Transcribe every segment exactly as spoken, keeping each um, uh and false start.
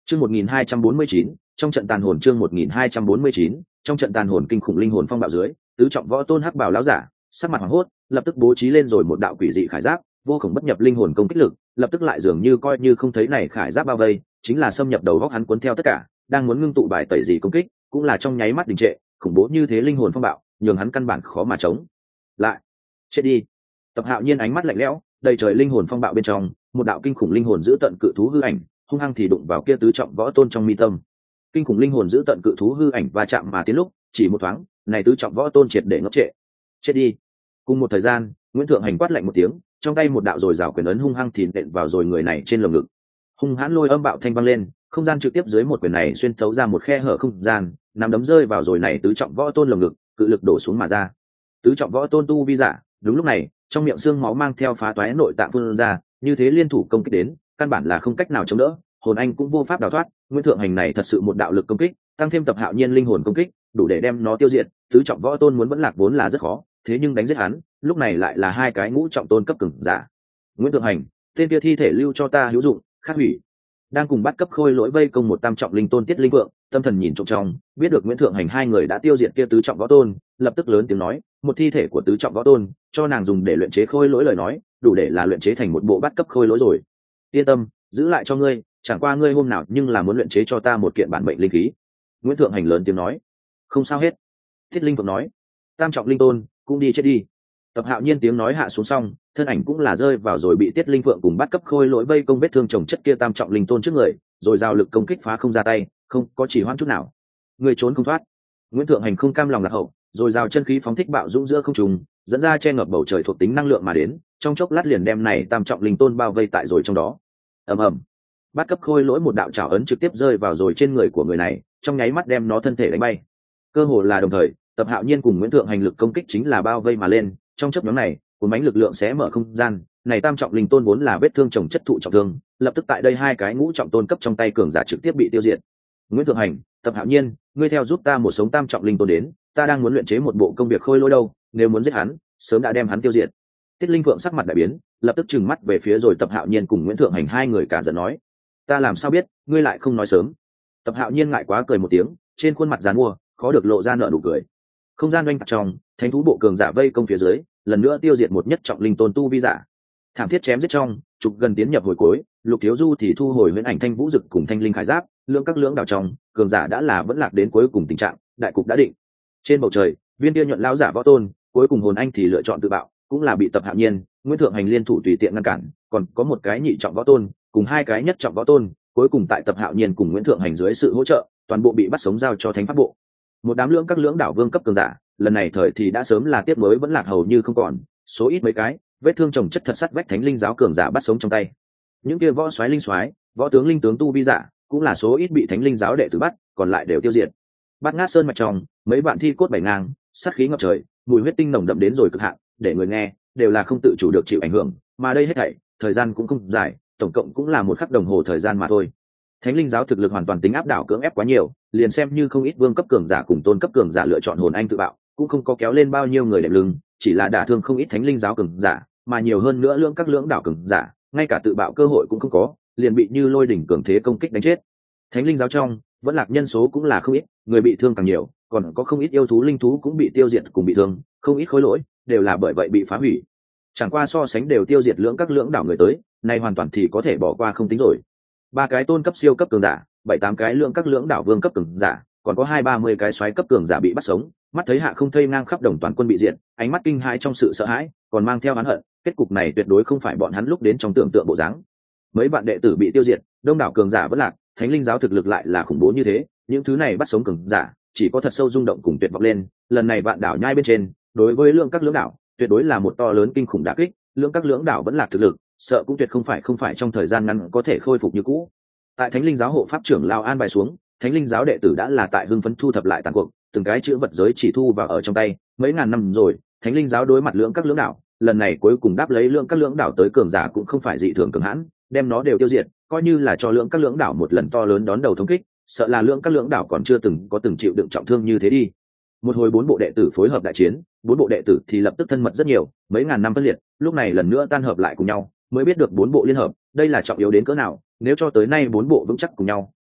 Chương một nghìn hai trăm bốn mươi chín, trong trận tàn hồn chương một nghìn hai trăm bốn mươi chín, trong trận tàn hồn kinh khủng linh hồn phong bạo dưới, tứ trọng võ tôn hắc bào lão giả, sắc mặt hoảng hốt, lập tức bố trí lên rồi một đạo quỷ dị khải giáp, vô cùng bất nhập linh hồn công kích lực, lập tức lại dường như coi như không thấy này khải giáp bao vây, chính là xâm nhập đầu góc hắn cuốn theo tất cả, đang muốn ngưng tụ bài tẩy gì công kích, cũng là trong nháy mắt đình trệ, khủng bố như thế linh hồn phong bạo, nhường hắn căn bản khó mà chống lại. Chết đi. Tập Hạo Nhiên ánh mắt lạnh lẽo, đầy trời linh hồn phong bạo bên trong, một đạo kinh khủng linh hồn giữ tận cự thú hư ảnh, hung hăng thì đụng vào kia tứ trọng võ tôn trong mi tâm. Kinh khủng linh hồn giữ tận cự thú hư ảnh va chạm mà tiến lúc, chỉ một thoáng, này tứ trọng võ tôn triệt để ngốc trệ. Chết đi. Cùng một thời gian, Nguyễn Thượng Hành quát lạnh một tiếng, trong tay một đạo rồi rào quyền ấn hung hăng thì nện vào rồi người này trên lồng ngực. Hung hãn lôi âm bạo thanh vang lên, không gian trực tiếp dưới một quyền này xuyên thấu ra một khe hở không gian, nắm đấm rơi vào rồi này tứ trọng võ tôn lồng ngực, cự lực đổ xuống mà ra. Tứ trọng võ tôn tu vi giả, đúng lúc này, trong miệng xương máu mang theo phá toái nội tạng phun ra, như thế liên thủ công kích đến, căn bản là không cách nào chống đỡ, hồn anh cũng vô pháp đào thoát. Nguyễn Thượng Hành này thật sự một đạo lực công kích, tăng thêm Tập Hạo Nhiên linh hồn công kích, đủ để đem nó tiêu diệt. Tứ trọng võ tôn muốn vẫn lạc vốn là rất khó, thế nhưng đánh giết hắn, lúc này lại là hai cái ngũ trọng tôn cấp cường giả. Nguyễn Thượng Hành, tên kia thi thể lưu cho ta hữu dụng, khắc hủy. Đang cùng bắt cấp khôi lỗi vây công một tam trọng linh tôn Tiết Linh Vượng, tâm thần nhìn trộm trong, biết được Nguyễn Thượng Hành hai người đã tiêu diệt kia tứ trọng võ tôn, lập tức lớn tiếng nói, một thi thể của tứ trọng võ tôn, cho nàng dùng để luyện chế khôi lỗi lời nói, đủ để là luyện chế thành một bộ bắt cấp khôi lỗi rồi. Yên tâm, giữ lại cho ngươi, chẳng qua ngươi hôm nào nhưng là muốn luyện chế cho ta một kiện bản mệnh linh khí. Nguyễn Thượng Hành lớn tiếng nói. Không sao hết. Thiết Linh Vượng nói. Tam trọng linh tôn, cũng đi chết đi. Tập Hạo Nhiên tiếng nói hạ xuống xong, thân ảnh cũng là rơi vào rồi bị Tiết Linh Phượng cùng bắt cấp khôi lỗi vây công vết thương chồng chất kia tam trọng linh tôn trước người, rồi giao lực công kích phá không ra tay, không có chỉ hoãn chút nào. Người trốn không thoát. Nguyễn Thượng Hành không cam lòng lạc hậu, rồi giao chân khí phóng thích bạo dũng giữa không trung, dẫn ra che ngập bầu trời thuộc tính năng lượng mà đến, trong chốc lát liền đem này tam trọng linh tôn bao vây tại rồi trong đó. Ầm ầm. Bắt cấp khôi lỗi một đạo trảo ấn trực tiếp rơi vào rồi trên người của người này, trong nháy mắt đem nó thân thể đánh bay. Cơ hồ là đồng thời, Tập Hạo Nhiên cùng Nguyễn Thượng Hành lực công kích chính là bao vây mà lên, trong chớp nhoáng này, cuốn bánh lực lượng sẽ mở không gian, này tam trọng linh tôn vốn là vết thương chồng chất thụ trọng thương, lập tức tại đây hai cái ngũ trọng tôn cấp trong tay cường giả trực tiếp bị tiêu diệt. Nguyễn Thượng Hành, Tập Hạo Nhiên, ngươi theo giúp ta một sống tam trọng linh tôn đến, ta đang muốn luyện chế một bộ công việc khôi lỗi đâu, nếu muốn giết hắn, sớm đã đem hắn tiêu diệt. Tiết Linh Phượng sắc mặt đại biến, lập tức trừng mắt về phía rồi Tập Hạo Nhiên cùng Nguyễn Thượng Hành hai người cả giận nói, ta làm sao biết, ngươi lại không nói sớm. Tập Hạo Nhiên ngại quá cười một tiếng, trên khuôn mặt giàn mua, khó được lộ ra nở nụ cười. Không gian oanh tạc trong, thánh thú bộ cường giả vây công phía dưới, lần nữa tiêu diệt một nhất trọng linh tôn tu vi giả. Thảm thiết chém giết trong, trục gần tiến nhập hồi cuối, Lục Thiếu Du thì thu hồi huyễn ảnh thanh vũ dực cùng thanh linh khải giáp, lượng các lưỡng đảo trong, cường giả đã là vẫn lạc đến cuối cùng tình trạng, đại cục đã định. Trên bầu trời, viên kia nhuận lão giả võ tôn, cuối cùng hồn anh thì lựa chọn tự bạo, cũng là bị Tập Hạo Nhiên, Nguyễn Thượng Hành liên thủ tùy tiện ngăn cản, còn có một cái nhị trọng võ tôn, cùng hai cái nhất trọng võ tôn, cuối cùng tại Tập Hạo Nhiên cùng Nguyễn Thượng Hành dưới sự hỗ trợ, toàn bộ bị bắt sống giao cho thánh pháp bộ. Một đám lưỡng các lưỡng đảo vương cấp cường giả, lần này thời thì đã sớm là tiếp mới vẫn lạc hầu như không còn, số ít mấy cái vết thương chồng chất thật sắt vách thánh linh giáo cường giả bắt sống trong tay. Những kia võ soái linh soái, võ tướng linh tướng tu vi giả, cũng là số ít bị thánh linh giáo đệ tử bắt, còn lại đều tiêu diệt. Bát Ngát Sơn mạch trong, mấy bạn thi cốt bảy ngang, sát khí ngập trời, mùi huyết tinh nồng đậm đến rồi cực hạn, để người nghe đều là không tự chủ được chịu ảnh hưởng, mà đây hết thảy, thời gian cũng không dài, tổng cộng cũng là một khắc đồng hồ thời gian mà thôi. Thánh linh giáo thực lực hoàn toàn tính áp đảo cưỡng ép quá nhiều, liền xem như không ít vương cấp cường giả cùng tôn cấp cường giả lựa chọn hồn anh tự bạo, cũng không có kéo lên bao nhiêu người đệm lưng, chỉ là đả thương không ít thánh linh giáo cường giả, mà nhiều hơn nữa lưỡng các lưỡng đảo cường giả, ngay cả tự bạo cơ hội cũng không có, liền bị như lôi đỉnh cường thế công kích đánh chết. Thánh linh giáo trong, vẫn lạc nhân số cũng là không ít, người bị thương càng nhiều, còn có không ít yêu thú linh thú cũng bị tiêu diệt cùng bị thương, không ít khối lỗi, đều là bởi vậy bị phá hủy. Chẳng qua so sánh đều tiêu diệt lưỡng các lưỡng đảo người tới, nay hoàn toàn thì có thể bỏ qua không tính rồi. Ba cái tôn cấp siêu cấp cường giả, bảy tám cái lưỡng các lưỡng đảo vương cấp cường giả, còn có hai ba mươi cái xoáy cấp cường giả bị bắt sống, mắt thấy hạ không thây ngang khắp đồng toàn quân bị diệt, ánh mắt kinh hãi trong sự sợ hãi, còn mang theo oán hận, kết cục này tuyệt đối không phải bọn hắn lúc đến trong tưởng tượng bộ dáng. Mấy bạn đệ tử bị tiêu diệt, đông đảo cường giả vẫn lạc, thánh linh giáo thực lực lại là khủng bố như thế, những thứ này bắt sống cường giả, chỉ có thật sâu rung động cùng tuyệt vọng lên, lần này vạn đảo nhai bên trên, đối với lượng các lưỡng đảo, tuyệt đối là một to lớn kinh khủng đả kích, lượng các lưỡng đảo vẫn lạc thực lực, sợ cũng tuyệt không phải không phải trong thời gian ngắn có thể khôi phục như cũ. Tại thánh linh giáo hộ pháp trưởng lao an bài xuống, thánh linh giáo đệ tử đã là tại hưng phấn thu thập lại tàn cuộc, từng cái chữ vật giới chỉ thu vào ở trong tay, mấy ngàn năm rồi, thánh linh giáo đối mặt lượng các lưỡng đảo, lần này cuối cùng đáp lấy lượng các lưỡng đảo tới cường giả cũng không phải dị thường cường hãn, đem nó đều tiêu diệt, coi như là cho lượng các lưỡng đảo một lần to lớn đón đầu thống kích, sợ là lượng các lưỡng đảo còn chưa từng có từng chịu đựng trọng thương như thế đi. Một hồi bốn bộ đệ tử phối hợp đại chiến, bốn bộ đệ tử thì lập tức thân mật rất nhiều, mấy ngàn năm phân liệt, lúc này lần nữa tan hợp lại cùng nhau, mới biết được bốn bộ liên hợp, đây là trọng yếu đến cỡ nào, nếu cho tới nay bốn bộ vững chắc cùng nhau,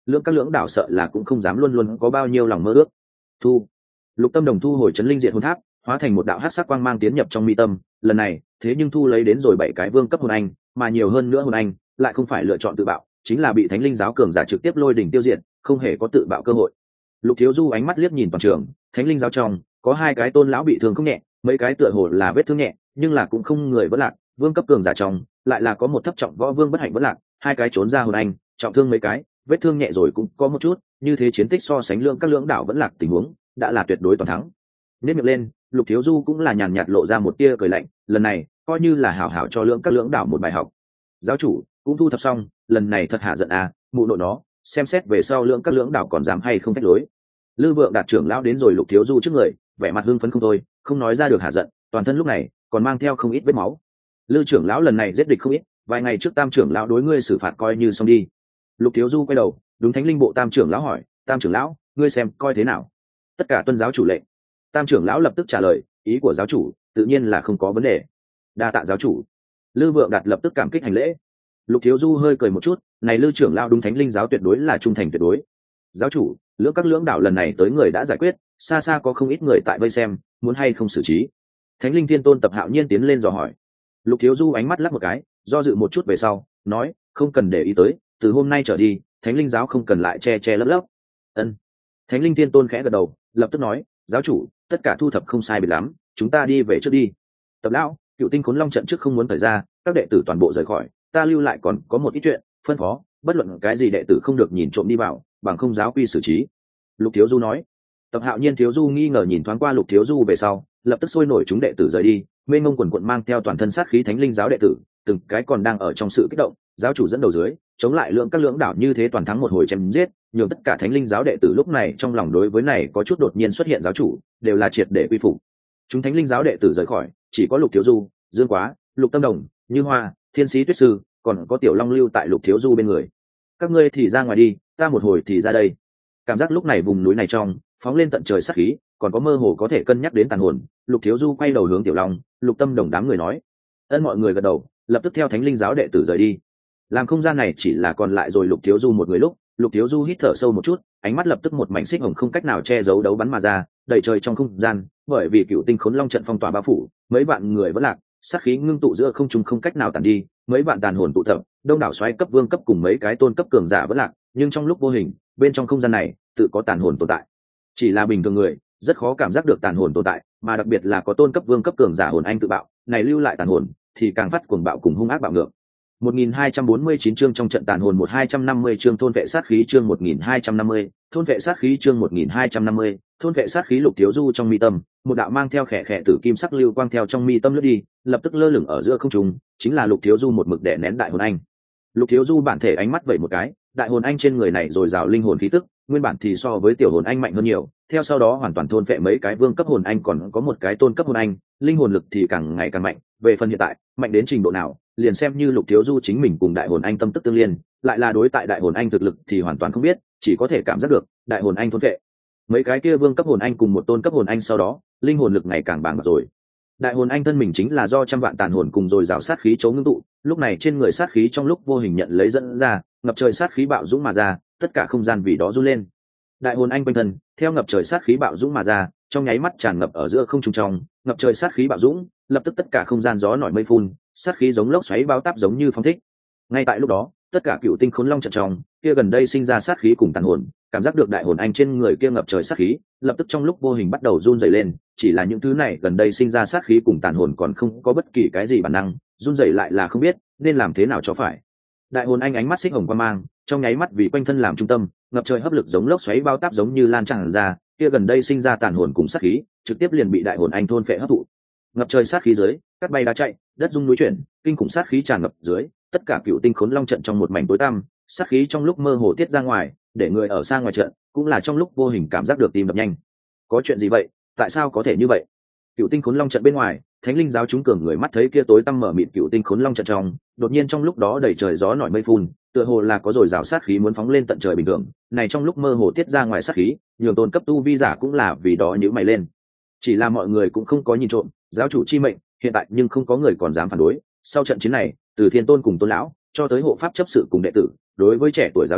lưỡng các lưỡng đảo sợ là cũng không dám luôn luôn có bao nhiêu lòng mơ ước. Thu. Lục Tâm Đồng thu hồi chấn linh diện hồn tháp, hóa thành một đạo hắc sắc quang mang tiến nhập trong mi tâm. Lần này, thế nhưng thu lấy đến rồi bảy cái vương cấp hồn anh, mà nhiều hơn nữa hồn anh, lại không phải lựa chọn tự bạo, chính là bị Thánh Linh giáo cường giả trực tiếp lôi đỉnh tiêu diệt, không hề có tự bạo cơ hội. Lục Thiếu Du ánh mắt liếc nhìn toàn trường, Thánh Linh giáo trong có hai cái tôn lão bị thương không nhẹ, mấy cái tựa hồ là vết thương nhẹ, nhưng là cũng không người vỡ lạc. Vương cấp cường giả trong lại là có một thấp trọng võ vương bất hạnh vỡ lạc, hai cái trốn ra hồn anh, trọng thương mấy cái, vết thương nhẹ rồi cũng có một chút, như thế chiến tích so sánh lượng các lưỡng đảo vẫn lạc tình huống, đã là tuyệt đối toàn thắng. Nếp miệng lên, Lục Thiếu Du cũng là nhàn nhạt lộ ra một tia cười lạnh, lần này coi như là hảo hảo cho lượng các lưỡng đảo một bài học. Giáo chủ cũng thu thập xong, lần này thật hạ giận à, mụ nội nó, xem xét về sau lượng các lưỡng đảo còn dám hay không phách lối. Lư Vượng Đạt trưởng lão đến rồi Lục Thiếu Du trước người, vẻ mặt hưng phấn không thôi, không nói ra được hạ giận, toàn thân lúc này còn mang theo không ít vết máu. Lư trưởng lão lần này giết địch không ít, vài ngày trước Tam trưởng lão đối ngươi xử phạt coi như xong đi. Lục Thiếu Du quay đầu, đúng Thánh Linh bộ Tam trưởng lão hỏi, Tam trưởng lão, ngươi xem coi thế nào? Tất cả tuân giáo chủ lệnh. Tam trưởng lão lập tức trả lời, ý của giáo chủ tự nhiên là không có vấn đề. Đa tạ giáo chủ. Lư Vượng Đạt lập tức cảm kích hành lễ. Lục Thiếu Du hơi cười một chút, này Lư trưởng lão đúng Thánh Linh giáo tuyệt đối là trung thành tuyệt đối. Giáo chủ, lưỡng các lưỡng đảo lần này tới người đã giải quyết, xa xa có không ít người tại vây xem, muốn hay không xử trí. Thánh Linh Thiên Tôn Tập Hạo Nhiên tiến lên dò hỏi. Lục Thiếu Du ánh mắt lắc một cái, do dự một chút về sau, nói, không cần để ý tới, từ hôm nay trở đi, Thánh Linh giáo không cần lại che che lấp lấp. Ân. Thánh Linh Thiên Tôn khẽ gật đầu, lập tức nói, giáo chủ, tất cả thu thập không sai biệt lắm, chúng ta đi về trước đi. Tập lão, Cựu Tinh Khốn Long trận trước không muốn thời ra, các đệ tử toàn bộ rời khỏi, ta lưu lại còn có một ít chuyện, phân phó, bất luận cái gì đệ tử không được nhìn trộm đi vào, bằng không giáo quy xử trí. Lục Thiếu Du nói. Tập Hạo Nhiên Thiếu Du nghi ngờ nhìn thoáng qua Lục Thiếu Du về sau, lập tức sôi nổi chúng đệ tử rời đi, mênh mông quần quận mang theo toàn thân sát khí Thánh Linh giáo đệ tử, từng cái còn đang ở trong sự kích động, giáo chủ dẫn đầu dưới, chống lại lượng các lưỡng đảo như thế toàn thắng một hồi chém giết, nhường tất cả Thánh Linh giáo đệ tử lúc này trong lòng đối với này có chút đột nhiên xuất hiện giáo chủ, đều là triệt để quy phục. Chúng Thánh Linh giáo đệ tử rời khỏi, chỉ có Lục Thiếu Du, Dương Quá, Lục Tâm Đồng, Như Hoa, Thiên Sĩ Tuyết Sư, còn có Tiểu Long lưu tại Lục Thiếu Du bên người. Các ngươi thì ra ngoài đi, ta một hồi thì ra đây. Cảm giác lúc này vùng núi này trong phóng lên tận trời sát khí, còn có mơ hồ có thể cân nhắc đến tàn hồn. Lục Thiếu Du quay đầu hướng Tiểu Long, Lục Tâm Đồng đám người nói. Ân mọi người gật đầu, lập tức theo Thánh Linh giáo đệ tử rời đi. Làm không gian này chỉ là còn lại rồi Lục Thiếu Du một người lúc, Lục Thiếu Du hít thở sâu một chút, ánh mắt lập tức một mảnh xích hồng không cách nào che giấu đấu bắn mà ra, đầy trời trong không gian, bởi vì Cựu Tinh Khốn Long trận phong tỏa bao phủ, mấy vạn người vẫn lạc, sát khí ngưng tụ giữa không trung không cách nào tản đi, mấy vạn tàn hồn tụ tập, đông đảo xoáy cấp vương cấp cùng mấy cái tôn cấp cường giả vẫn lạc, nhưng trong lúc vô hình, bên trong không gian này tự có tàn hồn tồn tại. Chỉ là bình thường người rất khó cảm giác được tàn hồn tồn tại, mà đặc biệt là có tôn cấp vương cấp cường giả hồn anh tự bạo, này lưu lại tàn hồn thì càng phát cuồng bạo cùng hung ác bạo ngược. một nghìn hai trăm bốn mươi chín chương trong trận tàn hồn một hai trăm năm mươi chương thôn vệ sát khí chương một nghìn hai trăm năm mươi, thôn vệ sát khí chương một nghìn hai trăm năm mươi, thôn vệ sát khí. Lục Thiếu Du trong mi tâm, một đạo mang theo khẽ khẽ tử kim sắc lưu quang theo trong mi tâm lướt đi, lập tức lơ lửng ở giữa không trung, chính là Lục Thiếu Du một mực đè nén đại hồn anh. Lục Thiếu Du bản thể ánh mắt vẩy một cái, đại hồn anh trên người này rồi rào linh hồn khí tức, nguyên bản thì so với tiểu hồn anh mạnh hơn nhiều, theo sau đó hoàn toàn thôn vệ mấy cái vương cấp hồn anh còn có một cái tôn cấp hồn anh, linh hồn lực thì càng ngày càng mạnh, về phần hiện tại, mạnh đến trình độ nào, liền xem như Lục Thiếu Du chính mình cùng đại hồn anh tâm tức tương liên, lại là đối tại đại hồn anh thực lực thì hoàn toàn không biết, chỉ có thể cảm giác được, đại hồn anh thôn vệ mấy cái kia vương cấp hồn anh cùng một tôn cấp hồn anh, sau đó, linh hồn lực ngày càng bàng bạc rồi. Đại hồn anh thân mình chính là do trăm vạn tàn hồn cùng rồi rào sát khí chấu ngưng tụ, lúc này trên người sát khí trong lúc vô hình nhận lấy dẫn ra, ngập trời sát khí bạo dũng mà ra, tất cả không gian vì đó run lên. Đại hồn anh quanh thân, theo ngập trời sát khí bạo dũng mà ra, trong nháy mắt tràn ngập ở giữa không trung trong, ngập trời sát khí bạo dũng, lập tức tất cả không gian gió nổi mây phun, sát khí giống lốc xoáy bao táp giống như phong thích. Ngay tại lúc đó, tất cả Cựu Tinh Khốn Long trận trong, kia gần đây sinh ra sát khí cùng tàn hồn, cảm giác được đại hồn anh trên người kia ngập trời sát khí, lập tức trong lúc vô hình bắt đầu run rẩy lên, chỉ là những thứ này gần đây sinh ra sát khí cùng tàn hồn còn không có bất kỳ cái gì bản năng, run rẩy lại là không biết nên làm thế nào cho phải. Đại hồn anh ánh mắt xích hồng quang mang, trong nháy mắt vì quanh thân làm trung tâm, ngập trời hấp lực giống lốc xoáy bao táp giống như lan tràn ra, kia gần đây sinh ra tàn hồn cùng sát khí, trực tiếp liền bị đại hồn anh thôn phệ hấp thụ. Ngập trời sát khí dưới, cát bay đá chạy, đất rung núi chuyển, kinh khủng sát khí tràn ngập dưới, tất cả Cựu Tinh Khốn Long trận trong một mảnh tối tăm, sát khí trong lúc mơ hồ tiết ra ngoài, để người ở xa ngoài trận cũng là trong lúc vô hình cảm giác được tim đập nhanh. Có chuyện gì vậy? Tại sao có thể như vậy? Cựu Tinh Khốn Long trận bên ngoài, Thánh Linh giáo chúng cường người mắt thấy kia tối tăm mở mịt Cựu Tinh Khốn Long trận trong, đột nhiên trong lúc đó đầy trời gió nổi mây phun, tựa hồ là có rồi rào sát khí muốn phóng lên tận trời bình thường, này trong lúc mơ hồ tiết ra ngoài sát khí, nhường tôn cấp tu vi giả cũng là vì đó nhíu mày lên. Chỉ là mọi người cũng không có nhìn trộm, giáo chủ chi mệnh, hiện tại nhưng không có người còn dám phản đối. Sau trận chiến này, từ Thiên Tôn cùng Tôn lão cho tới hộ pháp chấp sự cùng đệ tử, đối với trẻ tuổi giáo chủ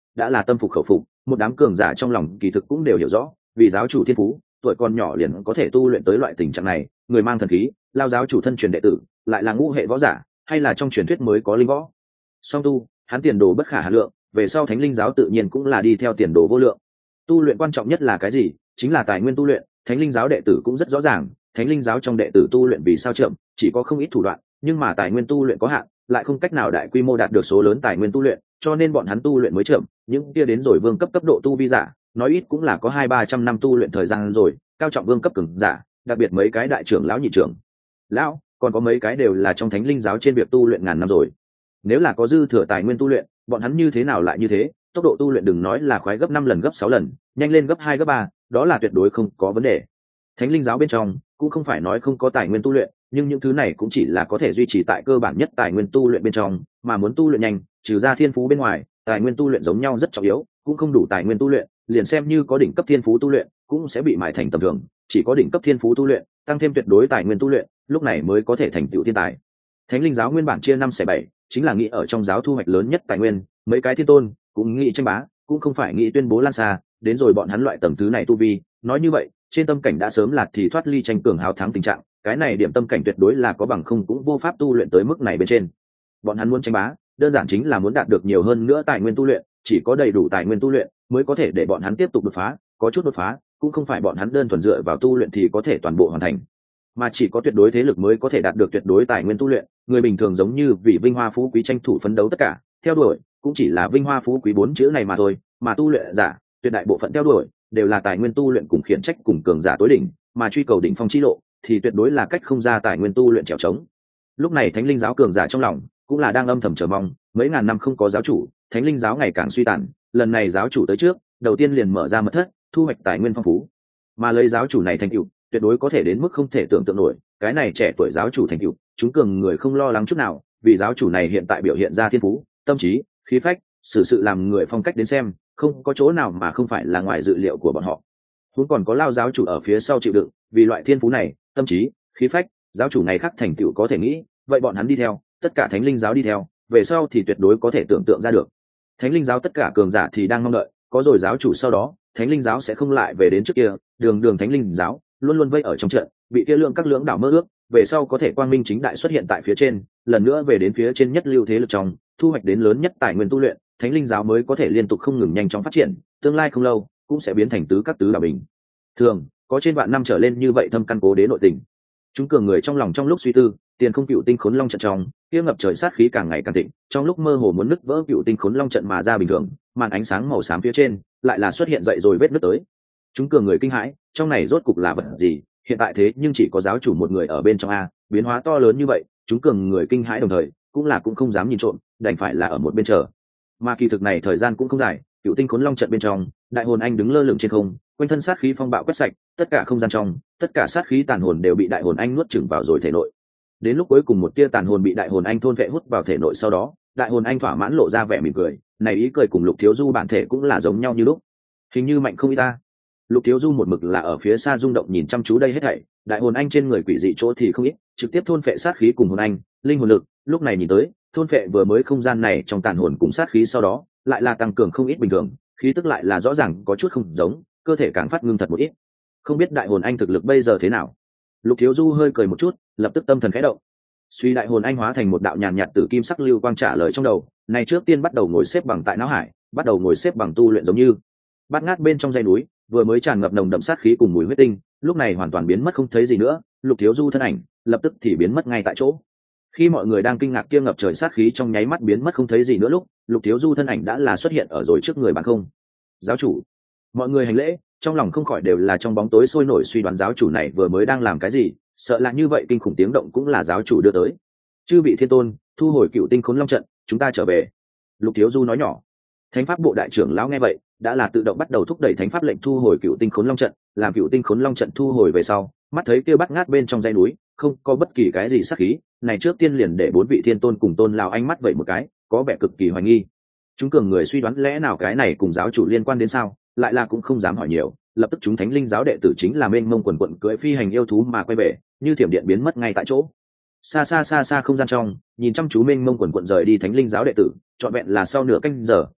đã là tâm phục khẩu phục, một đám cường giả trong lòng kỳ thực cũng đều hiểu rõ, vì giáo chủ thiên phú tuổi còn nhỏ liền có thể tu luyện tới loại tình trạng này, người mang thần khí, lao giáo chủ thân truyền đệ tử, lại là ngũ hệ võ giả, hay là trong truyền thuyết mới có linh võ. Song tu, hắn tiền đồ bất khả hà lượng, về sau thánh linh giáo tự nhiên cũng là đi theo tiền đồ vô lượng. Tu luyện quan trọng nhất là cái gì? Chính là tài nguyên tu luyện. Thánh linh giáo đệ tử cũng rất rõ ràng, thánh linh giáo trong đệ tử tu luyện vì sao chậm, chỉ có không ít thủ đoạn, nhưng mà tài nguyên tu luyện có hạn, lại không cách nào đại quy mô đạt được số lớn tài nguyên tu luyện, cho nên bọn hắn tu luyện mới chậm. Những kia đến rồi vương cấp cấp độ tu vi giả, nói ít cũng là có hai ba trăm năm tu luyện thời gian rồi, cao trọng vương cấp cường giả, đặc biệt mấy cái đại trưởng lão nhị trưởng lão, còn có mấy cái đều là trong thánh linh giáo trên việc tu luyện ngàn năm rồi. Nếu là có dư thừa tài nguyên tu luyện, bọn hắn như thế nào lại như thế, tốc độ tu luyện đừng nói là khoái gấp năm lần gấp sáu lần, nhanh lên gấp hai gấp ba, đó là tuyệt đối không có vấn đề. Thánh linh giáo bên trong cũng không phải nói không có tài nguyên tu luyện, nhưng những thứ này cũng chỉ là có thể duy trì tại cơ bản nhất tài nguyên tu luyện bên trong, mà muốn tu luyện nhanh, trừ ra thiên phú bên ngoài, tài nguyên tu luyện giống nhau rất trọng yếu, cũng không đủ tài nguyên tu luyện, liền xem như có đỉnh cấp thiên phú tu luyện, cũng sẽ bị mài thành tầm thường, chỉ có đỉnh cấp thiên phú tu luyện, tăng thêm tuyệt đối tài nguyên tu luyện, lúc này mới có thể thành tựu thiên tài. Thánh linh giáo nguyên bản chia năm xẻ bảy, chính là nghĩ ở trong giáo thu hoạch lớn nhất tài nguyên, mấy cái thiên tôn cũng nghĩ tranh bá, cũng không phải nghĩ tuyên bố lan xa, đến rồi bọn hắn loại tầng thứ này tu vi, nói như vậy, trên tâm cảnh đã sớm là thì thoát ly tranh cường hào thắng tình trạng, cái này điểm tâm cảnh tuyệt đối là có bằng không cũng vô pháp tu luyện tới mức này bên trên. Bọn hắn muốn tranh bá, đơn giản chính là muốn đạt được nhiều hơn nữa tài nguyên tu luyện, chỉ có đầy đủ tài nguyên tu luyện mới có thể để bọn hắn tiếp tục đột phá, có chút đột phá, cũng không phải bọn hắn đơn thuần dựa vào tu luyện thì có thể toàn bộ hoàn thành, mà chỉ có tuyệt đối thế lực mới có thể đạt được tuyệt đối tài nguyên tu luyện. Người bình thường giống như vì vinh hoa phú quý tranh thủ phấn đấu tất cả, theo đuổi cũng chỉ là vinh hoa phú quý bốn chữ này mà thôi, mà tu luyện giả tuyệt đại bộ phận theo đuổi đều là tài nguyên tu luyện cùng khiển trách cùng cường giả tối đỉnh, mà truy cầu đỉnh phong chi lộ thì tuyệt đối là cách không ra tài nguyên tu luyện trèo trống. Lúc này thánh linh giáo cường giả trong lòng cũng là đang âm thầm chờ mong, mấy ngàn năm không có giáo chủ, thánh linh giáo ngày càng suy tàn, lần này giáo chủ tới trước, đầu tiên liền mở ra mật thất, thu hoạch tài nguyên phong phú, mà lấy giáo chủ này thành tựu tuyệt đối có thể đến mức không thể tưởng tượng nổi. Cái này trẻ tuổi giáo chủ thành tựu, chúng cường người không lo lắng chút nào, vì giáo chủ này hiện tại biểu hiện ra thiên phú, tâm trí, khí phách, xử sự làm người phong cách đến xem, không có chỗ nào mà không phải là ngoài dự liệu của bọn họ. Huống còn có lao giáo chủ ở phía sau chịu đựng, vì loại thiên phú này, tâm trí, khí phách, giáo chủ này khác thành tựu có thể nghĩ, vậy bọn hắn đi theo, tất cả thánh linh giáo đi theo, về sau thì tuyệt đối có thể tưởng tượng ra được. Thánh linh giáo tất cả cường giả thì đang mong đợi, có rồi giáo chủ sau đó, thánh linh giáo sẽ không lại về đến trước kia, đường đường thánh linh giáo luôn luôn vây ở trong trận, bị kia lượng các lưỡng đảo mơ ước, về sau có thể quang minh chính đại xuất hiện tại phía trên, lần nữa về đến phía trên nhất lưu thế lực trong, thu hoạch đến lớn nhất tài nguyên tu luyện, thánh linh giáo mới có thể liên tục không ngừng nhanh chóng phát triển, tương lai không lâu cũng sẽ biến thành tứ các tứ đảo bình thường, có trên vạn năm trở lên như vậy thâm căn cố đế nội tình. Chúng cường người trong lòng trong lúc suy tư, tiền không cựu tinh khốn long trận trong kia ngập trời sát khí càng ngày càng thịnh, trong lúc mơ hồ muốn nứt vỡ cựu tinh khốn long trận mà ra bình thường, màn ánh sáng màu xám phía trên lại là xuất hiện dậy rồi vết nứt tới. Chúng cường người kinh hãi, trong này rốt cục là vật gì? Hiện tại thế nhưng chỉ có giáo chủ một người ở bên trong a, biến hóa to lớn như vậy, chúng cường người kinh hãi đồng thời cũng là cũng không dám nhìn trộm, đành phải là ở một bên chờ. Mà kỳ thực này thời gian cũng không dài, cựu tinh khốn long trận bên trong, đại hồn anh đứng lơ lửng trên không, quanh thân sát khí phong bạo quét sạch, tất cả không gian trong, tất cả sát khí tàn hồn đều bị đại hồn anh nuốt chửng vào rồi thể nội. Đến lúc cuối cùng một tia tàn hồn bị đại hồn anh thôn vệ hút vào thể nội sau đó, đại hồn anh thỏa mãn lộ ra vẻ mỉm cười, này ý cười cùng Lục Thiếu Du bản thể cũng là giống nhau như lúc. Hình như mạnh không ít ta. Lục Thiếu Du một mực là ở phía xa rung động nhìn chăm chú đây hết thảy, đại hồn anh trên người quỷ dị chỗ thì không ít, trực tiếp thôn phệ sát khí cùng hồn anh, linh hồn lực, lúc này nhìn tới, thôn phệ vừa mới không gian này trong tàn hồn cùng sát khí sau đó, lại là tăng cường không ít bình thường, khí tức lại là rõ ràng có chút không giống, cơ thể càng phát ngưng thật một ít. Không biết đại hồn anh thực lực bây giờ thế nào? Lục Thiếu Du hơi cười một chút, lập tức tâm thần khẽ động. Suy đại hồn anh hóa thành một đạo nhàn nhạt tử kim sắc lưu quang trả lời trong đầu, này trước tiên bắt đầu ngồi xếp bằng tại não hải, bắt đầu ngồi xếp bằng tu luyện giống như bát ngát bên trong dãy núi, vừa mới tràn ngập nồng đậm sát khí cùng mùi huyết tinh, lúc này hoàn toàn biến mất không thấy gì nữa. Lục Thiếu Du thân ảnh lập tức thì biến mất ngay tại chỗ. Khi mọi người đang kinh ngạc kia ngập trời sát khí trong nháy mắt biến mất không thấy gì nữa lúc, Lục Thiếu Du thân ảnh đã là xuất hiện ở rồi trước người bản không. Giáo chủ, mọi người hành lễ, trong lòng không khỏi đều là trong bóng tối sôi nổi suy đoán giáo chủ này vừa mới đang làm cái gì, sợ là như vậy kinh khủng tiếng động cũng là giáo chủ đưa tới. Chư vị thiên tôn, thu hồi cựu tinh khốn long trận, chúng ta trở về. Lục Thiếu Du nói nhỏ. Thánh pháp bộ đại trưởng lão nghe vậy, đã là tự động bắt đầu thúc đẩy thánh pháp lệnh thu hồi cựu tinh khốn long trận, làm cựu tinh khốn long trận thu hồi về sau, mắt thấy kia bắt ngát bên trong dãy núi, không có bất kỳ cái gì sát khí, này trước tiên liền để bốn vị thiên tôn cùng tôn lão ánh mắt vậy một cái, có vẻ cực kỳ hoài nghi. Chúng cường người suy đoán lẽ nào cái này cùng giáo chủ liên quan đến sao, lại là cũng không dám hỏi nhiều, lập tức chúng thánh linh giáo đệ tử chính là mênh mông quần quận cưỡi phi hành yêu thú mà quay về, như thiểm điện biến mất ngay tại chỗ. Xa xa xa xa không gian trong, nhìn chăm chú mênh mông quần quận rời đi thánh linh giáo đệ tử, trọn vẹn là sau nửa canh giờ,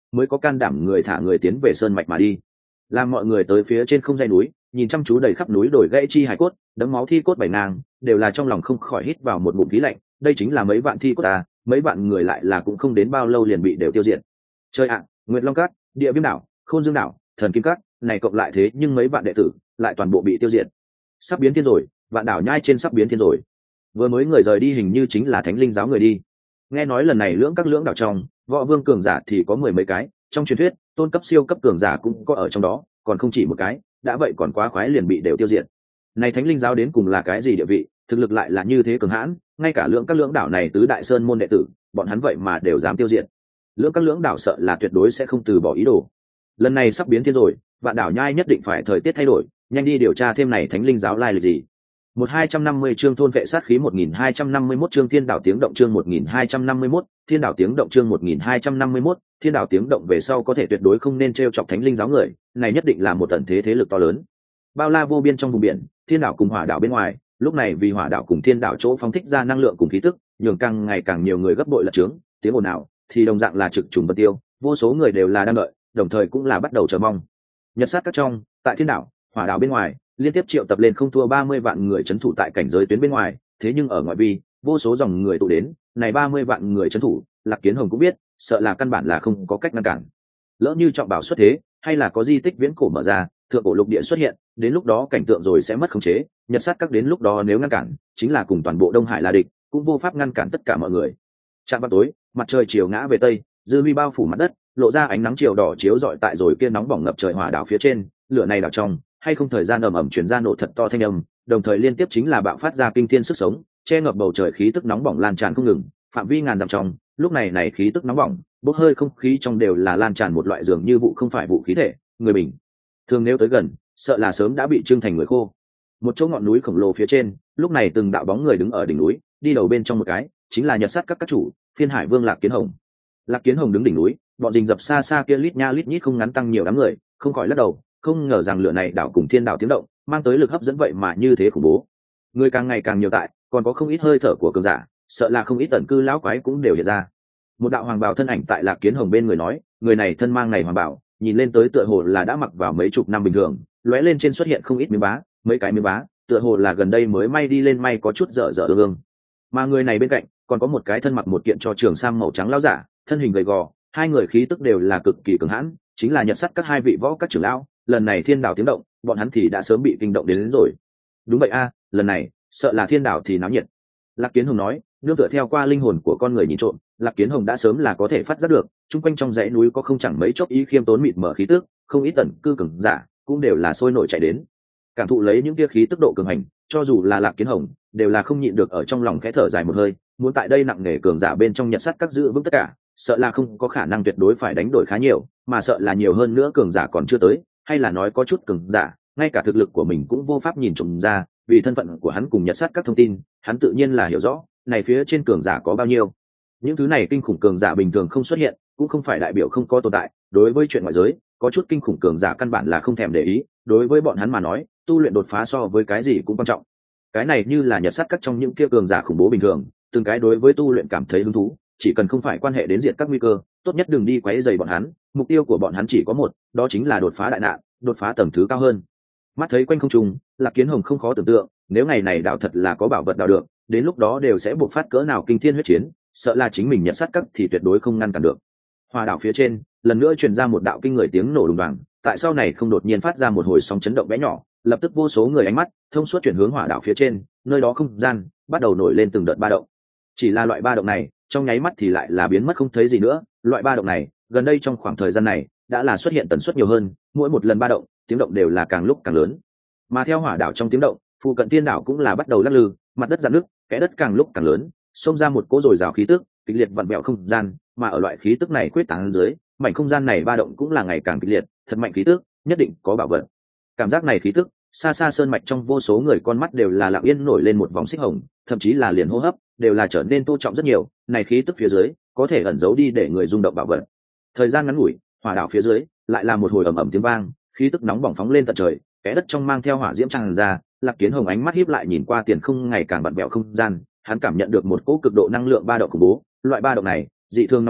mới có can đảm người thả người tiến về sơn mạch mà đi. Làm mọi người tới phía trên không dây núi, nhìn chăm chú đầy khắp núi đồi gãy chi hài cốt, đấm máu thi cốt bảy ngang, đều là trong lòng không khỏi hít vào một ngụm khí lạnh. Đây chính là mấy vạn thi cốt à, mấy vạn người lại là cũng không đến bao lâu liền bị đều tiêu diệt. Trời ạ, Nguyệt Long Cát, Địa Viêm đảo, Khôn Dương đảo, Thần Kim Cát, này cộng lại thế nhưng mấy vạn đệ tử lại toàn bộ bị tiêu diệt. Sắp biến thiên rồi, vạn đảo nhai trên sắp biến thiên rồi. Vừa mới người rời đi hình như chính là Thánh Linh giáo người đi. Nghe nói lần này lưỡng các lưỡng đảo trong, võ vương cường giả thì có mười mấy cái, trong truyền thuyết, tôn cấp siêu cấp cường giả cũng có ở trong đó, còn không chỉ một cái, đã vậy còn quá khoái liền bị đều tiêu diệt. Này Thánh Linh giáo đến cùng là cái gì địa vị, thực lực lại là như thế cường hãn, ngay cả lưỡng các lưỡng đảo này tứ đại sơn môn đệ tử, bọn hắn vậy mà đều dám tiêu diệt. Lưỡng các lưỡng đảo sợ là tuyệt đối sẽ không từ bỏ ý đồ. Lần này sắp biến thiên rồi, vạn đảo nhai nhất định phải thời tiết thay đổi, nhanh đi điều tra thêm này Thánh Linh giáo lai lịch gì. Một hai trăm năm mươi chương thôn vệ sát khí một nghìn hai trăm năm mươi mốt chương thiên đảo tiếng động chương một nghìn hai trăm năm mươi mốt, thiên đảo tiếng động chương một nghìn hai trăm năm mươi mốt, thiên đảo tiếng động về sau có thể tuyệt đối không nên trêu chọc Thánh Linh giáo người, này nhất định là một tận thế thế lực to lớn. Bao la vô biên trong vùng biển, thiên đảo cùng hỏa đảo bên ngoài, lúc này vì hỏa đảo cùng thiên đảo chỗ phóng thích ra năng lượng cùng khí tức, nhường càng ngày càng nhiều người gấp bội lật trướng, tiếng ồn ào thì đồng dạng là trực trùng vân tiêu, vô số người đều là đang đợi, đồng thời cũng là bắt đầu chờ mong. Nhật sát các trong, tại thiên đảo, hỏa đảo bên ngoài, liên tiếp triệu tập lên không thua ba mươi vạn người trấn thủ tại cảnh giới tuyến bên ngoài, thế nhưng ở ngoại vi, vô số dòng người tụ đến, này ba mươi vạn người trấn thủ, Lạc Kiến Hồng cũng biết, sợ là căn bản là không có cách ngăn cản. Lỡ như trọng bảo xuất thế, hay là có di tích viễn cổ mở ra, thượng cổ lục địa xuất hiện, đến lúc đó cảnh tượng rồi sẽ mất khống chế, Nhật sát các đến lúc đó nếu ngăn cản, chính là cùng toàn bộ Đông Hải là địch, cũng vô pháp ngăn cản tất cả mọi người. Trạm vào tối, mặt trời chiều ngã về tây, dư huy bao phủ mặt đất, lộ ra ánh nắng chiều đỏ chiếu rọi tại rồi kia nóng bỏng ngập trời hỏa đảo phía trên, lửa này đảo trong, hay không thời gian ầm ầm truyền ra nổ thật to thanh âm, đồng thời liên tiếp chính là bạo phát ra kinh thiên sức sống, che ngập bầu trời khí tức nóng bỏng lan tràn không ngừng, phạm vi ngàn dặm trong, lúc này này khí tức nóng bỏng, bốc hơi không khí trong đều là lan tràn một loại dường như vụ không phải vụ khí thể, người bình thường nếu tới gần, sợ là sớm đã bị trưng thành người khô. Một chỗ ngọn núi khổng lồ phía trên, lúc này từng đạo bóng người đứng ở đỉnh núi, đi đầu bên trong một cái, chính là Nhật sát các các chủ, Phiên Hải Vương Lạc Kiến Hồng. Lạc Kiến Hồng đứng đỉnh núi, bọn rình rập xa xa kia lít nha lít nhít không ngắn tăng nhiều đám người, không khỏi lắc đầu, không ngờ rằng lửa này đảo cùng thiên đảo tiếng động, mang tới lực hấp dẫn vậy mà như thế khủng bố. Người càng ngày càng nhiều tại, còn có không ít hơi thở của cường giả, sợ là không ít tẩn cư lão quái cũng đều hiện ra. Một đạo hoàng bào thân ảnh tại Lạc Kiến Hồng bên người nói, người này thân mang này hoàng bào, nhìn lên tới tựa hồ là đã mặc vào mấy chục năm bình thường, lóe lên trên xuất hiện không ít miếng bá, mấy cái miếng bá, tựa hồ là gần đây mới may đi lên may có chút dở dở ương ương. Mà người này bên cạnh, còn có một cái thân mặc một kiện cho trường sam màu trắng lão giả, thân hình gầy gò, hai người khí tức đều là cực kỳ cường hãn, chính là Nhật sát các hai vị võ các trưởng lão. Lần này thiên đảo tiếng động, bọn hắn thì đã sớm bị kinh động đến, đến rồi. Đúng vậy a, lần này sợ là thiên đảo thì náo nhiệt. Lạc Kiến Hồng nói, nương tựa theo qua linh hồn của con người nhìn trộm, Lạc Kiến Hồng đã sớm là có thể phát giác được, chung quanh trong dãy núi có không chẳng mấy chốc ý khiêm tốn mịt mở khí tức, không ít tần cư cường giả cũng đều là sôi nổi chạy đến. Cảm thụ lấy những tia khí tức độ cường hành, cho dù là Lạc Kiến Hồng, đều là không nhịn được ở trong lòng khẽ thở dài một hơi, muốn tại đây nặng nề cường giả bên trong Nhật sát các giữ vững tất cả, sợ là không có khả năng tuyệt đối phải đánh đổi khá nhiều, mà sợ là nhiều hơn nữa cường giả còn chưa tới, hay là nói có chút cường giả, ngay cả thực lực của mình cũng vô pháp nhìn trộm ra, vì thân phận của hắn cùng Nhật sát các thông tin, hắn tự nhiên là hiểu rõ, này phía trên cường giả có bao nhiêu. Những thứ này kinh khủng cường giả bình thường không xuất hiện, cũng không phải đại biểu không có tồn tại, đối với chuyện ngoại giới, có chút kinh khủng cường giả căn bản là không thèm để ý, đối với bọn hắn mà nói, tu luyện đột phá so với cái gì cũng quan trọng. Cái này như là Nhật sát các trong những kia cường giả khủng bố bình thường, từng cái đối với tu luyện cảm thấy hứng thú, chỉ cần không phải quan hệ đến diệt các nguy cơ, tốt nhất đừng đi quấy rầy bọn hắn, mục tiêu của bọn hắn chỉ có một, đó chính là đột phá đại nạn, đột phá tầng thứ cao hơn. Mắt thấy quanh không trung, Lạc Kiến Hồng không khó tưởng tượng, nếu ngày này đạo thật là có bảo vật đạo được, đến lúc đó đều sẽ buộc phát cỡ nào kinh thiên huyết chiến, sợ là chính mình Nhật sát các thì tuyệt đối không ngăn cản được. Hỏa đảo phía trên, lần nữa truyền ra một đạo kinh người tiếng nổ đùng đoàng, tại sau này không đột nhiên phát ra một hồi sóng chấn động bé nhỏ, lập tức vô số người ánh mắt thông suốt chuyển hướng hỏa đảo phía trên, nơi đó không gian bắt đầu nổi lên từng đợt ba động. Chỉ là loại ba động này, trong nháy mắt thì lại là biến mất không thấy gì nữa, loại ba động này, gần đây trong khoảng thời gian này, đã là xuất hiện tần suất nhiều hơn, mỗi một lần ba động, tiếng động đều là càng lúc càng lớn. Mà theo hỏa đảo trong tiếng động, phụ cận thiên đảo cũng là bắt đầu lắc lư, mặt đất rạn nứt, kẽ đất càng lúc càng lớn, xông ra một cỗ dồi dào khí tức, kịch liệt vặn vẹo không gian, mà ở loại khí tức này quyết tán dưới, mảnh không gian này ba động cũng là ngày càng kịch liệt, thật mạnh khí tức, nhất định có bảo vật. Cảm giác này khí tức, xa xa sơn mạch trong vô số người con mắt đều là lặng yên nổi lên một vòng xích hồng, thậm chí là liền hô hấp đều là trở nên tô trọng rất nhiều, này khí tức phía dưới có thể ẩn giấu đi để người rung động bảo vật. Thời gian ngắn ngủi, hỏa đảo phía dưới lại là một hồi ầm ầm tiếng vang, khí tức nóng bỏng phóng lên tận trời, kẽ đất trong mang theo hỏa diễm tràn ra. Lạc Kiến Hồng ánh mắt híp lại nhìn qua tiền không ngày càng vặn vẹo không gian, hắn cảm nhận được một cỗ cực độ năng lượng ba động khủng bố, loại ba động này dị thường nóng nảy,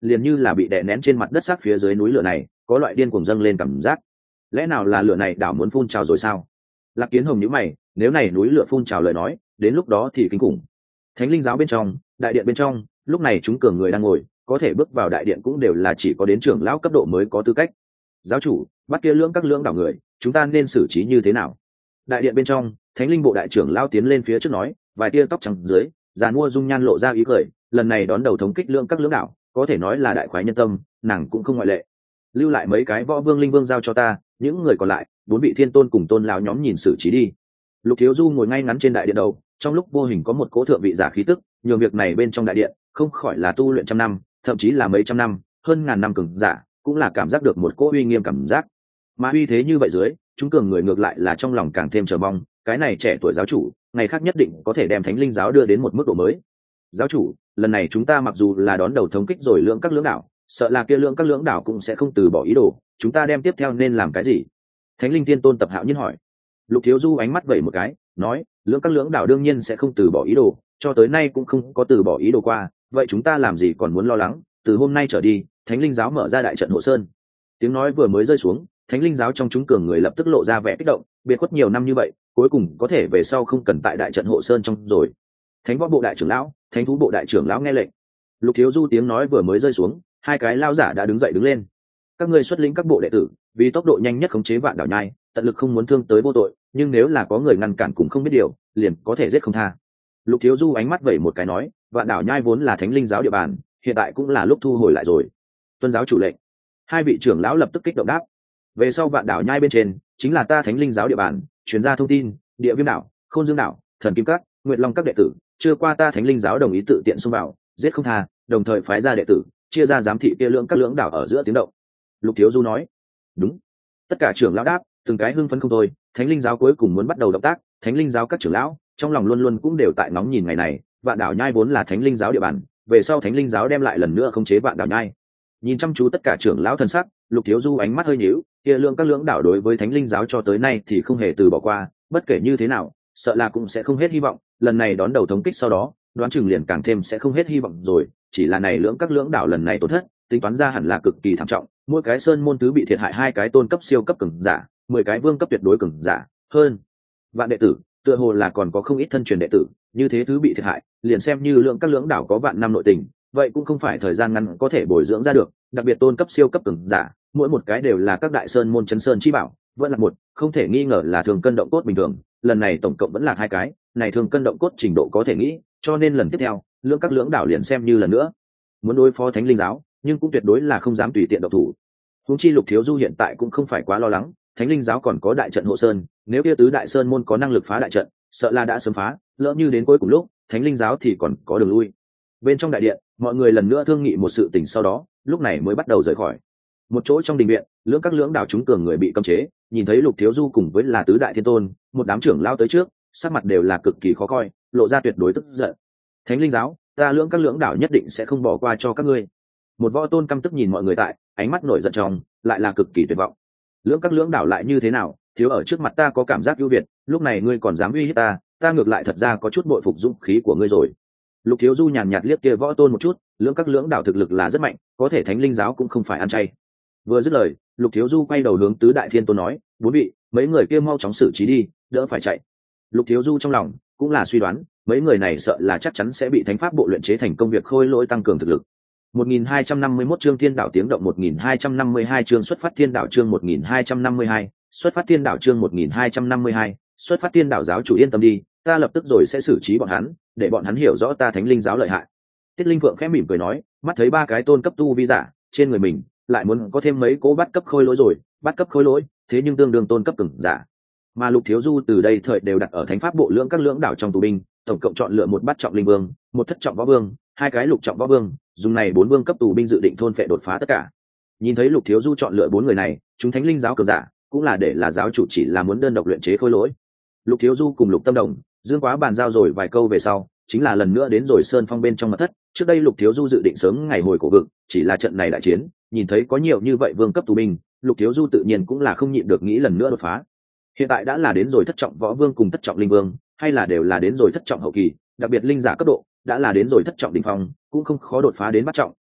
liền như là bị đè nén trên mặt đất sát phía dưới núi lửa này có loại điên cuồng dâng lên cảm giác. Lẽ nào là lửa này đảo muốn phun trào rồi sao? Lạc Kiến Hồng nhíu mày, nếu này núi lửa phun trào lời nói, đến lúc đó thì kinh khủng. Thánh linh giáo bên trong, đại điện bên trong, lúc này chúng cường người đang ngồi, có thể bước vào đại điện cũng đều là chỉ có đến trưởng lão cấp độ mới có tư cách. Giáo chủ, bắt kia lưỡng các lưỡng đảo người, chúng ta nên xử trí như thế nào? Đại điện bên trong, Thánh linh bộ đại trưởng lão tiến lên phía trước nói, vài tia tóc trắng dưới, giàn mua dung nhan lộ ra ý cười, lần này đón đầu thống kích lưỡng các lưỡng đảo, có thể nói là đại khoái nhân tâm, nàng cũng không ngoại lệ. Lưu lại mấy cái võ vương linh vương giao cho ta, những người còn lại, bốn vị thiên tôn cùng tôn lão nhóm nhìn xử trí đi. Lục Thiếu Du ngồi ngay ngắn trên đại điện đầu, trong lúc vô hình có một cỗ thượng vị giả khí tức, nhường việc này bên trong đại điện, không khỏi là tu luyện trăm năm, thậm chí là mấy trăm năm, hơn ngàn năm cường giả, cũng là cảm giác được một cỗ uy nghiêm cảm giác. Mà uy thế như vậy dưới, chúng cường người ngược lại là trong lòng càng thêm chờ mong, cái này trẻ tuổi giáo chủ, ngày khác nhất định có thể đem Thánh linh giáo đưa đến một mức độ mới. Giáo chủ, lần này chúng ta mặc dù là đón đầu thống kích rồi lượng các lưỡng đảo, sợ là kia lượng các lưỡng đảo cũng sẽ không từ bỏ ý đồ, chúng ta đem tiếp theo nên làm cái gì? Thánh linh tiên tôn Tập Hạo Nhiên hỏi. Lục Thiếu Du ánh mắt vẩy một cái, nói, lượng các lưỡng đảo đương nhiên sẽ không từ bỏ ý đồ, cho tới nay cũng không có từ bỏ ý đồ qua, vậy chúng ta làm gì còn muốn lo lắng? Từ hôm nay trở đi, Thánh linh giáo mở ra đại trận hộ sơn. Tiếng nói vừa mới rơi xuống, Thánh linh giáo trong chúng cường người lập tức lộ ra vẻ kích động, biệt khuất nhiều năm như vậy, cuối cùng có thể về sau không cần tại đại trận hộ sơn trong rồi. Thánh võ bộ đại trưởng lão, Thánh thú bộ đại trưởng lão nghe lệnh. Lục Thiếu Du tiếng nói vừa mới rơi xuống, hai cái lao giả đã đứng dậy đứng lên. Các ngươi xuất lĩnh các bộ đệ tử, vì tốc độ nhanh nhất khống chế vạn đảo nhai, tận lực không muốn thương tới vô tội, nhưng nếu là có người ngăn cản cũng không biết điều, liền có thể giết không tha. Lục Thiếu Du ánh mắt vẩy một cái nói, vạn đảo nhai vốn là Thánh linh giáo địa bàn, hiện tại cũng là lúc thu hồi lại rồi. Tuân giáo chủ lệnh. Hai vị trưởng lão lập tức kích động đáp. Về sau vạn đảo nhai bên trên, chính là ta Thánh linh giáo địa bàn, truyền ra thông tin, địa viêm đảo, khôn dương đảo, thần kim các, nguyệt long các đệ tử, chưa qua ta Thánh linh giáo đồng ý tự tiện xông vào, giết không tha, đồng thời phái ra đệ tử, chia ra giám thị kia lượng các lưỡng đảo ở giữa tiếng động. Lục Thiếu Du nói. Đúng. Tất cả trưởng lão đáp, từng cái hưng phấn không thôi. Thánh linh giáo cuối cùng muốn bắt đầu động tác, Thánh linh giáo các trưởng lão trong lòng luôn luôn cũng đều tại ngóng nhìn ngày này. Vạn đảo nhai vốn là Thánh linh giáo địa bàn, về sau Thánh linh giáo đem lại lần nữa khống chế vạn đảo nhai. Nhìn chăm chú tất cả trưởng lão thần sắc, Lục Thiếu Du ánh mắt hơi nhíu, kia lượng các lưỡng đảo đối với Thánh linh giáo cho tới nay thì không hề từ bỏ qua, bất kể như thế nào, sợ là cũng sẽ không hết hy vọng. Lần này đón đầu thống kích sau đó, đoán chừng liền càng thêm sẽ không hết hy vọng rồi. Chỉ là này lưỡng các lưỡng đảo lần này tổn thất, tính toán ra hẳn là cực kỳ thảm trọng, mỗi cái sơn môn thứ bị thiệt hại hai cái tôn cấp siêu cấp cường giả, mười cái vương cấp tuyệt đối cường giả, hơn vạn đệ tử, tựa hồ là còn có không ít thân truyền đệ tử, như thế thứ bị thiệt hại, liền xem như lượng các lưỡng đảo có vạn năm nội tình, vậy cũng không phải thời gian ngắn có thể bồi dưỡng ra được, đặc biệt tôn cấp siêu cấp cường giả, mỗi một cái đều là các đại sơn môn chấn sơn chi bảo, vẫn là một, không thể nghi ngờ là thường cân động cốt bình thường, lần này tổng cộng vẫn là hai cái, này thường cân động cốt trình độ có thể nghĩ, cho nên lần tiếp theo, lượng các lưỡng đảo liền xem như lần nữa muốn đối phó Thánh linh giáo, nhưng cũng tuyệt đối là không dám tùy tiện động thủ. Huống chi Lục Thiếu Du hiện tại cũng không phải quá lo lắng, Thánh linh giáo còn có đại trận hộ sơn, nếu kia tứ đại sơn môn có năng lực phá đại trận, sợ là đã sớm phá, lỡ như đến cuối cùng lúc, Thánh linh giáo thì còn có đường lui. Bên trong đại điện, mọi người lần nữa thương nghị một sự tình, sau đó, lúc này mới bắt đầu rời khỏi. Một chỗ trong đình viện, lưỡng các lưỡng đảo chúng cường người bị cấm chế, nhìn thấy Lục Thiếu Du cùng với là tứ đại thiên tôn, một đám trưởng lao tới trước, sắc mặt đều là cực kỳ khó coi, lộ ra tuyệt đối tức giận. Thánh linh giáo, ta lưỡng các lưỡng đảo nhất định sẽ không bỏ qua cho các ngươi. Một võ tôn căm tức nhìn mọi người tại, ánh mắt nổi giận trong, lại là cực kỳ tuyệt vọng. Lưỡng các lưỡng đảo lại như thế nào, thiếu ở trước mặt ta có cảm giác ưu việt, lúc này ngươi còn dám uy hiếp ta, ta ngược lại thật ra có chút bội phục dũng khí của ngươi rồi. Lục Thiếu Du nhàn nhạt liếc kia võ tôn một chút, lưỡng các lưỡng đảo thực lực là rất mạnh, có thể Thánh linh giáo cũng không phải ăn chay. Vừa dứt lời, Lục Thiếu Du quay đầu hướng tứ đại thiên tôn nói, bốn vị, mấy người kia mau chóng xử trí đi, đỡ phải chạy. Lục Thiếu Du trong lòng cũng là suy đoán, mấy người này sợ là chắc chắn sẽ bị thánh pháp bộ luyện chế thành công việc khôi lỗi tăng cường thực lực. một nghìn hai trăm năm mươi mốt chương thiên đạo tiếng động, một nghìn hai trăm năm mươi hai chương xuất phát thiên đạo chương một nghìn hai trăm năm mươi hai, xuất phát thiên đạo chương một nghìn hai trăm năm mươi hai, xuất phát thiên đạo giáo chủ yên tâm đi, ta lập tức rồi sẽ xử trí bọn hắn, để bọn hắn hiểu rõ ta Thánh linh giáo lợi hại. Tiết Linh Phượng khẽ mỉm cười nói, mắt thấy ba cái tôn cấp tu vi giả, trên người mình lại muốn có thêm mấy cố bắt cấp khôi lỗi rồi, bắt cấp khôi lỗi, thế nhưng tương đương tôn cấp cường giả. Mà Lục Thiếu Du từ đây thời đều đặt ở thánh pháp bộ lưỡng các lưỡng đảo trong tù binh, tổng cộng chọn lựa một bát trọng linh vương, một thất trọng võ vương, hai cái lục trọng võ vương, dùng này bốn vương cấp tù binh dự định thôn phệ đột phá tất cả. Nhìn thấy Lục Thiếu Du chọn lựa bốn người này, chúng Thánh linh giáo cường giả cũng là để là giáo chủ chỉ là muốn đơn độc luyện chế khôi lỗi. Lục Thiếu Du cùng Lục Tâm Đồng, Dương Quá bàn giao rồi vài câu về sau, chính là lần nữa đến rồi Sơn Phong bên trong mật thất. Trước đây Lục Thiếu Du dự định sớm ngày hồi cổ vực, chỉ là trận này đại chiến, nhìn thấy có nhiều như vậy vương cấp tù binh, Lục Thiếu Du tự nhiên cũng là không nhịn được nghĩ lần nữa đột phá. Hiện tại đã là đến rồi thất trọng võ vương cùng thất trọng linh vương, hay là đều là đến rồi thất trọng hậu kỳ, đặc biệt linh giả cấp độ đã là đến rồi thất trọng đỉnh phong, cũng không khó đột phá đến bát trọng,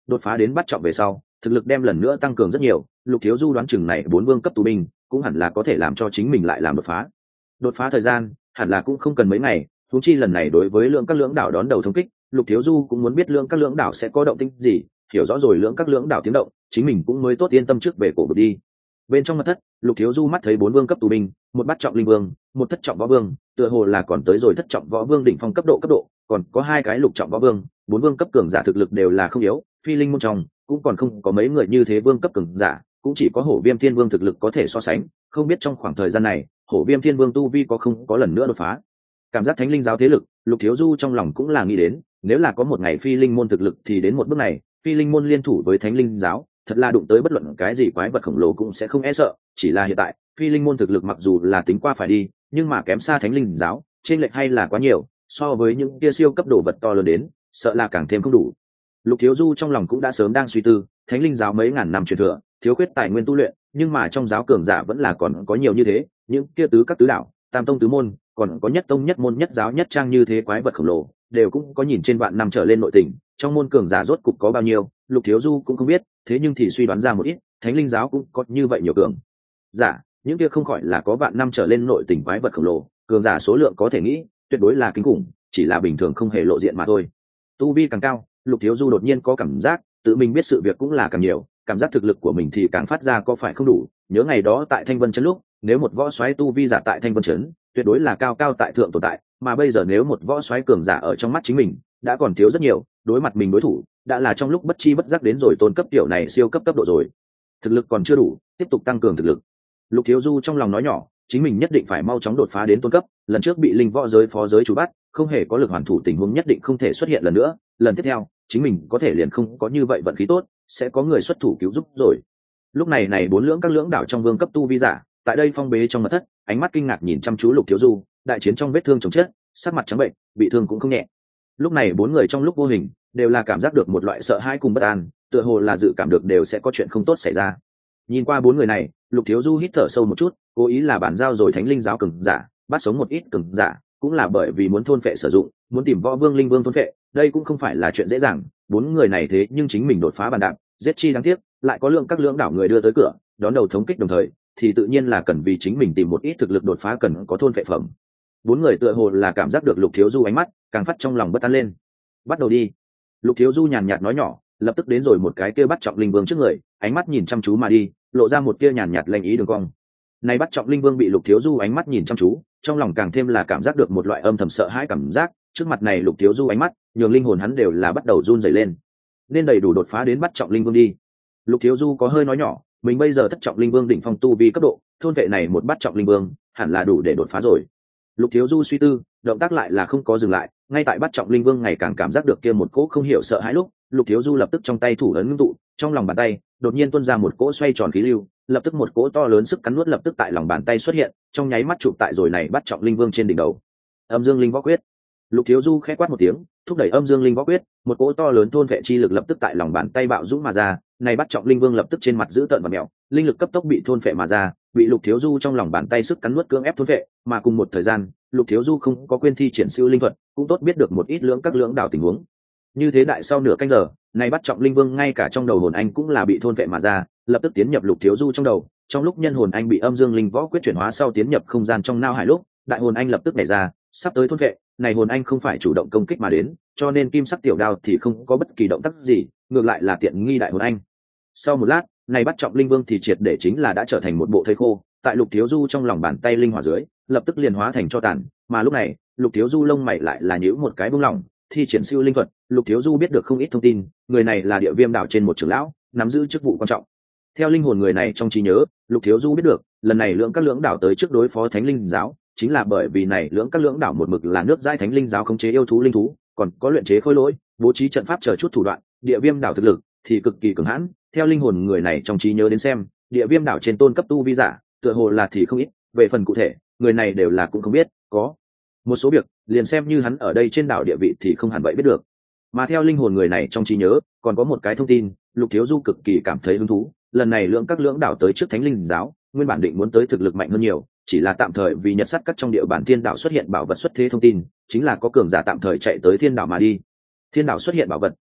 đột phá đến bắt trọng về sau thực lực đem lần nữa tăng cường rất nhiều. Lục Thiếu Du đoán chừng này bốn vương cấp tù binh cũng hẳn là có thể làm cho chính mình lại làm đột phá. Đột phá thời gian hẳn là cũng không cần mấy ngày, huống chi lần này đối với lượng các lưỡng đảo đón đầu thống kích, Lục Thiếu Du cũng muốn biết lượng các lưỡng đảo sẽ có động tĩnh gì, hiểu rõ rồi lượng các lưỡng đảo tiếng động, chính mình cũng mới tốt yên tâm trước về cổ vực đi. Bên trong mật thất, Lục Thiếu Du mắt thấy bốn vương cấp tù binh, một bát trọng linh vương, một thất trọng võ vương, tựa hồ là còn tới rồi thất trọng võ vương đỉnh phong cấp độ cấp độ, còn có hai cái lục trọng võ vương, bốn vương cấp cường giả thực lực đều là không yếu, phi linh môn trong cũng còn không có mấy người như thế vương cấp cường giả, cũng chỉ có Hổ Viêm Thiên Vương thực lực có thể so sánh, không biết trong khoảng thời gian này, Hổ Viêm Thiên Vương tu vi có không có lần nữa đột phá. Cảm giác thánh linh giáo thế lực, Lục Thiếu Du trong lòng cũng là nghĩ đến, nếu là có một ngày phi linh môn thực lực thì đến một bước này, phi linh môn liên thủ với thánh linh giáo, thật là đụng tới bất luận cái gì quái vật khổng lồ cũng sẽ không e sợ. Chỉ là hiện tại phi linh môn thực lực mặc dù là tính qua phải đi, nhưng mà kém xa thánh linh giáo, trên lệch hay là quá nhiều, so với những kia siêu cấp đồ vật to lớn đến, sợ là càng thêm không đủ. Lục Thiếu Du trong lòng cũng đã sớm đang suy tư, thánh linh giáo mấy ngàn năm truyền thừa, thiếu khuyết tài nguyên tu luyện, nhưng mà trong giáo cường giả vẫn là còn có nhiều như thế, những kia tứ các tứ đạo, tam tông tứ môn, còn có nhất tông nhất môn nhất giáo nhất trang như thế quái vật khổng lồ, đều cũng có nhìn trên vạn năm trở lên nội tình, trong môn cường giả rốt cục có bao nhiêu, Lục Thiếu Du cũng không biết, thế nhưng thì suy đoán ra một ít, thánh linh giáo cũng có như vậy nhiều cường giả, những kia không khỏi là có vạn năm trở lên nội tình quái vật khổng lồ, cường giả số lượng có thể nghĩ, tuyệt đối là kinh khủng, chỉ là bình thường không hề lộ diện mà thôi. Tu vi càng cao, Lục Thiếu Du đột nhiên có cảm giác, tự mình biết sự việc cũng là càng nhiều, cảm giác thực lực của mình thì càng phát ra có phải không đủ. Nhớ ngày đó tại Thanh Vân Trấn lúc, nếu một võ soái tu vi giả tại Thanh Vân Trấn, tuyệt đối là cao cao tại thượng tồn tại, mà bây giờ nếu một võ soái cường giả ở trong mắt chính mình, đã còn thiếu rất nhiều, đối mặt mình đối thủ, đã là trong lúc bất chi bất giác đến rồi tôn cấp tiểu này siêu cấp cấp độ rồi. Thực lực còn chưa đủ, tiếp tục tăng cường thực lực. Lục Thiếu Du trong lòng nói nhỏ, chính mình nhất định phải mau chóng đột phá đến tôn cấp, lần trước bị linh võ giới phó giới chủ bắt, không hề có lực hoàn thủ, tình huống nhất định không thể xuất hiện lần nữa, lần tiếp theo, chính mình có thể liền không có như vậy vận khí tốt, sẽ có người xuất thủ cứu giúp rồi. Lúc này này bốn lưỡng các lưỡng đảo trong vương cấp tu vi giả, tại đây phong bế trong mật thất, ánh mắt kinh ngạc nhìn chăm chú Lục Thiếu Du, đại chiến trong vết thương chồng chết, sắc mặt trắng bệnh, bị thương cũng không nhẹ. Lúc này bốn người trong lúc vô hình đều là cảm giác được một loại sợ hãi cùng bất an, tựa hồ là dự cảm được đều sẽ có chuyện không tốt xảy ra. Nhìn qua bốn người này, Lục Thiếu Du hít thở sâu một chút, cố ý là bản giao rồi thánh linh giáo cường giả, bắt sống một ít cường giả, cũng là bởi vì muốn thôn phệ sử dụng, muốn tìm võ vương linh vương thôn phệ, đây cũng không phải là chuyện dễ dàng. Bốn người này thế nhưng chính mình đột phá bàn đạp, giết chi đáng tiếc, lại có lượng các lưỡng đảo người đưa tới cửa, đón đầu thống kích đồng thời, thì tự nhiên là cần vì chính mình tìm một ít thực lực đột phá cần có thôn phệ phẩm. Bốn người tựa hồ là cảm giác được Lục Thiếu Du ánh mắt, càng phát trong lòng bất an lên. Bắt đầu đi. Lục Thiếu Du nhàn nhạt nói nhỏ, lập tức đến rồi một cái kia bắt trọng linh vương trước người, ánh mắt nhìn chăm chú mà đi, lộ ra một tia nhàn nhạt lanh ý đường cong. Này bắt trọng linh vương bị Lục Thiếu Du ánh mắt nhìn chăm chú, trong lòng càng thêm là cảm giác được một loại âm thầm sợ hãi cảm giác, trước mặt này Lục Thiếu Du ánh mắt, nhường linh hồn hắn đều là bắt đầu run rẩy lên. Nên đầy đủ đột phá đến bắt trọng linh vương đi. Lục Thiếu Du có hơi nói nhỏ, mình bây giờ thất trọng linh vương đỉnh phong tu vi cấp độ, thôn vệ này một bắt trọng linh vương, hẳn là đủ để đột phá rồi. Lục Thiếu Du suy tư, động tác lại là không có dừng lại, ngay tại bắt trọng linh vương ngày càng cảm giác được kia một cỗ không hiểu sợ hãi lúc, Lục Thiếu Du lập tức trong tay thủ ấn ngưng tụ, trong lòng bàn tay đột nhiên tuôn ra một cỗ xoay tròn khí lưu, lập tức một cỗ to lớn sức cắn nuốt lập tức tại lòng bàn tay xuất hiện, trong nháy mắt chụp tại rồi này bắt trọng linh vương trên đỉnh đầu. Âm Dương Linh Võ Quyết. Lục Thiếu Du khẽ quát một tiếng, thúc đẩy Âm Dương Linh Võ Quyết, một cỗ to lớn thôn vệ chi lực lập tức tại lòng bàn tay bạo dũng mà ra, này bắt trọng linh vương lập tức trên mặt giữ tợn và mèo, linh lực cấp tốc bị thôn vệ mà ra, bị Lục Thiếu Du trong lòng bàn tay sức cắn nuốt cưỡng ép thôn vệ, mà cùng một thời gian, Lục Thiếu Du không có quên thi triển siêu linh thuật, cũng tốt biết được một ít lưỡng các lưỡng đảo tình huống. Như thế đại sau nửa canh giờ, này bắt trọng linh vương ngay cả trong đầu hồn anh cũng là bị thôn vệ mà ra, lập tức tiến nhập Lục Thiếu Du trong đầu. Trong lúc nhân hồn anh bị Âm Dương Linh Võ Quyết chuyển hóa sau tiến nhập không gian trong nao hải lúc, đại hồn anh lập tức nảy ra, sắp tới thôn vệ. Này hồn anh không phải chủ động công kích mà đến, cho nên kim sắc tiểu đao thì không có bất kỳ động tác gì, ngược lại là tiện nghi đại hồn anh. Sau một lát, này bắt trọng linh vương thì triệt để chính là đã trở thành một bộ thây khô, tại Lục Thiếu Du trong lòng bàn tay linh hỏa dưới, lập tức liền hóa thành tro tàn. Mà lúc này, Lục Thiếu Du lông mày lại là nhíu một cái buông lỏng, thi triển siêu linh thuật, Lục Thiếu Du biết được không ít thông tin, người này là Địa Viêm đảo trên một trưởng lão, nắm giữ chức vụ quan trọng. Theo linh hồn người này trong trí nhớ, Lục Thiếu Du biết được, lần này lượng các lưỡng đảo tới trước đối phó Thánh Linh giáo, chính là bởi vì này lưỡng các lưỡng đảo một mực là nước giai Thánh Linh giáo khống chế yêu thú linh thú, còn có luyện chế khôi lỗi, bố trí trận pháp chờ chút thủ đoạn, Địa Viêm đảo thực lực thì cực kỳ cường hãn. Theo linh hồn người này trong trí nhớ đến xem, Địa Viêm đảo trên tôn cấp tu vi giả, tựa hồ là thì không ít, về phần cụ thể, người này đều là cũng không biết, có một số việc liền xem như hắn ở đây trên đảo địa vị thì không hẳn vậy biết được. Mà theo linh hồn người này trong trí nhớ, còn có một cái thông tin, Lục Thiếu Du cực kỳ cảm thấy hứng thú, lần này lượng các lưỡng đảo tới trước Thánh Linh giáo, nguyên bản định muốn tới thực lực mạnh hơn nhiều, chỉ là tạm thời vì nhật sắt cắt trong địa bản thiên đảo xuất hiện bảo vật xuất thế thông tin, chính là có cường giả tạm thời chạy tới thiên đảo mà đi. Thiên đảo xuất hiện bảo vật,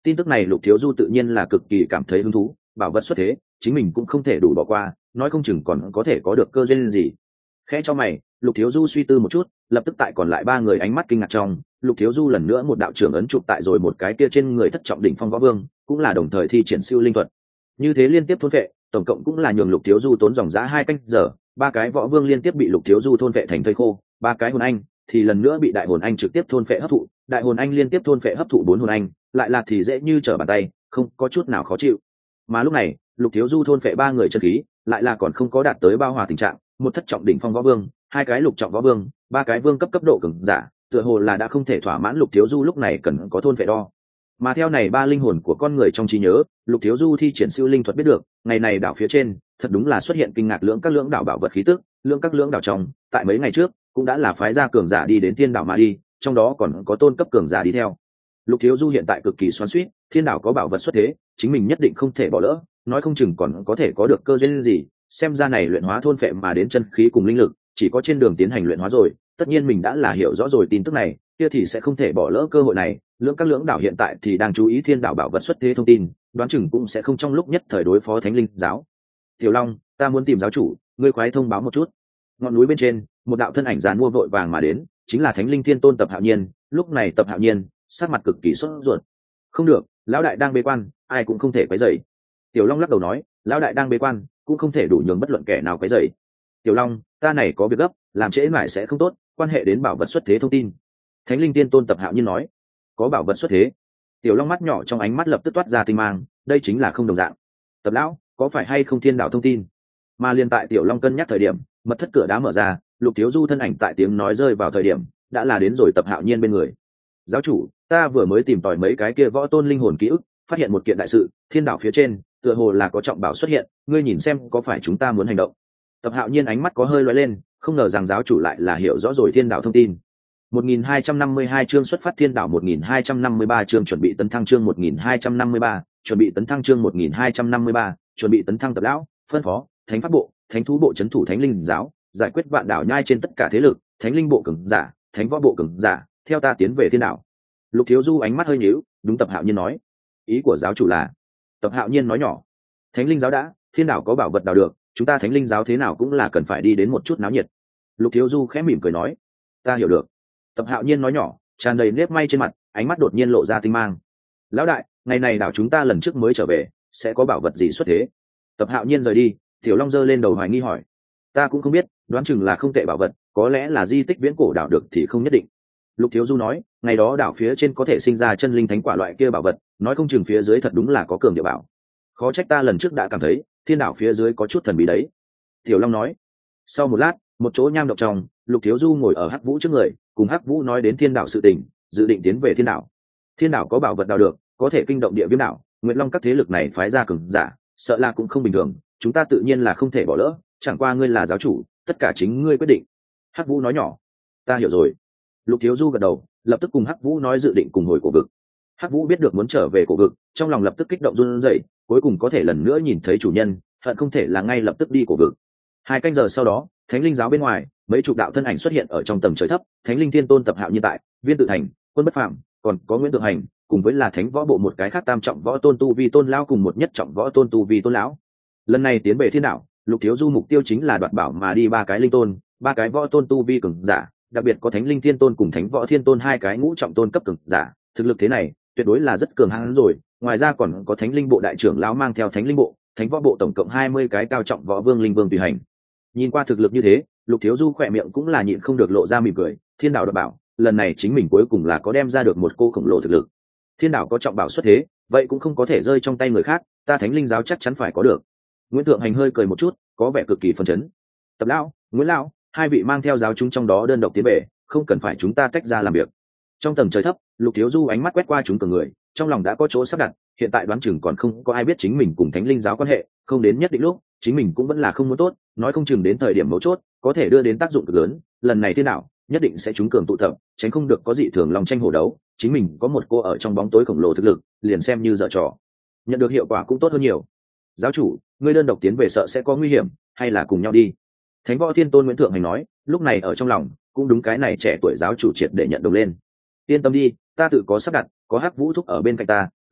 Tin tức này Lục Thiếu Du tự nhiên là cực kỳ cảm thấy hứng thú, bảo vật xuất thế chính mình cũng không thể đủ bỏ qua, nói không chừng còn có thể có được cơ duyên gì. Khẽ cho mày, Lục Thiếu Du suy tư một chút, lập tức tại còn lại ba người ánh mắt kinh ngạc trong, Lục Thiếu Du lần nữa một đạo trưởng ấn chụp tại rồi một cái kia trên người thất trọng đỉnh phong võ vương, cũng là đồng thời thi triển siêu linh thuật. Như thế liên tiếp thôn vệ, tổng cộng cũng là nhường Lục Thiếu Du tốn dòng giá hai canh giờ, ba cái võ vương liên tiếp bị Lục Thiếu Du thôn vệ thành thây khô, ba cái hồn anh thì lần nữa bị đại hồn anh trực tiếp thôn vệ hấp thụ, đại hồn anh liên tiếp thôn vệ hấp thụ bốn hồn anh, lại là thì dễ như trở bàn tay, không có chút nào khó chịu. Mà lúc này, Lục Thiếu Du thôn vệ ba người chân khí, lại là còn không có đạt tới bao hòa tình trạng, một thất trọng đỉnh phong võ vương, hai cái lục trọng võ vương, ba cái vương cấp cấp độ cường giả, tựa hồ là đã không thể thỏa mãn Lục Thiếu Du lúc này cần có thôn vệ đo. Mà theo này ba linh hồn của con người trong trí nhớ, Lục Thiếu Du thi triển siêu linh thuật biết được, ngày này đảo phía trên, thật đúng là xuất hiện kinh ngạc lưỡng các lưỡng đảo bảo vật khí tức, lưỡng các lưỡng đảo trong, tại mấy ngày trước, cũng đã là phái ra cường giả đi đến thiên đảo mà đi, trong đó còn có tôn cấp cường giả đi theo. Lục Thiếu Du hiện tại cực kỳ xoắn xuýt, thiên đảo có bảo vật xuất thế, chính mình nhất định không thể bỏ lỡ, nói không chừng còn có thể có được cơ duyên gì, xem ra này luyện hóa thôn phệ mà đến chân khí cùng linh lực, chỉ có trên đường tiến hành luyện hóa rồi, tất nhiên mình đã là hiểu rõ rồi tin tức này, kia thì sẽ không thể bỏ lỡ cơ hội này. Lưỡng các lưỡng đảo hiện tại thì đang chú ý thiên đảo bảo vật xuất thế thông tin, đoán chừng cũng sẽ không trong lúc nhất thời đối phó Thánh Linh giáo. Tiểu Long, ta muốn tìm giáo chủ, ngươi khoái thông báo một chút. Ngọn núi bên trên, một đạo thân ảnh giàn mua vội vàng mà đến, chính là Thánh Linh Thiên Tôn Tập Hạo Nhiên. Lúc này Tập Hạo Nhiên sắc mặt cực kỳ sốt ruột. Không được, lão đại đang bế quan, ai cũng không thể quấy rầy. Tiểu Long lắc đầu nói, lão đại đang bế quan, cũng không thể đủ nhường bất luận kẻ nào quấy rầy. Tiểu Long, ta này có việc gấp, làm trễ mãi sẽ không tốt, quan hệ đến bảo vật xuất thế thông tin. Thánh Linh Tiên Tôn Tập Hạo Nhiên nói, có bảo vật xuất thế. Tiểu Long mắt nhỏ trong ánh mắt lập tức toát ra tinh mang, đây chính là không đồng dạng. Tập lão, có phải hay không thiên đạo thông tin? Mà liên tại Tiểu Long cân nhắc thời điểm, mật thất cửa đá mở ra, Lục Thiếu Du thân ảnh tại tiếng nói rơi vào thời điểm, đã là đến rồi Tập Hạo Nhiên bên người. Giáo chủ, ta vừa mới tìm tòi mấy cái kia võ tôn linh hồn ký ức, phát hiện một kiện đại sự, thiên đạo phía trên, tựa hồ là có trọng bảo xuất hiện, ngươi nhìn xem có phải chúng ta muốn hành động. Tập Hạo Nhiên ánh mắt có hơi lóe lên, không ngờ rằng giáo chủ lại là hiểu rõ rồi thiên đạo thông tin. một nghìn hai trăm năm mươi hai chương xuất phát thiên đạo, một nghìn hai trăm năm mươi ba chương chuẩn bị tấn thăng, chương một nghìn hai trăm năm mươi ba chuẩn bị tấn thăng, chương một nghìn hai trăm năm mươi ba chuẩn bị tấn thăng. Tập lão, phân phó thánh pháp bộ, thánh thú bộ trấn thủ Thánh Linh giáo, giải quyết vạn đảo nhai trên tất cả thế lực, Thánh Linh bộ cường giả, thánh võ bộ cường giả, theo ta tiến về thiên đạo. Lục Thiếu Du ánh mắt hơi nhíu, đúng Tập Hạo Nhiên nói, ý của giáo chủ là? Tập Hạo Nhiên nói nhỏ, Thánh Linh giáo đã, thiên đạo có bảo vật đào được, chúng ta Thánh Linh giáo thế nào cũng là cần phải đi đến một chút náo nhiệt. Lục Thiếu Du khẽ mỉm cười nói, ta hiểu được. Tập Hạo Nhiên nói nhỏ, tràn đầy nếp may trên mặt, ánh mắt đột nhiên lộ ra tinh mang. Lão đại, ngày này đảo chúng ta lần trước mới trở về, sẽ có bảo vật gì xuất thế? Tập Hạo Nhiên rời đi, Tiểu Long giơ lên đầu hoài nghi hỏi, ta cũng không biết, đoán chừng là không tệ bảo vật, có lẽ là di tích viễn cổ đảo được thì không nhất định. Lục Thiếu Du nói, ngày đó đảo phía trên có thể sinh ra chân linh thánh quả loại kia bảo vật, nói không chừng phía dưới thật đúng là có cường địa bảo. Khó trách ta lần trước đã cảm thấy thiên đảo phía dưới có chút thần bí đấy. Tiểu Long nói. Sau một lát, một chỗ nham động trong, Lục Thiếu Du ngồi ở Hắc Vũ trước người, cùng Hắc Vũ nói đến thiên đảo sự tình, dự định tiến về thiên đảo. Thiên đảo có bảo vật đào được, có thể kinh động địa viêm đảo, Nguyệt Long các thế lực này phái ra cường giả, sợ là cũng không bình thường, chúng ta tự nhiên là không thể bỏ lỡ, chẳng qua ngươi là giáo chủ, tất cả chính ngươi quyết định. Hắc Vũ nói nhỏ. Ta hiểu rồi. Lục Thiếu Du gật đầu, lập tức cùng Hắc Vũ nói dự định cùng hồi cổ vực. Hắc Vũ biết được muốn trở về cổ vực, trong lòng lập tức kích động run rẩy, cuối cùng có thể lần nữa nhìn thấy chủ nhân, hận không thể là ngay lập tức đi cổ vực. Hai canh giờ sau đó, Thánh Linh giáo bên ngoài, mấy chục đạo thân ảnh xuất hiện ở trong tầng trời thấp, Thánh Linh Thiên Tôn Tập Hạo Nhiên tại, Viên Tự Thành, Quân Bất Phàm, còn có Nguyễn Tự Hành, cùng với là Thánh Võ bộ một cái khác tam trọng võ tôn tu vi tôn lão cùng một nhất trọng võ tôn tu vi tôn lão. Lần này tiến về thiên đạo, Lục Thiếu Du mục tiêu chính là đoạt bảo mà đi ba cái linh tôn, ba cái võ tôn tu vi cường giả, đặc biệt có Thánh Linh Thiên Tôn cùng Thánh Võ Thiên Tôn hai cái ngũ trọng tôn cấp cường giả, thực lực thế này, tuyệt đối là rất cường hãn rồi. Ngoài ra còn có Thánh Linh bộ đại trưởng lão mang theo Thánh Linh bộ, Thánh Võ bộ tổng cộng hai mươi cái cao trọng võ vương linh vương tùy hành. Nhìn qua thực lực như thế, Lục Thiếu Du khỏe miệng cũng là nhịn không được lộ ra mỉm cười, thiên đạo đoạt bảo, lần này chính mình cuối cùng là có đem ra được một cô khổng lồ thực lực. Thiên đạo có trọng bảo xuất thế, vậy cũng không có thể rơi trong tay người khác, ta Thánh Linh giáo chắc chắn phải có được. Nguyễn Thượng Hành hơi cười một chút, có vẻ cực kỳ phấn chấn. Tập lão, Nguyễn lão, hai vị mang theo giáo chúng trong đó đơn độc tiến về, không cần phải chúng ta tách ra làm việc. Trong tầng trời thấp, Lục Thiếu Du ánh mắt quét qua chúng cường người, trong lòng đã có chỗ sắp đặt, hiện tại đoán chừng còn không có ai biết chính mình cùng Thánh Linh giáo quan hệ, không đến nhất định lúc, chính mình cũng vẫn là không muốn tốt, nói không chừng đến thời điểm mấu chốt, có thể đưa đến tác dụng cực lớn, lần này thế nào, nhất định sẽ chúng cường tụ tập, tránh không được có dị thường lòng tranh hổ đấu, chính mình có một cô ở trong bóng tối khổng lồ thực lực, liền xem như dở trò. Nhận được hiệu quả cũng tốt hơn nhiều. Giáo chủ, ngươi đơn độc tiến về sợ sẽ có nguy hiểm, hay là cùng nhau đi? Thánh Võ Thiên Tôn Nguyễn Thượng Hành nói, lúc này ở trong lòng, cũng đúng cái này trẻ tuổi giáo chủ triệt để nhận đồng lên. Yên tâm đi, ta tự có sắp đặt, có Hắc Vũ thúc ở bên cạnh ta,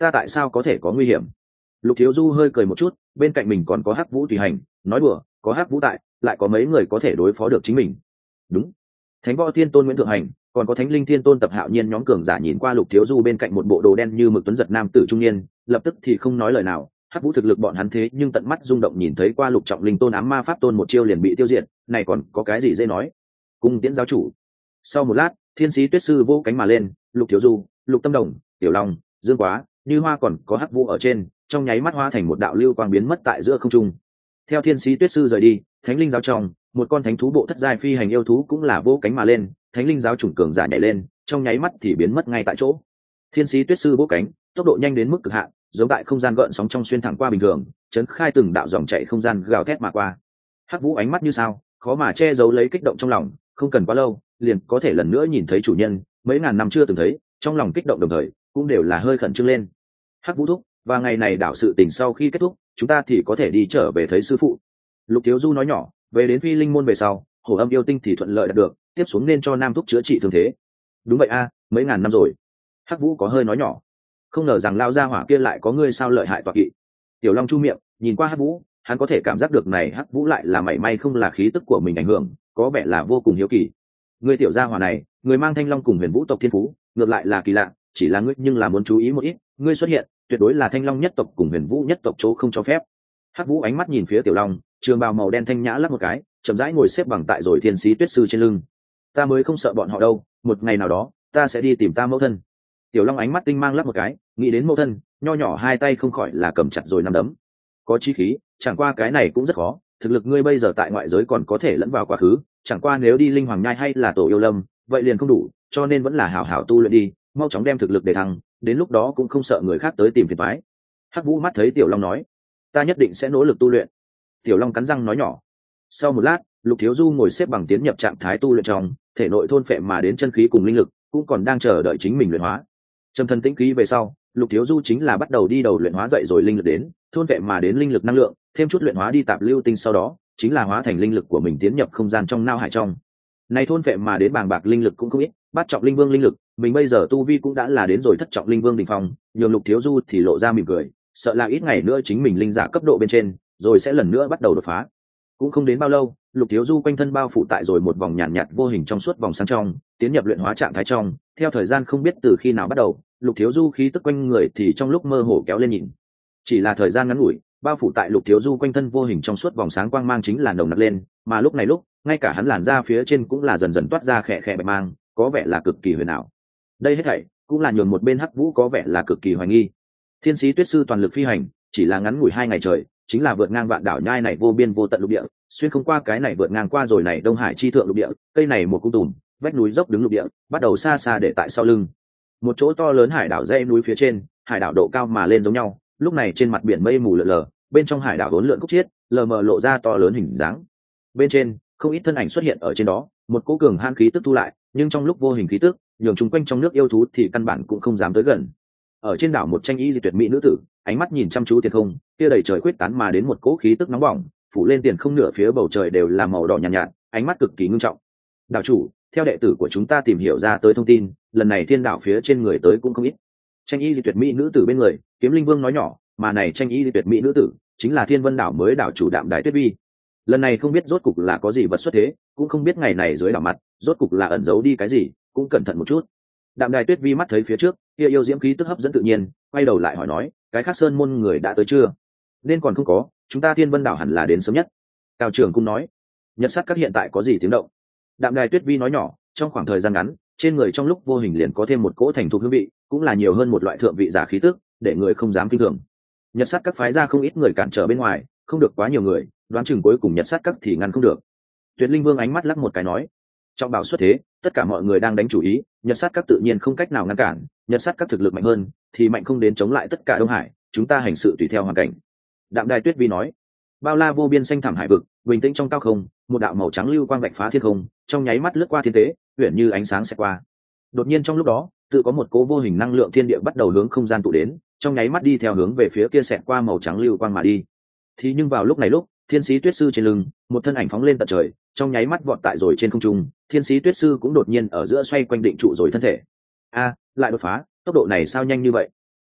ta tại sao có thể có nguy hiểm? Lục Thiếu Du hơi cười một chút, bên cạnh mình còn có Hắc Vũ tùy hành, nói đùa, có Hắc Vũ tại, lại có mấy người có thể đối phó được chính mình. Đúng. Thánh Võ Thiên Tôn Nguyễn Thượng Hành, còn có Thánh Linh Thiên Tôn Tập Hạo Nhiên nhóm cường giả nhìn qua Lục Thiếu Du bên cạnh một bộ đồ đen như mực tuấn giật nam tử trung niên, lập tức thì không nói lời nào. Hắc Vũ thực lực bọn hắn thế nhưng tận mắt rung động nhìn thấy qua Lục Trọng Linh Tôn ám ma pháp tôn một chiêu liền bị tiêu diệt, này còn có cái gì dễ nói. Cung Tiễn giáo chủ. Sau một lát, Thiên Sĩ Tuyết Sư vỗ cánh mà lên, Lục Thiếu Du, Lục Tâm Đồng, Tiểu Long, Dương Quá, Như Hoa còn có Hắc Vũ ở trên, trong nháy mắt hóa thành một đạo lưu quang biến mất tại giữa không trung. Theo Thiên Sĩ Tuyết Sư rời đi, Thánh Linh giáo trong, một con thánh thú bộ thất giai phi hành yêu thú cũng là vỗ cánh mà lên, Thánh Linh giáo chủng cường giả nhảy lên, trong nháy mắt thì biến mất ngay tại chỗ. Thiên Sĩ Tuyết Sư vỗ cánh, tốc độ nhanh đến mức cực hạn, giống tại không gian gợn sóng trong xuyên thẳng qua bình thường, chấn khai từng đạo dòng chảy không gian gào thét mà qua. Hắc Vũ ánh mắt như sao, khó mà che giấu lấy kích động trong lòng, không cần quá lâu, liền có thể lần nữa nhìn thấy chủ nhân, mấy ngàn năm chưa từng thấy, trong lòng kích động đồng thời, cũng đều là hơi khẩn trương lên. Hắc Vũ thúc, và ngày này đảo sự tình sau khi kết thúc, chúng ta thì có thể đi trở về thấy sư phụ. Lục Thiếu Du nói nhỏ, về đến Phi Linh môn về sau, Hổ Âm yêu tinh thì thuận lợi đạt được, tiếp xuống nên cho Nam thúc chữa trị thương thế. Đúng vậy a, mấy ngàn năm rồi. Hắc Vũ có hơi nói nhỏ, không ngờ rằng lao ra hỏa kia lại có ngươi sao lợi hại tọa kỵ. Tiểu Long chu miệng, nhìn qua Hắc Vũ, hắn có thể cảm giác được này Hắc Vũ lại là mảy may không là khí tức của mình ảnh hưởng, có vẻ là vô cùng hiếu kỳ. Ngươi tiểu gia hỏa này, người mang Thanh Long cùng Huyền Vũ tộc thiên phú, ngược lại là kỳ lạ, chỉ là ngươi nhưng là muốn chú ý một ít, ngươi xuất hiện, tuyệt đối là Thanh Long nhất tộc cùng Huyền Vũ nhất tộc chỗ không cho phép. Hắc Vũ ánh mắt nhìn phía Tiểu Long, trường bào màu đen thanh nhã lắc một cái, chậm rãi ngồi xếp bằng tại rồi Thiên Sĩ Tuyết Sư trên lưng. Ta mới không sợ bọn họ đâu, một ngày nào đó, ta sẽ đi tìm ta mẫu thân. Tiểu Long ánh mắt tinh mang lắc một cái, nghĩ đến mẫu thân, nho nhỏ hai tay không khỏi là cầm chặt rồi nắm đấm. Có chí khí, chẳng qua cái này cũng rất khó, thực lực ngươi bây giờ tại ngoại giới còn có thể lẫn vào quá khứ, chẳng qua nếu đi Linh Hoàng Nhai hay là Tổ Yêu Lâm, vậy liền không đủ, cho nên vẫn là hảo hảo tu luyện đi, mau chóng đem thực lực để thăng, đến lúc đó cũng không sợ người khác tới tìm phiền toái. Hắc Vũ mắt thấy Tiểu Long nói, ta nhất định sẽ nỗ lực tu luyện. Tiểu Long cắn răng nói nhỏ. Sau một lát, Lục Thiếu Du ngồi xếp bằng tiến nhập trạng thái tu luyện trong, thể nội thôn phệ mà đến chân khí cùng linh lực, cũng còn đang chờ đợi chính mình luyện hóa. Trầm thân tĩnh khí về sau, Lục Thiếu Du chính là bắt đầu đi đầu luyện hóa dậy rồi linh lực đến, thôn phệ mà đến linh lực năng lượng, thêm chút luyện hóa đi tạp lưu tinh sau đó, chính là hóa thành linh lực của mình tiến nhập không gian trong nao hải trong. Này thôn phệ mà đến bàng bạc linh lực cũng không ít, bát trọng linh vương linh lực, mình bây giờ tu vi cũng đã là đến rồi thất trọng linh vương đỉnh phong, nhường Lục Thiếu Du thì lộ ra mỉm cười, sợ là ít ngày nữa chính mình linh giả cấp độ bên trên, rồi sẽ lần nữa bắt đầu đột phá. Cũng không đến bao lâu, Lục Thiếu Du quanh thân bao phủ tại rồi một vòng nhàn nhạt, nhạt vô hình trong suốt vòng sáng trong, tiến nhập luyện hóa trạng thái trong, theo thời gian không biết từ khi nào bắt đầu, Lục Thiếu Du khí tức quanh người thì trong lúc mơ hồ kéo lên nhìn. Chỉ là thời gian ngắn ngủi, bao phủ tại Lục Thiếu Du quanh thân vô hình trong suốt vòng sáng quang mang chính là nồng nặc lên, mà lúc này lúc, ngay cả hắn làn da phía trên cũng là dần dần toát ra khẽ khẽ bạch mang, có vẻ là cực kỳ huyền ảo. Đây hết thảy cũng là nhường một bên Hắc Vũ có vẻ là cực kỳ hoài nghi. Thiên Sĩ Tuyết Sư toàn lực phi hành, chỉ là ngắn ngủi hai ngày trời, chính là vượt ngang vạn đảo nhai này vô biên vô tận lục địa, xuyên không qua cái này vượt ngang qua rồi này Đông Hải chi thượng lục địa, cây này một cung tùm, vách núi dốc đứng lục địa, bắt đầu xa xa để tại sau lưng. Một chỗ to lớn hải đảo dãy núi phía trên, hải đảo độ cao mà lên giống nhau, lúc này trên mặt biển mây mù lờ lờ, bên trong hải đảo uốn lượn khúc chiết, lờ mờ lộ ra to lớn hình dáng. Bên trên, không ít thân ảnh xuất hiện ở trên đó, một cỗ cường han khí tức thu lại, nhưng trong lúc vô hình khí tức, nhường chúng quanh trong nước yêu thú thì căn bản cũng không dám tới gần. Ở trên đảo một tranh y tuyệt mỹ nữ tử, ánh mắt nhìn chăm chú tiền không, kia đầy trời quyết tán mà đến một cỗ khí tức nóng bỏng, phủ lên tiền không nửa phía bầu trời đều là màu đỏ nhàn nhạt, nhạt, ánh mắt cực kỳ ngưng trọng. Đảo chủ, theo đệ tử của chúng ta tìm hiểu ra tới thông tin, lần này thiên đảo phía trên người tới cũng không ít. Tranh y tuyệt mỹ nữ tử bên người, Kiếm Linh Vương nói nhỏ, mà này tranh y tuyệt mỹ nữ tử chính là Thiên Vân đảo mới đảo chủ Đạm Đài Tuyết Vi. Lần này không biết rốt cục là có gì vật xuất thế, cũng không biết ngày này dưới đảo mặt rốt cục là ẩn giấu đi cái gì, cũng cẩn thận một chút. Đạm Đài Tuyết Vi mắt thấy phía trước kia yêu diễm khí tức hấp dẫn tự nhiên, quay đầu lại hỏi nói, cái khác sơn môn người đã tới chưa? Nên còn không có, chúng ta Thiên Vân đảo hẳn là đến sớm nhất. Cao trưởng cũng nói, Nhật Sát các hiện tại có gì tiếng động? Đạm Đài Tuyết Vi nói nhỏ, trong khoảng thời gian ngắn, trên người trong lúc vô hình liền có thêm một cỗ thành thục hương vị, cũng là nhiều hơn một loại thượng vị giả khí tức, để người không dám kinh thường. Nhật Sát các phái ra không ít người cản trở bên ngoài, không được quá nhiều người, đoán chừng cuối cùng Nhật Sát các thì ngăn không được. Tuyệt Linh Vương ánh mắt lắc một cái nói, trong bảo xuất thế, tất cả mọi người đang đánh chủ ý, Nhật Sát các tự nhiên không cách nào ngăn cản, Nhật Sát các thực lực mạnh hơn, thì mạnh không đến chống lại tất cả Đông Hải, chúng ta hành sự tùy theo hoàn cảnh. Đạm Đài Tuyết Vi nói, bao la vô biên xanh thẳm hải vực, bình tĩnh trong cao không, một đạo màu trắng lưu quang vạch phá thiên không, trong nháy mắt lướt qua thiên tế, uyển như ánh sáng sẽ qua. Đột nhiên trong lúc đó, tự có một cố vô hình năng lượng thiên địa bắt đầu hướng không gian tụ đến, trong nháy mắt đi theo hướng về phía kia xẹt qua màu trắng lưu quang mà đi. Thì nhưng vào lúc này lúc, Thiên Sĩ Tuyết Sư trên lưng, một thân ảnh phóng lên tận trời, trong nháy mắt vọt tại rồi trên không trung, Thiên Sĩ Tuyết Sư cũng đột nhiên ở giữa xoay quanh định trụ rồi thân thể. A, lại đột phá, tốc độ này sao nhanh như vậy?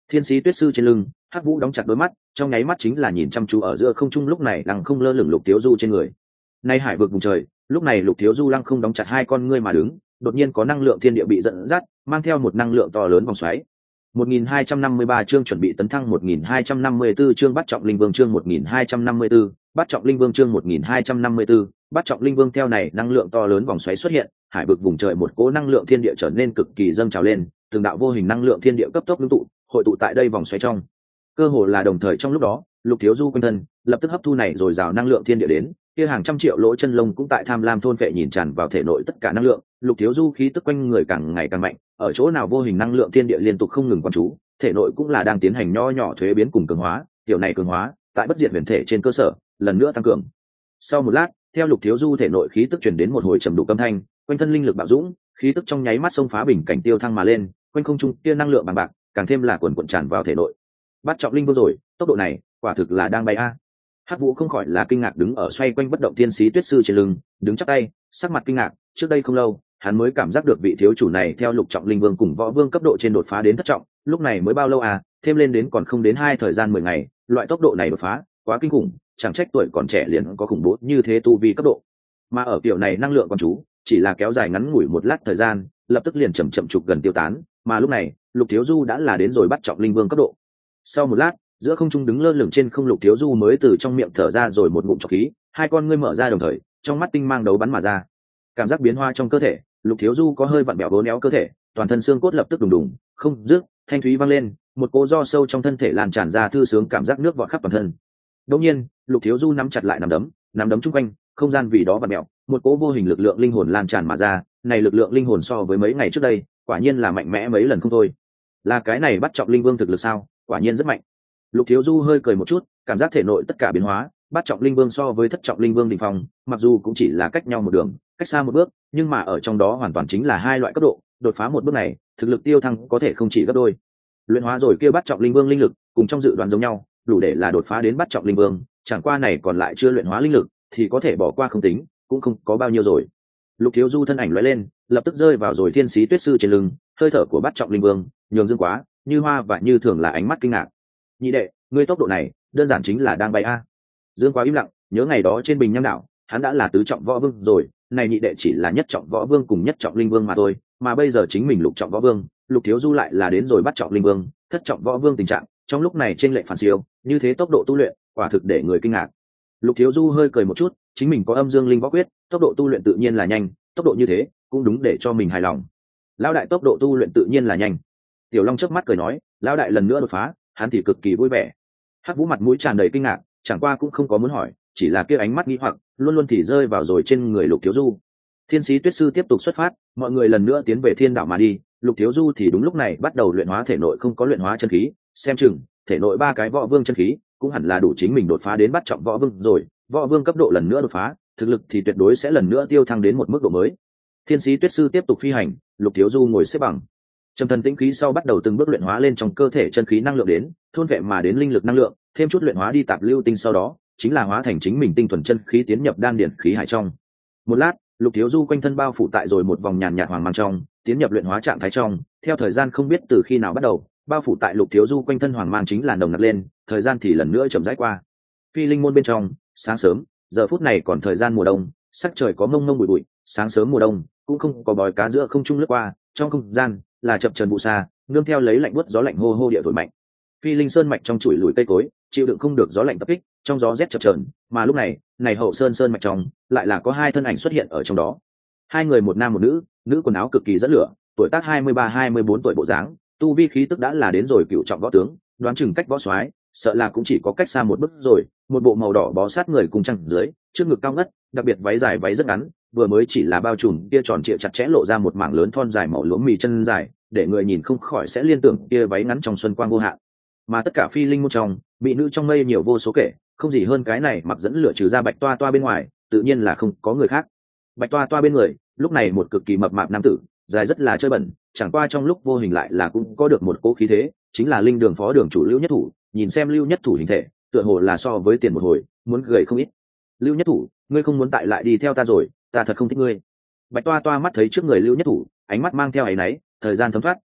Thiên sĩ tuyết sư trên lưng, Hắc Vũ đóng chặt đôi mắt, trong nháy mắt chính là nhìn chăm chú ở giữa không trung lúc này lăng không lơ lửng Lục Thiếu Du trên người. Nay hải vực vùng trời, lúc này Lục Thiếu Du lăng không đóng chặt hai con ngươi mà đứng, đột nhiên có năng lượng thiên địa bị dẫn dắt, mang theo một năng lượng to lớn vòng xoáy. một nghìn hai trăm năm mươi ba chương chuẩn bị tấn thăng một nghìn hai trăm năm mươi tư chương bắt trọng linh vương chương một nghìn hai trăm năm mươi tư, bắt trọng linh vương chương một nghìn hai trăm năm mươi tư, bắt trọng linh vương theo này năng lượng to lớn vòng xoáy xuất hiện, hải vực vùng trời một cỗ năng lượng thiên địa trở nên cực kỳ dâng trào lên, từng đạo vô hình năng lượng thiên địa cấp tốc ngưng tụ, hội tụ tại đây vòng xoáy trong. Cơ hồ là đồng thời trong lúc đó, Lục Thiếu Du quanh thân lập tức hấp thu này rồi rào năng lượng thiên địa đến, kia hàng trăm triệu lỗ chân lông cũng tại tham lam thôn phệ nhìn tràn vào thể nội tất cả năng lượng, Lục Thiếu Du khí tức quanh người càng ngày càng mạnh, ở chỗ nào vô hình năng lượng thiên địa liên tục không ngừng quan trú, thể nội cũng là đang tiến hành nho nhỏ thuế biến cùng cường hóa, tiểu này cường hóa, tại bất diệt huyền thể trên cơ sở, lần nữa tăng cường. Sau một lát, theo Lục Thiếu Du thể nội khí tức truyền đến một hồi trầm đủ âm thanh, quanh thân linh lực bạo dũng, khí tức trong nháy mắt xông phá bình cảnh tiêu thăng mà lên, quanh không trung kia năng lượng bằng bạc, càng thêm là quần quần tràn vào thể nội. Bắt trọng linh vương rồi, tốc độ này, quả thực là đang bay a. Hắc Vũ không khỏi là kinh ngạc đứng ở xoay quanh bất động tiên sĩ tuyết sư trên lưng, đứng chắp tay, sắc mặt kinh ngạc, trước đây không lâu, hắn mới cảm giác được vị thiếu chủ này theo lục trọng linh vương cùng võ vương cấp độ trên đột phá đến thất trọng, lúc này mới bao lâu à, thêm lên đến còn không đến hai thời gian mười ngày, loại tốc độ này đột phá, quá kinh khủng, chẳng trách tuổi còn trẻ liền có khủng bố như thế tu vi cấp độ. Mà ở kiểu này năng lượng con chú, chỉ là kéo dài ngắn ngủi một lát thời gian, lập tức liền chậm chậm trục gần tiêu tán, mà lúc này, Lục Thiếu Du đã là đến rồi bắt trọng linh vương cấp độ. Sau một lát, giữa không trung đứng lơ lửng trên không Lục Thiếu Du mới từ trong miệng thở ra rồi một ngụm trọc khí, hai con ngươi mở ra đồng thời, trong mắt tinh mang đấu bắn mà ra. Cảm giác biến hóa trong cơ thể, Lục Thiếu Du có hơi vặn bẹo vốn éo cơ thể, toàn thân xương cốt lập tức đùng đùng, không dứt, thanh thúy vang lên, một cỗ do sâu trong thân thể lan tràn ra thư sướng cảm giác nước vọt khắp toàn thân. Đột nhiên, Lục Thiếu Du nắm chặt lại nắm đấm, nắm đấm chung quanh, không gian vì đó vặn bẹo, một cỗ vô hình lực lượng linh hồn lan tràn mà ra, này lực lượng linh hồn so với mấy ngày trước đây, quả nhiên là mạnh mẽ mấy lần không thôi. Là cái này bắt trọng linh vương thực lực sao? Quả nhiên rất mạnh. Lục Thiếu Du hơi cười một chút, cảm giác thể nội tất cả biến hóa, bắt trọng linh vương so với thất trọng linh vương đỉnh phong, mặc dù cũng chỉ là cách nhau một đường, cách xa một bước, nhưng mà ở trong đó hoàn toàn chính là hai loại cấp độ, đột phá một bước này, thực lực tiêu thăng có thể không chỉ gấp đôi. Luyện hóa rồi kia bắt trọng linh vương linh lực, cùng trong dự đoán giống nhau, đủ để là đột phá đến bắt trọng linh vương, chẳng qua này còn lại chưa luyện hóa linh lực, thì có thể bỏ qua không tính, cũng không có bao nhiêu rồi. Lục Thiếu Du thân ảnh lóe lên, lập tức rơi vào rồi thiên sĩ tuyết sư trên lưng, hơi thở của bắt trọng linh vương, nhường dương quá, như hoa và như thường là ánh mắt kinh ngạc. Nhị đệ, ngươi tốc độ này, đơn giản chính là đang bay a. Dương quá im lặng, nhớ ngày đó trên bình nham đảo, hắn đã là tứ trọng võ vương rồi, này nhị đệ chỉ là nhất trọng võ vương cùng nhất trọng linh vương mà thôi, mà bây giờ chính mình lục trọng võ vương, Lục Thiếu Du lại là đến rồi bắt trọng linh vương, thất trọng võ vương tình trạng, trong lúc này trên lệnh phản siêu, như thế tốc độ tu luyện, quả thực để người kinh ngạc. Lục Thiếu Du hơi cười một chút, chính mình có âm dương linh võ quyết, tốc độ tu luyện tự nhiên là nhanh, tốc độ như thế, cũng đúng để cho mình hài lòng. Lão đại tốc độ tu luyện tự nhiên là nhanh. Tiểu Long chớp mắt cười nói, lão đại lần nữa đột phá, hắn thì cực kỳ vui vẻ. Hắc Vũ mặt mũi tràn đầy kinh ngạc, chẳng qua cũng không có muốn hỏi, chỉ là kia ánh mắt nghi hoặc, luôn luôn thì rơi vào rồi trên người Lục Thiếu Du. Thiên sĩ tuyết sư tiếp tục xuất phát, mọi người lần nữa tiến về thiên đảo mà đi. Lục Thiếu Du thì đúng lúc này bắt đầu luyện hóa thể nội không có luyện hóa chân khí, xem chừng thể nội ba cái võ vương chân khí cũng hẳn là đủ chính mình đột phá đến bắt trọng võ vương rồi. Võ vương cấp độ lần nữa đột phá, thực lực thì tuyệt đối sẽ lần nữa tiêu thăng đến một mức độ mới. Thiên sĩ tuyết sư tiếp tục phi hành, Lục Thiếu Du ngồi xếp bằng, trầm thần tĩnh khí sau bắt đầu từng bước luyện hóa lên trong cơ thể chân khí năng lượng đến, thôn vệ mà đến linh lực năng lượng, thêm chút luyện hóa đi tạp lưu tinh sau đó, chính là hóa thành chính mình tinh thuần chân khí tiến nhập đan điển khí hải trong. Một lát, Lục Thiếu Du quanh thân bao phủ tại rồi một vòng nhàn nhạt hoàng mang trong, tiến nhập luyện hóa trạng thái trong, theo thời gian không biết từ khi nào bắt đầu, bao phủ tại Lục Thiếu Du quanh thân hoàng mang chính là nồng nặc lên, thời gian thì lần nữa chậm rãi qua. Phi linh môn bên trong, sáng sớm, giờ phút này còn thời gian mùa đông, sắc trời có mông mông bụi bụi, sáng sớm mùa đông, cũng không có bói cá giữa không trung lướt qua, trong không gian là chập chờn vụ xa, nương theo lấy lạnh buốt gió lạnh hô hô địa thổi mạnh. Phi linh sơn mạch trong chuỗi lùi cây cối, chịu đựng không được gió lạnh tập kích, trong gió rét chập chờn, mà lúc này, này hậu sơn sơn mạch trong, lại là có hai thân ảnh xuất hiện ở trong đó. Hai người một nam một nữ, nữ quần áo cực kỳ dẫn lửa, tuổi tác hai mươi ba hai mươi bốn tuổi bộ dáng, tu vi khí tức đã là đến rồi cựu trọng võ tướng, đoán chừng cách võ soái, sợ là cũng chỉ có cách xa một bước rồi, một bộ màu đỏ bó sát người cùng trăng dưới, trước ngực cao ngất, đặc biệt váy dài váy rất ngắn, vừa mới chỉ là bao trùm kia tròn trịa chặt chẽ lộ ra một mảng lớn thon dài màu lúa mì chân dài, để người nhìn không khỏi sẽ liên tưởng kia váy ngắn trong xuân quang vô hạn. Mà tất cả phi linh môn trong, bị nữ trong mây nhiều vô số kể, không gì hơn cái này mặc dẫn lửa trừ ra bạch toa toa bên ngoài, tự nhiên là không có người khác. Bạch toa toa bên người, lúc này một cực kỳ mập mạp nam tử, dài rất là chơi bẩn, chẳng qua trong lúc vô hình lại là cũng có được một cỗ khí thế, chính là linh đường phó đường chủ Lưu Nhất Thủ, nhìn xem Lưu Nhất Thủ hình thể, tựa hồ là so với tiền một hồi, muốn gầy không ít. Lưu Nhất Thủ, ngươi không muốn tại lại đi theo ta rồi, ta thật không thích ngươi. Bạch toa toa mắt thấy trước người Lưu Nhất Thủ, ánh mắt mang theo áy náy, thời gian thấm thoát,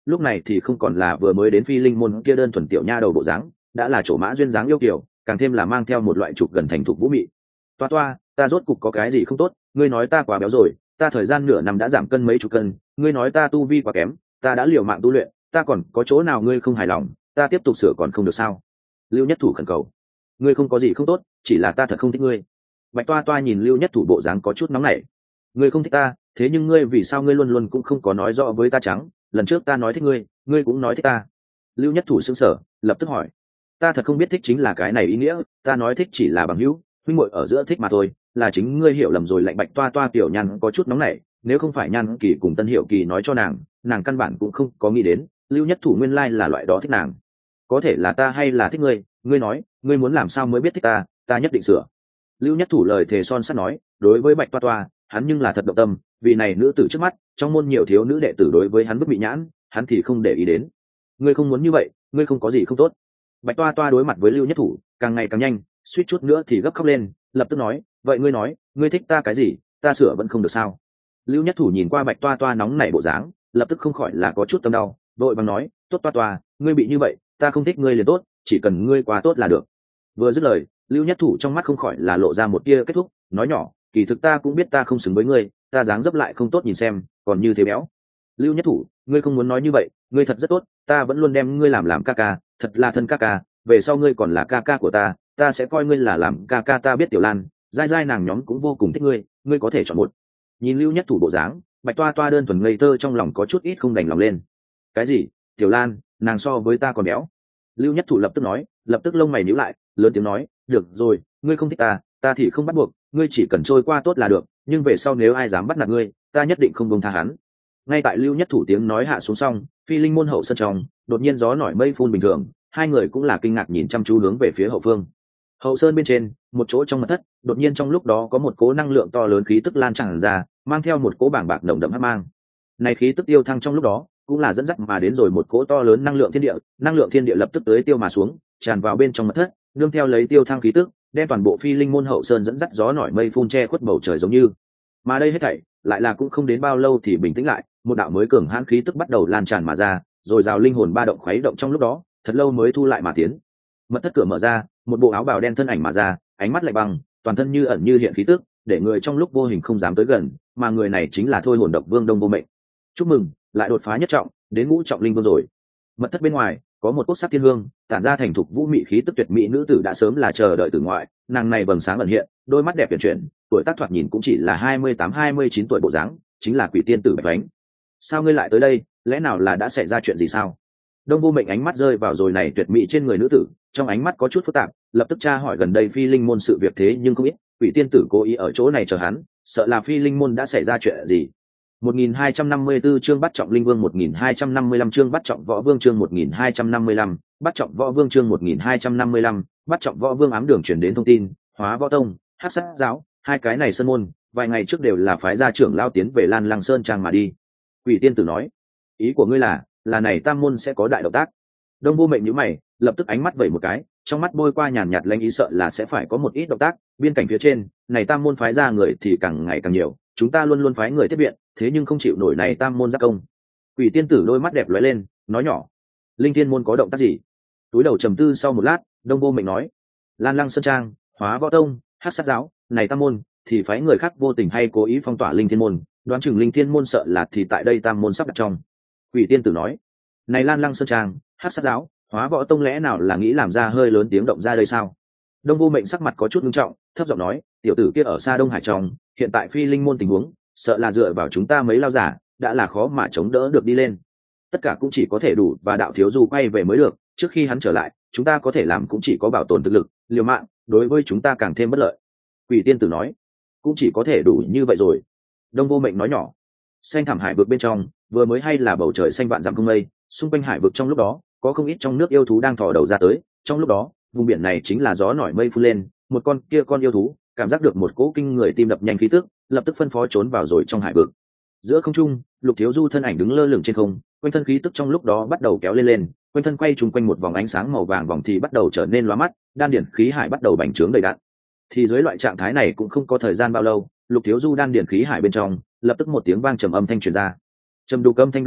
lúc này thì không còn là vừa mới đến phi linh môn kia đơn thuần tiểu nha đầu bộ dáng, đã là chỗ mã duyên dáng yêu kiều, càng thêm là mang theo một loại trục gần thành thục vũ mị. Toa toa, ta rốt cục có cái gì không tốt, ngươi nói ta quá béo rồi, ta thời gian nửa năm đã giảm cân mấy chục cân, ngươi nói ta tu vi quá kém, ta đã liều mạng tu luyện, ta còn có chỗ nào ngươi không hài lòng, ta tiếp tục sửa còn không được sao? Lưu Nhất Thủ khẩn cầu. Ngươi không có gì không tốt, chỉ là ta thật không thích ngươi. Bạch Toa Toa nhìn Lưu Nhất Thủ bộ dáng có chút nóng nảy. Ngươi không thích ta, thế nhưng ngươi vì sao ngươi luôn luôn cũng không có nói rõ với ta trắng, lần trước ta nói thích ngươi, ngươi cũng nói thích ta. Lưu Nhất Thủ sững sờ, lập tức hỏi. Ta thật không biết thích chính là cái này ý nghĩa, ta nói thích chỉ là bằng hữu, huynh muội ở giữa thích mà thôi, là chính ngươi hiểu lầm rồi. Lạnh Bạch Toa Toa tiểu Nhan có chút nóng nảy, nếu không phải Nhan Kỳ cùng Tân Hiểu Kỳ nói cho nàng, nàng căn bản cũng không có nghĩ đến Lưu Nhất Thủ nguyên lai là loại đó thích nàng. Có thể là ta hay là thích ngươi, ngươi nói, ngươi muốn làm sao mới biết thích ta, ta nhất định sửa. Lưu Nhất Thủ lời thề son sắt nói, đối với Bạch Toa Toa, hắn nhưng là thật động tâm, vì này nữ tử trước mắt, trong môn nhiều thiếu nữ đệ tử đối với hắn bức bị nhãn, hắn thì không để ý đến. Ngươi không muốn như vậy, ngươi không có gì không tốt. Bạch Toa Toa đối mặt với Lưu Nhất Thủ, càng ngày càng nhanh, suýt chút nữa thì gấp khóc lên, lập tức nói, vậy ngươi nói, ngươi thích ta cái gì, ta sửa vẫn không được sao? Lưu Nhất Thủ nhìn qua Bạch Toa Toa nóng nảy bộ dáng, lập tức không khỏi là có chút tâm đau, vội vàng nói, tốt Toa Toa, ngươi bị như vậy, ta không thích ngươi liền tốt, chỉ cần ngươi quá tốt là được. Vừa dứt lời, Lưu Nhất Thủ trong mắt không khỏi là lộ ra một tia kết thúc, nói nhỏ, kỳ thực ta cũng biết ta không xứng với ngươi, ta dáng dấp lại không tốt nhìn xem, còn như thế béo. Lưu Nhất Thủ, ngươi không muốn nói như vậy, ngươi thật rất tốt, ta vẫn luôn đem ngươi làm làm ca ca, thật là thân ca ca, về sau ngươi còn là ca ca của ta, ta sẽ coi ngươi là làm ca ca. Ta biết Tiểu Lan, dai dai nàng nhóm cũng vô cùng thích ngươi, ngươi có thể chọn một. Nhìn Lưu Nhất Thủ bộ dáng, Bạch Toa Toa đơn thuần ngây thơ trong lòng có chút ít không đành lòng lên. Cái gì? Tiểu Lan, nàng so với ta còn béo. Lưu Nhất Thủ lập tức nói, lập tức lông mày nhíu lại, lớn tiếng nói, được rồi, ngươi không thích ta, ta thì không bắt buộc, ngươi chỉ cần trôi qua tốt là được, nhưng về sau nếu ai dám bắt nạt ngươi, ta nhất định không buông tha hắn. Ngay tại Lưu Nhất Thủ tiếng nói hạ xuống xong, phi linh môn hậu sân trong, đột nhiên gió nổi mây phun bình thường, hai người cũng là kinh ngạc nhìn chăm chú hướng về phía hậu phương. Hậu sơn bên trên, một chỗ trong mật thất, đột nhiên trong lúc đó có một cỗ năng lượng to lớn khí tức lan tràn ra, mang theo một cỗ bảng bạc nồng đậm hắc mang. Này khí tức tiêu thăng trong lúc đó, cũng là dẫn dắt mà đến rồi một cỗ to lớn năng lượng thiên địa, năng lượng thiên địa lập tức tới tiêu mà xuống, tràn vào bên trong mật thất, nương theo lấy tiêu thăng khí tức, đem toàn bộ phi linh môn hậu sơn dẫn dắt gió nổi mây phun che khuất bầu trời giống như. Mà đây hết thảy, lại là cũng không đến bao lâu thì bình tĩnh lại, một đạo mới cường hãn khí tức bắt đầu lan tràn mà ra, rồi rào linh hồn ba động khuấy động trong lúc đó, thật lâu mới thu lại mà tiến. Mật thất cửa mở ra, một bộ áo bào đen thân ảnh mà ra, ánh mắt lạnh băng, toàn thân như ẩn như hiện khí tức, để người trong lúc vô hình không dám tới gần, mà người này chính là Thôi Hồn Độc Vương Đông Vô Mệnh. Chúc mừng, lại đột phá nhất trọng, đến ngũ trọng linh vương rồi. Mật thất bên ngoài có một cốt sắc thiên hương, tản ra thành thục vũ mị khí tức tuyệt mỹ nữ tử đã sớm là chờ đợi từ ngoại, nàng này vầng sáng ẩn hiện, đôi mắt đẹp tuyển chuyển, tuổi tác thoạt nhìn cũng chỉ là hai mươi tám hai mươi chín tuổi bộ dáng, chính là Quỷ Tiên tử Bạch Ánh. Sao ngươi lại tới đây, lẽ nào là đã xảy ra chuyện gì sao? Đông Vô Mệnh ánh mắt rơi vào rồi này tuyệt mỹ trên người nữ tử, trong ánh mắt có chút phức tạp, lập tức tra hỏi gần đây phi linh môn sự việc thế nhưng không biết, Quỷ Tiên tử cố ý ở chỗ này chờ hắn, sợ là phi linh môn đã xảy ra chuyện gì. một nghìn hai trăm năm mươi tư chương bắt trọng linh vương, một nghìn hai trăm năm mươi lăm chương bắt trọng võ vương, chương một nghìn hai trăm năm mươi lăm, bắt trọng võ vương, chương một nghìn hai trăm năm mươi lăm, bắt trọng võ vương. Ám đường truyền đến thông tin, Hóa Võ Tông, Hắc Sát giáo, hai cái này sơn môn, vài ngày trước đều là phái gia trưởng lao tiến về Lan Lăng Sơn trang mà đi. Quỷ Tiên tử nói, ý của ngươi là, là này tam môn sẽ có đại động tác. Đông Vô Mệnh nhíu mày, lập tức ánh mắt vẩy một cái, trong mắt bôi qua nhàn nhạt lanh ý, sợ là sẽ phải có một ít động tác. Biên cảnh phía trên, này tam môn phái ra người thì càng ngày càng nhiều, chúng ta luôn luôn phái người tiếp viện, thế nhưng không chịu nổi này tam môn giáp công. Quỷ Tiên tử đôi mắt đẹp lóe lên, nói nhỏ, Linh Thiên môn có động tác gì? Túi đầu trầm tư sau một lát, Đông Vô Mệnh nói, Lan Lăng Sơn trang, Hóa Võ Tông, Hắc Sát giáo, này tam môn thì phái người khác vô tình hay cố ý phong tỏa Linh Thiên môn, đoán chừng Linh Thiên môn sợ là thì tại đây tam môn sắp đặt trong. Quỷ Tiên tử nói, này Lan Lăng Sơn trang, Hắc Sát giáo, Hóa Võ Tông lẽ nào là nghĩ làm ra hơi lớn tiếng động ra đây sao? Đông Vô Mệnh sắc mặt có chút nghiêm trọng, thấp giọng nói, tiểu tử kia ở xa Đông Hải trong, hiện tại phi linh môn tình huống, sợ là dựa vào chúng ta mấy lao giả đã là khó mà chống đỡ được đi lên, tất cả cũng chỉ có thể đủ và đạo thiếu du quay về mới được. Trước khi hắn trở lại, chúng ta có thể làm cũng chỉ có bảo tồn thực lực, liều mạng đối với chúng ta càng thêm bất lợi. Quỷ Tiên tử nói, cũng chỉ có thể đủ như vậy rồi. Đông Vô Mệnh nói nhỏ, xanh thẳm hải vực bên trong vừa mới hay là bầu trời xanh vạn dặm không mây, xung quanh hải vực trong lúc đó có không ít trong nước yêu thú đang thò đầu ra tới. Trong lúc đó vùng biển này chính là gió nổi mây phun lên, một con kia con yêu thú cảm giác được một cỗ kinh người tim đập nhanh khí tức, lập tức phân phó trốn vào rồi trong hải vực. Giữa không trung, Lục Thiếu Du thân ảnh đứng lơ lửng trên không, quanh thân khí tức trong lúc đó bắt đầu kéo lên lên, quanh thân quay trùng quanh một vòng ánh sáng màu vàng, vòng thì bắt đầu trở nên lóa mắt, đan điển khí hải bắt đầu bành trướng đầy đặn. Thì dưới loại trạng thái này cũng không có thời gian bao lâu, Lục Thiếu Du đan điển khí hải bên trong lập tức một tiếng vang trầm âm thanh truyền ra. Trầm đục âm thanh đồng thời,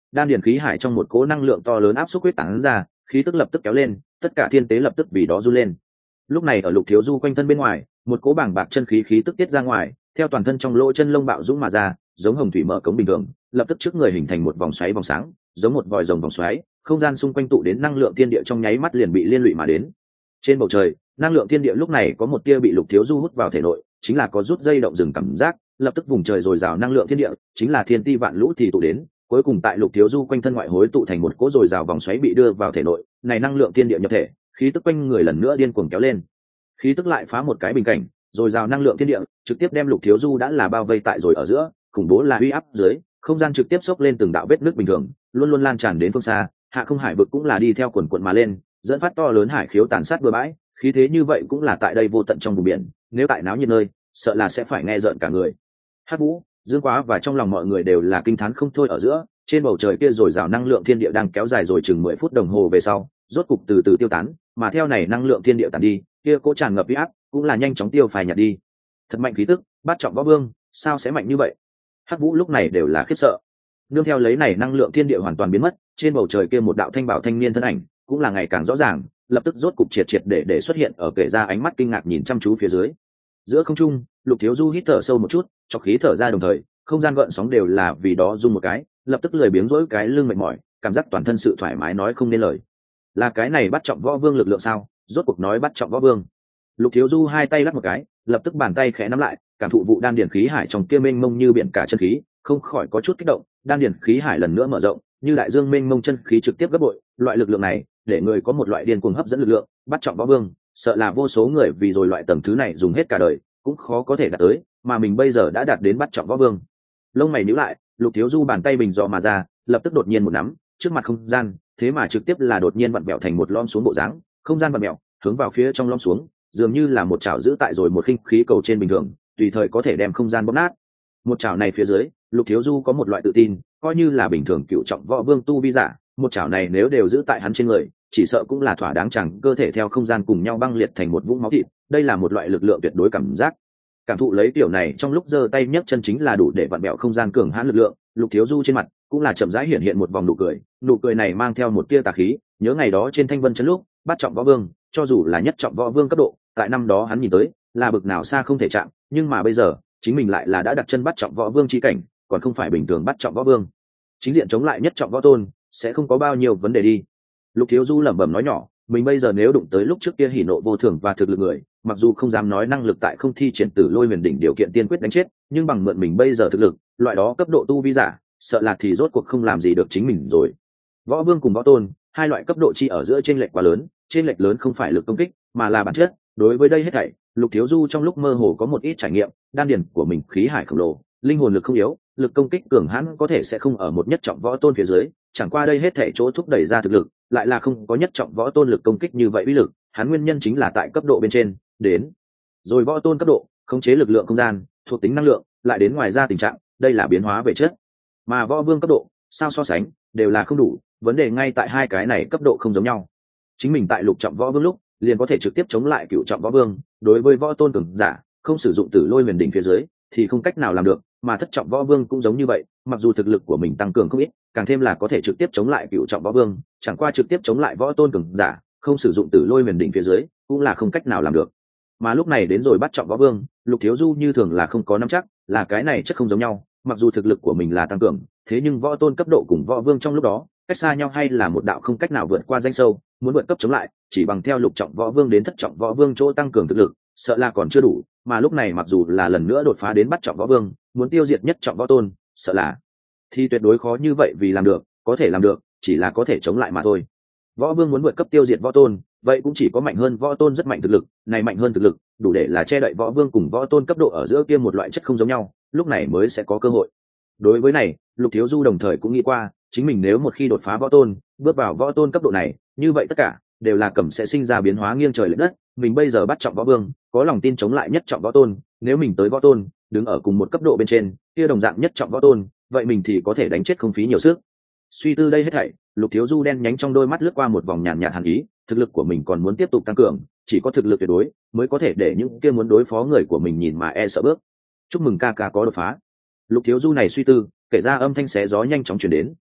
đan điền khí hải trong một cỗ năng lượng to lớn áp suất quyết tán ra, khí tức lập tức kéo lên, tất cả thiên tế lập tức vì đó run lên. Lúc này ở Lục Thiếu Du quanh thân bên ngoài, một cỗ bảng bạc chân khí khí tức tiết ra ngoài, theo toàn thân trong lỗ chân lông bạo dũng mà ra, giống hồng thủy mở cống bình thường, lập tức trước người hình thành một vòng xoáy vòng sáng, giống một vòi rồng vòng xoáy, không gian xung quanh tụ đến năng lượng thiên địa trong nháy mắt liền bị liên lụy mà đến. Trên bầu trời, năng lượng thiên địa lúc này có một tia bị Lục Thiếu Du hút vào thể nội, chính là có rút dây động dừng cảm giác, lập tức vùng trời dồi dào năng lượng thiên địa, chính là thiên ti vạn lũ thì tụ đến, cuối cùng tại Lục Thiếu Du quanh thân ngoại hối tụ thành một cỗ dồi dào vòng xoáy bị đưa vào thể nội, này năng lượng thiên địa nhập thể, khí tức quanh người lần nữa điên cuồng kéo lên. Khí tức lại phá một cái bình cảnh, dồi dào năng lượng thiên địa, trực tiếp đem Lục Thiếu Du đã là bao vây tại rồi ở giữa, khủng bố là uy áp dưới, không gian trực tiếp xốc lên từng đạo vết nứt bình thường, luôn luôn lan tràn đến phương xa, hạ không hải vực cũng là đi theo quần quần mà lên, dẫn phát to lớn hải khiếu tàn sát bừa bãi, khí thế như vậy cũng là tại đây vô tận trong vùng biển, nếu tại náo nhiệt nơi, sợ là sẽ phải nghe rợn cả người. Hắc Vũ, Dương Quá và trong lòng mọi người đều là kinh thán không thôi ở giữa, trên bầu trời kia dồi dào năng lượng thiên địa đang kéo dài rồi chừng mười phút đồng hồ về sau, rốt cục từ từ tiêu tán, mà theo này năng lượng thiên địa tàn đi, kia cỗ tràn ngập uy áp cũng là nhanh chóng tiêu phai nhạt đi. Thật mạnh khí tức, bát trọng võ vương, sao sẽ mạnh như vậy? Hắc Vũ lúc này đều là khiếp sợ. Nương theo lấy này năng lượng thiên địa hoàn toàn biến mất, trên bầu trời kia một đạo thanh bảo thanh niên thân ảnh, cũng là ngày càng rõ ràng, lập tức rốt cục triệt triệt để để xuất hiện ở kể ra ánh mắt kinh ngạc nhìn chăm chú phía dưới. Giữa không trung, Lục Thiếu Du hít thở sâu một chút, cho khí thở ra đồng thời, không gian gợn sóng đều là vì đó rung một cái, lập tức lười biếng rỗi cái lưng mệt mỏi, cảm giác toàn thân sự thoải mái nói không nên lời. Là cái này bắt trọng võ vương lực lượng sao? Rốt cuộc nói bắt trọng võ vương. Lục Thiếu Du hai tay lắc một cái, lập tức bàn tay khẽ nắm lại, cảm thụ vụ đan điển khí hải trong kia mênh mông như biển cả chân khí, không khỏi có chút kích động, đan điển khí hải lần nữa mở rộng, như đại dương mênh mông chân khí trực tiếp gấp bội, loại lực lượng này, để người có một loại điên cuồng hấp dẫn lực lượng, bắt trọng võ vương, sợ là vô số người vì rồi loại tầng thứ này dùng hết cả đời, cũng khó có thể đạt tới, mà mình bây giờ đã đạt đến bắt trọng võ vương. Lông mày nhíu lại, Lục Thiếu Du bàn tay bình dò mà ra, lập tức đột nhiên một nắm, trước mặt không gian, thế mà trực tiếp là đột nhiên vặn bẹo thành một lom xuống bộ dáng, không gian vặn bẹo, hướng vào phía trong lom xuống, dường như là một chảo giữ tại rồi một khinh khí cầu trên bình thường, tùy thời có thể đem không gian bóp nát. Một chảo này phía dưới, Lục Thiếu Du có một loại tự tin, coi như là bình thường cựu trọng võ vương tu vi giả, một chảo này nếu đều giữ tại hắn trên người, chỉ sợ cũng là thỏa đáng chẳng cơ thể theo không gian cùng nhau băng liệt thành một vũng máu thịt, đây là một loại lực lượng tuyệt đối cảm giác. Cảm thụ lấy tiểu này trong lúc giơ tay nhấc chân chính là đủ để vặn bẹo không gian cường hãn lực lượng, Lục Thiếu Du trên mặt cũng là chậm rãi hiện hiện một vòng nụ cười, nụ cười này mang theo một tia tà khí, nhớ ngày đó trên Thanh Vân trấn lúc, bắt trọng võ vương, cho dù là nhất trọng võ vương cấp độ, tại năm đó hắn nhìn tới, là bực nào xa không thể chạm, nhưng mà bây giờ, chính mình lại là đã đặt chân bắt trọng võ vương chi cảnh, còn không phải bình thường bắt trọng võ vương. Chính diện chống lại nhất trọng võ tôn, sẽ không có bao nhiêu vấn đề đi. Lục Thiếu Du lẩm bẩm nói nhỏ, mình bây giờ nếu đụng tới lúc trước kia hỉ nộ vô thường và thực lực người, mặc dù không dám nói năng lực tại không thi triển Tử Lôi Huyền đỉnh điều kiện tiên quyết đánh chết, nhưng bằng mượn mình bây giờ thực lực, loại đó cấp độ tu vi giả, sợ là thì rốt cuộc không làm gì được chính mình rồi. Võ vương cùng võ tôn, hai loại cấp độ chi ở giữa chênh lệch quá lớn, chênh lệch lớn không phải lực công kích, mà là bản chất. Đối với đây hết thảy, Lục Thiếu Du trong lúc mơ hồ có một ít trải nghiệm, đan điển của mình khí hải khổng lồ, linh hồn lực không yếu, lực công kích cường hãn có thể sẽ không ở một nhất trọng võ tôn phía dưới, chẳng qua đây hết thảy chỗ thúc đẩy ra thực lực, lại là không có nhất trọng võ tôn lực công kích như vậy uy lực, hắn nguyên nhân chính là tại cấp độ bên trên, đến rồi võ tôn cấp độ, khống chế lực lượng không gian, thuộc tính năng lượng, lại đến ngoài ra tình trạng, đây là biến hóa về chất. Mà võ vương cấp độ, sao so sánh, đều là không đủ, vấn đề ngay tại hai cái này cấp độ không giống nhau. Chính mình tại lục trọng võ vương lúc, liền có thể trực tiếp chống lại cửu trọng võ vương, đối với võ tôn cường giả, không sử dụng Tử Lôi Huyền đỉnh phía dưới, thì không cách nào làm được, mà thất trọng võ vương cũng giống như vậy, mặc dù thực lực của mình tăng cường không ít, càng thêm là có thể trực tiếp chống lại cửu trọng võ vương, chẳng qua trực tiếp chống lại võ tôn cường giả, không sử dụng Tử Lôi Huyền đỉnh phía dưới, cũng là không cách nào làm được. Mà lúc này đến rồi bắt trọng võ vương, Lục Thiếu Du như thường là không có nắm chắc, là cái này chất không giống nhau, mặc dù thực lực của mình là tăng cường, thế nhưng võ tôn cấp độ cùng võ vương trong lúc đó, cách xa nhau hay là một đạo không cách nào vượt qua danh sâu, muốn vượt cấp chống lại, chỉ bằng theo lục trọng võ vương đến thất trọng võ vương chỗ tăng cường thực lực, sợ là còn chưa đủ, mà lúc này mặc dù là lần nữa đột phá đến bắt trọng võ vương, muốn tiêu diệt nhất trọng võ tôn, sợ là thì tuyệt đối khó như vậy, vì làm được, có thể làm được, chỉ là có thể chống lại mà thôi. Võ vương muốn vượt cấp tiêu diệt võ tôn, vậy cũng chỉ có mạnh hơn võ tôn rất mạnh thực lực, này mạnh hơn thực lực, đủ để là che đậy võ vương cùng võ tôn cấp độ ở giữa kia một loại chất không giống nhau, lúc này mới sẽ có cơ hội. Đối với này, Lục Thiếu Du đồng thời cũng nghĩ qua, chính mình nếu một khi đột phá võ tôn, bước vào võ tôn cấp độ này, như vậy tất cả đều là cầm sẽ sinh ra biến hóa nghiêng trời lệch đất. Mình bây giờ bắt trọng võ vương, có lòng tin chống lại nhất trọng võ tôn, nếu mình tới võ tôn, đứng ở cùng một cấp độ bên trên, kia đồng dạng nhất trọng võ tôn, vậy mình thì có thể đánh chết không phí nhiều sức. Suy tư đây hết thảy, Lục Thiếu Du đen nhánh trong đôi mắt lướt qua một vòng nhàn nhạt hàn ý, thực lực của mình còn muốn tiếp tục tăng cường, chỉ có thực lực tuyệt đối mới có thể để những kia muốn đối phó người của mình nhìn mà e sợ bước. Chúc mừng ca ca có đột phá. Lục Thiếu Du này suy tư, kể ra âm thanh xé gió nhanh chóng truyền đến,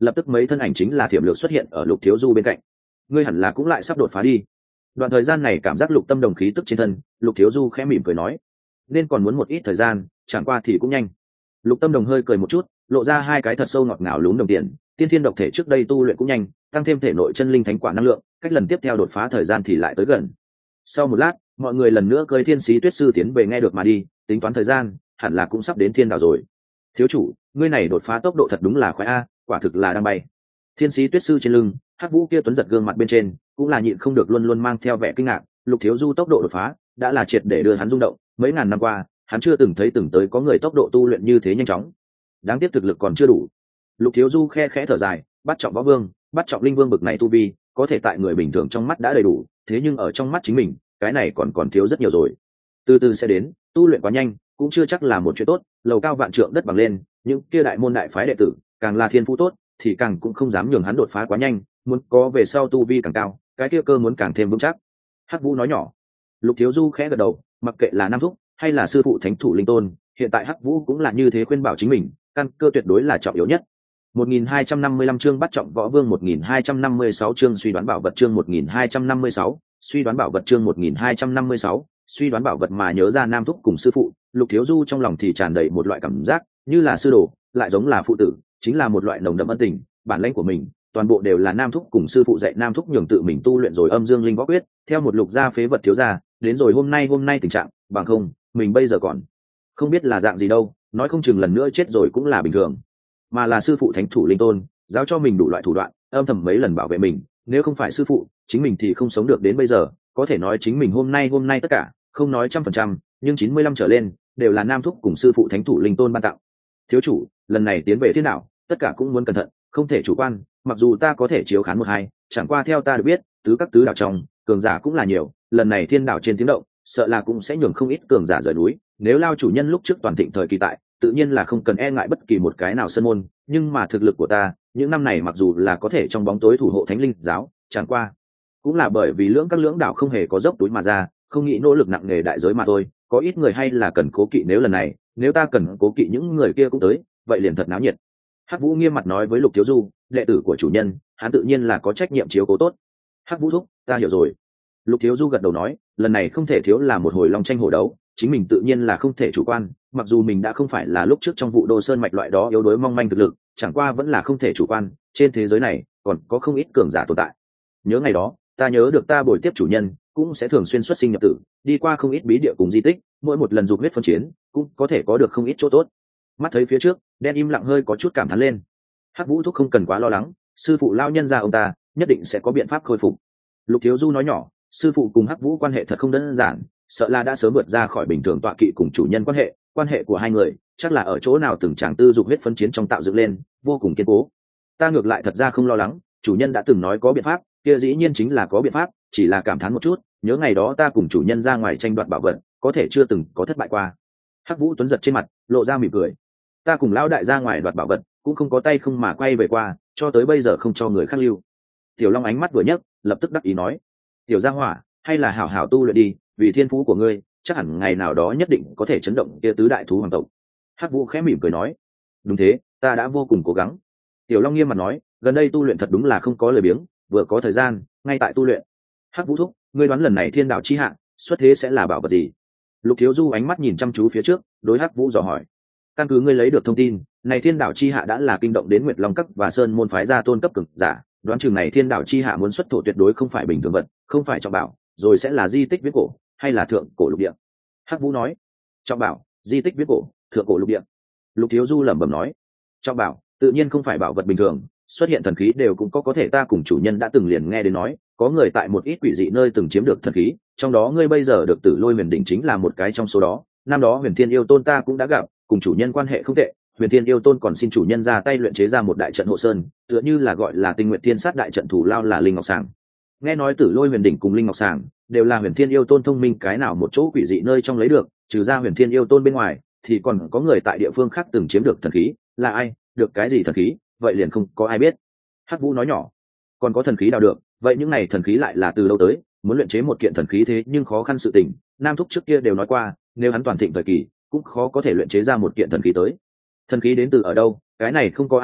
lập tức mấy thân ảnh chính là thiểm lược xuất hiện ở Lục Thiếu Du bên cạnh. Ngươi hẳn là cũng lại sắp đột phá đi. Đoạn thời gian này cảm giác Lục Tâm Đồng khí tức trên thân, Lục Thiếu Du khẽ mỉm cười nói, nên còn muốn một ít thời gian, chẳng qua thì cũng nhanh. Lục Tâm Đồng hơi cười một chút, lộ ra hai cái thật sâu ngọt ngào lúm đồng tiền. Tiên thiên độc thể trước đây tu luyện cũng nhanh, tăng thêm thể nội chân linh thánh quả năng lượng, cách lần tiếp theo đột phá thời gian thì lại tới gần. Sau một lát, mọi người lần nữa cưỡi Thiên Sĩ Tuyết Sư tiến về nghe được mà đi, tính toán thời gian, hẳn là cũng sắp đến thiên đảo rồi. Thiếu chủ, ngươi này đột phá tốc độ thật đúng là khoái a, quả thực là đang bay. Thiên Sĩ Tuyết Sư trên lưng, Hắc Vũ kia tuấn giật gương mặt bên trên, cũng là nhịn không được luôn luôn mang theo vẻ kinh ngạc. Lục Thiếu Du tốc độ đột phá, đã là triệt để đưa hắn rung động. Mấy ngàn năm qua, hắn chưa từng thấy từng tới có người tốc độ tu luyện như thế nhanh chóng. Đáng tiếc thực lực còn chưa đủ. Lục Thiếu Du khe khẽ thở dài, bắt trọng võ vương, bắt trọng linh vương bực này tu vi, có thể tại người bình thường trong mắt đã đầy đủ, thế nhưng ở trong mắt chính mình, cái này còn còn thiếu rất nhiều rồi. Từ từ sẽ đến, tu luyện quá nhanh, cũng chưa chắc là một chuyện tốt. Lầu cao vạn trượng đất bằng lên, những kia đại môn đại phái đệ tử, càng là thiên phú tốt, thì càng cũng không dám nhường hắn đột phá quá nhanh, muốn có về sau tu vi càng cao, cái kia cơ muốn càng thêm vững chắc. Hắc Vũ nói nhỏ. Lục Thiếu Du khẽ gật đầu, mặc kệ là Nam Thúc hay là sư phụ Thánh Thủ Linh Tôn, hiện tại Hắc Vũ cũng là như thế khuyên bảo chính mình, căn cơ tuyệt đối là trọng yếu nhất. một nghìn hai trăm năm mươi lăm chương bắt trọng võ vương, một nghìn hai trăm năm mươi sáu chương suy đoán bảo vật, chương một nghìn hai trăm năm mươi sáu, suy đoán bảo vật, chương một nghìn hai trăm năm mươi sáu, suy đoán bảo vật. Mà nhớ ra Nam Thúc cùng sư phụ, Lục Thiếu Du trong lòng thì tràn đầy một loại cảm giác, như là sư đồ, lại giống là phụ tử, chính là một loại nồng đậm ân tình. Bản lĩnh của mình, toàn bộ đều là Nam Thúc cùng sư phụ dạy. Nam Thúc nhường tự mình tu luyện rồi Âm Dương Linh Võ Quyết, theo một lục gia phế vật thiếu gia, đến rồi hôm nay hôm nay tình trạng, bằng không, mình bây giờ còn không biết là dạng gì đâu, nói không chừng lần nữa chết rồi cũng là bình thường. Mà là sư phụ Thánh Thủ Linh Tôn giáo cho mình đủ loại thủ đoạn, âm thầm mấy lần bảo vệ mình, nếu không phải sư phụ, chính mình thì không sống được đến bây giờ. Có thể nói chính mình hôm nay hôm nay tất cả, không nói trăm phần trăm, nhưng chín mươi lăm trở lên đều là Nam Thúc cùng sư phụ Thánh Thủ Linh Tôn ban tặng. Thiếu chủ, lần này tiến về thế nào, tất cả cũng muốn cẩn thận, không thể chủ quan. Mặc dù ta có thể chiếu khán một hai, chẳng qua theo ta được biết, tứ các tứ đảo trong cường giả cũng là nhiều, lần này thiên đảo trên tiếng động, sợ là cũng sẽ nhường không ít cường giả rời núi. Nếu Lao chủ nhân lúc trước toàn thịnh thời kỳ tại, tự nhiên là không cần e ngại bất kỳ một cái nào sân môn, nhưng mà thực lực của ta những năm này mặc dù là có thể trong bóng tối thủ hộ Thánh Linh giáo, chẳng qua cũng là bởi vì lưỡng các lưỡng đảo không hề có dốc túi mà ra, không nghĩ nỗ lực nặng nề đại giới mà thôi. Có ít người hay là cần cố kỵ, nếu lần này nếu ta cần cố kỵ những người kia cũng tới, vậy liền thật náo nhiệt. Hắc Vũ nghiêm mặt nói với Lục Thiếu Du, đệ tử của chủ nhân, hắn tự nhiên là có trách nhiệm chiếu cố tốt. Hắc Vũ thúc, ta hiểu rồi. Lục Thiếu Du gật đầu nói, lần này không thể thiếu là một hồi long tranh hổ đấu, chính mình tự nhiên là không thể chủ quan. Mặc dù mình đã không phải là lúc trước trong vụ Đô Sơn mạch loại đó yếu đuối mong manh thực lực, chẳng qua vẫn là không thể chủ quan, trên thế giới này còn có không ít cường giả tồn tại. Nhớ ngày đó, ta nhớ được ta bồi tiếp chủ nhân cũng sẽ thường xuyên xuất sinh nhập tử, đi qua không ít bí địa cùng di tích, mỗi một lần dục huyết phân chiến cũng có thể có được không ít chỗ tốt. Mắt thấy phía trước, đen im lặng hơi có chút cảm thán lên. Hắc Vũ thúc không cần quá lo lắng, sư phụ lao nhân gia ông ta nhất định sẽ có biện pháp khôi phục. Lục Thiếu Du nói nhỏ, sư phụ cùng Hắc Vũ quan hệ thật không đơn giản, sợ là đã sớm vượt ra khỏi bình thường tọa kỵ cùng chủ nhân quan hệ. Quan hệ của hai người chắc là ở chỗ nào từng chàng tư dục huyết phân chiến trong tạo dựng lên, vô cùng kiên cố. Ta ngược lại thật ra không lo lắng, chủ nhân đã từng nói có biện pháp, kia dĩ nhiên chính là có biện pháp, chỉ là cảm thán một chút, nhớ ngày đó ta cùng chủ nhân ra ngoài tranh đoạt bảo vật, có thể chưa từng có thất bại qua. Hắc Vũ tuấn giật trên mặt lộ ra mỉm cười. Ta cùng lão đại ra ngoài đoạt bảo vật, cũng không có tay không mà quay về qua, cho tới bây giờ không cho người khác lưu. Tiểu Long ánh mắt vừa nhấc, lập tức đắc ý nói, tiểu gia hỏa, hay là hảo hảo tu luyện đi, vì thiên phú của ngươi, chắc hẳn ngày nào đó nhất định có thể chấn động kia tứ đại thú hoàng tộc. Hắc Vũ khẽ mỉm cười nói, đúng thế, ta đã vô cùng cố gắng. Tiểu Long nghiêm mặt nói, gần đây tu luyện thật đúng là không có lời biếng, vừa có thời gian ngay tại tu luyện. Hắc Vũ thúc, ngươi đoán lần này thiên đạo chi hạ xuất thế sẽ là bảo vật gì? Lục Thiếu Du ánh mắt nhìn chăm chú phía trước, đối Hắc Vũ dò hỏi. Căn cứ ngươi lấy được thông tin, này thiên đạo chi hạ đã là kinh động đến Nguyệt Long Các và Sơn môn phái gia tôn cấp cực giả, đoán chừng này thiên đạo chi hạ muốn xuất thổ tuyệt đối không phải bình thường vật, không phải trọng bảo, rồi sẽ là di tích viễn cổ, hay là thượng cổ lục địa. Hắc Vũ nói, trọng bảo, di tích viễn cổ, thượng cổ lục địa. Lục Thiếu Du lẩm bẩm nói, trọng bảo tự nhiên không phải bảo vật bình thường, xuất hiện thần khí đều cũng có có thể ta cùng chủ nhân đã từng liền nghe đến nói, có người tại một ít quỷ dị nơi từng chiếm được thần khí, trong đó ngươi bây giờ được Tử Lôi Huyền Đỉnh chính là một cái trong số đó. Năm đó Huyền Thiên Yêu Tôn ta cũng đã gặp, cùng chủ nhân quan hệ không tệ, Huyền Thiên Yêu Tôn còn xin chủ nhân ra tay luyện chế ra một đại trận hộ sơn, tựa như là gọi là Tinh Nguyệt Thiên Sát đại trận thủ lao là Linh Ngọc Sàng. Nghe nói Tử Lôi Huyền Đỉnh cùng Linh Ngọc Sàng đều là Huyền Thiên Yêu Tôn thông minh cái nào một chỗ quỷ dị nơi trong lấy được, trừ ra Huyền Thiên Yêu Tôn bên ngoài, thì còn có người tại địa phương khác từng chiếm được thần khí, là ai, được cái gì thần khí, vậy liền không có ai biết. Hắc Vũ nói nhỏ, còn có thần khí đào được, vậy những này thần khí lại là từ đâu tới? Muốn luyện chế một kiện thần khí thế nhưng khó khăn sự tình, Nam Thúc trước kia đều nói qua, nếu hắn toàn thịnh thời kỳ, cũng khó có thể luyện chế ra một kiện thần khí tới. Thần khí đến từ ở đâu, cái này không có ai biết,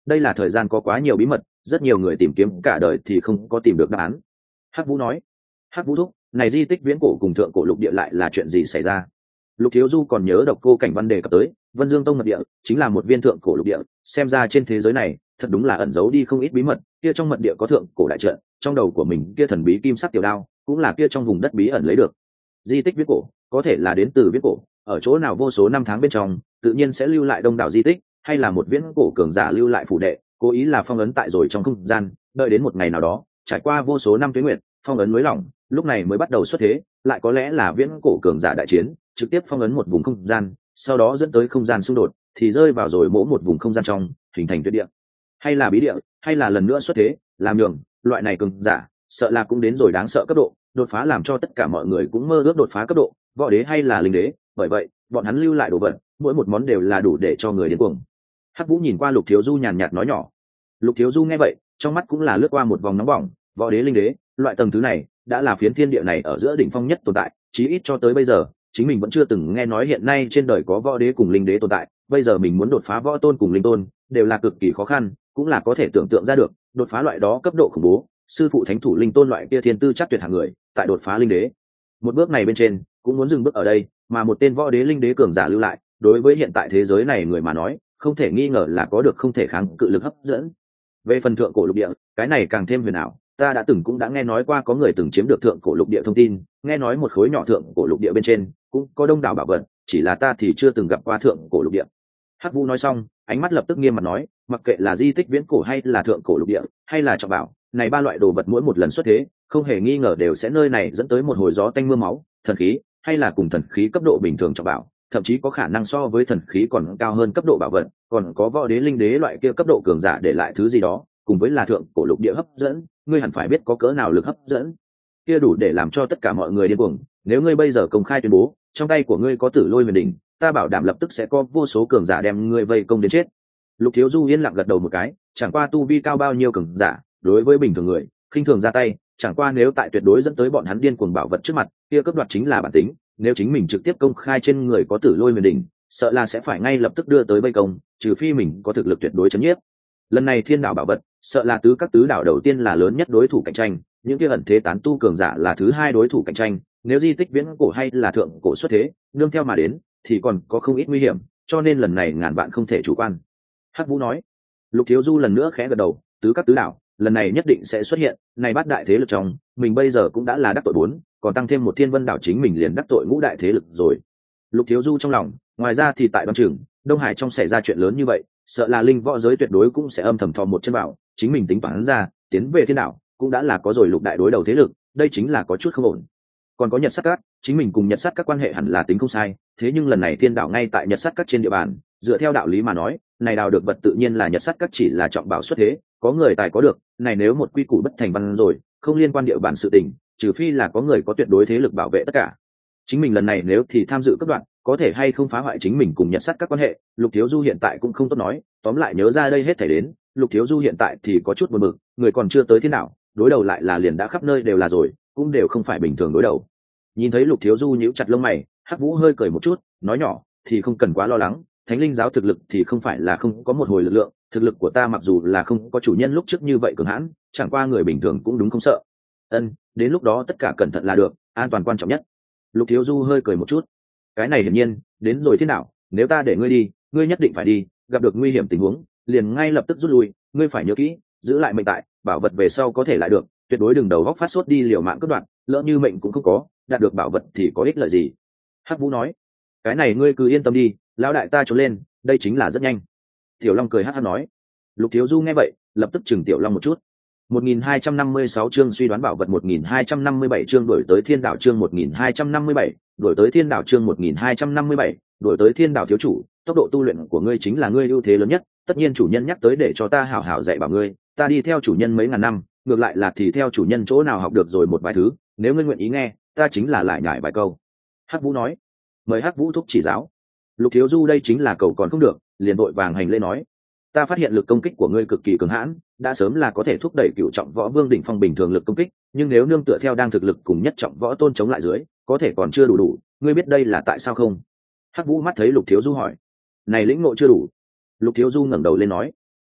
đây là thời gian có quá nhiều bí mật, rất nhiều người tìm kiếm cả đời thì không có tìm được đáp án. Hắc Vũ nói. Hắc Vũ thúc, này di tích viễn cổ cùng thượng cổ lục địa lại là chuyện gì xảy ra? Lục Thiếu Du còn nhớ Độc Cô Cảnh Văn đề cập tới, Vân Dương Tông mật địa chính là một viên thượng cổ lục địa, xem ra trên thế giới này thật đúng là ẩn giấu đi không ít bí mật. Kia trong mật địa có thượng cổ đại trận, trong đầu của mình kia thần bí kim sắc tiểu đao cũng là kia trong vùng đất bí ẩn lấy được. Di tích viễn cổ có thể là đến từ viễn cổ, ở chỗ nào vô số năm tháng bên trong tự nhiên sẽ lưu lại đông đảo di tích, hay là một viễn cổ cường giả lưu lại phủ đệ, cố ý là phong ấn tại rồi trong không gian, đợi đến một ngày nào đó trải qua vô số năm tuế nguyệt, phong ấn nới lỏng, lúc này mới bắt đầu xuất thế. Lại có lẽ là viễn cổ cường giả đại chiến trực tiếp phong ấn một vùng không gian, sau đó dẫn tới không gian xung đột thì rơi vào rồi mỗi một vùng không gian trong, hình thành tuyệt địa, hay là bí địa, hay là lần nữa xuất thế làm đường. Loại này cường giả sợ là cũng đến rồi đáng sợ cấp độ, đột phá làm cho tất cả mọi người cũng mơ ước đột phá cấp độ, võ đế hay là linh đế. Bởi vậy bọn hắn lưu lại đồ vật mỗi một món đều là đủ để cho người điên cuồng. Hắc Vũ nhìn qua Lục Thiếu Du nhàn nhạt nói nhỏ. Lục Thiếu Du nghe vậy trong mắt cũng là lướt qua một vòng nóng bỏng. Võ đế linh đế loại tầng thứ này đã là phiến thiên địa này ở giữa đỉnh phong nhất tồn tại, chí ít cho tới bây giờ chính mình vẫn chưa từng nghe nói hiện nay trên đời có võ đế cùng linh đế tồn tại. Bây giờ mình muốn đột phá võ tôn cùng linh tôn đều là cực kỳ khó khăn, cũng là có thể tưởng tượng ra được đột phá loại đó cấp độ khủng bố. Sư phụ thánh thủ linh tôn loại kia thiên tư chắc tuyệt hạng người tại đột phá linh đế một bước này bên trên cũng muốn dừng bước ở đây, mà một tên võ đế linh đế cường giả lưu lại đối với hiện tại thế giới này người mà nói không thể nghi ngờ là có được không thể kháng cự lực hấp dẫn. Về phần thượng cổ lục địa, cái này càng thêm huyền ảo. Ta đã từng cũng đã nghe nói qua có người từng chiếm được thượng cổ lục địa thông tin, nghe nói một khối nhỏ thượng cổ lục địa bên trên cũng có đông đảo bảo vật, chỉ là ta thì chưa từng gặp qua thượng cổ lục địa. Hắc Vũ nói xong ánh mắt lập tức nghiêm mặt nói, mặc kệ là di tích viễn cổ hay là thượng cổ lục địa hay là trọng bảo, này ba loại đồ vật mỗi một lần xuất thế không hề nghi ngờ đều sẽ nơi này dẫn tới một hồi gió tanh mưa máu. Thần khí hay là cùng thần khí cấp độ bình thường trọng bảo, thậm chí có khả năng so với thần khí còn cao hơn cấp độ bảo vật, còn có võ đế linh đế loại kia cấp độ cường giả để lại thứ gì đó, cùng với là thượng cổ lục địa hấp dẫn, ngươi hẳn phải biết có cỡ nào lực hấp dẫn, kia đủ để làm cho tất cả mọi người điên cuồng. Nếu ngươi bây giờ công khai tuyên bố trong tay của ngươi có Tử Lôi Huyền Đỉnh, ta bảo đảm lập tức sẽ có vô số cường giả đem ngươi vây công đến chết. Lục Thiếu Du yên lặng gật đầu một cái, chẳng qua tu vi cao bao nhiêu cường giả đối với bình thường người khinh thường ra tay, chẳng qua nếu tại tuyệt đối dẫn tới bọn hắn điên cuồng bảo vật trước mặt, kia cấp đoạt chính là bản tính. Nếu chính mình trực tiếp công khai trên người có Tử Lôi Huyền Đỉnh, sợ là sẽ phải ngay lập tức đưa tới vây công, trừ phi mình có thực lực tuyệt đối chấn nhiếp. Lần này thiên đạo bảo vật sợ là tứ các tứ đảo đầu tiên là lớn nhất đối thủ cạnh tranh, những kia ẩn thế tán tu cường giả là thứ hai đối thủ cạnh tranh. Nếu di tích viễn cổ hay là thượng cổ xuất thế nương theo mà đến thì còn có không ít nguy hiểm, cho nên lần này ngàn vạn không thể chủ quan. Hắc Vũ nói. Lục Thiếu Du lần nữa khẽ gật đầu, tứ các tứ đảo lần này nhất định sẽ xuất hiện, này bát đại thế lực trong mình bây giờ cũng đã là đắc tội bốn, còn tăng thêm một thiên vân đảo chính mình liền đắc tội ngũ đại thế lực rồi. Lục Thiếu Du trong lòng, ngoài ra thì tại Đoan Trường Đông Hải trong xảy ra chuyện lớn như vậy, sợ là linh võ giới tuyệt đối cũng sẽ âm thầm thò một chân vào, chính mình tính toán ra tiến về thiên đảo cũng đã là có rồi lục đại đối đầu thế lực, đây chính là có chút không ổn. Còn có Nhật Sát Các, chính mình cùng Nhật Sát Các quan hệ hẳn là tính không sai, thế nhưng lần này thiên đảo ngay tại Nhật Sát Các trên địa bàn, dựa theo đạo lý mà nói này đào được vật tự nhiên là Nhật Sát Các chỉ là trọng bảo xuất thế, có người tài có được, này nếu một quy củ bất thành văn rồi không liên quan địa bàn sự tình, trừ phi là có người có tuyệt đối thế lực bảo vệ tất cả. Chính mình lần này nếu thì tham dự cấp đoạn, có thể hay không phá hoại chính mình cùng Nhật Sát Các quan hệ, Lục Thiếu Du hiện tại cũng không tốt nói. Tóm lại nhớ ra đây hết thảy đến, Lục Thiếu Du hiện tại thì có chút buồn bực, người còn chưa tới thế nào, đối đầu lại là liền đã khắp nơi đều là rồi, cũng đều không phải bình thường đối đầu. Nhìn thấy Lục Thiếu Du nhíu chặt lông mày, Hắc Vũ hơi cười một chút, nói nhỏ, thì không cần quá lo lắng, Thánh Linh giáo thực lực thì không phải là không có một hồi lực lượng, thực lực của ta mặc dù là không có chủ nhân lúc trước như vậy cường hãn, chẳng qua người bình thường cũng đúng không sợ. Ân, đến lúc đó tất cả cẩn thận là được, an toàn quan trọng nhất. Lục Thiếu Du hơi cười một chút, cái này hiển nhiên đến rồi thế nào, nếu ta để ngươi đi ngươi nhất định phải đi, gặp được nguy hiểm tình huống liền ngay lập tức rút lui, ngươi phải nhớ kỹ giữ lại mệnh tại, bảo vật về sau có thể lại được, tuyệt đối đừng đầu góc phát sốt đi liều mạng cướp đoạt, lỡ như mệnh cũng không có, đạt được bảo vật thì có ích lợi gì. Hắc Vũ nói, cái này ngươi cứ yên tâm đi, lão đại ta trốn lên đây chính là rất nhanh. Tiểu Long cười hắc hắc nói. Lục Thiếu Du nghe vậy lập tức chừng Tiểu Long một chút. một nghìn hai trăm năm mươi sáu chương suy đoán bảo vật, một nghìn hai trăm năm mươi bảy chương đổi tới thiên đảo, chương một nghìn hai trăm năm mươi bảy đổi tới thiên đảo, chương một nghìn hai trăm năm mươi bảy đổi tới thiên đảo. Thiếu chủ, tốc độ tu luyện của ngươi chính là ngươi ưu thế lớn nhất, tất nhiên chủ nhân nhắc tới để cho ta hảo hảo dạy bảo ngươi, ta đi theo chủ nhân mấy ngàn năm, ngược lại là thì theo chủ nhân chỗ nào học được rồi một vài thứ, nếu ngươi nguyện ý nghe, ta chính là lại nhải vài câu. Hắc Vũ nói. Mời Hắc Vũ thúc chỉ giáo. Lục Thiếu Du đây chính là cầu còn không được, liền vội vàng hành lễ nói, ta phát hiện lực công kích của ngươi cực kỳ cường hãn, đã sớm là có thể thúc đẩy cựu trọng võ vương đỉnh phong bình thường lực công kích, nhưng nếu nương tựa theo đang thực lực cùng nhất trọng võ tôn chống lại dưới, có thể còn chưa đủ đủ, ngươi biết đây là tại sao không? Hắc Vũ mắt thấy Lục Thiếu Du hỏi. Này lĩnh ngộ chưa đủ. Lục Thiếu Du ngẩng đầu lên nói.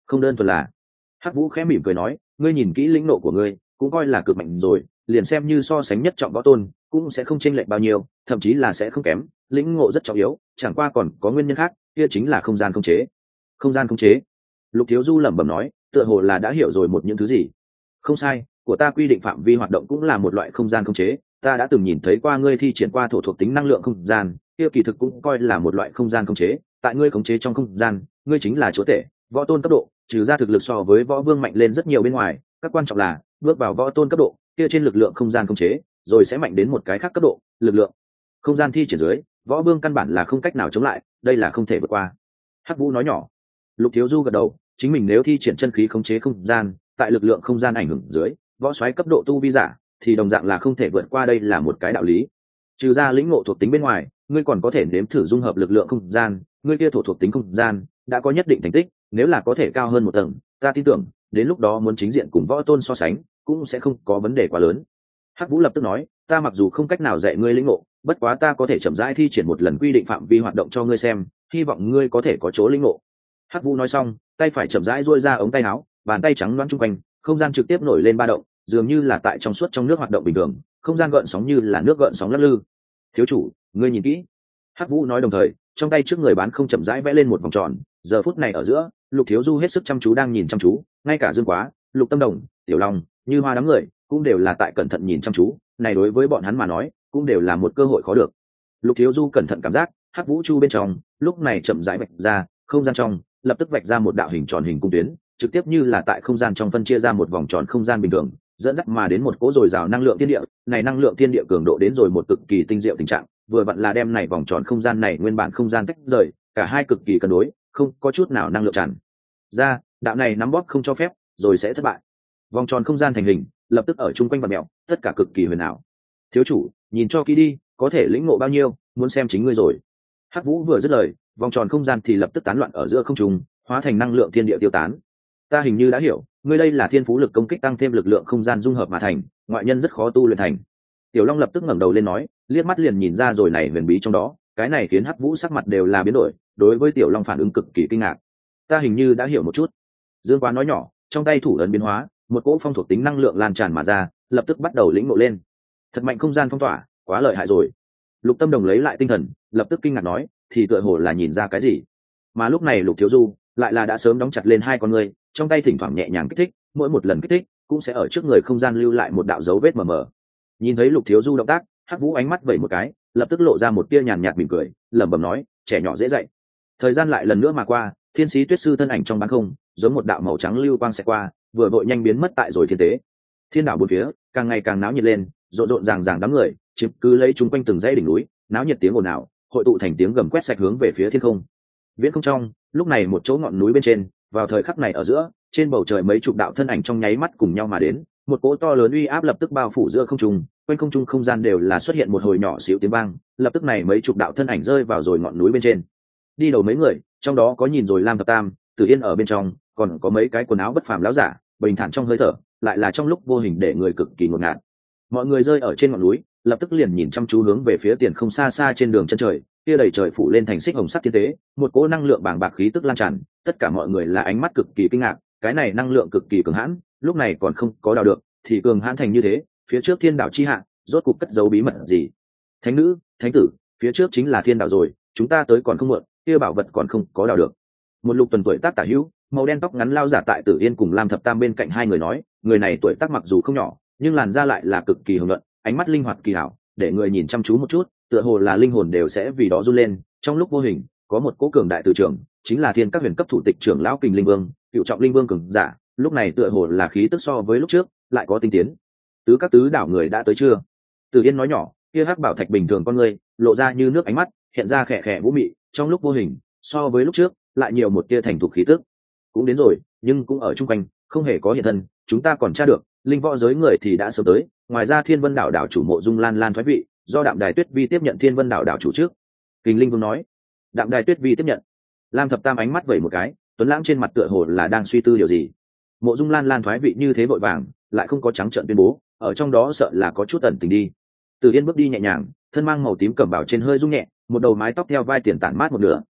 không đơn thuần là. Hắc Vũ khẽ mỉm cười nói, ngươi nhìn kỹ lĩnh nộ của ngươi cũng coi là cực mạnh rồi, liền xem như so sánh nhất trọng võ tôn cũng sẽ không chênh lệch bao nhiêu, thậm chí là sẽ không kém. Lĩnh ngộ rất trọng yếu, chẳng qua còn có nguyên nhân khác, kia chính là không gian khống chế. Không gian khống chế? Lục Thiếu Du lẩm bẩm nói, tựa hồ là đã hiểu rồi một những thứ gì. Không sai, của ta quy định phạm vi hoạt động cũng là một loại không gian khống chế, ta đã từng nhìn thấy qua ngươi thi triển qua thổ thuộc tính năng lượng không gian, kia kỳ thực cũng coi là một loại không gian khống chế. Tại ngươi khống chế trong không gian, ngươi chính là chúa tể, võ tôn cấp độ, trừ ra thực lực so với võ vương mạnh lên rất nhiều bên ngoài, các quan trọng là bước vào võ tôn cấp độ, kia trên lực lượng không gian khống chế, rồi sẽ mạnh đến một cái khác cấp độ, lực lượng không gian thi triển dưới, võ vương căn bản là không cách nào chống lại, đây là không thể vượt qua. Hắc Vũ nói nhỏ. Lục Thiếu Du gật đầu, chính mình nếu thi triển chân khí khống chế không gian, tại lực lượng không gian ảnh hưởng dưới, võ xoáy cấp độ tu vi giả thì đồng dạng là không thể vượt qua, đây là một cái đạo lý. Trừ ra lĩnh ngộ thuộc tính bên ngoài, ngươi còn có thể nếm thử dung hợp lực lượng không gian, ngươi kia thổ thuộc tính không gian đã có nhất định thành tích, nếu là có thể cao hơn một tầng, ta tin tưởng đến lúc đó muốn chính diện cùng võ tôn so sánh cũng sẽ không có vấn đề quá lớn. Hắc Vũ lập tức nói, ta mặc dù không cách nào dạy ngươi lĩnh ngộ, bất quá ta có thể chậm rãi thi triển một lần quy định phạm vi hoạt động cho ngươi xem, hy vọng ngươi có thể có chỗ lĩnh ngộ. Hắc Vũ nói xong, tay phải chậm rãi duỗi ra ống tay áo, bàn tay trắng loáng trung quanh, không gian trực tiếp nổi lên ba động, dường như là tại trong suốt trong nước hoạt động bình thường, không gian gợn sóng như là nước gợn sóng lắc lư. Thiếu chủ, ngươi nhìn kỹ. Hắc Vũ nói đồng thời, trong tay trước người bán không chậm rãi vẽ lên một vòng tròn, giờ phút này ở giữa, Lục Thiếu Du hết sức chăm chú đang nhìn chăm chú, ngay cả Dương Quá, Lục Tâm Đồng, Tiểu Long, Như Hoa đám người cũng đều là tại cẩn thận nhìn chăm chú, này đối với bọn hắn mà nói, cũng đều là một cơ hội khó được. Lục Thiếu Du cẩn thận cảm giác, Hắc Vũ chu bên trong, lúc này chậm rãi vạch ra, không gian trong lập tức vạch ra một đạo hình tròn hình cung tuyến, trực tiếp như là tại không gian trong phân chia ra một vòng tròn không gian bình thường, dẫn dắt mà đến một cỗ dồi dào năng lượng thiên địa, này năng lượng thiên địa cường độ đến rồi một cực kỳ tinh diệu tình trạng, vừa vặn là đem này vòng tròn không gian này nguyên bản không gian tách rời, cả hai cực kỳ cân đối, không có chút nào năng lượng tràn ra, đạo này nắm bóp không cho phép, rồi sẽ thất bại. Vòng tròn không gian thành hình, lập tức ở chung quanh vặn mèo, tất cả cực kỳ huyền ảo. Thiếu chủ, nhìn cho kỹ đi, có thể lĩnh ngộ bao nhiêu, muốn xem chính ngươi rồi. Hắc Vũ vừa dứt lời, vòng tròn không gian thì lập tức tán loạn ở giữa không trung, hóa thành năng lượng thiên địa tiêu tán. Ta hình như đã hiểu, ngươi đây là thiên phú lực công kích tăng thêm lực lượng không gian dung hợp mà thành, ngoại nhân rất khó tu luyện thành. Tiểu Long lập tức ngẩng đầu lên nói, liếc mắt liền nhìn ra rồi này huyền bí trong đó, cái này khiến Hắc Vũ sắc mặt đều là biến đổi, đối với Tiểu Long phản ứng cực kỳ kinh ngạc. Ta hình như đã hiểu một chút. Dương Quá nói nhỏ, trong tay thủ ấn biến hóa, một cỗ phong thuộc tính năng lượng lan tràn mà ra, lập tức bắt đầu lĩnh ngộ lên. Thật mạnh không gian phong tỏa, quá lợi hại rồi. Lục Tâm Đồng lấy lại tinh thần, lập tức kinh ngạc nói, thì tựa hồ là nhìn ra cái gì. Mà lúc này Lục Thiếu Du lại là đã sớm đóng chặt lên hai con ngươi, trong tay thỉnh thoảng nhẹ nhàng kích thích, mỗi một lần kích thích cũng sẽ ở trước người không gian lưu lại một đạo dấu vết mờ mờ. Nhìn thấy Lục Thiếu Du động tác, Hắc Vũ ánh mắt vẩy một cái, lập tức lộ ra một tia nhàn nhạt mỉm cười, lẩm bẩm nói, trẻ nhỏ dễ dạy. Thời gian lại lần nữa mà qua, Thiên Sĩ Tuyết Sư thân ảnh trong bán không, giống một đạo màu trắng lưu quang sẽ qua, vừa vội nhanh biến mất tại rồi thiên tế. Thiên đảo bốn phía càng ngày càng náo nhiệt lên, rộn rộn ràng ràng đám người chiếm cứ lấy chúng quanh từng dãy đỉnh núi, náo nhiệt tiếng ồn ào hội tụ thành tiếng gầm quét sạch hướng về phía thiên không. Viễn không trong, lúc này một chỗ ngọn núi bên trên, vào thời khắc này ở giữa, trên bầu trời mấy chục đạo thân ảnh trong nháy mắt cùng nhau mà đến, một cỗ to lớn uy áp lập tức bao phủ giữa không trung, quanh không trung không gian đều là xuất hiện một hồi nhỏ xíu tiếng vang, lập tức này mấy chục đạo thân ảnh rơi vào rồi ngọn núi bên trên. Đi đầu mấy người, trong đó có nhìn rồi Lam Thập Tam, Tử Yên ở bên trong, còn có mấy cái quần áo bất phàm lão giả, bình thản trong hơi thở, lại là trong lúc vô hình để người cực kỳ ngột ngạt. Mọi người rơi ở trên ngọn núi, lập tức liền nhìn chăm chú hướng về phía tiền không xa xa trên đường chân trời, kia đầy trời phủ lên thành xích hồng sắc thiên tế, một cỗ năng lượng bàng bạc khí tức lan tràn, tất cả mọi người là ánh mắt cực kỳ kinh ngạc, cái này năng lượng cực kỳ cường hãn, lúc này còn không có đào được, thì cường hãn thành như thế, phía trước thiên đạo chi hạ, rốt cục cất giấu bí mật gì? Thánh nữ, thánh tử, phía trước chính là thiên đạo rồi, chúng ta tới còn không muộn, kia bảo vật còn không có đào được. Một lục tuần tuổi tác tả hữu, màu đen tóc ngắn lao giả tại Tử Yên cùng Lam Thập Tam bên cạnh hai người nói, người này tuổi tác mặc dù không nhỏ, nhưng làn da lại là cực kỳ hùng luận, ánh mắt linh hoạt kỳ hảo, để người nhìn chăm chú một chút, tựa hồ là linh hồn đều sẽ vì đó run lên. Trong lúc vô hình, có một cỗ cường đại từ trưởng, chính là thiên các huyền cấp thủ tịch trưởng lão Kình Linh Vương, cựu trọng linh vương cường giả, lúc này tựa hồ là khí tức so với lúc trước lại có tinh tiến. Tứ các tứ đảo người đã tới chưa? Tử Yên nói nhỏ, kia hắc bảo thạch bình thường con người, lộ ra như nước ánh mắt, hiện ra khẽ khẽ vũ mị, trong lúc vô hình, so với lúc trước, lại nhiều một tia thành thục khí tức. Cũng đến rồi, nhưng cũng ở chung quanh, không hề có hiện thân, chúng ta còn tra được, linh võ giới người thì đã sớm tới, ngoài ra Thiên Vân đảo đảo chủ Mộ Dung Lan Lan thoái vị, do Đạm Đài Tuyết Vi tiếp nhận Thiên Vân đảo đảo chủ trước. Kình Linh Vương nói. Đạm Đài Tuyết Vi tiếp nhận. Lam Thập Tam ánh mắt vẩy một cái, tuấn lãng trên mặt tựa hồ là đang suy tư điều gì. Mộ Dung Lan Lan thoái vị như thế vội vàng, lại không có trắng trợn tuyên bố, ở trong đó sợ là có chút ẩn tình đi. Từ Yên bước đi nhẹ nhàng, thân mang màu tím cẩm bào trên hơi rung nhẹ, một đầu mái tóc theo vai tiền tản mát một nửa,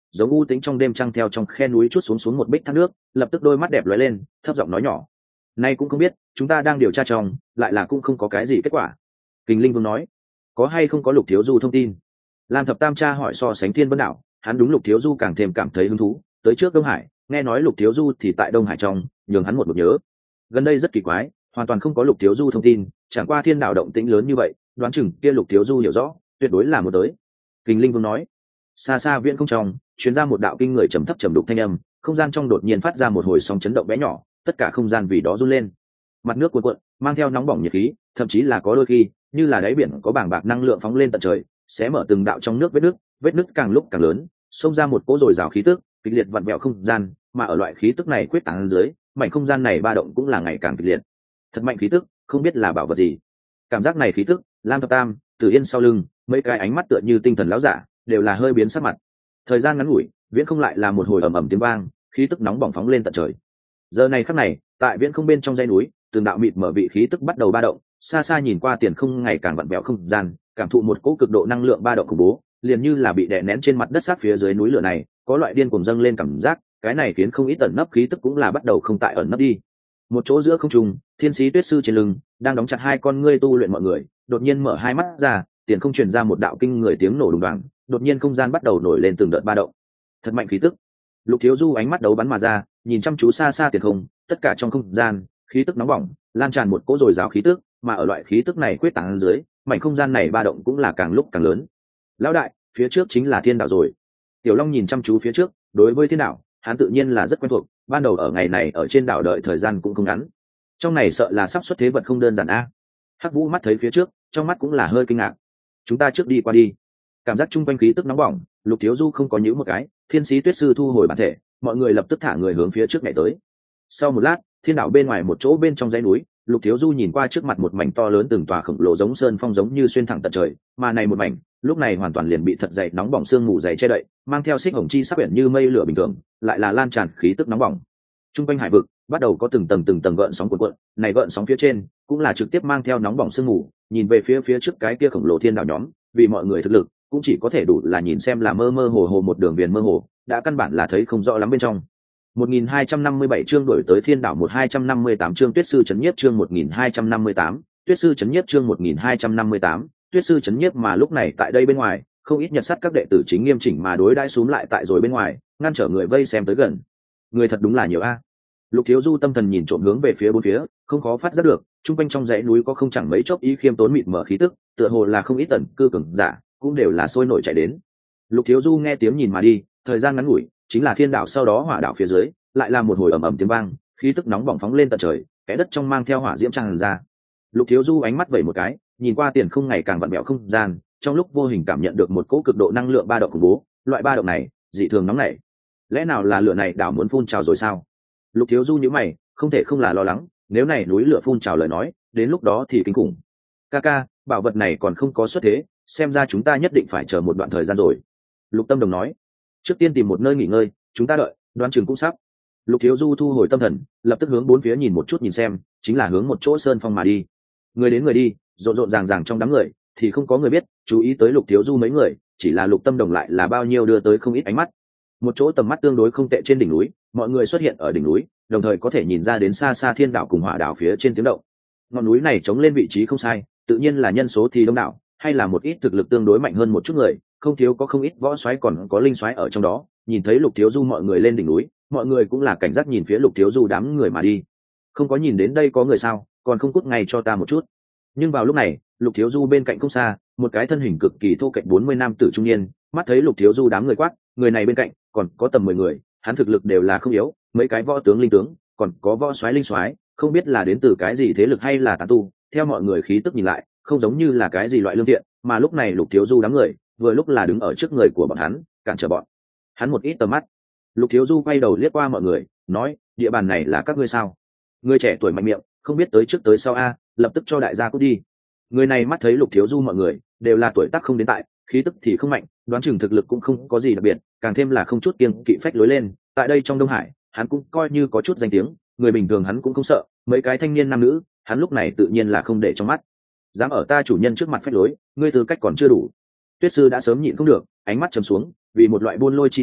giống u tính trong đêm trăng theo trong khe núi chút xuống xuống một bích thác nước, lập tức đôi mắt đẹp lóe lên, thấp giọng nói nhỏ: nay cũng không biết, chúng ta đang điều tra trong, lại là cũng không có cái gì kết quả. Kình Linh Vương nói: có hay không có Lục thiếu du thông tin? Lam Thập Tam tra hỏi so sánh Thiên Vân Đảo, hắn đúng Lục thiếu du càng thêm cảm thấy hứng thú. Tới trước Đông Hải, nghe nói Lục thiếu du thì tại Đông Hải trong, nhường hắn một một nhớ. Gần đây rất kỳ quái, hoàn toàn không có Lục thiếu du thông tin, chẳng qua Thiên Đảo động tĩnh lớn như vậy, đoán chừng kia Lục thiếu du hiểu rõ, tuyệt đối là một tới. Kình Linh Vương nói: xa xa viễn không trong, truyền ra một đạo kinh người trầm thấp trầm đục thanh âm, không gian trong đột nhiên phát ra một hồi sóng chấn động bé nhỏ, tất cả không gian vì đó run lên. Mặt nước cuộn cuộn, mang theo nóng bỏng nhiệt khí, thậm chí là có đôi khi như là đáy biển có bảng bạc năng lượng phóng lên tận trời, xé mở từng đạo trong nước vết nước, vết nước càng lúc càng lớn, xông ra một cỗ dồi dào khí tức, kịch liệt vặn vẹo không gian, mà ở loại khí tức này quyết tán dưới, mảnh không gian này ba động cũng là ngày càng kịch liệt. Thật mạnh khí tức, không biết là bảo vật gì. Cảm giác này khí tức, Lam Thập Tam, Tử Yên sau lưng, mấy cái ánh mắt tựa như tinh thần lão giả, đều là hơi biến sắc mặt. Thời gian ngắn ngủi, viễn không lại là một hồi ầm ầm tiếng vang, khí tức nóng bỏng phóng lên tận trời. Giờ này khắc này, tại viễn không bên trong dãy núi, từng đạo mịt mở vị khí tức bắt đầu ba động, xa xa nhìn qua tiền không ngày càng vặn vẹo không gian, cảm thụ một cỗ cực độ năng lượng ba động khủng bố, liền như là bị đè nén trên mặt đất sát phía dưới núi lửa này, có loại điên cuồng dâng lên cảm giác, cái này khiến không ít ẩn nấp khí tức cũng là bắt đầu không tại ẩn nấp đi. Một chỗ giữa không trung, Thiên Sĩ Tuyết sư trên lưng, đang đóng chặt hai con ngươi tu luyện mọi người, đột nhiên mở hai mắt ra, tiền không truyền ra một đạo kinh người tiếng nổ đùng đoàng, đột nhiên không gian bắt đầu nổi lên từng đợt ba động. Thật mạnh khí tức. Lục Thiếu Du ánh mắt đấu bắn mà ra, nhìn chăm chú xa xa tiền không, tất cả trong không gian, khí tức nóng bỏng, lan tràn một cỗ dồi dào khí tức, mà ở loại khí tức này quyết tán dưới, mảnh không gian này ba động cũng là càng lúc càng lớn. Lão đại, phía trước chính là Thiên Đạo rồi. Tiểu Long nhìn chăm chú phía trước, đối với Thiên Đạo, hắn tự nhiên là rất quen thuộc, ban đầu ở ngày này ở trên đảo đợi thời gian cũng không ngắn. Trong này sợ là sắp xuất thế vật không đơn giản a. Hắc Vũ mắt thấy phía trước, trong mắt cũng là hơi kinh ngạc. Chúng ta trước đi qua đi. Cảm giác chung quanh khí tức nóng bỏng, Lục Thiếu Du không có nhíu một cái, Thiên Sĩ Tuyết sư thu hồi bản thể, mọi người lập tức thả người hướng phía trước nhảy tới. Sau một lát, Thiên Đạo bên ngoài một chỗ bên trong dãy núi, Lục Thiếu Du nhìn qua trước mặt một mảnh to lớn từng tòa khổng lồ giống sơn phong giống như xuyên thẳng tận trời, mà này một mảnh, lúc này hoàn toàn liền bị thật dày nóng bỏng sương mù dày che đậy, mang theo xích hồng chi sắc quyển như mây lửa bình thường, lại là lan tràn khí tức nóng bỏng. Trung quanh hải vực bắt đầu có từng tầng từng tầng gợn sóng cuộn cuộn, này gợn sóng phía trên cũng là trực tiếp mang theo nóng bỏng sương mù, nhìn về phía phía trước cái kia khổng lồ thiên đạo nhóm, vì mọi người thực lực cũng chỉ có thể đủ là nhìn xem là mơ mơ hồ hồ một đường viền mơ hồ, đã căn bản là thấy không rõ lắm bên trong. một nghìn hai trăm năm mươi bảy chương đổi tới thiên đảo một hai trăm năm mươi tám chương Tuyết sư chấn nhiếp chương một nghìn hai trăm năm mươi tám, Tuyết sư chấn nhiếp chương một nghìn hai trăm năm mươi tám, Tuyết sư chấn nhiếp mà lúc này tại đây bên ngoài, không ít nhật sắt các đệ tử chính nghiêm chỉnh mà đối đãi xuống lại tại rồi bên ngoài, ngăn trở người vây xem tới gần. Người thật đúng là nhiều a. Lục Thiếu Du tâm thần nhìn trộm hướng về phía bốn phía, không khó phát giác được, trung quanh trong dãy núi có không chẳng mấy chốc ý khiêm tốn mịt mờ khí tức, tựa hồ là không ít tần cư cường giả, cũng đều là sôi nổi chạy đến. Lục Thiếu Du nghe tiếng nhìn mà đi, thời gian ngắn ngủi, chính là thiên đảo sau đó hỏa đảo phía dưới, lại là một hồi ầm ầm tiếng vang, khí tức nóng bỏng phóng lên tận trời, cái đất trong mang theo hỏa diễm tràn ra. Lục Thiếu Du ánh mắt vẩy một cái, nhìn qua tiền không ngày càng vặn vẹo không gian, trong lúc vô hình cảm nhận được một cỗ cực độ năng lượng ba động khủng bố, loại ba động này dị thường nóng nảy. Lẽ nào là lửa này đảo muốn phun trào rồi sao? Lục Thiếu Du nhíu mày, không thể không là lo lắng, nếu này núi lửa phun trào lời nói, đến lúc đó thì kinh khủng. Kaka, bảo vật này còn không có xuất thế, xem ra chúng ta nhất định phải chờ một đoạn thời gian rồi. Lục Tâm Đồng nói, trước tiên tìm một nơi nghỉ ngơi, chúng ta đợi, đoán chừng cũng sắp. Lục Thiếu Du thu hồi tâm thần, lập tức hướng bốn phía nhìn một chút nhìn xem, chính là hướng một chỗ sơn phong mà đi. Người đến người đi, rộn rộn ràng ràng trong đám người, thì không có người biết, chú ý tới Lục Thiếu Du mấy người, chỉ là Lục Tâm Đồng lại là bao nhiêu đưa tới không ít ánh mắt. Một chỗ tầm mắt tương đối không tệ trên đỉnh núi, mọi người xuất hiện ở đỉnh núi, đồng thời có thể nhìn ra đến xa xa thiên đảo cùng hỏa đảo phía trên tiếng động. Ngọn núi này chống lên vị trí không sai, tự nhiên là nhân số thì đông đảo, hay là một ít thực lực tương đối mạnh hơn một chút người, không thiếu có không ít võ soái còn có linh soái ở trong đó. Nhìn thấy Lục Thiếu Du mọi người lên đỉnh núi, mọi người cũng là cảnh giác nhìn phía Lục Thiếu Du đám người mà đi. Không có nhìn đến đây có người sao, còn không cút ngay cho ta một chút. Nhưng vào lúc này, Lục Thiếu Du bên cạnh không xa, một cái thân hình cực kỳ thô kệch bốn mươi nam tử trung niên, mắt thấy Lục Thiếu Du đám người quát, người này bên cạnh còn có tầm mười người, hắn thực lực đều là không yếu, mấy cái võ tướng linh tướng, còn có võ soái linh soái, không biết là đến từ cái gì thế lực hay là tán tu, theo mọi người khí tức nhìn lại, không giống như là cái gì loại lương thiện, mà lúc này Lục Thiếu Du đám người, vừa lúc là đứng ở trước người của bọn hắn, cản trở bọn hắn một ít tầm mắt. Lục Thiếu Du quay đầu liếc qua mọi người, nói, địa bàn này là các ngươi sao? Người trẻ tuổi mạnh miệng, không biết tới trước tới sau a, lập tức cho đại gia cút đi. Người này mắt thấy Lục Thiếu Du mọi người, đều là tuổi tác không đến tại, khí tức thì không mạnh, đoán chừng thực lực cũng không có gì đặc biệt, càng thêm là không chút kiêng kỵ phách lối lên. Tại đây trong Đông Hải, hắn cũng coi như có chút danh tiếng, người bình thường hắn cũng không sợ, mấy cái thanh niên nam nữ, hắn lúc này tự nhiên là không để trong mắt. Dám ở ta chủ nhân trước mặt phách lối, ngươi tư cách còn chưa đủ. Tuyết sư đã sớm nhịn không được, ánh mắt trầm xuống, vì một loại buôn lôi chi thế,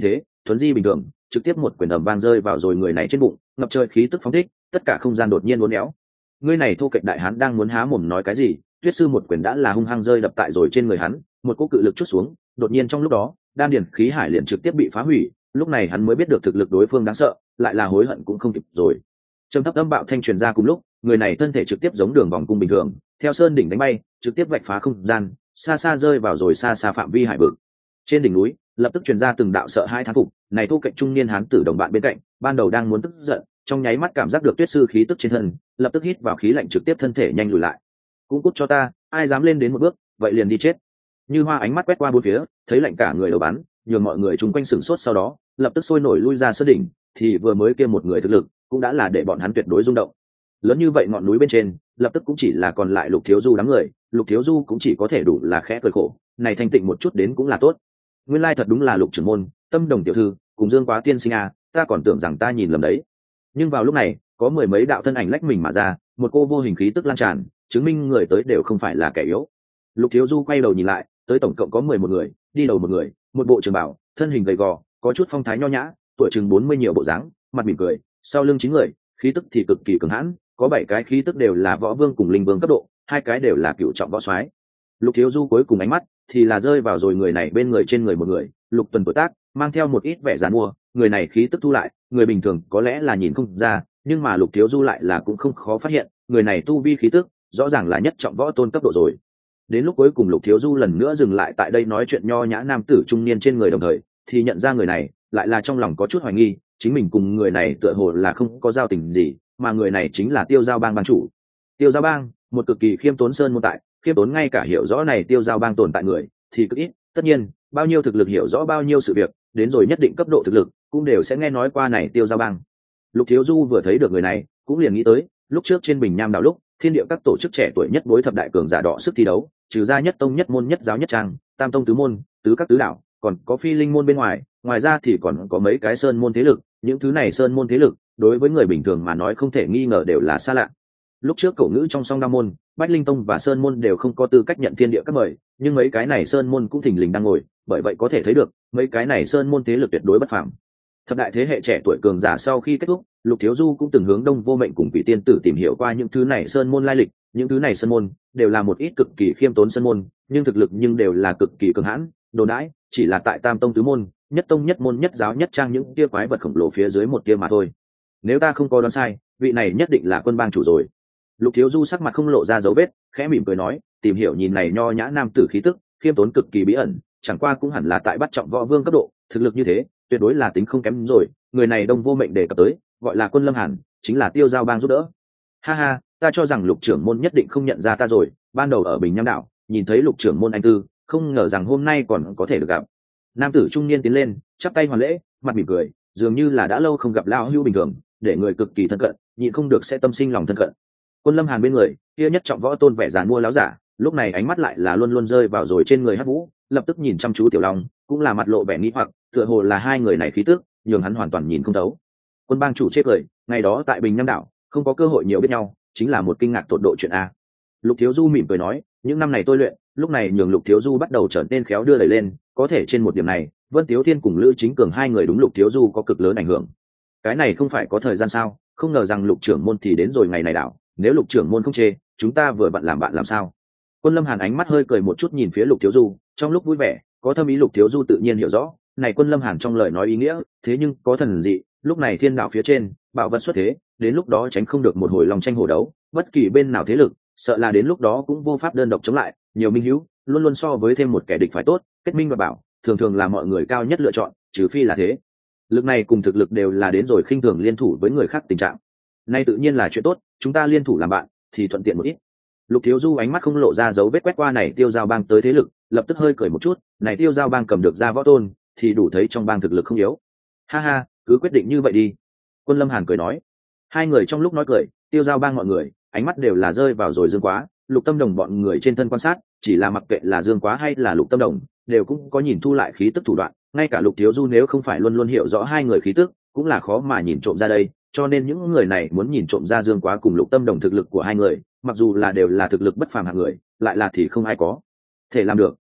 thuấn di bình thường, trực tiếp một quyền ầm vang rơi vào rồi người này trên bụng, ngập trời khí tức phóng thích, tất cả không gian đột nhiên uốn éo. Người này thô kệch đại hán đang muốn há mồm nói cái gì, Tuyết sư một quyền đã là hung hăng rơi đập tại rồi trên người hắn, một cỗ cự lực chút xuống, đột nhiên trong lúc đó, đan điền khí hải liền trực tiếp bị phá hủy, lúc này hắn mới biết được thực lực đối phương đáng sợ, lại là hối hận cũng không kịp rồi. Trầm thấp âm bạo thanh truyền ra cùng lúc, người này thân thể trực tiếp giống đường vòng cung bình thường, theo sơn đỉnh đánh bay, trực tiếp vạch phá không gian, xa xa rơi vào rồi xa xa phạm vi hải vực. Trên đỉnh núi, lập tức truyền ra từng đạo sợ hai thán phục, này thu cạnh trung niên hán tử đồng bạn bên cạnh, ban đầu đang muốn tức giận, trong nháy mắt cảm giác được Tuyết sư khí tức trên thân, lập tức hít vào khí lạnh trực tiếp thân thể nhanh lùi lại. Cũng cút cho ta, ai dám lên đến một bước, vậy liền đi chết. Như Hoa ánh mắt quét qua bốn phía, thấy lạnh cả người đầu bắn, nhường mọi người chung quanh sửng sốt sau đó, lập tức sôi nổi lui ra sơn đỉnh, thì vừa mới kia một người thực lực, cũng đã là để bọn hắn tuyệt đối rung động. Lớn như vậy ngọn núi bên trên, lập tức cũng chỉ là còn lại Lục Thiếu Du đám người, Lục Thiếu Du cũng chỉ có thể đủ là khẽ cười khổ, này thanh tịnh một chút đến cũng là tốt. Nguyên lai thật đúng là Lục trưởng môn, Tâm Đồng tiểu thư, cùng Dương Quá tiên sinh à, ta còn tưởng rằng ta nhìn lầm đấy. Nhưng vào lúc này, có mười mấy đạo thân ảnh lách mình mà ra, một cô vô hình khí tức lan tràn, chứng minh người tới đều không phải là kẻ yếu. Lục Thiếu Du quay đầu nhìn lại, tới tổng cộng có mười một người, đi đầu một người, một bộ trường bảo, thân hình gầy gò, có chút phong thái nho nhã, tuổi chừng bốn mươi nhiều bộ dáng, mặt mỉm cười, sau lưng chín người, khí tức thì cực kỳ cường hãn, có bảy cái khí tức đều là võ vương cùng linh vương cấp độ, hai cái đều là cựu trọng võ soái. Lục Thiếu Du cuối cùng ánh mắt thì là rơi vào rồi người này bên người trên người một người, Lục Tuần tuổi tác, mang theo một ít vẻ giàn mua, người này khí tức thu lại, người bình thường có lẽ là nhìn không ra, nhưng mà Lục Thiếu Du lại là cũng không khó phát hiện, người này tu vi khí tức, rõ ràng là nhất trọng võ tôn cấp độ rồi. Đến lúc cuối cùng Lục Thiếu Du lần nữa dừng lại tại đây nói chuyện nho nhã nam tử trung niên trên người đồng thời, thì nhận ra người này lại là trong lòng có chút hoài nghi, chính mình cùng người này tựa hồ là không có giao tình gì, mà người này chính là Tiêu Giao Bang bang chủ. Tiêu Giao Bang, một cực kỳ khiêm tốn sơn môn tại, khiêm tốn ngay cả hiểu rõ này Tiêu Giao Bang tồn tại người thì cực ít, tất nhiên, bao nhiêu thực lực hiểu rõ bao nhiêu sự việc, đến rồi nhất định cấp độ thực lực, cũng đều sẽ nghe nói qua này Tiêu Giao Bang. Lục Thiếu Du vừa thấy được người này, cũng liền nghĩ tới, lúc trước trên Bình Nham đảo lúc, thiên địa các tổ chức trẻ tuổi nhất bối thập đại cường giả đỏ sức thi đấu, trừ ra nhất tông nhất môn nhất giáo nhất trang, tam tông tứ môn, tứ các tứ đạo, còn có phi linh môn bên ngoài, ngoài ra thì còn có mấy cái sơn môn thế lực, những thứ này sơn môn thế lực, đối với người bình thường mà nói không thể nghi ngờ đều là xa lạ. Lúc trước cổ ngữ trong song đa môn, Bách Linh Tông và sơn môn đều không có tư cách nhận thiên địa các mời, nhưng mấy cái này sơn môn cũng thình lình đang ngồi, bởi vậy có thể thấy được, mấy cái này sơn môn thế lực tuyệt đối bất phàm. Thập đại thế hệ trẻ tuổi cường giả sau khi kết thúc, Lục Thiếu Du cũng từng hướng Đông Vô Mệnh cùng Quỷ Tiên Tử tìm hiểu qua những thứ này sơn môn lai lịch, những thứ này sơn môn đều là một ít cực kỳ khiêm tốn sơn môn, nhưng thực lực nhưng đều là cực kỳ cường hãn, đồn đãi chỉ là tại Tam Tông tứ môn, nhất tông nhất môn nhất giáo nhất trang những tia quái vật khổng lồ phía dưới một tia mà thôi. Nếu ta không có đoán sai, vị này nhất định là Quân Bang chủ rồi. Lục Thiếu Du sắc mặt không lộ ra dấu vết, khẽ mỉm cười nói, tìm hiểu nhìn này nho nhã nam tử khí tức, khiêm tốn cực kỳ bí ẩn, chẳng qua cũng hẳn là tại bắt trọng võ vương cấp độ, thực lực như thế, tuyệt đối là tính không kém rồi. Người này Đông Vô Mệnh đề cập tới, gọi là Quân Lâm Hàn, chính là Tiêu Giao Bang giúp đỡ. Ha ha, ta cho rằng Lục trưởng môn nhất định không nhận ra ta rồi, ban đầu ở Bình Nham đảo, nhìn thấy Lục trưởng môn anh tư, không ngờ rằng hôm nay còn có thể được gặp. Nam tử trung niên tiến lên, chắp tay hoàn lễ, mặt mỉm cười, dường như là đã lâu không gặp lão hữu bình thường, để người cực kỳ thân cận, nhịn không được sẽ tâm sinh lòng thân cận. Quân Lâm Hàn bên người, kia nhất trọng võ tôn vẻ giàn mua láo giả, lúc này ánh mắt lại là luôn luôn rơi vào rồi trên người Hắc Vũ, lập tức nhìn chăm chú Tiểu Long, cũng là mặt lộ vẻ nghi hoặc, tựa hồ là hai người này khí tức, nhường hắn hoàn toàn nhìn không thấu. Quân Bang chủ chê cười, ngày đó tại Bình Nham đảo, không có cơ hội nhiều biết nhau, chính là một kinh ngạc tột độ chuyện a. Lục Thiếu Du mỉm cười nói, những năm này tôi luyện, lúc này nhường Lục Thiếu Du bắt đầu trở nên khéo đưa đẩy lên, có thể trên một điểm này, Vân Tiếu Thiên cùng Lữ Chính Cường hai người đúng Lục Thiếu Du có cực lớn ảnh hưởng. Cái này không phải có thời gian sao, không ngờ rằng Lục trưởng môn thì đến rồi ngày này đảo, nếu Lục trưởng môn không chê, chúng ta vừa bạn làm bạn làm sao? Quân Lâm Hàn ánh mắt hơi cười một chút nhìn phía Lục Thiếu Du, trong lúc vui vẻ, có thâm ý Lục Thiếu Du tự nhiên hiểu rõ, này Quân Lâm Hàn trong lời nói ý nghĩa, thế nhưng có thần dị, lúc này thiên đạo phía trên, bảo vật xuất thế, đến lúc đó tránh không được một hồi lòng tranh hổ đấu, bất kỳ bên nào thế lực, sợ là đến lúc đó cũng vô pháp đơn độc chống lại, nhiều minh hữu, luôn luôn so với thêm một kẻ địch phải tốt, kết minh và bảo, thường thường là mọi người cao nhất lựa chọn, trừ phi là thế. Lực này cùng thực lực đều là đến rồi khinh thường liên thủ với người khác tình trạng. Nay tự nhiên là chuyện tốt, chúng ta liên thủ làm bạn, thì thuận tiện một ít. Lục Thiếu Du ánh mắt không lộ ra dấu vết quét qua này Tiêu Giao Bang tới thế lực, lập tức hơi cười một chút, này Tiêu Giao Bang cầm được ra võ tôn, thì đủ thấy trong bang thực lực không yếu. Ha ha, cứ quyết định như vậy đi. Quân Lâm Hàn cười nói. Hai người trong lúc nói cười, Tiêu Giao Bang mọi người, ánh mắt đều là rơi vào rồi Dương Quá, Lục Tâm Đồng bọn người trên thân quan sát, chỉ là mặc kệ là Dương Quá hay là Lục Tâm Đồng, đều cũng có nhìn thu lại khí tức thủ đoạn, ngay cả Lục Thiếu Du nếu không phải luôn luôn hiểu rõ hai người khí tức, cũng là khó mà nhìn trộm ra đây, cho nên những người này muốn nhìn trộm ra Dương Quá cùng Lục Tâm Đồng thực lực của hai người, mặc dù là đều là thực lực bất phàm hạng người, lại là thì không ai có thể làm được.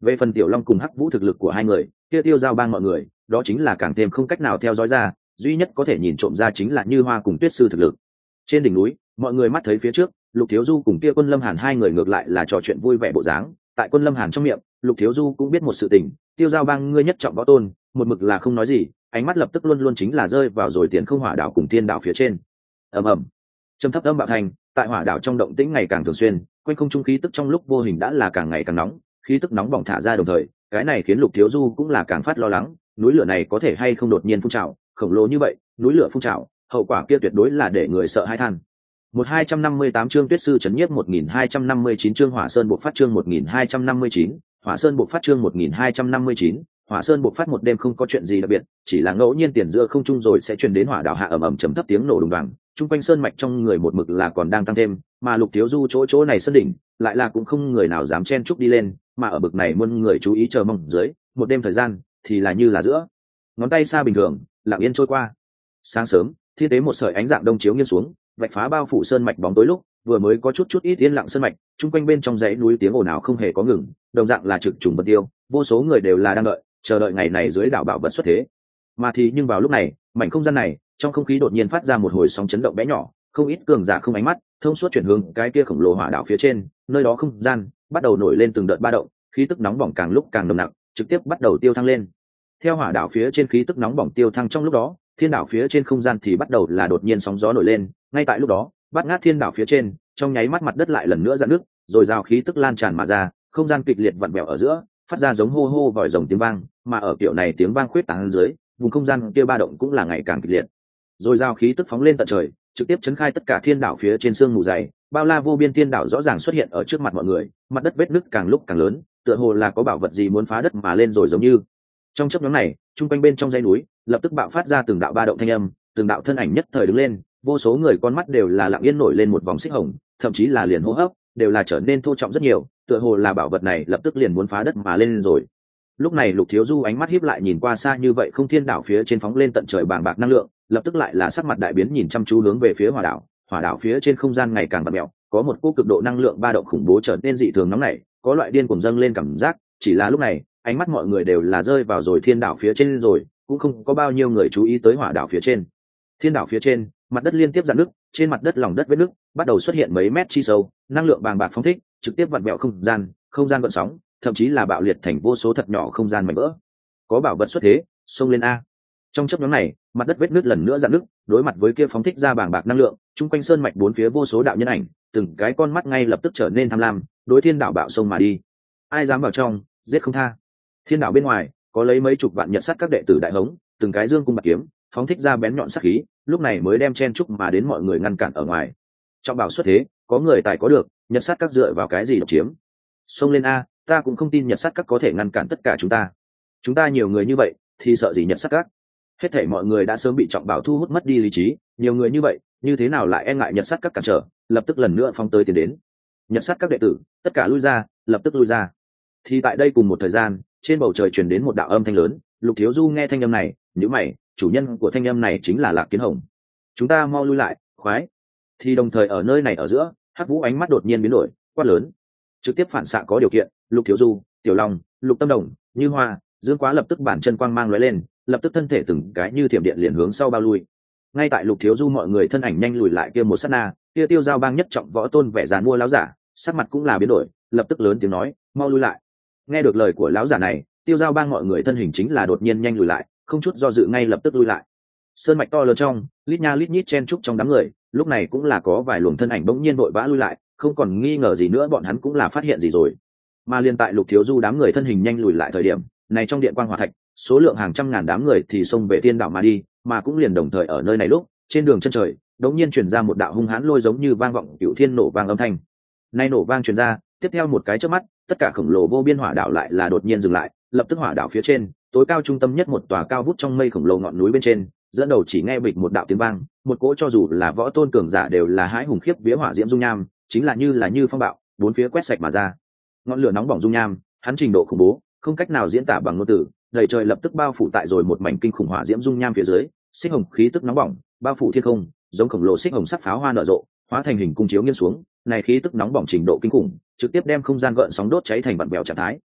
Về phần Tiểu Long cùng Hắc Vũ thực lực của hai người, kia Tiêu Giao Bang mọi người, đó chính là càng thêm không cách nào theo dõi ra, duy nhất có thể nhìn trộm ra chính là Như Hoa cùng Tuyết Sư thực lực. Trên đỉnh núi, mọi người mắt thấy phía trước, Lục Thiếu Du cùng kia Quân Lâm Hàn hai người ngược lại là trò chuyện vui vẻ bộ dáng. Tại Quân Lâm Hàn trong miệng, Lục Thiếu Du cũng biết một sự tình, Tiêu Giao Bang ngươi nhất trọng võ tôn, một mực là không nói gì, ánh mắt lập tức luôn luôn chính là rơi vào rồi Tiền Không Hỏa Đảo cùng Thiên Đảo phía trên. Ầm ầm, trầm thấp âm bạo thành, tại hỏa đảo trong động tĩnh ngày càng thường xuyên, quanh không trung khí tức trong lúc vô hình đã là càng ngày càng nóng, khí tức nóng bỏng thả ra đồng thời, cái này khiến Lục Thiếu Du cũng là càng phát lo lắng, núi lửa này có thể hay không đột nhiên phun trào, khổng lồ như vậy, núi lửa phun trào, hậu quả kia tuyệt đối là để người sợ hãi than. một hai trăm năm mươi tám chương Tuyết Sư chấn nhiếp một nghìn hai trăm năm mươi chín chương Hỏa Sơn buộc phát chương một nghìn hai trăm năm mươi chín, Hỏa Sơn buộc phát chương một nghìn hai trăm năm mươi chín, Hỏa Sơn buộc phát một đêm không có chuyện gì đặc biệt, chỉ là ngẫu nhiên tiền giữa không trung rồi sẽ truyền đến hỏa đảo hạ ầm ầm trầm thấp tiếng nổ đùng đoàng, trung quanh sơn mạch trong người một mực là còn đang tăng thêm, mà Lục Thiếu Du chỗ chỗ này sơn đỉnh, lại là cũng không người nào dám chen chúc đi lên, mà ở bực này muôn người chú ý chờ mong dưới, một đêm thời gian thì là như là giữa ngón tay xa bình thường, lặng yên trôi qua. Sáng sớm, thiên tế một sợi ánh dạng đông chiếu nghiêng xuống, vạch phá bao phủ sơn mạch bóng tối lúc, vừa mới có chút chút ít yên lặng sơn mạch, trung quanh bên trong dãy núi tiếng ồn ào không hề có ngừng, đồng dạng là trực trùng vân tiêu, vô số người đều là đang đợi, chờ đợi ngày này dưới đảo bảo vật xuất thế. Mà thì nhưng vào lúc này, mảnh không gian này, trong không khí đột nhiên phát ra một hồi sóng chấn động bé nhỏ, không ít cường giả không ánh mắt, thông suốt chuyển hướng cái kia khổng lồ hỏa đảo phía trên, nơi đó không gian bắt đầu nổi lên từng đợt ba động, khí tức nóng bỏng càng lúc càng nồng nặc, trực tiếp bắt đầu tiêu thăng lên. Theo hỏa đảo phía trên khí tức nóng bỏng tiêu thăng trong lúc đó, thiên đảo phía trên không gian thì bắt đầu là đột nhiên sóng gió nổi lên, ngay tại lúc đó, bát ngát thiên đảo phía trên, trong nháy mắt mặt đất lại lần nữa rạn nước, rồi rào khí tức lan tràn mà ra, không gian kịch liệt vặn vẹo ở giữa, phát ra giống hô hô vòi rồng tiếng vang, mà ở kiểu này tiếng vang khuyết tán dưới, vùng không gian kia ba động cũng là ngày càng kịch liệt. Rồi rào khí tức phóng lên tận trời, trực tiếp chấn khai tất cả thiên đảo phía trên sương mù dày, bao la vô biên thiên đảo rõ ràng xuất hiện ở trước mặt mọi người, mặt đất vết nứt càng lúc càng lớn, tựa hồ là có bảo vật gì muốn phá đất mà lên rồi giống như. Trong chớp nhoáng này, trung quanh bên trong dãy núi, lập tức bạo phát ra từng đạo ba động thanh âm, từng đạo thân ảnh nhất thời đứng lên, vô số người con mắt đều là lặng yên nổi lên một vòng xích hồng, thậm chí là liền hô hấp đều là trở nên thô trọng rất nhiều, tựa hồ là bảo vật này lập tức liền muốn phá đất mà lên rồi. Lúc này Lục Thiếu Du ánh mắt híp lại nhìn qua xa như vậy không thiên đảo phía trên phóng lên tận trời bàng bạc năng lượng, lập tức lại là sắc mặt đại biến nhìn chăm chú hướng về phía hỏa đảo. Hỏa đảo phía trên không gian ngày càng bặm mèo, có một cỗ cực độ năng lượng ba động khủng bố trở nên dị thường nóng nảy, có loại điên cuồng dâng lên cảm giác, chỉ là lúc này, ánh mắt mọi người đều là rơi vào rồi thiên đảo phía trên rồi, cũng không có bao nhiêu người chú ý tới hỏa đảo phía trên. Thiên đảo phía trên, mặt đất liên tiếp rạn nứt, trên mặt đất lòng đất vết nứt bắt đầu xuất hiện mấy mét chi sâu, năng lượng bàng bạc phóng thích, trực tiếp vặn vẹo không gian, không gian gợn sóng, thậm chí là bạo liệt thành vô số thật nhỏ không gian mảnh vỡ. Có bảo vật xuất thế, xông lên a. Trong chớp nhoáng này, mặt đất vết nứt lần nữa rạn nứt, đối mặt với kia phóng thích ra bàng bạc năng lượng, chung quanh sơn mạch bốn phía vô số đạo nhân ảnh, từng cái con mắt ngay lập tức trở nên tham lam, đối thiên đảo bạo sông mà đi. Ai dám vào trong, giết không tha. Thiên đảo bên ngoài, có lấy mấy chục vạn nhật sắt các đệ tử đại hống, từng cái dương cung bạc kiếm, phóng thích ra bén nhọn sắc khí, lúc này mới đem chen chúc mà đến mọi người ngăn cản ở ngoài. Trọng bảo xuất thế, có người tài có được, nhật sắt các dựa vào cái gì độc chiếm? Xông lên a, ta cũng không tin nhật sắt các có thể ngăn cản tất cả chúng ta. Chúng ta nhiều người như vậy, thì sợ gì nhật sắt các? Hết thảy mọi người đã sớm bị trọng bảo thu hút mất đi lý trí, nhiều người như vậy, như thế nào lại e ngại nhật sắt các cản trở, lập tức lần nữa phóng tới tiến đến. Nhật sắt các đệ tử, tất cả lui ra, lập tức lui ra. Thì tại đây cùng một thời gian, trên bầu trời truyền đến một đạo âm thanh lớn, Lục Thiếu Du nghe thanh âm này, nhíu mày, chủ nhân của thanh âm này chính là Lạc Kiến Hồng. Chúng ta mau lui lại, khoái. Thì đồng thời ở nơi này ở giữa, Hắc Vũ ánh mắt đột nhiên biến đổi, quát lớn, trực tiếp phản xạ có điều kiện. Lục Thiếu Du, Tiểu Long, Lục Tâm Đồng, Như Hoa, Dương Quá lập tức bản chân quang mang lóe lên, lập tức thân thể từng cái như thiểm điện liền hướng sau bao lui. Ngay tại Lục Thiếu Du mọi người thân ảnh nhanh lùi lại kia một sát na, kia Tiêu Giao Bang nhất trọng võ tôn vẻ giàn mua láo giả, sắc mặt cũng là biến đổi, lập tức lớn tiếng nói, mau lui lại. Nghe được lời của láo giả này, Tiêu Giao Bang mọi người thân hình chính là đột nhiên nhanh lùi lại, không chút do dự ngay lập tức lui lại. Sơn mạch to lớn trong, lít nha lít nhít chen trúc trong đám người, lúc này cũng là có vài luồng thân ảnh bỗng nhiên vội vã lui lại, không còn nghi ngờ gì nữa bọn hắn cũng là phát hiện gì rồi. Mà liên tại Lục Thiếu Du đám người thân hình nhanh lùi lại thời điểm, này trong điện quang hỏa thạch, số lượng hàng trăm ngàn đám người thì xông về thiên đảo mà đi, mà cũng liền đồng thời ở nơi này lúc, trên đường chân trời, đột nhiên truyền ra một đạo hung hãn lôi giống như vang vọng cửu thiên nổ vang âm thanh. Nay nổ vang truyền ra, tiếp theo một cái chớp mắt, tất cả khổng lồ vô biên hỏa đảo lại là đột nhiên dừng lại, lập tức hỏa đảo phía trên, tối cao trung tâm nhất một tòa cao vút trong mây khổng lồ ngọn núi bên trên, dẫn đầu chỉ nghe bịch một đạo tiếng vang, một cỗ cho dù là võ tôn cường giả đều là hãi hùng khiếp vía hỏa diễm dung nham, chính là như là như phong bạo, bốn phía quét sạch mà ra. Ngọn lửa nóng bỏng dung nham, hắn trình độ khủng bố, không cách nào diễn tả bằng ngôn từ, đầy trời lập tức bao phủ tại rồi một mảnh kinh khủng hỏa diễm dung nham phía dưới, xích hồng khí tức nóng bỏng, bao phủ thiên không, giống khổng lồ xích hồng sắc pháo hoa nở rộ, hóa thành hình cung chiếu nghiêng xuống, này khí tức nóng bỏng trình độ kinh khủng, trực tiếp đem không gian gợn sóng đốt cháy thành vặn vẹo trạng thái.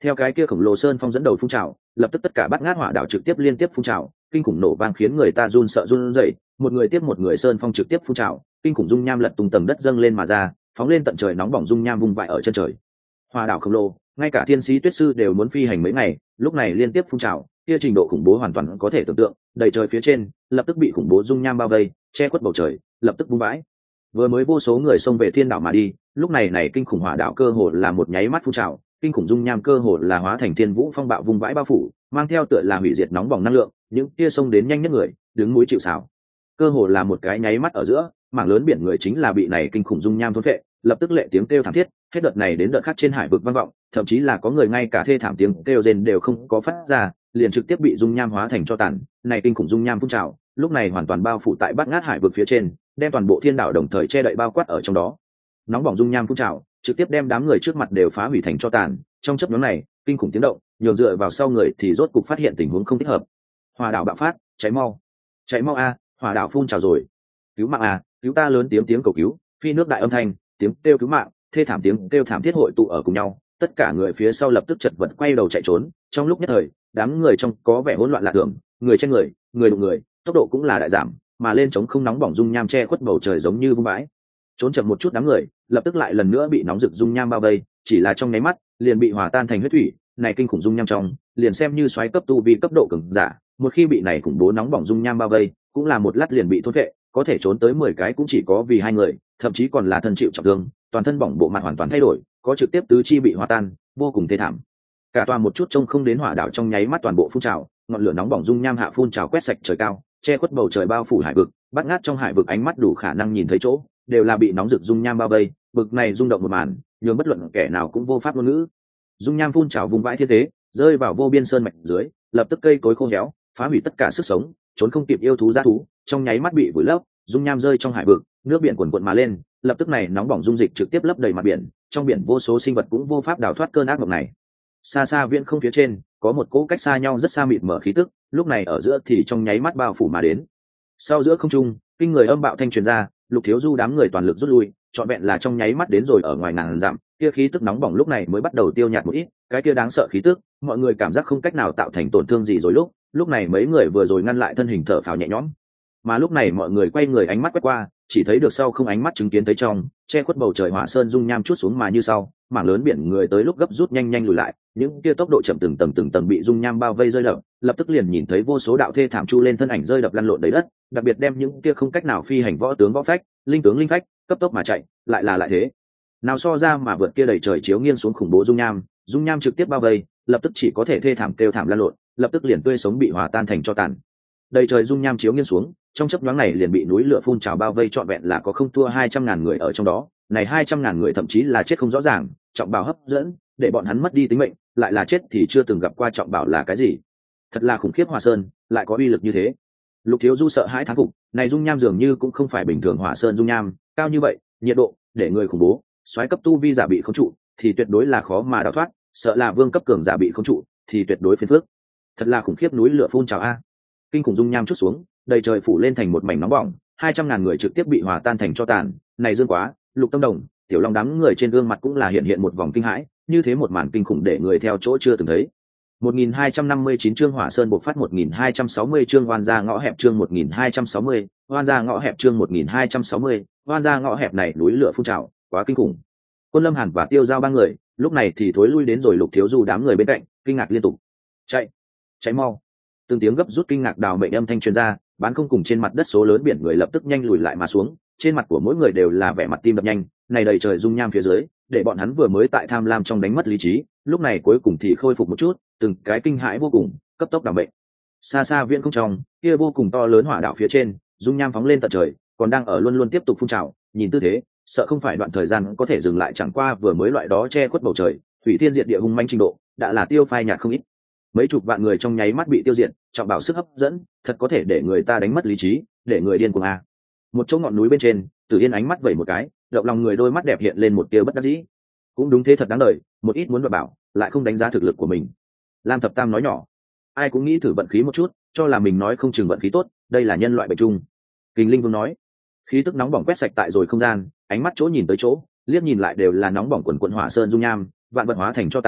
Theo cái kia khổng lồ sơn phong dẫn đầu phun trào, lập tức tất cả bát ngát hỏa đảo trực tiếp liên tiếp phun trào, kinh khủng nổ vang khiến người ta run sợ run rẩy, một người tiếp một người sơn phong trực tiếp phun trào, kinh khủng dung nham lật tung tầng đất dâng lên mà ra, phóng lên tận trời nóng bỏng dung nham vung vãi ở chân trời. Hỏa đảo khổng lồ, ngay cả thiên sĩ tuyết sư đều muốn phi hành mấy ngày, lúc này liên tiếp phun trào, kia trình độ khủng bố hoàn toàn có thể tưởng tượng, đầy trời phía trên lập tức bị khủng bố dung nham bao vây, che khuất bầu trời, lập tức vung vãi. Vừa mới vô số người xông về thiên đảo mà đi, lúc này này kinh khủng hỏa đảo cơ hồ là một nháy mắt phun trào, kinh khủng dung nham cơ hồ là hóa thành thiên vũ phong bạo vung vãi bao phủ, mang theo tựa là hủy diệt nóng bỏng năng lượng, những kia xông đến nhanh nhất người, đứng mũi chịu sào. Cơ hồ là một cái nháy mắt ở giữa, mảng lớn biển người chính là bị này kinh khủng dung nham thôn phệ, lập tức lệ tiếng kêu thảm thiết, hết đợt này đến đợt khác trên hải vực vang vọng, thậm chí là có người ngay cả thê thảm tiếng kêu rên đều không có phát ra, liền trực tiếp bị dung nham hóa thành tro tàn. Này kinh khủng dung nham phun trào, lúc này hoàn toàn bao phủ tại bát ngát hải vực phía trên, đem toàn bộ thiên đảo đồng thời che đậy bao quát ở trong đó. Nóng bỏng dung nham phun trào, trực tiếp đem đám người trước mặt đều phá hủy thành tro tàn. Trong chớp nhoáng này, kinh khủng tiếng động, nhường dựa vào sau người thì rốt cục phát hiện tình huống không thích hợp. Hỏa đảo bạo phát, cháy mau, cháy mau a, hỏa đảo phun trào rồi, cứu mạng a, cứu ta, lớn tiếng tiếng cầu cứu, phi nước đại âm thanh, tiếng kêu cứu mạng, thê thảm tiếng kêu thảm thiết hội tụ ở cùng nhau, tất cả người phía sau lập tức chật vật quay đầu chạy trốn. Trong lúc nhất thời, đám người trong có vẻ hỗn loạn lạ thường, người trên người, người đụng người, tốc độ cũng là đại giảm, mà lên trống không nóng bỏng dung nham che khuất bầu trời giống như vung bãi. Trốn chậm một chút đám người, lập tức lại lần nữa bị nóng rực dung nham bao vây, chỉ là trong nháy mắt, liền bị hòa tan thành huyết thủy. Này kinh khủng dung nham trong, liền xem như xoáy cấp tu vi cấp độ cường giả, một khi bị này khủng bố nóng bỏng dung nham bao vây, cũng là một lát liền bị thôn phệ, có thể trốn tới mười cái cũng chỉ có vì hai người, thậm chí còn là thân chịu trọng thương, toàn thân bỏng bộ mặt hoàn toàn thay đổi, có trực tiếp tứ chi bị hòa tan, vô cùng thê thảm. Cả tòa một chút trông không đến hỏa đảo trong nháy mắt toàn bộ phun trào, ngọn lửa nóng bỏng dung nham hạ phun trào quét sạch trời cao, che khuất bầu trời bao phủ hải vực, bát ngát trong hải vực ánh mắt đủ khả năng nhìn thấy chỗ, đều là bị nóng rực dung nham bao vây, vực này rung động một màn, nhường bất luận kẻ nào cũng vô pháp ngôn ngữ. Dung nham phun trào vùng vãi thiên thế, rơi vào vô biên sơn mạch dưới, lập tức cây cối khô héo, phá hủy tất cả sức sống, trốn không kịp yêu thú dã thú, trong nháy mắt bị vùi lấp. Dung nham rơi trong hải vực, nước biển cuồn cuộn mà lên, lập tức này nóng bỏng dung dịch trực tiếp lấp đầy mặt biển, trong biển vô số sinh vật cũng vô pháp đào thoát cơn ác mộng này. Xa xa viễn không phía trên, có một cỗ cách xa nhau rất xa mịt mở khí tức, lúc này ở giữa thì trong nháy mắt bao phủ mà đến. Sau giữa không trung, kinh người âm bạo thanh truyền ra, Lục Thiếu Du đám người toàn lực rút lui, trọn vẹn là trong nháy mắt đến rồi ở ngoài ngàn dặm, kia khí tức nóng bỏng lúc này mới bắt đầu tiêu nhạt một ít, cái kia đáng sợ khí tức, mọi người cảm giác không cách nào tạo thành tổn thương gì rồi lúc, lúc này mấy người vừa rồi ngăn lại thân hình thở phào nhẹ nhõm. Mà lúc này mọi người quay người ánh mắt quét qua, chỉ thấy được sau không ánh mắt chứng kiến thấy trong, che khuất bầu trời hỏa sơn dung nham chút xuống mà như sau, mảng lớn biển người tới lúc gấp rút nhanh nhanh lùi lại, những kia tốc độ chậm từng tầng từng tầng bị dung nham bao vây rơi đập, lập tức liền nhìn thấy vô số đạo thê thảm chu lên thân ảnh rơi đập lăn lộn đầy đất, đặc biệt đem những kia không cách nào phi hành võ tướng võ phách, linh tướng linh phách, cấp tốc mà chạy, lại là lại thế. Nào so ra mà vượt kia đầy trời chiếu nghiêng xuống khủng bố dung nham, dung nham trực tiếp bao vây, lập tức chỉ có thể thê thảm kêu thảm lăn lộn, lập tức liền tươi sống bị hòa tan thành tro tàn. Đầy trời dung nham chiếu nghiêng xuống, trong chớp nhoáng này liền bị núi lửa phun trào bao vây trọn vẹn là có không thua hai trăm ngàn người ở trong đó, này hai trăm ngàn người thậm chí là chết không rõ ràng, trọng bảo hấp dẫn, để bọn hắn mất đi tính mệnh, lại là chết thì chưa từng gặp qua trọng bảo là cái gì. Thật là khủng khiếp, Hỏa Sơn lại có uy lực như thế. Lục Thiếu Du sợ hãi thán phục, này dung nham dường như cũng không phải bình thường Hỏa Sơn dung nham, cao như vậy, nhiệt độ, để người khủng bố, soái cấp tu vi giả bị khống trụ, thì tuyệt đối là khó mà đào thoát, sợ là vương cấp cường giả bị khống trụ, thì tuyệt đối phiền phức. Thật là khủng khiếp, núi lửa phun trào a. Kinh khủng dung nham chút xuống, đầy trời phủ lên thành một mảnh nóng bỏng, hai trăm ngàn người trực tiếp bị hòa tan thành tro tàn, này dương quá, Lục Tâm Đồng, Tiểu Long đám người trên gương mặt cũng là hiện hiện một vòng kinh hãi, như thế một màn kinh khủng để người theo chỗ chưa từng thấy. một nghìn hai trăm năm mươi chín chương Hỏa Sơn bộc phát, một nghìn hai trăm sáu mươi chương Oan gia ngõ hẹp, chương một nghìn hai trăm sáu mươi, Oan gia ngõ hẹp, chương một nghìn hai trăm sáu mươi, Oan gia ngõ hẹp này núi lửa phun trào, quá kinh khủng. Quân Lâm Hàn và Tiêu Giao ba người, lúc này thì thối lui đến rồi Lục Thiếu Du đám người bên cạnh, kinh ngạc liên tục. Chạy, chạy mau. Từng tiếng gấp rút kinh ngạc đào mệnh âm thanh truyền ra, bán không cùng trên mặt đất số lớn biển người lập tức nhanh lùi lại mà xuống, trên mặt của mỗi người đều là vẻ mặt tim đập nhanh, này đầy trời dung nham phía dưới, để bọn hắn vừa mới tại tham lam trong đánh mất lý trí, lúc này cuối cùng thì khôi phục một chút, từng cái kinh hãi vô cùng, cấp tốc đào mệnh. Xa xa viễn không trong, kia vô cùng to lớn hỏa đạo phía trên, dung nham phóng lên tận trời, còn đang ở luôn luôn tiếp tục phun trào, nhìn tư thế, sợ không phải đoạn thời gian có thể dừng lại, chẳng qua vừa mới loại đó che khuất bầu trời, thủy thiên diệt địa hung manh trình độ, đã là tiêu phai nhạt không ít. Mấy chục vạn người trong nháy mắt bị tiêu diệt, trọng bảo sức hấp dẫn, thật có thể để người ta đánh mất lý trí, để người điên cuồng a. Một chỗ ngọn núi bên trên, Tử Yên ánh mắt vẩy một cái, động lòng người đôi mắt đẹp hiện lên một tia bất đắc dĩ. Cũng đúng thế, thật đáng đời, một ít muốn đoạt bảo, lại không đánh giá thực lực của mình. Lam Thập Tam nói nhỏ, ai cũng nghĩ thử vận khí một chút, cho là mình nói không chừng vận khí tốt, đây là nhân loại bệnh chung. Kình Linh Vương nói, khí tức nóng bỏng quét sạch tại rồi không gian, ánh mắt chỗ nhìn tới chỗ, liếc nhìn lại đều là nóng bỏng quần quần hỏa sơn dung nham, vạn vật hóa thành cho tàn,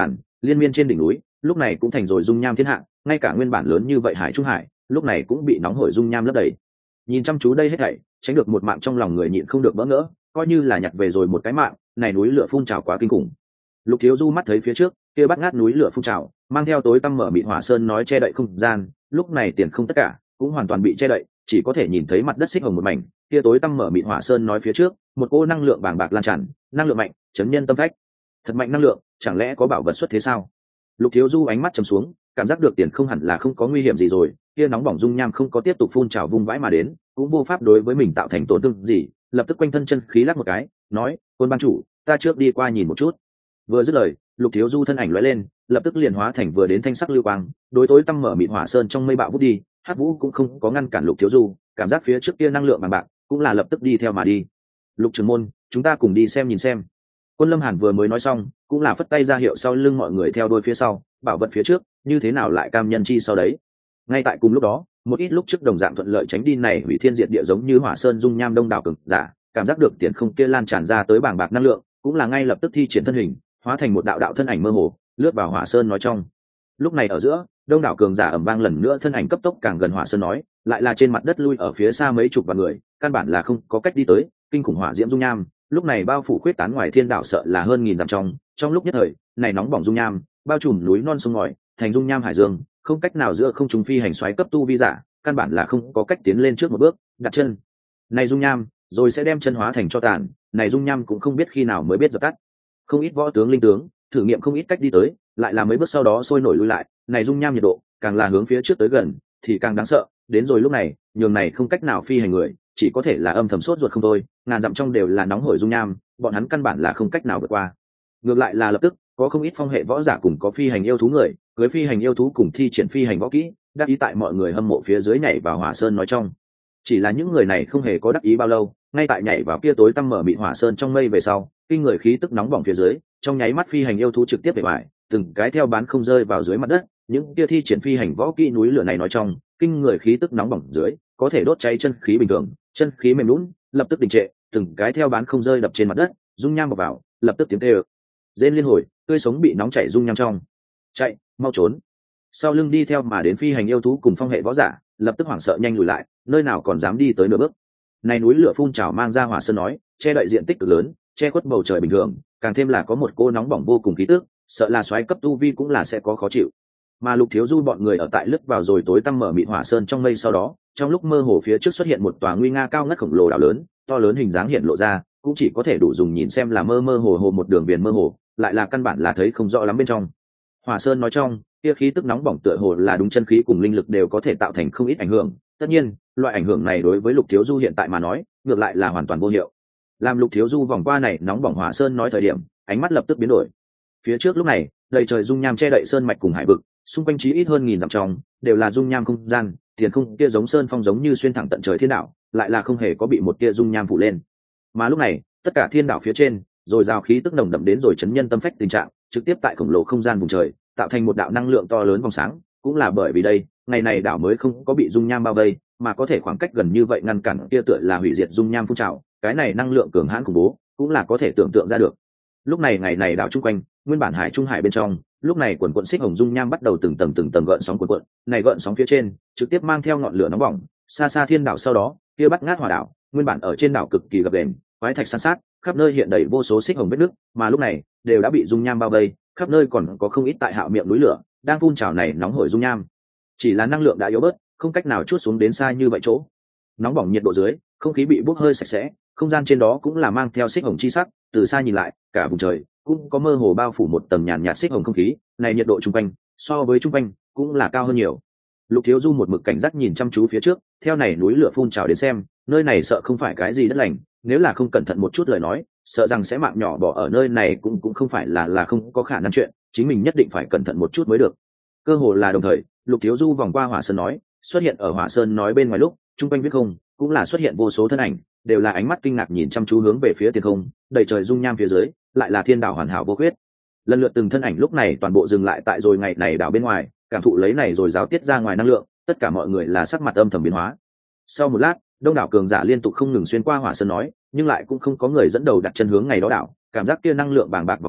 liên miên trên đỉnh núi lúc này cũng thành rồi dung nham thiên hạ, ngay cả nguyên bản lớn như vậy hải trung hải lúc này cũng bị nóng hổi dung nham lấp đầy. Nhìn chăm chú đây hết thảy, tránh được một mạng trong lòng người nhịn không được bỡ ngỡ, coi như là nhặt về rồi một cái mạng. Này núi lửa phun trào quá kinh khủng. Lục Thiếu Du mắt thấy phía trước kia bắt ngát núi lửa phun trào, mang theo tối tăm mở mịt hỏa sơn nói che đậy không gian, lúc này tiền không tất cả cũng hoàn toàn bị che đậy, chỉ có thể nhìn thấy mặt đất xích hồng một mảnh. Kia tối tăm mở mịt hỏa sơn nói phía trước một cô năng lượng bàng bạc lan tràn, năng lượng mạnh chấn nhân tâm phách. Thật mạnh năng lượng, chẳng lẽ có bảo vật xuất thế sao? Lục Thiếu Du ánh mắt trầm xuống, cảm giác được tiền không hẳn là không có nguy hiểm gì rồi, kia nóng bỏng dung nham không có tiếp tục phun trào vung vãi mà đến, cũng vô pháp đối với mình tạo thành tổn thương gì, lập tức quanh thân chân khí lắc một cái, nói: "Côn Bang chủ, ta trước đi qua nhìn một chút." Vừa dứt lời, Lục Thiếu Du thân ảnh lóe lên, lập tức liền hóa thành vừa đến thanh sắc lưu quang, đối tối tăm mở mịt hỏa sơn trong mây bạo vút đi. Hắc Vũ cũng không có ngăn cản Lục Thiếu Du, cảm giác phía trước kia năng lượng bằng bạc, cũng là lập tức đi theo mà đi. "Lục trưởng môn, chúng ta cùng đi xem nhìn xem." Quân Lâm Hàn vừa mới nói xong, cũng là phất tay ra hiệu sau lưng mọi người theo đuôi phía sau, bảo vật phía trước, như thế nào lại cam nhân chi sau đấy. Ngay tại cùng lúc đó, một ít lúc trước đồng dạng thuận lợi tránh đi này hủy thiên diệt địa giống như hỏa sơn dung nham đông đảo cường giả, cảm giác được tiền không kia lan tràn ra tới bảng bạc năng lượng, cũng là ngay lập tức thi triển thân hình, hóa thành một đạo đạo thân ảnh mơ hồ, lướt vào hỏa sơn nói trong. Lúc này ở giữa, đông đảo cường giả ầm vang lần nữa thân ảnh cấp tốc càng gần hỏa sơn nói, lại là trên mặt đất lui ở phía xa mấy chục vạn người, căn bản là không có cách đi tới, kinh khủng hỏa diễm dung nham, lúc này bao phủ khuyết tán ngoài thiên đảo sợ là hơn nghìn dặm trong, trong lúc nhất thời, này nóng bỏng dung nham, bao trùm núi non sông ngòi, thành dung nham hải dương, không cách nào giữa không trung phi hành xoáy cấp tu vi giả, căn bản là không có cách tiến lên trước một bước, đặt chân. Này dung nham, rồi sẽ đem chân hóa thành cho tàn, này dung nham cũng không biết khi nào mới biết dập tắt. Không ít võ tướng linh tướng, thử nghiệm không ít cách đi tới, lại là mấy bước sau đó sôi nổi lui lại, này dung nham nhiệt độ, càng là hướng phía trước tới gần, thì càng đáng sợ, đến rồi lúc này, nhường này không cách nào phi hành người, chỉ có thể là âm thầm sốt ruột không thôi, ngàn dặm trong đều là nóng hổi dung nham, bọn hắn căn bản là không cách nào vượt qua. Ngược lại là lập tức, có không ít phong hệ võ giả cùng có phi hành yêu thú người, cưới phi hành yêu thú cùng thi triển phi hành võ kỹ, đắc ý tại mọi người hâm mộ phía dưới nhảy vào hỏa sơn nói trong. Chỉ là những người này không hề có đắc ý bao lâu, ngay tại nhảy vào kia tối tăm mở mịt hỏa sơn trong mây về sau, kinh người khí tức nóng bỏng phía dưới, trong nháy mắt phi hành yêu thú trực tiếp bể bại, từng cái theo bán không rơi vào dưới mặt đất, những kia thi triển phi hành võ kỹ núi lửa này nói trong, kinh người khí tức nóng bỏng dưới, có thể đốt cháy chân khí bình thường, chân khí mềm nhũn, lập tức đình trệ, từng cái theo bán không rơi đập trên mặt đất, dung nham vào vào, lập tức tiếng tê ơ. Rên liên hồi, tươi sống bị nóng chảy dung nham trong. Chạy, mau trốn. Sau lưng đi theo mà đến phi hành yêu thú cùng phong hệ võ giả, lập tức hoảng sợ nhanh lùi lại, nơi nào còn dám đi tới nửa bước. Này núi lửa phun trào mang ra hỏa sơn nói, che đậy diện tích cực lớn, che khuất bầu trời bình thường, càng thêm là có một cô nóng bỏng vô cùng khí tức, sợ là xoáy cấp tu vi cũng là sẽ có khó chịu. Mà Lục Thiếu Du bọn người ở tại lướt vào rồi tối tăm mở mịt hỏa sơn trong mây sau đó, trong lúc mơ hồ phía trước xuất hiện một tòa nguy nga cao ngất khổng lồ đảo lớn, to lớn hình dáng hiện lộ ra, cũng chỉ có thể đủ dùng nhìn xem là mơ mơ hồ hồ một đường viền mơ hồ, lại là căn bản là thấy không rõ lắm bên trong. Hỏa sơn nói trong, kia khí tức nóng bỏng tựa hồ là đúng chân khí cùng linh lực đều có thể tạo thành không ít ảnh hưởng. Tất nhiên, loại ảnh hưởng này đối với Lục Thiếu Du hiện tại mà nói, ngược lại là hoàn toàn vô hiệu. Làm Lục Thiếu Du vòng qua này nóng bỏng hỏa sơn nói thời điểm, ánh mắt lập tức biến đổi. Phía trước lúc này, đầy trời dung nham che đậy sơn mạch cùng hải vực, xung quanh chí ít hơn nghìn dặm trong, đều là dung nham không gian, tiền không kia giống sơn phong giống như xuyên thẳng tận trời thiên đạo, lại là không hề có bị một tia dung nham phủ lên. Mà lúc này, tất cả thiên đạo phía trên, rồi giao khí tức nồng đậm đến rồi chấn nhân tâm phách tình trạng, trực tiếp tại khổng lồ không gian vùng trời, tạo thành một đạo năng lượng to lớn vòng sáng, cũng là bởi vì đây, ngày này đảo mới không có bị dung nham bao vây, mà có thể khoảng cách gần như vậy ngăn cản kia tựa là hủy diệt dung nham phun trào, cái này năng lượng cường hãn khủng bố, cũng là có thể tưởng tượng ra được. Lúc này ngày này đảo chung quanh, nguyên bản hải trung hải bên trong, lúc này quần quần xích hồng dung nham bắt đầu từng tầng từng tầng gợn sóng cuộn cuộn, này gợn sóng phía trên, trực tiếp mang theo ngọn lửa nóng bỏng, xa xa thiên đảo sau đó, kia bắt ngát hỏa đảo, nguyên bản ở trên đảo cực kỳ gập ghềnh, quái thạch san sát, khắp nơi hiện đầy vô số xích hồng vết nước, mà lúc này đều đã bị dung nham bao vây, khắp nơi còn có không ít tại hạo miệng núi lửa đang phun trào này nóng hổi dung nham. Chỉ là năng lượng đã yếu bớt, không cách nào chuốt xuống đến xa như vậy chỗ. Nóng bỏng nhiệt độ dưới, không khí bị bốc hơi sạch sẽ, không gian trên đó cũng là mang theo xích hồng chi sắc, từ xa nhìn lại, cả vùng trời cũng có mơ hồ bao phủ một tầng nhàn nhạt xích hồng không khí, này nhiệt độ trung quanh so với trung quanh cũng là cao hơn nhiều. Lục Thiếu Du một mực cảnh giác nhìn chăm chú phía trước, theo này núi lửa phun trào đến xem, nơi này sợ không phải cái gì đất lành, nếu là không cẩn thận một chút lời nói, sợ rằng sẽ mạng nhỏ bỏ ở nơi này cũng cũng không phải là là không có khả năng chuyện, chính mình nhất định phải cẩn thận một chút mới được. Cơ hồ là đồng thời, Lục Thiếu Du vòng qua hỏa sơn nói, xuất hiện ở hỏa sơn nói bên ngoài lúc, trung quanh viết không, cũng là xuất hiện vô số thân ảnh, đều là ánh mắt kinh ngạc nhìn chăm chú hướng về phía tiền không, đầy trời dung nham phía dưới, lại là thiên đảo hoàn hảo vô khuyết. Lần lượt từng thân ảnh lúc này toàn bộ dừng lại tại rồi ngày này đảo bên ngoài, cảm thụ lấy này rồi giáo tiết ra ngoài năng lượng, tất cả mọi người là sắc mặt âm thầm biến hóa. Sau một lát, đông đảo cường giả liên tục không ngừng xuyên qua hỏa sơn nói, nhưng lại cũng không có người dẫn đầu đặt chân hướng ngày đó đảo, cảm giác kia năng lượng bàng bạc vòng sáng,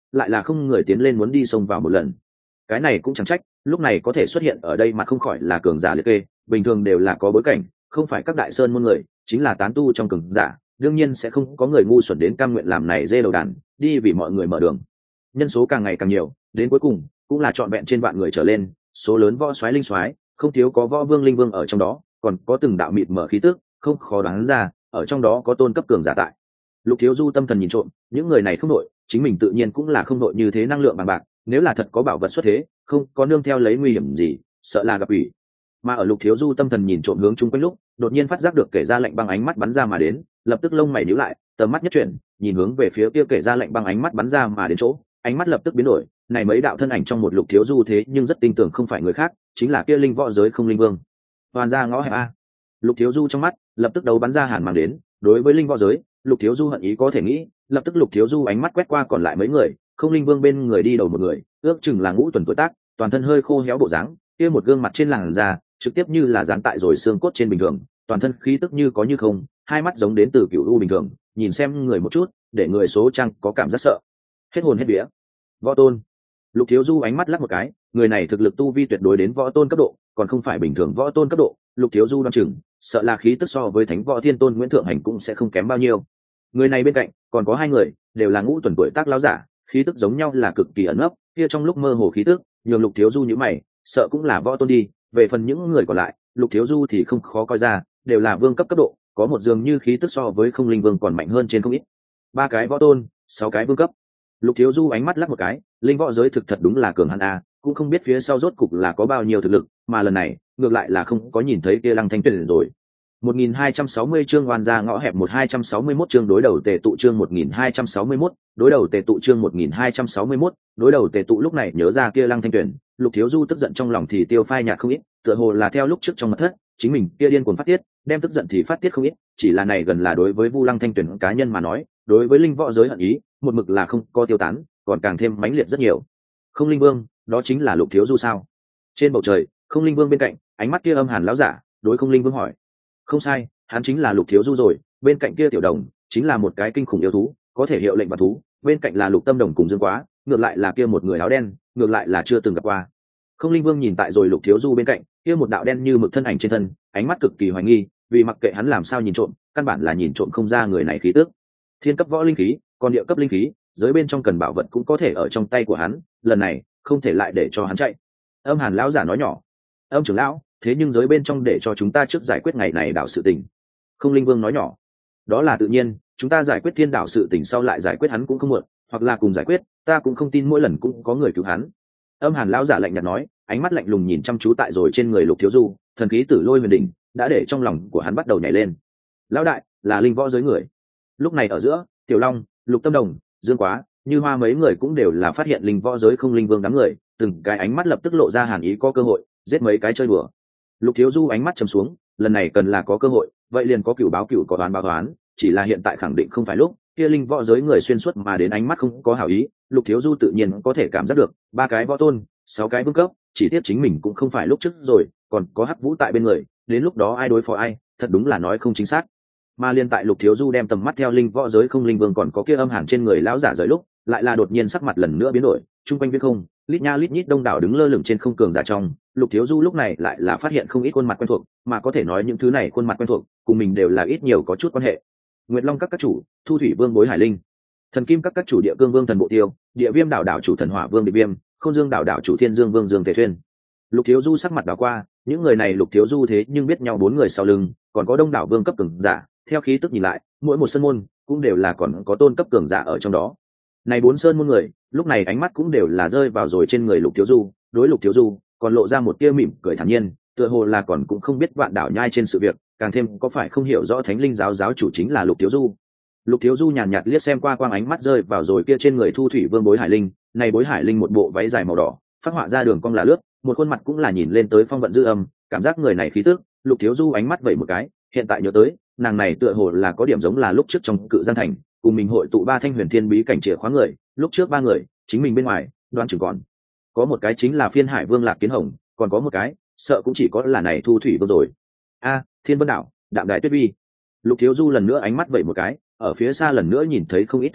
lại là không người tiến lên muốn đi xông vào một lần. Cái này cũng chẳng trách, lúc này có thể xuất hiện ở đây mà không khỏi là cường giả liệt kê, bình thường đều là có bối cảnh, không phải các đại sơn môn người, chính là tán tu trong cường giả, đương nhiên sẽ không có người ngu xuẩn đến cam nguyện làm này dê đầu đàn, đi vì mọi người mở đường. Nhân số càng ngày càng nhiều, đến cuối cùng cũng là trọn vẹn trên vạn người trở lên, số lớn võ soái linh soái, không thiếu có võ vương linh vương ở trong đó, còn có từng đạo mịt mở khí tức, không khó đoán ra, ở trong đó có tôn cấp cường giả tại. Lục Thiếu Du tâm thần nhìn trộm, những người này không nội, chính mình tự nhiên cũng là không nội như thế năng lượng bằng bạc, nếu là thật có bảo vật xuất thế, không có nương theo lấy nguy hiểm gì, sợ là gặp ủy. Mà ở Lục Thiếu Du tâm thần nhìn trộm hướng chung quanh lúc, đột nhiên phát giác được kể ra lệnh băng ánh mắt bắn ra mà đến, lập tức lông mày nhíu lại, tầm mắt nhất chuyển, nhìn hướng về phía kia kể ra lệnh băng ánh mắt bắn ra mà đến chỗ, ánh mắt lập tức biến đổi, này mấy đạo thân ảnh trong một Lục Thiếu Du thế nhưng rất tin tưởng không phải người khác, chính là kia linh võ giới không linh vương. Toàn ra ngõ hẹp a. Lục Thiếu Du trong mắt lập tức đấu bắn ra hàn mang đến, đối với linh võ giới, Lục Thiếu Du hận ý có thể nghĩ, lập tức Lục Thiếu Du ánh mắt quét qua còn lại mấy người, không linh vương bên người đi đầu một người, ước chừng là ngũ tuần tuổi tác, toàn thân hơi khô héo bộ dáng, kia một gương mặt trên làn da trực tiếp như là dán tại rồi xương cốt trên bình thường, toàn thân khí tức như có như không, hai mắt giống đến từ cựu u bình thường, nhìn xem người một chút, để người số trang có cảm giác sợ, hết hồn hết vía. Võ tôn. Lục Thiếu Du ánh mắt lắc một cái, người này thực lực tu vi tuyệt đối đến võ tôn cấp độ, còn không phải bình thường võ tôn cấp độ. Lục Thiếu Du đoán chừng, sợ là khí tức so với Thánh Võ Thiên Tôn Nguyễn Thượng Hành cũng sẽ không kém bao nhiêu. Người này bên cạnh còn có hai người, đều là ngũ tuần tuổi tác lão giả, khí tức giống nhau là cực kỳ ẩn ấp, kia trong lúc mơ hồ khí tức, nhường Lục Thiếu Du nhíu mày, sợ cũng là võ tôn đi. Về phần những người còn lại, Lục Thiếu Du thì không khó coi ra, đều là vương cấp cấp độ, có một dường như khí tức so với không linh vương còn mạnh hơn trên không ít. Ba cái võ tôn, sáu cái vương cấp. Lục Thiếu Du ánh mắt lắc một cái, linh võ giới thực thật đúng là cường hãn a, cũng không biết phía sau rốt cục là có bao nhiêu thực lực, mà lần này ngược lại là không có nhìn thấy kia Lăng Thanh Tuyền rồi. một nghìn hai trăm sáu mươi chương oan ra ngõ hẹp một hai trăm sáu mươi mốt chương đối đầu tề tụ chương một nghìn hai trăm sáu mươi mốt, đối đầu tề tụ chương một nghìn hai trăm sáu mươi mốt, đối đầu tề tụ lúc này nhớ ra kia Lăng Thanh Tuyền, Lục Thiếu Du tức giận trong lòng thì tiêu phai nhạt không ít, tựa hồ là theo lúc trước trong mật thất, chính mình kia điên cuồng phát tiết, đem tức giận thì phát tiết không ít, chỉ là này gần là đối với Vu Lăng Thanh Tuyền cá nhân mà nói, đối với linh võ giới hận ý, một mực là không có tiêu tán, còn càng thêm mãnh liệt rất nhiều. Không linh vương, đó chính là Lục Thiếu Du sao? Trên bầu trời, không linh vương bên cạnh, ánh mắt kia âm hàn lão giả, đối không linh vương hỏi. Không sai, hắn chính là Lục Thiếu Du rồi, bên cạnh kia tiểu đồng, chính là một cái kinh khủng yêu thú, có thể hiệu lệnh và thú, bên cạnh là Lục Tâm Đồng cùng Dương Quá, ngược lại là kia một người áo đen, ngược lại là chưa từng gặp qua. Không linh vương nhìn tại rồi Lục Thiếu Du bên cạnh, kia một đạo đen như mực thân ảnh trên thân, ánh mắt cực kỳ hoài nghi, vì mặc kệ hắn làm sao nhìn trộm, căn bản là nhìn trộm không ra người này khí tức. Thiên cấp võ linh khí, còn địa cấp linh khí, giới bên trong cần bảo vật cũng có thể ở trong tay của hắn, lần này không thể lại để cho hắn chạy. Âm hàn lão giả nói nhỏ. Âm trưởng lão, thế nhưng giới bên trong để cho chúng ta trước giải quyết ngày này đảo sự tình. Không linh vương nói nhỏ. Đó là tự nhiên, chúng ta giải quyết thiên đảo sự tình sau lại giải quyết hắn cũng không muộn, hoặc là cùng giải quyết, ta cũng không tin mỗi lần cũng có người cứu hắn. Âm hàn lão giả lạnh nhạt nói, ánh mắt lạnh lùng nhìn chăm chú tại rồi trên người Lục Thiếu Du, thần khí tử lôi huyền đỉnh đã để trong lòng của hắn bắt đầu nhảy lên. Lão đại là linh võ giới người. Lúc này ở giữa, Tiểu Long, Lục Tâm Đồng, Dương Quá, Như Hoa mấy người cũng đều là phát hiện linh võ giới không linh vương đám người, từng cái ánh mắt lập tức lộ ra hàn ý, có cơ hội giết mấy cái chơi đùa. Lục Thiếu Du ánh mắt trầm xuống, lần này cần là có cơ hội, vậy liền có cửu báo cửu, có đoán báo đoán, chỉ là hiện tại khẳng định không phải lúc. Kia linh võ giới người xuyên suốt mà đến ánh mắt không có hảo ý, Lục Thiếu Du tự nhiên có thể cảm giác được, ba cái võ tôn, sáu cái vương cấp, chỉ tiếc chính mình cũng không phải lúc trước rồi, còn có Hắc Vũ tại bên người, đến lúc đó ai đối phó ai, thật đúng là nói không chính xác. Mà liên tại Lục Thiếu Du đem tầm mắt theo linh võ giới không linh vương còn có kia âm hàn trên người lão giả rời lúc, lại là đột nhiên sắc mặt lần nữa biến đổi, trung quanh viễn không, lít nha lít nhít đông đảo đứng lơ lửng trên không cường giả trong, Lục Thiếu Du lúc này lại là phát hiện không ít khuôn mặt quen thuộc, mà có thể nói những thứ này khuôn mặt quen thuộc, cùng mình đều là ít nhiều có chút quan hệ. Nguyệt Long các các chủ, Thu Thủy Vương Bối Hải Linh, Thần Kim các các chủ Địa Cương Vương Thần Bộ Tiêu, Địa Viêm đảo đảo chủ Thần Hỏa Vương Địa Viêm, Khôn Dương đảo đảo chủ Thiên Dương Vương Dương Tề Thuyên. Lục Thiếu Du sắc mặt đảo qua, những người này Lục Thiếu Du thế nhưng biết nhau bốn người sau lưng, còn có đông đảo vương cấp cường giả, theo khí tức nhìn lại, mỗi một sơn môn cũng đều là còn có tôn cấp cường giả ở trong đó. Này bốn sơn môn người, lúc này ánh mắt cũng đều là rơi vào rồi trên người Lục Thiếu Du, đối Lục Thiếu Du còn lộ ra một tia mỉm cười thản nhiên, tựa hồ là còn cũng không biết vạn đảo nhai trên sự việc, càng thêm có phải không hiểu rõ Thánh Linh giáo giáo chủ chính là Lục Thiếu Du. Lục Thiếu Du nhàn nhạt liếc xem qua, quang ánh mắt rơi vào rồi kia trên người Thu Thủy Vương Bối Hải Linh, này Bối Hải Linh một bộ váy dài màu đỏ, phát họa ra đường cong là lướt, một khuôn mặt cũng là nhìn lên tới phong vận dư âm, cảm giác người này khí tức, Lục Thiếu Du ánh mắt vẩy một cái, hiện tại nhớ tới, nàng này tựa hồ là có điểm giống là lúc trước trong Cự Giang thành, cùng mình hội tụ ba thanh huyền thiên bí cảnh chìa khóa người, lúc trước ba người, chính mình bên ngoài, đoán chừng còn có một cái chính là Phiên Hải Vương Lạc Kiến Hồng, còn có một cái, sợ cũng chỉ có là này Thu Thủy Vương rồi. A, Thiên Vân đảo, Đạm Đài Tuyết Vi. Lục Thiếu Du lần nữa ánh mắt vẩy một cái, ở phía xa lần nữa nhìn thấy không ít thân ảnh,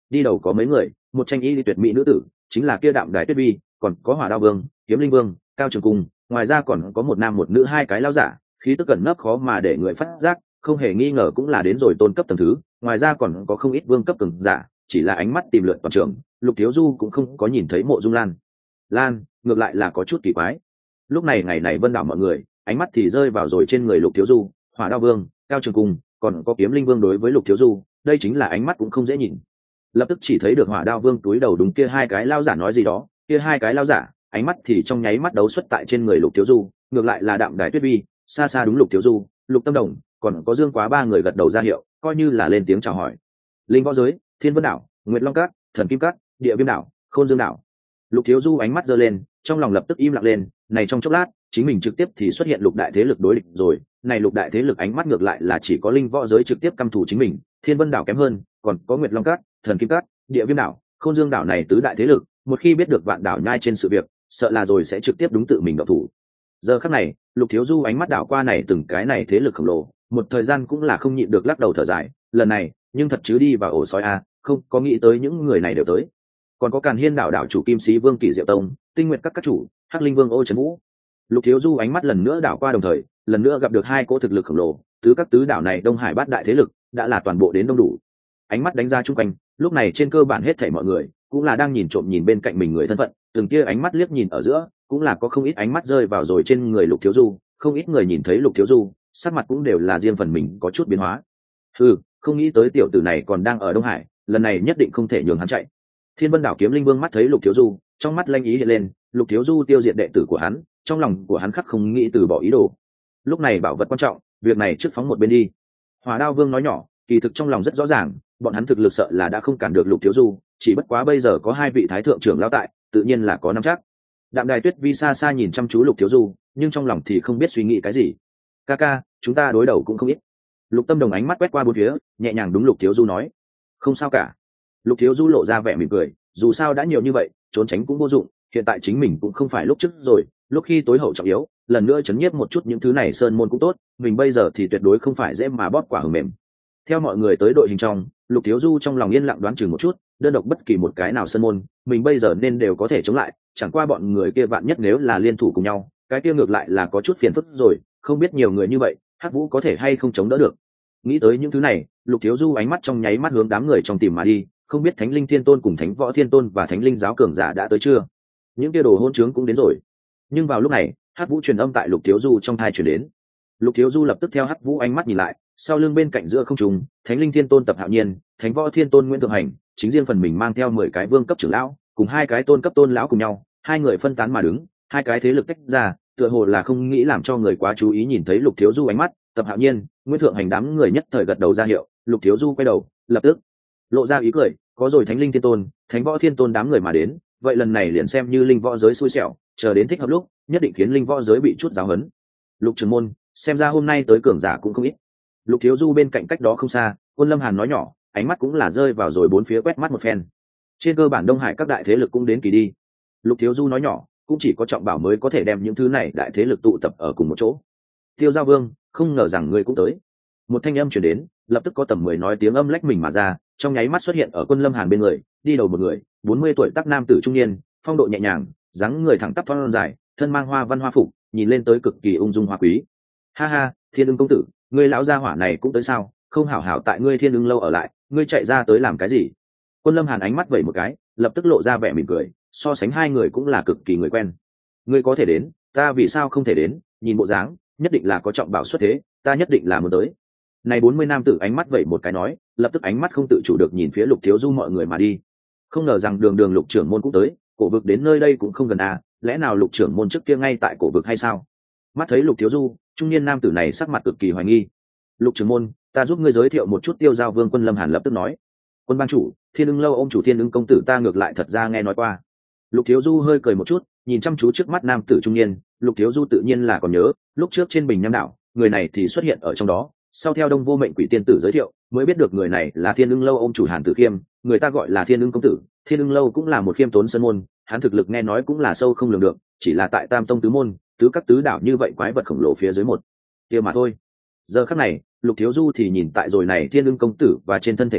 đi đầu có mấy người, một tranh y tuyệt mỹ nữ tử chính là kia Đạm Đài Tuyết Vi, còn có Hỏa Đao Vương, Kiếm Linh Vương, Cao Trường Cung, ngoài ra còn có một nam một nữ hai cái lão giả, khí tức cẩn nấp khó mà để người phát giác, không hề nghi ngờ cũng là đến rồi tôn cấp tầng thứ, ngoài ra còn có không ít vương cấp cường giả, chỉ là ánh mắt tìm lượn toàn trường, Lục Thiếu Du cũng không có nhìn thấy Mộ Dung Lan. Lan, ngược lại là có chút kỳ quái. Lúc này ngày này Vân đảo mọi người, ánh mắt thì rơi vào rồi trên người Lục Thiếu Du, Hỏa Đao Vương, Cao Trường Cung, còn có Kiếm Linh Vương đối với Lục Thiếu Du, đây chính là ánh mắt cũng không dễ nhìn. Lập tức chỉ thấy được Hỏa Đao Vương túi đầu đúng kia hai cái lao giả nói gì đó, kia hai cái lao giả, ánh mắt thì trong nháy mắt đấu xuất tại trên người Lục Thiếu Du, ngược lại là Đạm Đài Tuyết Vi, xa xa đúng Lục Thiếu Du, Lục Tâm Đồng, còn có Dương Quá ba người gật đầu ra hiệu, coi như là lên tiếng chào hỏi. Linh Võ Giới, Thiên Vân Đảo, Nguyệt Long Các, Thần Kim Các, Địa Viêm Đảo, Khôn Dương Đảo. Lục Thiếu Du ánh mắt giơ lên, trong lòng lập tức im lặng lên, này trong chốc lát, chính mình trực tiếp thì xuất hiện lục đại thế lực đối địch rồi, này lục đại thế lực ánh mắt ngược lại là chỉ có Linh Võ Giới trực tiếp căm thù chính mình, Thiên Vân Đảo kém hơn, còn có Nguyệt Long Các, Thần Kim Các, Địa Viêm Đảo, Khôn Dương Đảo này tứ đại thế lực, một khi biết được Vạn Đảo nhai trên sự việc, sợ là rồi sẽ trực tiếp đúng tự mình động thủ. Giờ khắc này, Lục Thiếu Du ánh mắt đảo qua này từng cái này thế lực khổng lồ, một thời gian cũng là không nhịn được lắc đầu thở dài, lần này, nhưng thật chứ đi vào ổ sói a, không có nghĩ tới những người này đều tới. Còn có Càn Hiên Đảo đảo chủ Kim Sĩ Vương Kỷ Diệu Tông, Tinh Nguyệt các các chủ, Hắc Linh Vương Ô Trấn Vũ. Lục Thiếu Du ánh mắt lần nữa đảo qua đồng thời, lần nữa gặp được hai cỗ thực lực khổng lồ, tứ các tứ đảo này Đông Hải bát đại thế lực, đã là toàn bộ đến đông đủ. Ánh mắt đánh ra chung quanh, lúc này trên cơ bản hết thảy mọi người cũng là đang nhìn trộm nhìn bên cạnh mình người thân phận, từng kia ánh mắt liếc nhìn ở giữa, cũng là có không ít ánh mắt rơi vào rồi trên người Lục Thiếu Du, không ít người nhìn thấy Lục Thiếu Du, sắc mặt cũng đều là riêng phần mình có chút biến hóa. Ừ, không nghĩ tới tiểu tử này còn đang ở Đông Hải, lần này nhất định không thể nhường hắn chạy. Thiên Vân Đảo Kiếm Linh Vương mắt thấy Lục Thiếu Du, trong mắt lanh ý hiện lên, Lục Thiếu Du tiêu diệt đệ tử của hắn, trong lòng của hắn khắc không nghĩ từ bỏ ý đồ. Lúc này bảo vật quan trọng, việc này trước phóng một bên đi. Hỏa Đao Vương nói nhỏ, kỳ thực trong lòng rất rõ ràng, bọn hắn thực lực sợ là đã không cản được Lục Thiếu Du, chỉ bất quá bây giờ có hai vị thái thượng trưởng lão tại, tự nhiên là có nắm chắc. Đạm Đài Tuyết Vi xa xa nhìn chăm chú Lục Thiếu Du, nhưng trong lòng thì không biết suy nghĩ cái gì. Ca ca, chúng ta đối đầu cũng không ít. Lục Tâm Đồng ánh mắt quét qua bốn phía, nhẹ nhàng đúng Lục Thiếu Du nói, không sao cả. Lục Thiếu Du lộ ra vẻ mỉm cười, dù sao đã nhiều như vậy, trốn tránh cũng vô dụng, hiện tại chính mình cũng không phải lúc trước rồi, lúc khi tối hậu trọng yếu, lần nữa chấn nhiếp một chút những thứ này sơn môn cũng tốt, mình bây giờ thì tuyệt đối không phải dễ mà bóp quả hờ mềm. Theo mọi người tới đội hình trong, Lục Thiếu Du trong lòng yên lặng đoán chừng một chút, đơn độc bất kỳ một cái nào sơn môn, mình bây giờ nên đều có thể chống lại, chẳng qua bọn người kia vạn nhất nếu là liên thủ cùng nhau, cái kia ngược lại là có chút phiền phức rồi, không biết nhiều người như vậy, Hắc Vũ có thể hay không chống đỡ được. Nghĩ tới những thứ này, Lục Thiếu Du ánh mắt trong nháy mắt hướng đám người trong tìm mà đi, không biết Thánh Linh Thiên Tôn cùng Thánh Võ Thiên Tôn và Thánh Linh giáo cường giả đã tới chưa? Những kia đồ hôn trướng cũng đến rồi. Nhưng vào lúc này, Hắc Vũ truyền âm tại Lục Thiếu Du trong tai truyền đến. Lục Thiếu Du lập tức theo Hắc Vũ ánh mắt nhìn lại, sau lưng bên cạnh giữa không trung, Thánh Linh Thiên Tôn Tập Hạo Nhiên, Thánh Võ Thiên Tôn Nguyễn Thượng Hành, chính riêng phần mình mang theo mười cái vương cấp trưởng lão, cùng hai cái tôn cấp tôn lão cùng nhau, hai người phân tán mà đứng, hai cái thế lực tách ra, tựa hồ là không nghĩ làm cho người quá chú ý nhìn thấy Lục Thiếu Du ánh mắt. Tập Hạo Nhiên, Nguyễn Thượng Hành đám người nhất thời gật đầu ra hiệu, Lục Thiếu Du quay đầu, lập tức lộ ra ý cười, có rồi Thánh Linh Thiên Tôn, Thánh Võ Thiên Tôn đám người mà đến, vậy lần này liền xem như linh võ giới xui xẻo, chờ đến thích hợp lúc, nhất định khiến linh võ giới bị chút giáo huấn. Lục trưởng môn, xem ra hôm nay tới cường giả cũng không ít. Lục Thiếu Du bên cạnh cách đó không xa, Quân Lâm Hàn nói nhỏ, ánh mắt cũng là rơi vào rồi bốn phía quét mắt một phen. Trên cơ bản Đông Hải các đại thế lực cũng đến kỳ đi. Lục Thiếu Du nói nhỏ, cũng chỉ có Trọng Bảo mới có thể đem những thứ này đại thế lực tụ tập ở cùng một chỗ. Tiêu Giao Vương, không ngờ rằng ngươi cũng tới. Một thanh âm truyền đến, lập tức có tầm mười nói tiếng âm lách mình mà ra, trong nháy mắt xuất hiện ở Quân Lâm Hàn bên người, đi đầu một người, bốn mươi tuổi tác nam tử trung niên, phong độ nhẹ nhàng, dáng người thẳng tắp thon dài, thân mang hoa văn hoa phục, nhìn lên tới cực kỳ ung dung hoa quý. Ha ha, Thiên Ưng công tử, ngươi lão gia hỏa này cũng tới sao? Không hảo hảo tại ngươi Thiên Ưng lâu ở lại, ngươi chạy ra tới làm cái gì? Quân Lâm Hàn ánh mắt vẩy một cái, lập tức lộ ra vẻ mỉm cười, so sánh hai người cũng là cực kỳ người quen. Ngươi có thể đến, ta vì sao không thể đến? Nhìn bộ dáng, nhất định là có Trọng Bảo xuất thế, ta nhất định là muốn tới. Này bốn mươi nam tử ánh mắt vẩy một cái nói, lập tức ánh mắt không tự chủ được nhìn phía Lục Thiếu Du mọi người mà đi. Không ngờ rằng đường đường Lục trưởng môn cũng tới, cổ vực đến nơi đây cũng không gần à, lẽ nào Lục trưởng môn trước kia ngay tại cổ vực hay sao? Mắt thấy Lục Thiếu Du, trung niên nam tử này sắc mặt cực kỳ hoài nghi. Lục trưởng môn, ta giúp ngươi giới thiệu một chút Tiêu Giao Vương. Quân Lâm Hàn lập tức nói. Quân ban chủ, Thiên Ưng lâu ông chủ Thiên Ưng công tử ta ngược lại thật ra nghe nói qua. Lục Thiếu Du hơi cười một chút, nhìn chăm chú trước mắt nam tử trung niên, Lục Thiếu Du tự nhiên là còn nhớ, lúc trước trên Bình Nham đảo, người này thì xuất hiện ở trong đó, sau theo Đông Vô Mệnh Quỷ tiên tử giới thiệu, mới biết được người này là Thiên Ưng lâu ông chủ Hàn Tử Khiêm, người ta gọi là Thiên Ưng công tử. Thiên Ưng lâu cũng là một khiêm tốn sơn môn, hắn thực lực nghe nói cũng là sâu không lường được, chỉ là tại Tam tông tứ môn, tứ các tứ đảo như vậy quái vật khổng lồ phía dưới một kia mà thôi. Giờ khắc này, Lục Thiếu Du thì nhìn tại rồi này Thiên Ưng công tử và trên thân thể người,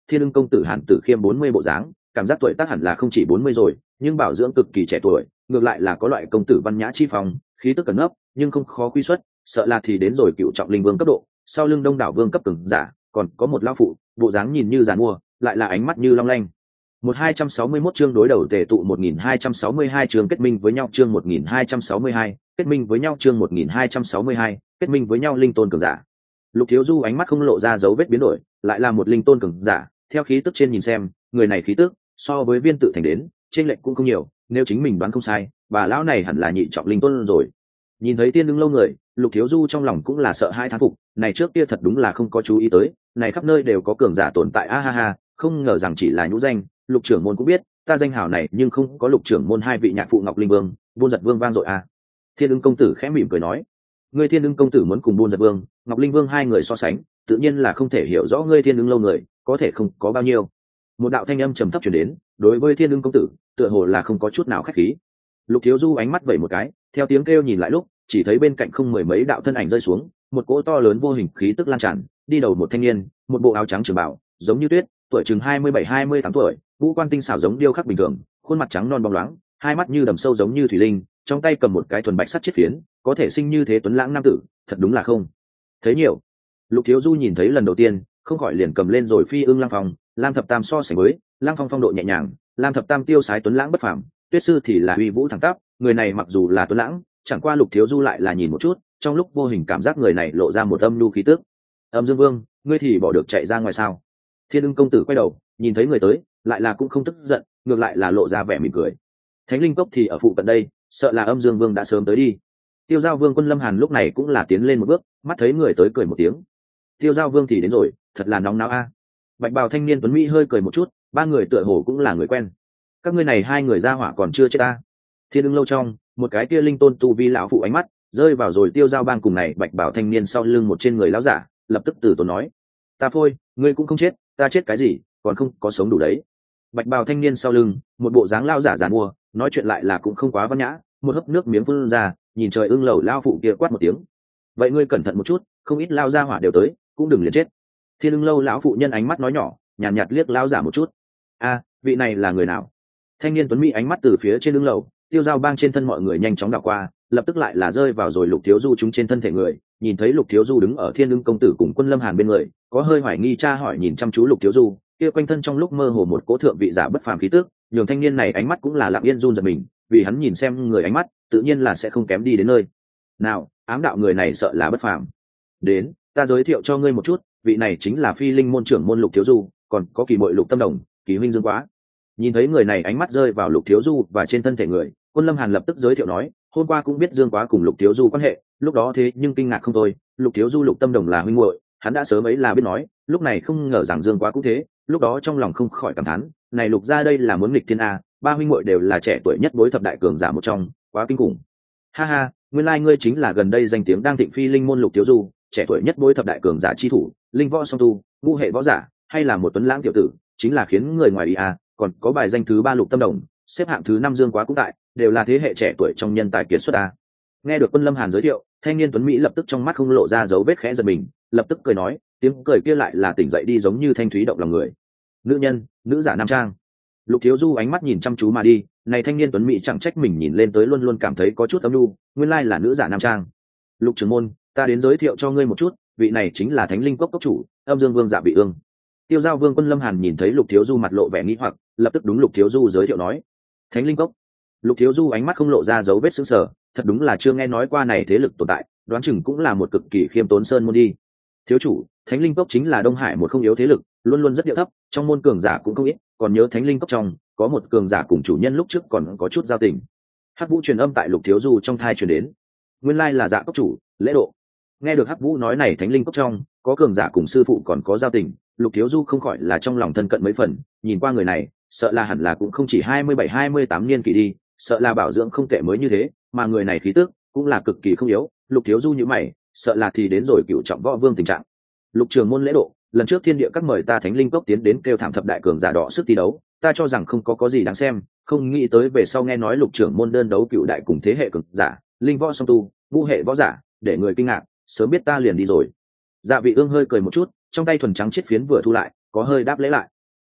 thiên ưng công tử hàn tử khiêm bốn mươi bộ dáng, cảm giác tuổi tác hẳn là không chỉ bốn mươi rồi, nhưng bảo dưỡng cực kỳ trẻ tuổi, ngược lại là có loại công tử văn nhã chi phong, khí tức cẩn ngấp nhưng không khó quy xuất, sợ là thì đến rồi cựu trọng linh vương cấp độ, sau lưng đông đảo vương cấp cường giả, còn có một lão phụ, bộ dáng nhìn như giàn mua, lại là ánh mắt như long lanh. Một hai trăm sáu mươi mốt chương đối đầu tề tụ một nghìn hai trăm sáu mươi hai chương kết minh với nhau chương một nghìn hai trăm sáu mươi hai, kết minh với nhau chương một nghìn hai trăm sáu mươi hai, kết minh với nhau linh tôn cường giả. Lục Thiếu Du ánh mắt không lộ ra dấu vết biến đổi, lại là một linh tôn cường giả, theo khí tức trên nhìn xem, người này khí tức so với Viên Tự Thành đến, trên lệch cũng không nhiều, nếu chính mình đoán không sai, bà lão này hẳn là nhị trọng linh tôn rồi. Nhìn thấy Tiên Đứng Lâu người, Lục Thiếu Du trong lòng cũng là sợ hai thán phục, này trước kia thật đúng là không có chú ý tới, này khắp nơi đều có cường giả tồn tại a ha ha, không ngờ rằng chỉ là nhũ danh, Lục trưởng môn cũng biết, ta danh hào này nhưng không có Lục trưởng môn hai vị nhạc phụ Ngọc Linh Vương, Buôn Giật Vương vang dội a. Thiên Ưng công tử khẽ mỉm cười nói, ngươi Thiên Ưng công tử muốn cùng Buôn Giật Vương, Ngọc Linh Vương hai người so sánh, tự nhiên là không thể hiểu rõ ngươi Thiên Ưng lâu người, có thể không có bao nhiêu. Một đạo thanh âm trầm thấp truyền đến, đối với Thiên Ưng công tử, tựa hồ là không có chút nào khách khí. Lục Thiếu Du ánh mắt vẩy một cái, theo tiếng kêu nhìn lại lúc, chỉ thấy bên cạnh không mười mấy đạo thân ảnh rơi xuống, một cỗ to lớn vô hình khí tức lan tràn, đi đầu một thanh niên, một bộ áo trắng trường bào, giống như tuyết, tuổi chừng hai mươi bảy hai mươi tám tuổi, ngũ quan tinh xảo giống điêu khắc bình thường, khuôn mặt trắng non bóng loáng, hai mắt như đầm sâu giống như thủy linh, trong tay cầm một cái thuần bạch sắt chiết phiến, có thể sinh như thế tuấn lãng nam tử, thật đúng là không thấy nhiều. Lục Thiếu Du nhìn thấy lần đầu tiên, không khỏi liền cầm lên rồi phi ưng Lam Phong, Lam Thập Tam so sánh với, Lam Phong phong độ nhẹ nhàng, Lam Thập Tam tiêu sái tuấn lãng bất phàm, Tuyết Sư thì là uy vũ thẳng tắp, người này mặc dù là tuấn lãng, chẳng qua Lục Thiếu Du lại là nhìn một chút, trong lúc vô hình cảm giác người này lộ ra một âm nhu khí tức. Âm Dương Vương, ngươi thì bỏ được chạy ra ngoài sao? Thiên Ưng công tử quay đầu, nhìn thấy người tới, lại là cũng không tức giận, ngược lại là lộ ra vẻ mỉm cười. Thánh Linh Cốc thì ở phụ cận đây, sợ là Âm Dương Vương đã sớm tới đi. Tiêu Giao Vương Quân Lâm Hàn lúc này cũng là tiến lên một bước, mắt thấy người tới cười một tiếng. Tiêu Giao Vương thì đến rồi, thật là nóng náo a. Bạch bào thanh niên tuấn mỹ hơi cười một chút, ba người tựa hồ cũng là người quen. Các ngươi này hai người ra hỏa còn chưa chết ta. Thiên Ưng lâu trong, một cái kia linh tôn tu vi lão phụ ánh mắt rơi vào rồi Tiêu Giao Bang cùng này bạch bào thanh niên sau lưng một trên người lão giả, lập tức từ tốn nói: "Ta phôi, ngươi cũng không chết, ta chết cái gì, còn không có sống đủ đấy." Bạch bào thanh niên sau lưng, một bộ dáng lão giả giàn mua, nói chuyện lại là cũng không quá văn nhã, một hớp nước miếng phun ra, nhìn trời ưng lầu lão phụ kia quát một tiếng: "Vậy ngươi cẩn thận một chút, không ít lao ra hỏa đều tới, cũng đừng liền chết." Thiên Ưng lâu lão phụ nhân ánh mắt nói nhỏ, nhàn nhạt, nhạt liếc lão giả một chút: "A, vị này là người nào?" Thanh niên tuấn mỹ ánh mắt từ phía trên ưng lầu, Tiêu Giao Bang trên thân mọi người nhanh chóng đảo qua, lập tức lại là rơi vào rồi Lục Thiếu Du chúng trên thân thể người, nhìn thấy Lục Thiếu Du đứng ở Thiên Ưng công tử cùng Quân Lâm Hàn bên người, có hơi hoài nghi tra hỏi nhìn chăm chú Lục Thiếu Du, kia quanh thân trong lúc mơ hồ một cỗ thượng vị giả bất phàm khí tức, nhường thanh niên này ánh mắt cũng là lặng yên run giật mình, vì hắn nhìn xem người ánh mắt, tự nhiên là sẽ không kém đi đến nơi. Nào, ám đạo người này sợ là bất phàm. Đến, ta giới thiệu cho ngươi một chút, vị này chính là Phi Linh môn trưởng môn Lục Thiếu Du, còn có Kỳ Mội Lục Tâm Đồng, Kỳ huynh Dương Quá. Nhìn thấy người này ánh mắt rơi vào Lục Thiếu Du và trên thân thể người, Quân Lâm Hàn lập tức giới thiệu nói, hôm qua cũng biết Dương Quá cùng Lục Thiếu Du quan hệ, lúc đó thế nhưng kinh ngạc không thôi, Lục Thiếu Du Lục Tâm Đồng là huynh muội, hắn đã sớm ấy là biết nói, lúc này không ngờ rằng Dương Quá cũng thế, lúc đó trong lòng không khỏi cảm thán, này Lục gia đây là muốn nghịch thiên a, ba huynh muội đều là trẻ tuổi nhất bối thập đại cường giả một trong, quá kinh khủng. Ha ha, nguyên lai like ngươi chính là gần đây danh tiếng đang thịnh Phi Linh môn Lục Thiếu Du, trẻ tuổi nhất bối thập đại cường giả chi thủ, linh võ song tu, ngũ hệ võ giả, hay là một tuấn lãng tiểu tử, chính là khiến người ngoài ý a, còn có bài danh thứ ba Lục Tâm Đồng, xếp hạng thứ năm Dương Quá cũng tại, đều là thế hệ trẻ tuổi trong nhân tài kiệt xuất a. Nghe được Quân Lâm Hàn giới thiệu, thanh niên tuấn mỹ lập tức trong mắt không lộ ra dấu vết khẽ giật mình, lập tức cười nói, tiếng cười kia lại là tỉnh dậy đi giống như thanh thúy động lòng người. Nữ nhân, nữ giả nam trang. Lục Thiếu Du ánh mắt nhìn chăm chú mà đi, này thanh niên tuấn mỹ chẳng trách mình nhìn lên tới luôn luôn cảm thấy có chút âm nhu, nguyên lai là nữ giả nam trang. Lục trưởng môn, ta đến giới thiệu cho ngươi một chút, vị này chính là Thánh Linh Cốc cốc chủ, Âm Dương Vương Dạ Vị Ương. Tiêu Giao Vương Quân Lâm Hàn nhìn thấy Lục Thiếu Du mặt lộ vẻ nghi hoặc, lập tức đúng Lục Thiếu Du giới thiệu nói, Thánh Linh Cốc. Lục Thiếu Du ánh mắt không lộ ra dấu vết sững sờ, thật đúng là chưa nghe nói qua này thế lực tồn tại, đoán chừng cũng là một cực kỳ khiêm tốn sơn môn đi. Thiếu chủ, Thánh Linh Cốc chính là Đông Hải một không yếu thế lực, luôn luôn rất điệu thấp, trong môn cường giả cũng không ít, còn nhớ Thánh Linh Cốc trong có một cường giả cùng chủ nhân lúc trước còn có chút giao tình. Hắc Vũ truyền âm tại Lục Thiếu Du trong thai truyền đến, nguyên lai là Dạ cốc chủ, lễ độ. Nghe được Hắc Vũ nói này Thánh Linh Cốc trong có cường giả cùng sư phụ còn có giao tình, Lục Thiếu Du không khỏi là trong lòng thân cận mấy phần, nhìn qua người này, sợ là hẳn là cũng không chỉ hai mươi bảy hai mươi tám niên kỷ đi, sợ là bảo dưỡng không tệ mới như thế, mà người này khí tức cũng là cực kỳ không yếu. Lục Thiếu Du như mày, sợ là thì đến rồi cựu trọng võ vương tình trạng. Lục trường môn lễ độ, lần trước thiên địa các mời ta Thánh Linh Cốc tiến đến kêu thảm thập đại cường giả đỏ sức thi đấu, ta cho rằng không có có gì đáng xem, không nghĩ tới về sau nghe nói Lục trưởng môn đơn đấu cựu đại cùng thế hệ cường giả, linh võ song tu, ngũ hệ võ giả, để người kinh ngạc, sớm biết ta liền đi rồi. Dạ Vị Ương hơi cười một chút, trong tay thuần trắng chiếc phiến vừa thu lại, có hơi đáp lễ lại.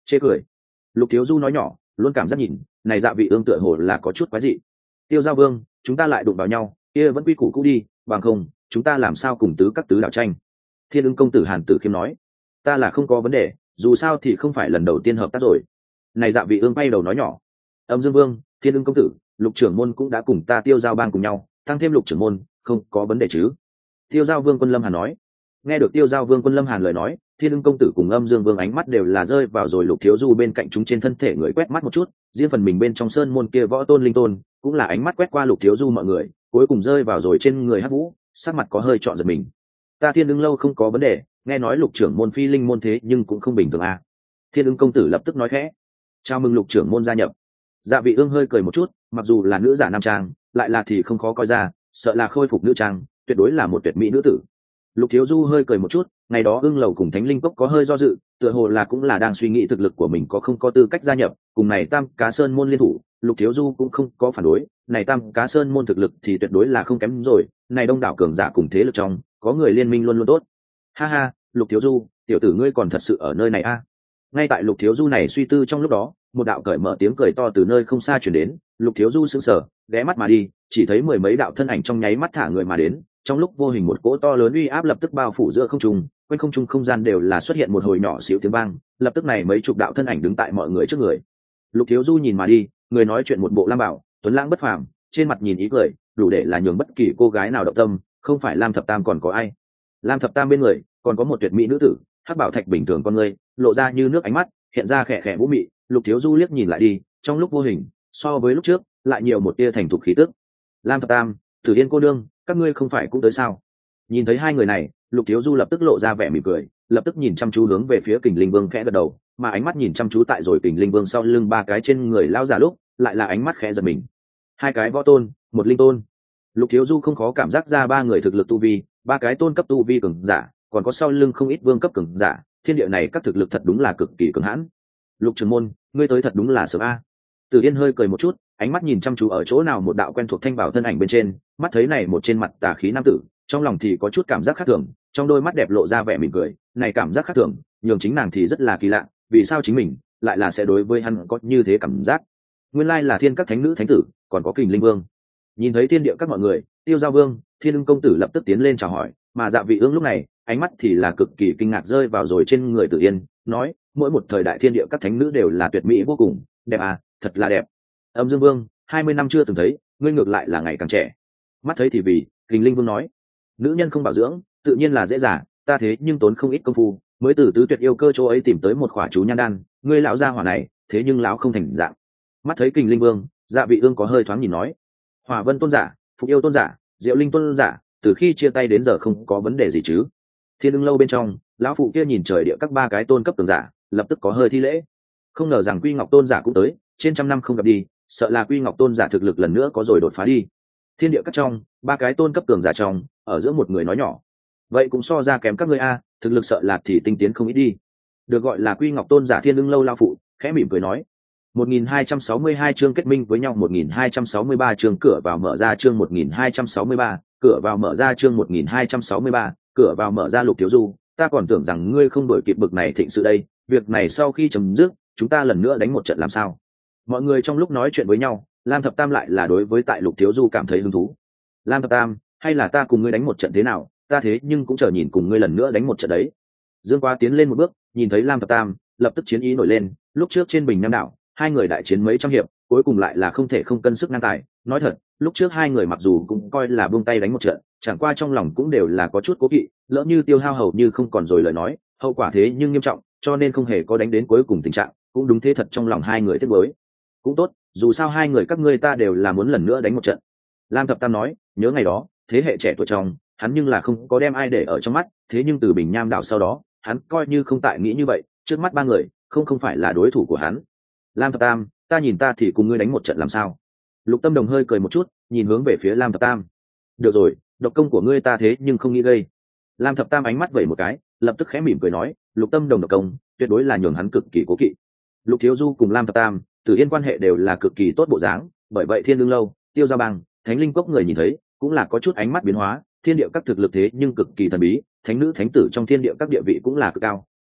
chê cười. Lục thiếu du nói nhỏ, luôn cảm giác nhìn này dạ vị ương tựa hồ là có chút quái dị. Tiêu giao vương, chúng ta lại đụng vào nhau, kia vẫn quy củ cũ đi, bằng không chúng ta làm sao cùng tứ các tứ đạo tranh. Thiên ưng công tử Hàn Tử Khiêm nói, ta là không có vấn đề, dù sao thì không phải lần đầu tiên hợp tác rồi. Này dạ vị ương bay đầu nói nhỏ, âm dương vương, thiên ưng công tử, lục trưởng môn cũng đã cùng ta tiêu giao bang cùng nhau, tăng thêm lục trưởng môn, không có vấn đề chứ. Tiêu giao vương Quân Lâm Hàn nói. Nghe được tiêu giao vương Quân Lâm Hàn lời nói, thiên ưng công tử cùng âm dương vương ánh mắt đều là rơi vào rồi lục thiếu du bên cạnh chúng trên thân thể người quét mắt một chút, riêng phần mình bên trong sơn môn kia võ tôn linh tôn cũng là ánh mắt quét qua lục thiếu du mọi người, cuối cùng rơi vào rồi trên người hắc vũ, sắc mặt có hơi trọn giật mình. Ta thiên ưng lâu không có vấn đề, nghe nói lục trưởng môn phi linh môn thế nhưng cũng không bình thường à. Thiên ưng công tử lập tức nói khẽ, chào mừng lục trưởng môn gia nhập. Dạ vị ương hơi cười một chút, mặc dù là nữ giả nam trang, lại là thì không khó coi ra, sợ là khôi phục nữ trang, tuyệt đối là một tuyệt mỹ nữ tử. Lục thiếu du hơi cười một chút, ngày đó ương lầu cùng thánh linh cốc có hơi do dự, tựa hồ là cũng là đang suy nghĩ thực lực của mình có không có tư cách gia nhập cùng này tam cá sơn môn liên thủ. Lục thiếu du cũng không có phản đối, này tam cá sơn môn thực lực thì tuyệt đối là không kém rồi, này đông đảo cường giả cùng thế lực trong có người liên minh luôn luôn tốt. Ha ha, Lục thiếu du, tiểu tử ngươi còn thật sự ở nơi này a? À? Ngay tại Lục thiếu du này suy tư trong lúc đó, một đạo cởi mở tiếng cười to từ nơi không xa truyền đến. Lục thiếu du sững sờ, ghé mắt mà đi, chỉ thấy mười mấy đạo thân ảnh trong nháy mắt thả người mà đến, trong lúc vô hình một cỗ to lớn uy áp lập tức bao phủ giữa không trung, quanh không trung không gian đều là xuất hiện một hồi nhỏ xíu tiếng vang, lập tức này mấy chục đạo thân ảnh đứng tại mọi người trước người. Lục thiếu du nhìn mà đi, người nói chuyện một bộ lam bảo, tuấn lãng bất phàm, trên mặt nhìn ý cười, đủ để là nhường bất kỳ cô gái nào động tâm, không phải Lam Thập Tam còn có ai. Lam Thập Tam bên người còn có một tuyệt mỹ nữ tử, hắc bảo thạch bình thường con người, lộ ra như nước ánh mắt, hiện ra khẽ khẽ vũ mị. Lục thiếu du liếc nhìn lại đi, trong lúc vô hình, so với lúc trước, lại nhiều một tia thành thục khí tức. Lam Thập Tam, Tử Yên cô đương, các ngươi không phải cũng tới sao? Nhìn thấy hai người này, Lục thiếu du lập tức lộ ra vẻ mỉm cười, lập tức nhìn chăm chú hướng về phía Kình Linh Vương khẽ gật đầu, mà ánh mắt nhìn chăm chú tại rồi Kình Linh Vương sau lưng ba cái trên người lao giả lúc, lại là ánh mắt khẽ giật mình. Hai cái võ tôn, một linh tôn. Lục thiếu du không khó cảm giác ra ba người thực lực tu vi, ba cái tôn cấp tu vi cường giả, còn có sau lưng không ít vương cấp cường giả, thiên địa này các thực lực thật đúng là cực kỳ cường hãn. Lục trưởng môn, ngươi tới thật đúng là sớm a. Từ Yên hơi cười một chút, ánh mắt nhìn chăm chú ở chỗ nào một đạo quen thuộc thanh bảo thân ảnh bên trên, mắt thấy này một trên mặt tà khí nam tử, trong lòng thì có chút cảm giác khác thường, trong đôi mắt đẹp lộ ra vẻ mỉm cười, này cảm giác khác thường, nhường chính nàng thì rất là kỳ lạ, vì sao chính mình lại là sẽ đối với hắn có như thế cảm giác? Nguyên lai là thiên các thánh nữ thánh tử, còn có Kình Linh Vương. Nhìn thấy thiên địa các mọi người, Tiêu Giao Vương, Thiên Ưng công tử lập tức tiến lên chào hỏi, mà Dạ Vị Ương lúc này, ánh mắt thì là cực kỳ kinh ngạc rơi vào rồi trên người Tử Yên, nói, mỗi một thời đại thiên địa các thánh nữ đều là tuyệt mỹ vô cùng, đẹp à, thật là đẹp. Âm Dương Vương, hai mươi năm chưa từng thấy, ngươi ngược lại là ngày càng trẻ. Mắt thấy thì vì, Kình Linh Vương nói, nữ nhân không bảo dưỡng, tự nhiên là dễ dàng, ta thế nhưng tốn không ít công phu, mới từ tứ tuyệt yêu cơ chỗ ấy tìm tới một khỏa chú nhan đan, ngươi lão gia hỏa này, thế nhưng lão không thành dạng. Mắt thấy Kình Linh Vương, Dạ Vị Ương có hơi thoáng nhìn nói, Hỏa Vân tôn giả, Phục Yêu tôn giả, Diệu Linh tôn giả, từ khi chia tay đến giờ không có vấn đề gì chứ? Thiên Ưng lâu bên trong, lão phụ kia nhìn trời địa các ba cái tôn cấp cường giả, lập tức có hơi thi lễ. Không ngờ rằng Quy Ngọc tôn giả cũng tới, trên trăm năm không gặp đi, sợ là Quy Ngọc tôn giả thực lực lần nữa có rồi đột phá đi. Thiên địa các trong, ba cái tôn cấp cường giả trong, ở giữa một người nói nhỏ, vậy cũng so ra kém các ngươi a, thực lực sợ là thì tinh tiến không ít đi. Được gọi là Quy Ngọc tôn giả Thiên Ưng lâu lão phụ, khẽ mỉm cười nói. một nghìn hai trăm sáu mươi hai chương kết minh với nhau, một nghìn hai trăm sáu mươi ba chương cửa vào mở ra, chương một nghìn hai trăm sáu mươi ba, cửa vào mở ra, chương một nghìn hai trăm sáu mươi ba, cửa vào mở ra. Lục thiếu du, ta còn tưởng rằng ngươi không đổi kịp bực này thịnh sự đây, việc này sau khi chấm dứt, chúng ta lần nữa đánh một trận làm sao? Mọi người trong lúc nói chuyện với nhau, Lam Thập Tam lại là đối với tại Lục thiếu du cảm thấy hứng thú. Lam Thập Tam, hay là ta cùng ngươi đánh một trận thế nào? Ta thế nhưng cũng chờ nhìn cùng ngươi lần nữa đánh một trận đấy. Dương Quá tiến lên một bước, nhìn thấy Lam Thập Tam, lập tức chiến ý nổi lên. Lúc trước trên Bình Nam đảo, hai người đại chiến mấy trăm hiệp, cuối cùng lại là không thể không cân sức ngang tài. Nói thật, lúc trước hai người mặc dù cũng coi là buông tay đánh một trận, chẳng qua trong lòng cũng đều là có chút cố kỵ, lỡ như tiêu hao hầu như không còn rồi lời nói, hậu quả thế nhưng nghiêm trọng, cho nên không hề có đánh đến cuối cùng tình trạng. Cũng đúng thế thật, trong lòng hai người tiếc nuối. Cũng tốt, dù sao hai người các ngươi ta đều là muốn lần nữa đánh một trận. Lam Thập Tam nói, nhớ ngày đó, thế hệ trẻ tuổi trong, hắn nhưng là không có đem ai để ở trong mắt, thế nhưng từ Bình Nham đảo sau đó, hắn coi như không tại nghĩ như vậy, trước mắt ba người, không không phải là đối thủ của hắn. Lam Thập Tam, ta nhìn ta thì cùng ngươi đánh một trận làm sao? Lục Tâm Đồng hơi cười một chút, nhìn hướng về phía Lam Thập Tam. Được rồi, độc công của ngươi ta thế nhưng không nghĩ gây. Lam Thập Tam ánh mắt vẩy một cái, lập tức khẽ mỉm cười nói, Lục Tâm Đồng độc công, tuyệt đối là nhường hắn cực kỳ cố kỵ. Lục Thiếu Du cùng Lam Thập Tam, Tử Yên quan hệ đều là cực kỳ tốt bộ dáng, bởi vậy Thiên Lương lâu, Tiêu Gia bang, Thánh Linh cốc người nhìn thấy, cũng là có chút ánh mắt biến hóa, thiên địa các thực lực thế nhưng cực kỳ thần bí, thánh nữ thánh tử trong thiên địa các địa vị cũng là cực cao,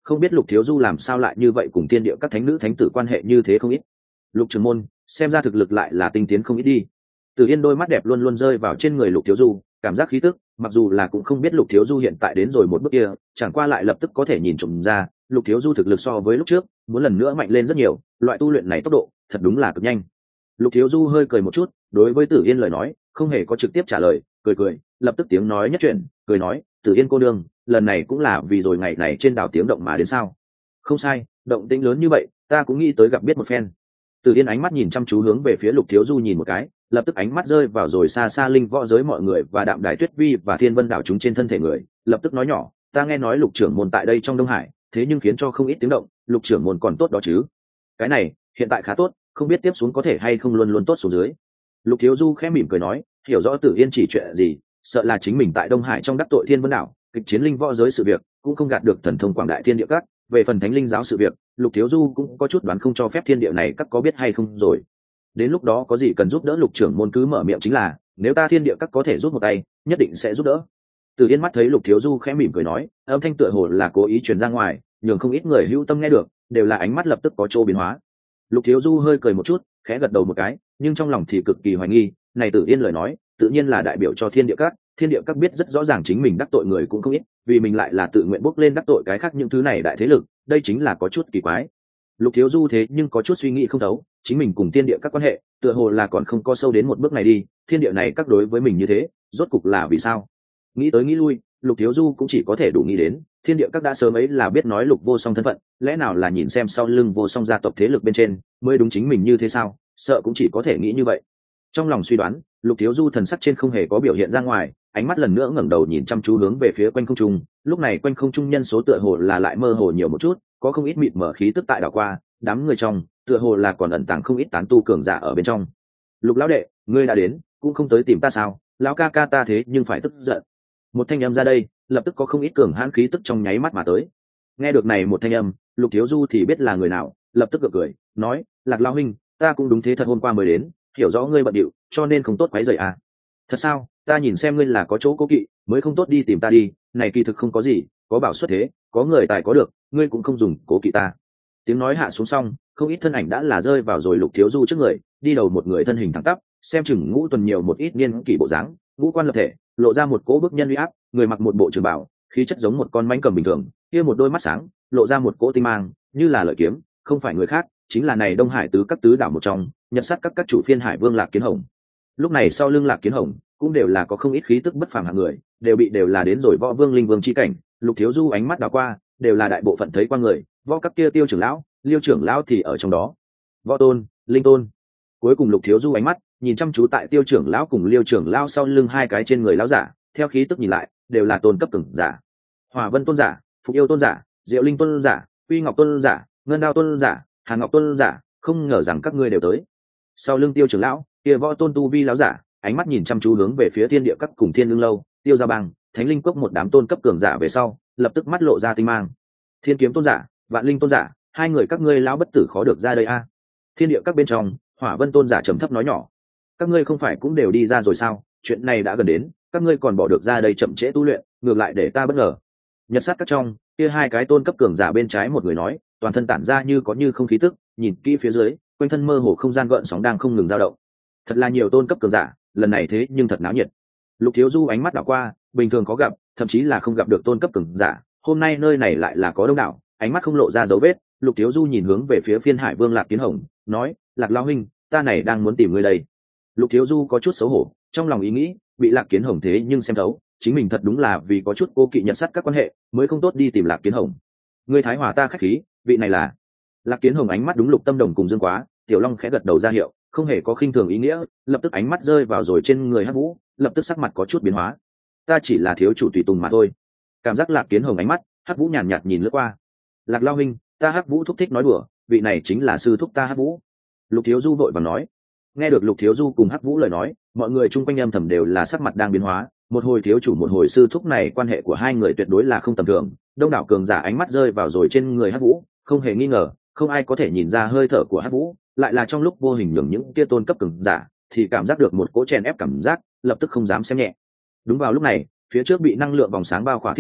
không biết Lục thiếu du làm sao lại như vậy, cùng thiên địa các thánh nữ thánh tử quan hệ như thế không ít. Lục trưởng môn xem ra thực lực lại là tinh tiến không ít đi. Từ Yên đôi mắt đẹp luôn luôn rơi vào trên người Lục thiếu du, cảm giác khí tức, mặc dù là cũng không biết Lục thiếu du hiện tại đến rồi một bước kia, chẳng qua lại lập tức có thể nhìn trộm ra Lục thiếu du thực lực so với lúc trước muốn lần nữa mạnh lên rất nhiều, loại tu luyện này tốc độ thật đúng là cực nhanh. Lục thiếu du hơi cười một chút, đối với Tử Yên lời nói không hề có trực tiếp trả lời, cười cười lập tức tiếng nói nhất chuyện, cười nói, Tử Yên cô đương, lần này cũng là vì rồi ngày này trên đảo tiếng động mà đến sao? Không sai, động tĩnh lớn như vậy ta cũng nghĩ tới gặp biết một phen. Tử Yên ánh mắt nhìn chăm chú hướng về phía Lục thiếu du nhìn một cái, lập tức ánh mắt rơi vào rồi xa xa linh võ giới mọi người và Đạm Đài Tuyết Vi và Thiên Vân đảo chúng trên thân thể người, lập tức nói nhỏ, ta nghe nói Lục trưởng môn tại đây trong Đông Hải, thế nhưng khiến cho không ít tiếng động, Lục trưởng môn còn tốt đó chứ? Cái này hiện tại khá tốt, không biết tiếp xuống có thể hay không luôn luôn tốt xuống dưới. Lục thiếu du khẽ mỉm cười nói, hiểu rõ Tử Yên chỉ chuyện gì, sợ là chính mình tại Đông Hải trong đắc tội Thiên Vân đảo, kịch chiến linh võ giới sự việc cũng không gạt được thần thông quảng đại thiên địa các. Về phần thánh linh giáo sự việc, Lục thiếu du cũng có chút đoán không cho phép thiên địa này các có biết hay không rồi. Đến lúc đó có gì cần giúp đỡ Lục trưởng môn cứ mở miệng chính là, nếu ta thiên địa các có thể giúp một tay, nhất định sẽ giúp đỡ. Từ Yên mắt thấy Lục thiếu du khẽ mỉm cười nói, âm thanh tựa hồ là cố ý truyền ra ngoài, nhường không ít người hữu tâm nghe được, đều là ánh mắt lập tức có chỗ biến hóa. Lục thiếu du hơi cười một chút, khẽ gật đầu một cái, nhưng trong lòng thì cực kỳ hoài nghi, này Tử Yên lời nói tự nhiên là đại biểu cho thiên địa các. Thiên địa các biết rất rõ ràng chính mình đắc tội người cũng không ít, vì mình lại là tự nguyện bốc lên đắc tội cái khác những thứ này đại thế lực, đây chính là có chút kỳ quái. Lục thiếu du thế nhưng có chút suy nghĩ không thấu, chính mình cùng thiên địa các quan hệ tựa hồ là còn không có sâu đến một bước này đi, thiên địa này các đối với mình như thế rốt cục là vì sao? Nghĩ tới nghĩ lui, Lục thiếu du cũng chỉ có thể đủ nghĩ đến, thiên địa các đã sớm ấy là biết nói Lục vô song thân phận, lẽ nào là nhìn xem sau lưng vô song gia tộc thế lực bên trên mới đúng chính mình như thế sao? Sợ cũng chỉ có thể nghĩ như vậy. Trong lòng suy đoán, Lục thiếu du thần sắc trên không hề có biểu hiện ra ngoài, ánh mắt lần nữa ngẩng đầu nhìn chăm chú hướng về phía quanh không trung. Lúc này quanh không trung nhân số tựa hồ là lại mơ hồ nhiều một chút, có không ít mịt mở khí tức tại đảo qua, đám người trong tựa hồ là còn ẩn tàng không ít tán tu cường giả ở bên trong. Lục lão đệ, ngươi đã đến, cũng không tới tìm ta sao? Lão ca ca ta thế nhưng phải tức giận. Một thanh âm ra đây, lập tức có không ít cường hãn khí tức trong nháy mắt mà tới. Nghe được này một thanh âm, Lục thiếu du thì biết là người nào, lập tức gượng cười nói, Lạc lão huynh, ta cũng đúng thế thật, hôm qua mới đến, hiểu rõ ngươi bận điệu, cho nên không tốt quấy rầy à? Thật sao? Ta nhìn xem ngươi là có chỗ cố kỵ mới không tốt đi tìm ta đi, này kỳ thực không có gì, có bảo xuất thế, có người tài có được, ngươi cũng không dùng cố kỵ ta. Tiếng nói hạ xuống xong, không ít thân ảnh đã là rơi vào rồi Lục thiếu du trước người, đi đầu một người thân hình thẳng tắp, xem chừng ngũ tuần nhiều một ít niên kỷ bộ dáng, ngũ quan lập thể, lộ ra một cỗ bức nhân uy áp, người mặc một bộ trường bào, khí chất giống một con mãnh cầm bình thường, kia một đôi mắt sáng, lộ ra một cỗ tinh mang, như là lợi kiếm, không phải người khác, chính là này Đông Hải tứ các tứ đảo một trong, nhận sát các các chủ phiên Hải Vương Lạc Kiến Hồng. Lúc này sau lưng Lạc Kiến Hồng cũng đều là có không ít khí tức bất phàm hạng người, đều bị đều là đến rồi võ vương linh vương chi cảnh. Lục thiếu du ánh mắt đảo qua, đều là đại bộ phận thấy qua người, võ các kia Tiêu trưởng lão, Liêu trưởng lão thì ở trong đó, võ tôn, linh tôn. Cuối cùng Lục thiếu du ánh mắt nhìn chăm chú tại Tiêu trưởng lão cùng Liêu trưởng lão sau lưng hai cái trên người lão giả, theo khí tức nhìn lại đều là tôn cấp cường giả. Hỏa Vân tôn giả, Phục Yêu tôn giả, Diệu Linh tôn giả, Uy Ngọc tôn giả, Ngân Đao tôn giả, Hàn Ngọc tôn giả, không ngờ rằng các ngươi đều tới. Sau lưng Tiêu trưởng lão, kia võ tôn tu vi lão giả, ánh mắt nhìn chăm chú hướng về phía thiên địa các cùng thiên lương lâu, Tiêu gia bang, Thánh Linh cốc một đám tôn cấp cường giả về sau, lập tức mắt lộ ra tinh mang. Thiên kiếm tôn giả, Vạn Linh tôn giả, hai người các ngươi lão bất tử khó được ra đây a. Thiên địa các bên trong, Hỏa Vân tôn giả trầm thấp nói nhỏ, các ngươi không phải cũng đều đi ra rồi sao? Chuyện này đã gần đến, các ngươi còn bỏ được ra đây chậm trễ tu luyện, ngược lại để ta bất ngờ. Nhật sát các trong, kia hai cái tôn cấp cường giả bên trái một người nói, toàn thân tản ra như có như không khí tức, nhìn kỹ phía dưới, quanh thân mơ hồ không gian gợn sóng đang không ngừng dao động. Thật là nhiều tôn cấp cường giả, lần này thế nhưng thật náo nhiệt. Lục thiếu du ánh mắt đảo qua, bình thường có gặp, thậm chí là không gặp được tôn cấp cường giả, hôm nay nơi này lại là có đông đảo, ánh mắt không lộ ra dấu vết. Lục thiếu du nhìn hướng về phía phiên Hải Vương Lạc Kiến Hồng, nói, Lạc lão huynh, ta này đang muốn tìm ngươi đây. Lục thiếu du có chút xấu hổ, trong lòng ý nghĩ, bị Lạc Kiến Hồng thế nhưng xem thấu, chính mình thật đúng là vì có chút cô kỵ nhận sát các quan hệ, mới không tốt đi tìm Lạc Kiến Hồng. Ngươi thái hòa ta khách khí, vị này là. Lạc Kiến Hồng ánh mắt đúng Lục Tâm Đồng cùng Dương Quá, Tiểu Long khẽ gật đầu ra hiệu, không hề có khinh thường ý nghĩa, lập tức ánh mắt rơi vào rồi trên người Hắc Vũ, lập tức sắc mặt có chút biến hóa. Ta chỉ là thiếu chủ tùy tùng mà thôi. Cảm giác Lạc Kiến Hồng ánh mắt, Hắc Vũ nhàn nhạt, nhạt nhìn lướt qua. Lạc Lao huynh, ta Hắc Vũ thúc thích nói đùa, vị này chính là sư thúc ta Hắc Vũ. Lục thiếu du vội vàng nói. Nghe được Lục thiếu du cùng Hắc Vũ lời nói, mọi người chung quanh âm thầm đều là sắc mặt đang biến hóa, một hồi thiếu chủ một hồi sư thúc này, quan hệ của hai người tuyệt đối là không tầm thường. Đông đảo cường giả ánh mắt rơi vào rồi trên người Hắc Vũ, không hề nghi ngờ, không ai có thể nhìn ra hơi thở của Hắc Vũ, lại là trong lúc vô hình nhường những kia tôn cấp cường giả thì cảm giác được một cỗ chèn ép cảm giác, lập tức không dám xem nhẹ. Đúng vào lúc này, phía trước bị năng lượng vòng sáng bao khỏa thiên đạo,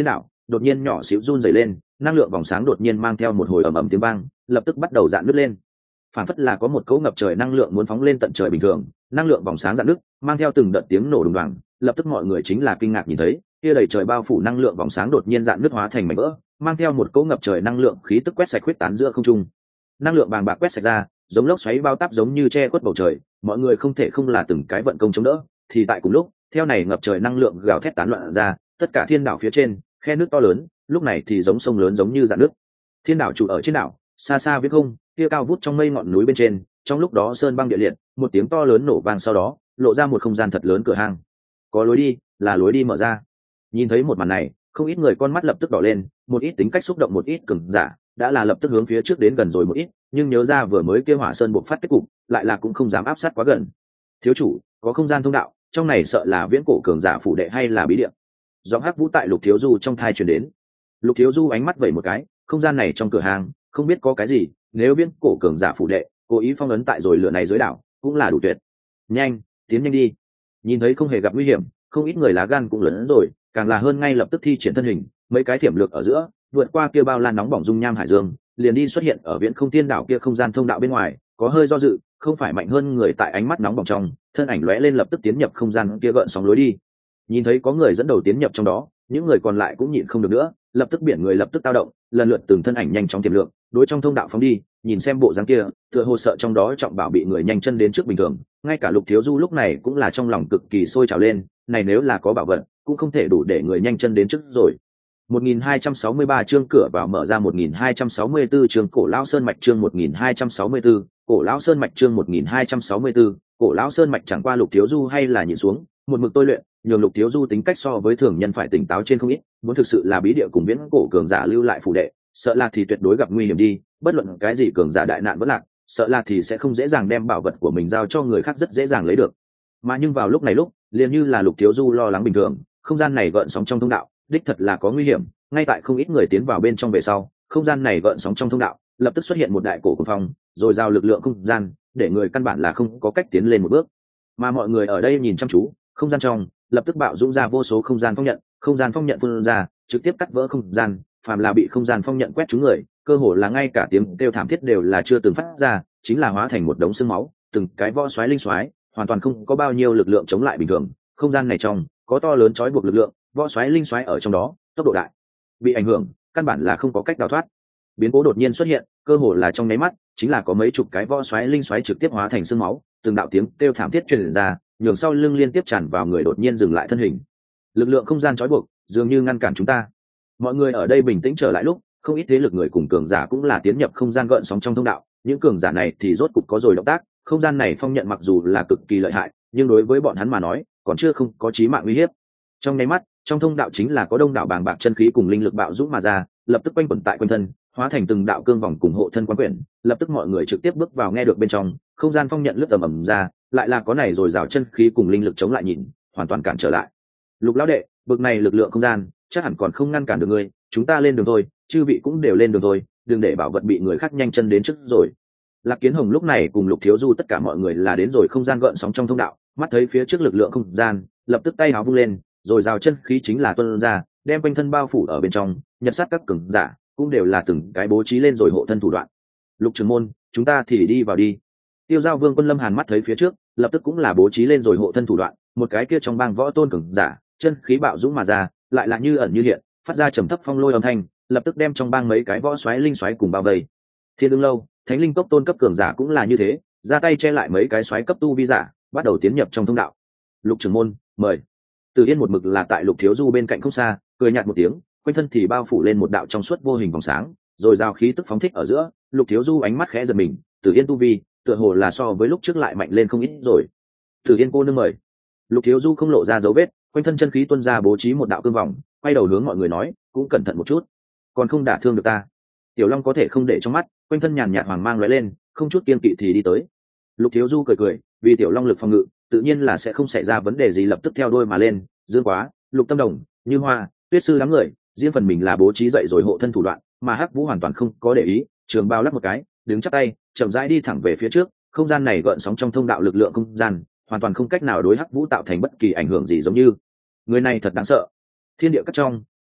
đột nhiên nhỏ xíu run rẩy lên, năng lượng vòng sáng đột nhiên mang theo một hồi ầm ầm tiếng vang, lập tức bắt đầu rạn nứt lên. Phản phất là có một cỗ ngập trời năng lượng muốn phóng lên tận trời bình thường, năng lượng vòng sáng rạn nứt, mang theo từng đợt tiếng nổ đùng đoàng, lập tức mọi người chính là kinh ngạc nhìn thấy, kia đầy trời bao phủ năng lượng vòng sáng đột nhiên rạn nứt hóa thành mảnh vỡ, mang theo một cỗ ngập trời năng lượng khí tức quét sạch huyết tán giữa không trung. Năng lượng bàng bạc quét sạch ra, giống lốc xoáy bao táp giống như che khuất bầu trời, mọi người không thể không là từng cái vận công chống đỡ, thì tại cùng lúc, theo này ngập trời năng lượng gào thét tán loạn ra, tất cả thiên đảo phía trên, khe nước to lớn, lúc này thì giống sông lớn giống như rạn nước. Thiên đảo trụ ở trên đảo, xa xa viễn không, kia cao vút trong mây ngọn núi bên trên, trong lúc đó sơn băng địa liệt, một tiếng to lớn nổ vang sau đó, lộ ra một không gian thật lớn cửa hang. Có lối đi, là lối đi mở ra. Nhìn thấy một màn này, không ít người con mắt lập tức đỏ lên, một ít tính cách xúc động một ít cường giả, đã là lập tức hướng phía trước đến gần rồi một ít, nhưng nhớ ra vừa mới kia hỏa sơn buộc phát kết cục, lại là cũng không dám áp sát quá gần. Thiếu chủ, có không gian thông đạo, trong này sợ là viễn cổ cường giả phủ đệ hay là bí địa. Giọng hắc vũ tại Lục Thiếu Du trong thai truyền đến. Lục Thiếu Du ánh mắt vẩy một cái, không gian này trong cửa hàng, không biết có cái gì, nếu viễn cổ cường giả phủ đệ, cố ý phong ấn tại rồi lửa này dưới đảo, cũng là đủ tuyệt. Nhanh, tiến nhanh đi. Nhìn thấy không hề gặp nguy hiểm, không ít người lá gan cũng lớn rồi, càng là hơn ngay lập tức thi triển thân hình, mấy cái thiểm lược ở giữa, vượt qua kia bao lan nóng bỏng dung nham hải dương, liền đi xuất hiện ở viễn không tiên đảo kia không gian thông đạo bên ngoài, có hơi do dự, không phải mạnh hơn người tại ánh mắt nóng bỏng trong, thân ảnh lóe lên lập tức tiến nhập không gian kia gợn sóng lối đi. Nhìn thấy có người dẫn đầu tiến nhập trong đó, những người còn lại cũng nhịn không được nữa, lập tức biển người lập tức tao động, lần lượt từng thân ảnh nhanh chóng tiềm lượng, đối trong thông đạo phóng đi, nhìn xem bộ dáng kia, tựa hồ sợ trong đó trọng bảo bị người nhanh chân đến trước bình thường, ngay cả Lục Thiếu Du lúc này cũng là trong lòng cực kỳ sôi trào lên, này nếu là có bảo vật, cũng không thể đủ để người nhanh chân đến trước rồi. một nghìn hai trăm sáu mươi ba chương cửa vào mở ra một nghìn hai trăm sáu mươi tư chương cổ lão sơn mạch chương một nghìn hai trăm sáu mươi tư, cổ lão sơn mạch chương một nghìn hai trăm sáu mươi tư, cổ lão sơn mạch chẳng qua Lục Thiếu Du hay là nhìn xuống, một mực tôi luyện, nhường Lục Thiếu Du tính cách so với thường nhân phải tỉnh táo trên không ít, muốn thực sự là bí địa cùng viễn cổ cường giả lưu lại phủ đệ, sợ là thì tuyệt đối gặp nguy hiểm đi, bất luận cái gì cường giả đại nạn vỡ lạc, sợ là thì sẽ không dễ dàng đem bảo vật của mình giao cho người khác rất dễ dàng lấy được. Mà nhưng vào lúc này lúc, liền như là Lục Thiếu Du lo lắng bình thường, không gian này gợn sóng trong thông đạo, đích thật là có nguy hiểm, ngay tại không ít người tiến vào bên trong về sau, không gian này gợn sóng trong thông đạo, lập tức xuất hiện một đại cổ cuồng phong, rồi giao lực lượng không gian, để người căn bản là không có cách tiến lên một bước. Mà mọi người ở đây nhìn chăm chú, không gian trong lập tức bạo dũng ra vô số không gian phong nhận, không gian phong nhận phun ra, trực tiếp cắt vỡ không gian, phàm là bị không gian phong nhận quét trúng người, cơ hồ là ngay cả tiếng kêu thảm thiết đều là chưa từng phát ra, chính là hóa thành một đống xương máu, từng cái võ xoáy linh xoáy, hoàn toàn không có bao nhiêu lực lượng chống lại bình thường. Không gian này trong có to lớn trói buộc lực lượng, võ xoáy linh xoáy ở trong đó, tốc độ đại, bị ảnh hưởng, căn bản là không có cách đào thoát. Biến cố đột nhiên xuất hiện, cơ hồ là trong nháy mắt, chính là có mấy chục cái võ xoáy linh xoáy trực tiếp hóa thành xương máu, từng đạo tiếng kêu thảm thiết truyền ra, nhường sau lưng liên tiếp tràn vào người đột nhiên dừng lại thân hình. Lực lượng không gian trói buộc, dường như ngăn cản chúng ta. Mọi người ở đây bình tĩnh trở lại lúc, không ít thế lực người cùng cường giả cũng là tiến nhập không gian gợn sóng trong thông đạo, những cường giả này thì rốt cục có rồi động tác, không gian này phong nhận mặc dù là cực kỳ lợi hại, nhưng đối với bọn hắn mà nói, còn chưa không có chí mạng uy hiếp. Trong nháy mắt, trong thông đạo chính là có đông đảo bàng bạc chân khí cùng linh lực bạo dũng mà ra, lập tức quanh quẩn tại quanh thân, hóa thành từng đạo cương vòng cùng hộ thân quan quyển, lập tức mọi người trực tiếp bước vào nghe được bên trong, không gian phong nhận lướt ầm ầm ra, lại là có này rồi rào chân khí cùng linh lực chống lại nhìn, hoàn toàn cản trở lại. Lục lão đệ, bực này lực lượng không gian, chắc hẳn còn không ngăn cản được ngươi, chúng ta lên đường thôi, chư vị cũng đều lên đường thôi, đừng để bảo vật bị người khác nhanh chân đến trước rồi. Lạc Kiến Hồng lúc này cùng Lục Thiếu Du tất cả mọi người là đến rồi không gian gợn sóng trong thông đạo, mắt thấy phía trước lực lượng không gian, lập tức tay áo vung lên, rồi rào chân khí chính là tuôn ra, đem quanh thân bao phủ ở bên trong, nhật sát các cường giả cũng đều là từng cái bố trí lên rồi hộ thân thủ đoạn. Lục trưởng môn, chúng ta thì đi vào đi. Tiêu Giao Vương Quân Lâm Hàn mắt thấy phía trước, lập tức cũng là bố trí lên rồi hộ thân thủ đoạn, một cái kia trong bang võ tôn cường giả, chân khí bạo dũng mà ra, lại là như ẩn như hiện, phát ra trầm thấp phong lôi âm thanh, lập tức đem trong bang mấy cái võ xoáy linh xoáy cùng bao vây. Thiên Đương Lâu, Thánh Linh Cốc tôn cấp cường giả cũng là như thế, ra tay che lại mấy cái xoáy cấp tu vi giả, bắt đầu tiến nhập trong thông đạo. Lục trưởng môn, mời. Từ Yên một mực là tại Lục Thiếu Du bên cạnh không xa, cười nhạt một tiếng, quanh thân thì bao phủ lên một đạo trong suốt vô hình vòng sáng, rồi giao khí tức phóng thích ở giữa. Lục Thiếu Du ánh mắt khẽ giật mình, Từ Yên tu vi, tựa hồ là so với lúc trước lại mạnh lên không ít rồi. Từ Yên cô nương mời. Lục Thiếu Du không lộ ra dấu vết, quanh thân chân khí tuôn ra bố trí một đạo cương vòng, quay đầu hướng mọi người nói, cũng cẩn thận một chút, còn không đả thương được ta. Tiểu Long có thể không để trong mắt, quanh thân nhàn nhạt hoàng mang lóe lên, không chút kiên kỵ thì đi tới. Lục Thiếu Du cười cười, vì Tiểu Long lực phòng ngự, tự nhiên là sẽ không xảy ra vấn đề gì, lập tức theo đuôi mà lên. Dương Quá, Lục Tâm Đồng, Như Hoa, Tuyết Sư đám người, riêng phần mình là bố trí dậy rồi hộ thân thủ đoạn, mà Hắc Vũ hoàn toàn không có để ý, trường bao lắc một cái, đứng chắp tay, chậm rãi đi thẳng về phía trước. Không gian này gợn sóng trong thông đạo lực lượng không gian, hoàn toàn không cách nào đối Hắc Vũ tạo thành bất kỳ ảnh hưởng gì, giống như người này thật đáng sợ. Thiên địa cắt trong,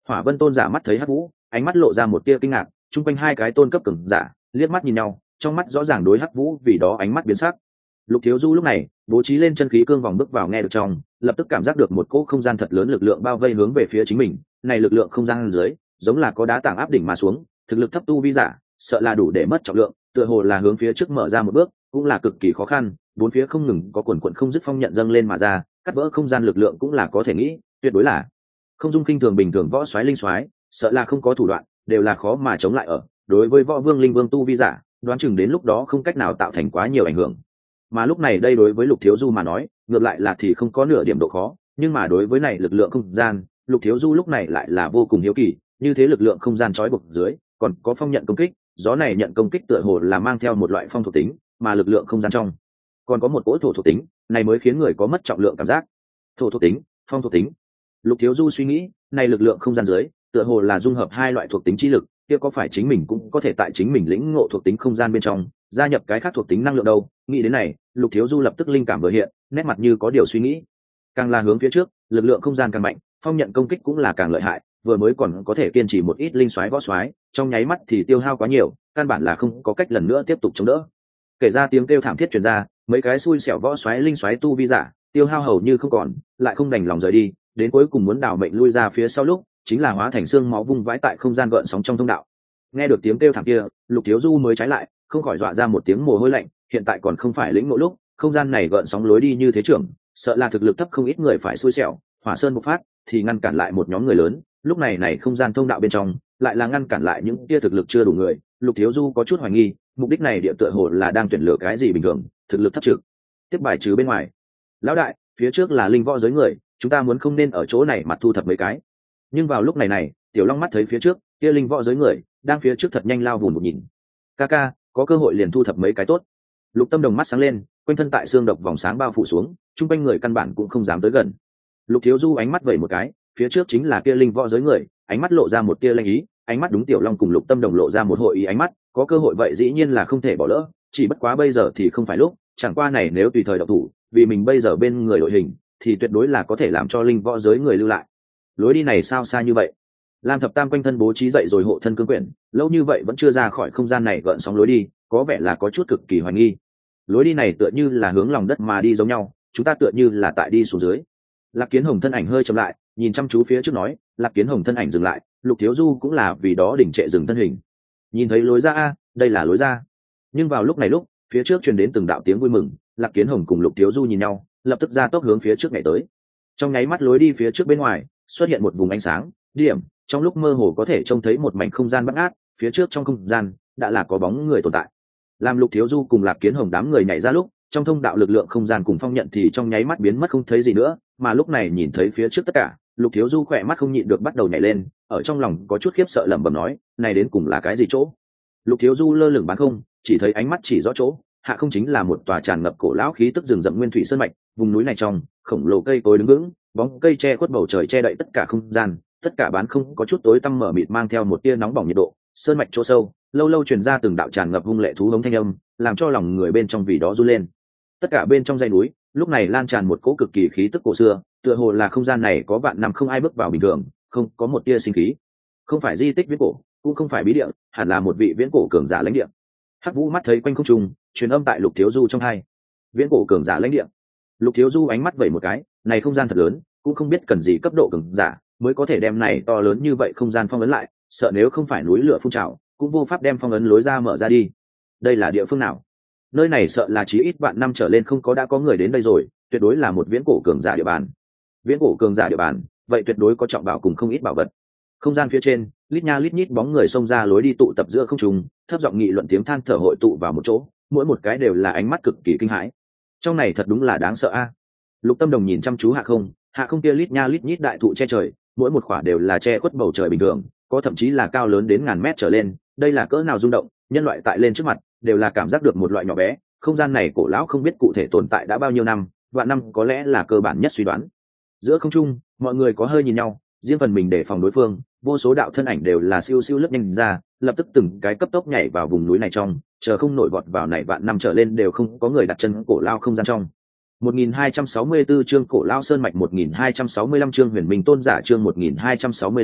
Hỏa Vân tôn giả mắt thấy Hắc Vũ, ánh mắt lộ ra một tia kinh ngạc, chung quanh hai cái tôn cấp cường giả liếc mắt nhìn nhau, trong mắt rõ ràng đối Hắc Vũ vì đó ánh mắt biến sắc. Lục Thiếu Du lúc này bố trí lên chân khí cương vòng bước vào nghe được trong, lập tức cảm giác được một cỗ không gian thật lớn lực lượng bao vây hướng về phía chính mình. Này lực lượng không gian dưới, giống là có đá tảng áp đỉnh mà xuống, thực lực thấp tu vi giả, sợ là đủ để mất trọng lượng, tựa hồ là hướng phía trước mở ra một bước, cũng là cực kỳ khó khăn. Bốn phía không ngừng có quần quần không dứt phong nhận dâng lên mà ra, cắt vỡ không gian lực lượng cũng là có thể nghĩ, tuyệt đối là không dung kinh thường bình thường võ soái linh soái, sợ là không có thủ đoạn, đều là khó mà chống lại ở. Đối với võ vương linh vương tu vi giả, đoán chừng đến lúc đó không cách nào tạo thành quá nhiều ảnh hưởng. Mà lúc này đây đối với Lục Thiếu Du mà nói, ngược lại là thì không có nửa điểm độ khó, nhưng mà đối với này lực lượng không gian, Lục Thiếu Du lúc này lại là vô cùng hiếu kỳ, như thế lực lượng không gian trói buộc dưới, còn có phong nhận công kích, gió này nhận công kích tựa hồ là mang theo một loại phong thuộc tính, mà lực lượng không gian trong còn có một cỗ thổ thuộc tính, này mới khiến người có mất trọng lượng cảm giác. Thổ thuộc tính, phong thuộc tính. Lục Thiếu Du suy nghĩ, này lực lượng không gian dưới, tựa hồ là dung hợp hai loại thuộc tính chi lực, kia có phải chính mình cũng có thể tại chính mình lĩnh ngộ thuộc tính không gian bên trong, gia nhập cái khác thuộc tính năng lượng đâu? Nghĩ đến này, Lục Thiếu Du lập tức linh cảm vừa hiện, nét mặt như có điều suy nghĩ. Càng là hướng phía trước, lực lượng không gian càng mạnh, phong nhận công kích cũng là càng lợi hại, vừa mới còn có thể kiên trì một ít linh soái võ soái, trong nháy mắt thì tiêu hao quá nhiều, căn bản là không có cách lần nữa tiếp tục chống đỡ. Kể ra tiếng kêu thảm thiết truyền ra, mấy cái xui xẻo võ soái linh soái tu vi giả, tiêu hao hầu như không còn, lại không đành lòng rời đi, đến cuối cùng muốn đảo mệnh lui ra phía sau lúc, chính là hóa thành xương máu vung vãi tại không gian gợn sóng trong thông đạo. Nghe được tiếng kêu thảm kia, Lục Thiếu Du mới trái lại, không khỏi dọa ra một tiếng mồ hôi lạnh, hiện tại còn không phải lĩnh ngộ lúc, không gian này gợn sóng lối đi như thế trưởng, sợ là thực lực thấp không ít người phải xui xẻo, hỏa sơn bộc phát thì ngăn cản lại một nhóm người lớn, lúc này này không gian thông đạo bên trong lại là ngăn cản lại những kia thực lực chưa đủ người. Lục Thiếu Du có chút hoài nghi, mục đích này địa tựa hồ là đang tuyển lựa cái gì bình thường, thực lực thấp trực tiếp bài trừ bên ngoài. Lão đại, phía trước là linh võ giới người, chúng ta muốn không nên ở chỗ này mà thu thập mấy cái. Nhưng vào lúc này này, Tiểu Long mắt thấy phía trước kia linh võ giới người đang phía trước thật nhanh lao vùn một nhìn. Ca ca, có cơ hội liền thu thập mấy cái tốt. Lục Tâm Đồng mắt sáng lên, quanh thân tại xương độc vòng sáng bao phủ xuống, chung quanh người căn bản cũng không dám tới gần. Lục Thiếu Du ánh mắt vẩy một cái, phía trước chính là kia linh võ giới người, ánh mắt lộ ra một tia lanh ý, ánh mắt đúng Tiểu Long cùng Lục Tâm Đồng lộ ra một hội ý ánh mắt, có cơ hội vậy dĩ nhiên là không thể bỏ lỡ, chỉ bất quá bây giờ thì không phải lúc, chẳng qua này nếu tùy thời động thủ, vì mình bây giờ bên người đội hình, thì tuyệt đối là có thể làm cho linh võ giới người lưu lại. Lối đi này sao xa như vậy? Lam Thập Tam quanh thân bố trí dậy rồi hộ thân cương quyển, lâu như vậy vẫn chưa ra khỏi không gian này gợn sóng lối đi, có vẻ là có chút cực kỳ hoài nghi. Lối đi này tựa như là hướng lòng đất mà đi giống nhau, chúng ta tựa như là tại đi xuống dưới. Lạc Kiến Hồng thân ảnh hơi chậm lại, nhìn chăm chú phía trước nói. Lạc Kiến Hồng thân ảnh dừng lại, Lục Thiếu Du cũng là vì đó đỉnh trệ dừng thân hình. Nhìn thấy lối ra a, đây là lối ra. Nhưng vào lúc này lúc, phía trước truyền đến từng đạo tiếng vui mừng, Lạc Kiến Hồng cùng Lục Thiếu Du nhìn nhau, lập tức ra tốc hướng phía trước nhảy tới. Trong nháy mắt lối đi phía trước bên ngoài xuất hiện một vùng ánh sáng, điểm, trong lúc mơ hồ có thể trông thấy một mảnh không gian bát ngát, phía trước trong không gian đã là có bóng người tồn tại. Làm Lục Thiếu Du cùng Lạc Kiến Hồng đám người nhảy ra lúc, trong thông đạo lực lượng không gian cùng phong nhận thì trong nháy mắt biến mất không thấy gì nữa, mà lúc này nhìn thấy phía trước tất cả, Lục Thiếu Du khỏe mắt không nhịn được bắt đầu nhảy lên, ở trong lòng có chút khiếp sợ lẩm bẩm nói, này đến cùng là cái gì chỗ? Lục Thiếu Du lơ lửng bán không, chỉ thấy ánh mắt chỉ rõ chỗ, hạ không chính là một tòa tràn ngập cổ lão khí tức rừng rậm nguyên thủy sơn mạch, vùng núi này trong, khổng lồ cây cối đứng vững, bóng cây che khuất bầu trời che đậy tất cả không gian, tất cả bán không có chút tối tăm mở mịt mang theo một tia nóng bỏng nhiệt độ, sơn mạch chỗ sâu, lâu lâu truyền ra từng đạo tràn ngập hung lệ thú hống thanh âm, làm cho lòng người bên trong vì đó run lên. Tất cả bên trong dãy núi, lúc này lan tràn một cỗ cực kỳ khí tức cổ xưa, tựa hồ là không gian này có vạn năm không ai bước vào bình thường, không có một tia sinh khí. Không phải di tích viễn cổ, cũng không phải bí địa, hẳn là một vị viễn cổ cường giả lãnh địa. Hắc Vũ mắt thấy quanh không trung, truyền âm tại Lục Thiếu Du trong hai. Viễn cổ cường giả lãnh địa. Lục Thiếu Du ánh mắt vẩy một cái, này không gian thật lớn, cũng không biết cần gì cấp độ cường giả mới có thể đem này to lớn như vậy không gian phong ấn lại, sợ nếu không phải núi lửa phun trào, cũng vô pháp đem phong ấn lối ra mở ra đi. Đây là địa phương nào? Nơi này sợ là chí ít vạn năm trở lên không có đã có người đến đây rồi, tuyệt đối là một viễn cổ cường giả địa bàn. Viễn cổ cường giả địa bàn, vậy tuyệt đối có trọng bảo cùng không ít bảo vật. Không gian phía trên, lít nha lít nhít bóng người xông ra lối đi tụ tập giữa không trung, thấp giọng nghị luận tiếng than thở hội tụ vào một chỗ, mỗi một cái đều là ánh mắt cực kỳ kinh hãi. Trong này thật đúng là đáng sợ a. Lục Tâm Đồng nhìn chăm chú hạ không, hạ không kia lít nha lít nhít đại thụ che trời, mỗi một khỏa đều là che khuất bầu trời bình thường, có thậm chí là cao lớn đến ngàn mét trở lên, đây là cỡ nào rung động, nhân loại tại lên trước mặt đều là cảm giác được một loại nhỏ bé. Không gian này cổ lão không biết cụ thể tồn tại đã bao nhiêu năm, vạn năm có lẽ là cơ bản nhất suy đoán. Giữa không trung, mọi người có hơi nhìn nhau, riêng phần mình để phòng đối phương, vô số đạo thân ảnh đều là siêu siêu lướt nhanh ra, lập tức từng cái cấp tốc nhảy vào vùng núi này trong, chờ không nổi vọt vào này vạn năm trở lên đều không có người đặt chân cổ lao không gian trong. một nghìn hai trăm sáu mươi tư chương cổ lao sơn mạch, một nghìn hai trăm sáu mươi lăm chương huyền minh tôn giả, chương một nghìn hai trăm sáu mươi lăm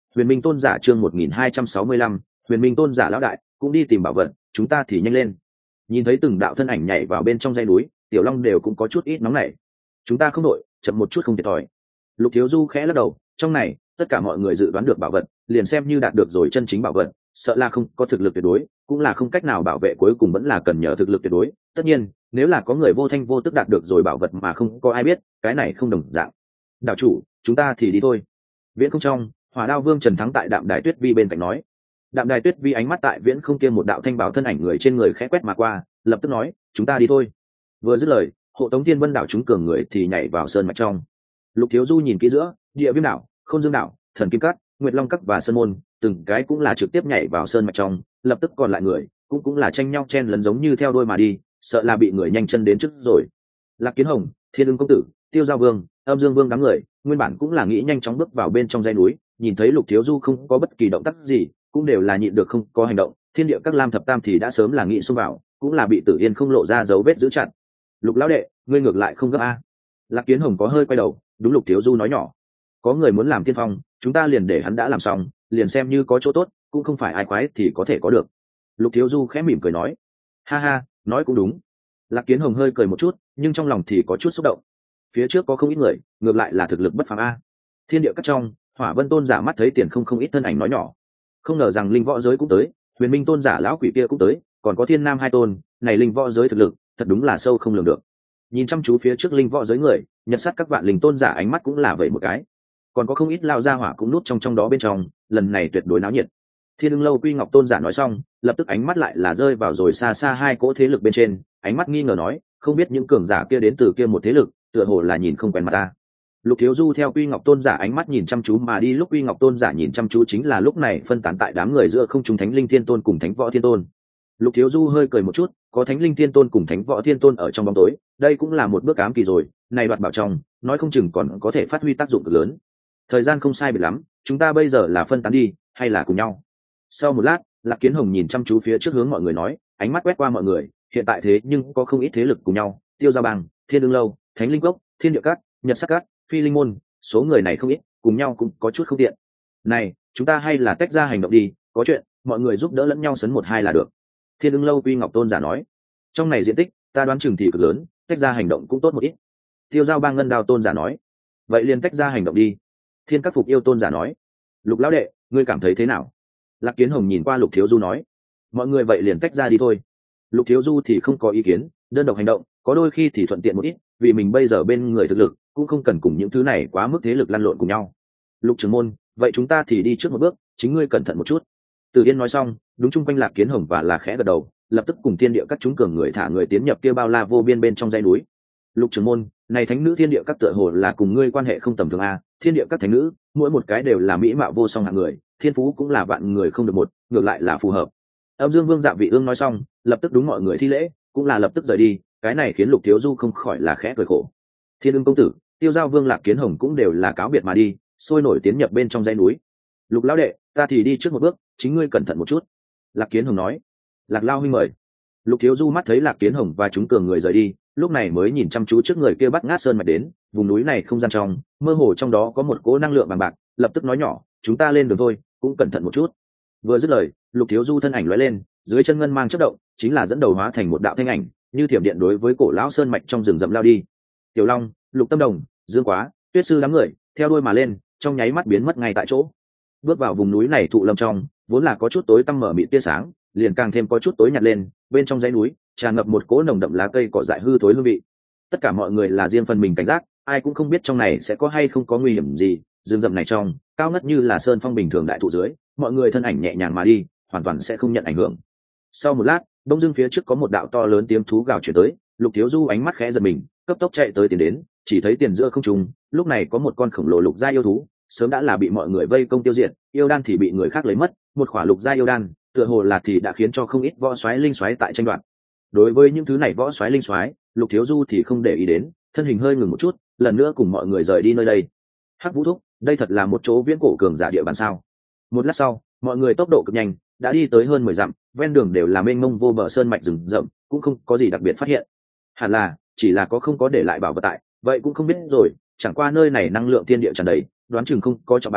Huyền Minh Tôn giả chương một nghìn hai trăm sáu mươi lăm, Huyền Minh Tôn giả lão đại cũng đi tìm bảo vật, chúng ta thì nhanh lên. Nhìn thấy từng đạo thân ảnh nhảy vào bên trong dãy núi, Tiểu Long đều cũng có chút ít nóng nảy. Chúng ta không đội, chậm một chút không thiệt thòi. Lục Thiếu Du khẽ lắc đầu, trong này tất cả mọi người dự đoán được bảo vật, liền xem như đạt được rồi chân chính bảo vật, sợ là không có thực lực tuyệt đối, cũng là không cách nào bảo vệ, cuối cùng vẫn là cần nhờ thực lực tuyệt đối. Tất nhiên, nếu là có người vô thanh vô tức đạt được rồi bảo vật mà không có ai biết, cái này không đồng dạng. Đạo chủ, chúng ta thì đi thôi. Viễn không trong, Hỏa Đao Vương Trần Thắng tại Đạm Đài Tuyết Vi bên cạnh nói. Đạm Đài Tuyết Vi ánh mắt tại viễn không kia một đạo thanh bảo thân ảnh người trên người khẽ quét mà qua, lập tức nói, chúng ta đi thôi. Vừa dứt lời, hộ tống Thiên Vân đảo chúng cường người thì nhảy vào sơn mạch trong. Lục Thiếu Du nhìn kỹ giữa, Địa Viêm đảo, Khôn Dương đảo, Thần Kim Cát, Nguyệt Long Các và Sơn Môn, từng cái cũng là trực tiếp nhảy vào sơn mạch trong, lập tức còn lại người cũng cũng là tranh nhau chen lấn giống như theo đôi mà đi, sợ là bị người nhanh chân đến trước rồi. Lạc Kiến Hồng, Thiên Ưng công tử, Tiêu Giao Vương, Âm Dương Vương đám người, nguyên bản cũng là nghĩ nhanh chóng bước vào bên trong dãy núi, nhìn thấy Lục Thiếu Du không có bất kỳ động tác gì, cũng đều là nhịn được không có hành động. Thiên Địa các Lam thập tam thì đã sớm là nghĩ xông vào, cũng là bị Tử Yên không lộ ra dấu vết giữ chặt. Lục lão đệ, ngươi ngược lại không gấp a? Lạc Kiến Hồng có hơi quay đầu, đúng Lục Thiếu Du nói nhỏ, có người muốn làm tiên phong, chúng ta liền để hắn đã làm xong, liền xem như có chỗ tốt, cũng không phải ai khoái thì có thể có được. Lục Thiếu Du khẽ mỉm cười nói, ha ha, nói cũng đúng. Lạc Kiến Hồng hơi cười một chút, nhưng trong lòng thì có chút xúc động. Phía trước có không ít người, ngược lại là thực lực bất phàm a. Thiên Địa các trong, Hỏa Vân Tôn giả mắt thấy tiền không không ít thân ảnh nói nhỏ, không ngờ rằng linh võ giới cũng tới, Huyền Minh Tôn giả lão quỷ kia cũng tới, còn có Thiên Nam hai tôn, này linh võ giới thực lực, thật đúng là sâu không lường được. Nhìn chăm chú phía trước linh võ giới người, nhật sát các vạn linh tôn giả ánh mắt cũng là vậy một cái. Còn có không ít lao ra hỏa cũng núp trong trong đó bên trong, lần này tuyệt đối náo nhiệt. Thiên Ưng lâu Quy Ngọc Tôn giả nói xong, lập tức ánh mắt lại là rơi vào rồi xa xa hai cỗ thế lực bên trên, ánh mắt nghi ngờ nói, không biết những cường giả kia đến từ kia một thế lực, tựa hồ là nhìn không quen mặt ta. Lục Thiếu Du theo Quy Ngọc Tôn giả ánh mắt nhìn chăm chú mà đi, lúc Quy Ngọc Tôn giả nhìn chăm chú chính là lúc này phân tán tại đám người giữa không trung Thánh Linh Thiên Tôn cùng Thánh Võ Thiên Tôn. Lục Thiếu Du hơi cười một chút, có Thánh Linh Thiên Tôn cùng Thánh Võ Thiên Tôn ở trong bóng tối, đây cũng là một bước ám kỳ rồi, này đoạt bảo trong, nói không chừng còn có thể phát huy tác dụng cực lớn. Thời gian không sai biệt lắm, chúng ta bây giờ là phân tán đi, hay là cùng nhau? Sau một lát, Lạc Kiến Hồng nhìn chăm chú phía trước hướng mọi người nói, ánh mắt quét qua mọi người, hiện tại thế nhưng có không ít thế lực cùng nhau, Tiêu Giao Bang, Thiên Ưng lâu, Thánh Linh Cốc, Thiên Địa Các, Nhật Sắc Các, Phi Linh môn, số người này không ít, cùng nhau cũng có chút không tiện. Này, chúng ta hay là tách ra hành động đi, có chuyện, mọi người giúp đỡ lẫn nhau sấn một hai là được. Thiên Ưng lâu Quy Ngọc Tôn giả nói, trong này diện tích, ta đoán chừng thì cực lớn, tách ra hành động cũng tốt một ít. Tiêu Giao Bang Ngân Đao Tôn giả nói, vậy liền tách ra hành động đi. Thiên Các Phục Yêu Tôn giả nói, Lục lão đệ, ngươi cảm thấy thế nào? Lạc Kiến Hồng nhìn qua Lục Thiếu Du nói, mọi người vậy liền tách ra đi thôi. Lục Thiếu Du thì không có ý kiến, đơn độc hành động, có đôi khi thì thuận tiện một ít, vì mình bây giờ bên người thực lực, cũng không cần cùng những thứ này quá mức thế lực lăn lộn cùng nhau. Lục trưởng môn, vậy chúng ta thì đi trước một bước, chính ngươi cẩn thận một chút. Từ Yên nói xong, đúng chung quanh Lạc Kiến Hồng và là khẽ gật đầu, lập tức cùng Thiên Địa các chúng cường người thả người tiến nhập kia bao la vô biên bên trong dãy núi. Lục trưởng môn, này thánh nữ Thiên Địa các tựa hồ là cùng ngươi quan hệ không tầm thường a? Thiên Địa các thánh nữ, mỗi một cái đều là mỹ mạo vô song hạng người, thiên phú cũng là vạn người không được một, ngược lại là phù hợp. Âm Dương Vương Dạ Vị Ương nói xong, lập tức đúng mọi người thi lễ, cũng là lập tức rời đi, cái này khiến Lục Thiếu Du không khỏi là khẽ cười khổ. Thiên Ưng công tử, Tiêu Giao Vương Lạc Kiến Hồng cũng đều là cáo biệt mà đi, sôi nổi tiến nhập bên trong dãy núi. Lục lão đệ, ta thì đi trước một bước, chính ngươi cẩn thận một chút. Lạc Kiến Hồng nói. Lạc Lao huynh mời. Lục Thiếu Du mắt thấy Lạc Kiến Hồng và chúng cường người rời đi, lúc này mới nhìn chăm chú trước người kia bắt ngát sơn mạch đến, vùng núi này không gian trong, mơ hồ trong đó có một cỗ năng lượng bằng bạc, lập tức nói nhỏ, chúng ta lên đường thôi, cũng cẩn thận một chút. Vừa dứt lời, Lục Thiếu Du thân ảnh lóe lên, dưới chân ngân mang chớp động, chính là dẫn đầu hóa thành một đạo thanh ảnh, như thiểm điện đối với cổ lão sơn mạch trong rừng rậm lao đi. Tiểu Long, Lục Tâm Đồng, Dương Quá, Tuyết Sư đám người theo đuôi mà lên, trong nháy mắt biến mất ngay tại chỗ. Bước vào vùng núi này thụ lâm trong, vốn là có chút tối tăm mở mịt tia sáng, liền càng thêm có chút tối nhạt lên, bên trong dãy núi tràn ngập một cỗ nồng đậm lá cây cỏ dại hư thối hương vị. Tất cả mọi người là riêng phần mình cảnh giác, ai cũng không biết trong này sẽ có hay không có nguy hiểm gì. Rừng rậm này trong, cao ngất như là sơn phong bình thường đại thụ dưới, mọi người thân ảnh nhẹ nhàng mà đi, hoàn toàn sẽ không nhận ảnh hưởng. Sau một lát, đông dưng phía trước có một đạo to lớn tiếng thú gào chuyển tới, Lục Thiếu Du ánh mắt khẽ giật mình, cấp tốc chạy tới tiến đến, chỉ thấy tiền giữa không trung, lúc này có một con khổng lồ lục gia yêu thú, sớm đã là bị mọi người vây công tiêu diệt, yêu đan thì bị người khác lấy mất, một khỏa lục gia yêu đan, tựa hồ là thì đã khiến cho không ít võ soái linh soái tại tranh đoạt. Đối với những thứ này võ soái linh soái, Lục Thiếu Du thì không để ý đến, thân hình hơi ngừng một chút, lần nữa cùng mọi người rời đi nơi đây. Hắc Vũ thúc, đây thật là một chỗ viễn cổ cường giả địa bàn sao? Một lát sau, mọi người tốc độ cực nhanh, đã đi tới hơn mười dặm, ven đường đều là mênh mông vô bờ sơn mạch rừng rậm, cũng không có gì đặc biệt phát hiện. Hẳn là chỉ là có không có để lại bảo vật tại, vậy cũng không biết rồi, chẳng qua nơi này năng lượng thiên địa tràn đầy, đoán chừng không có trọng bảo,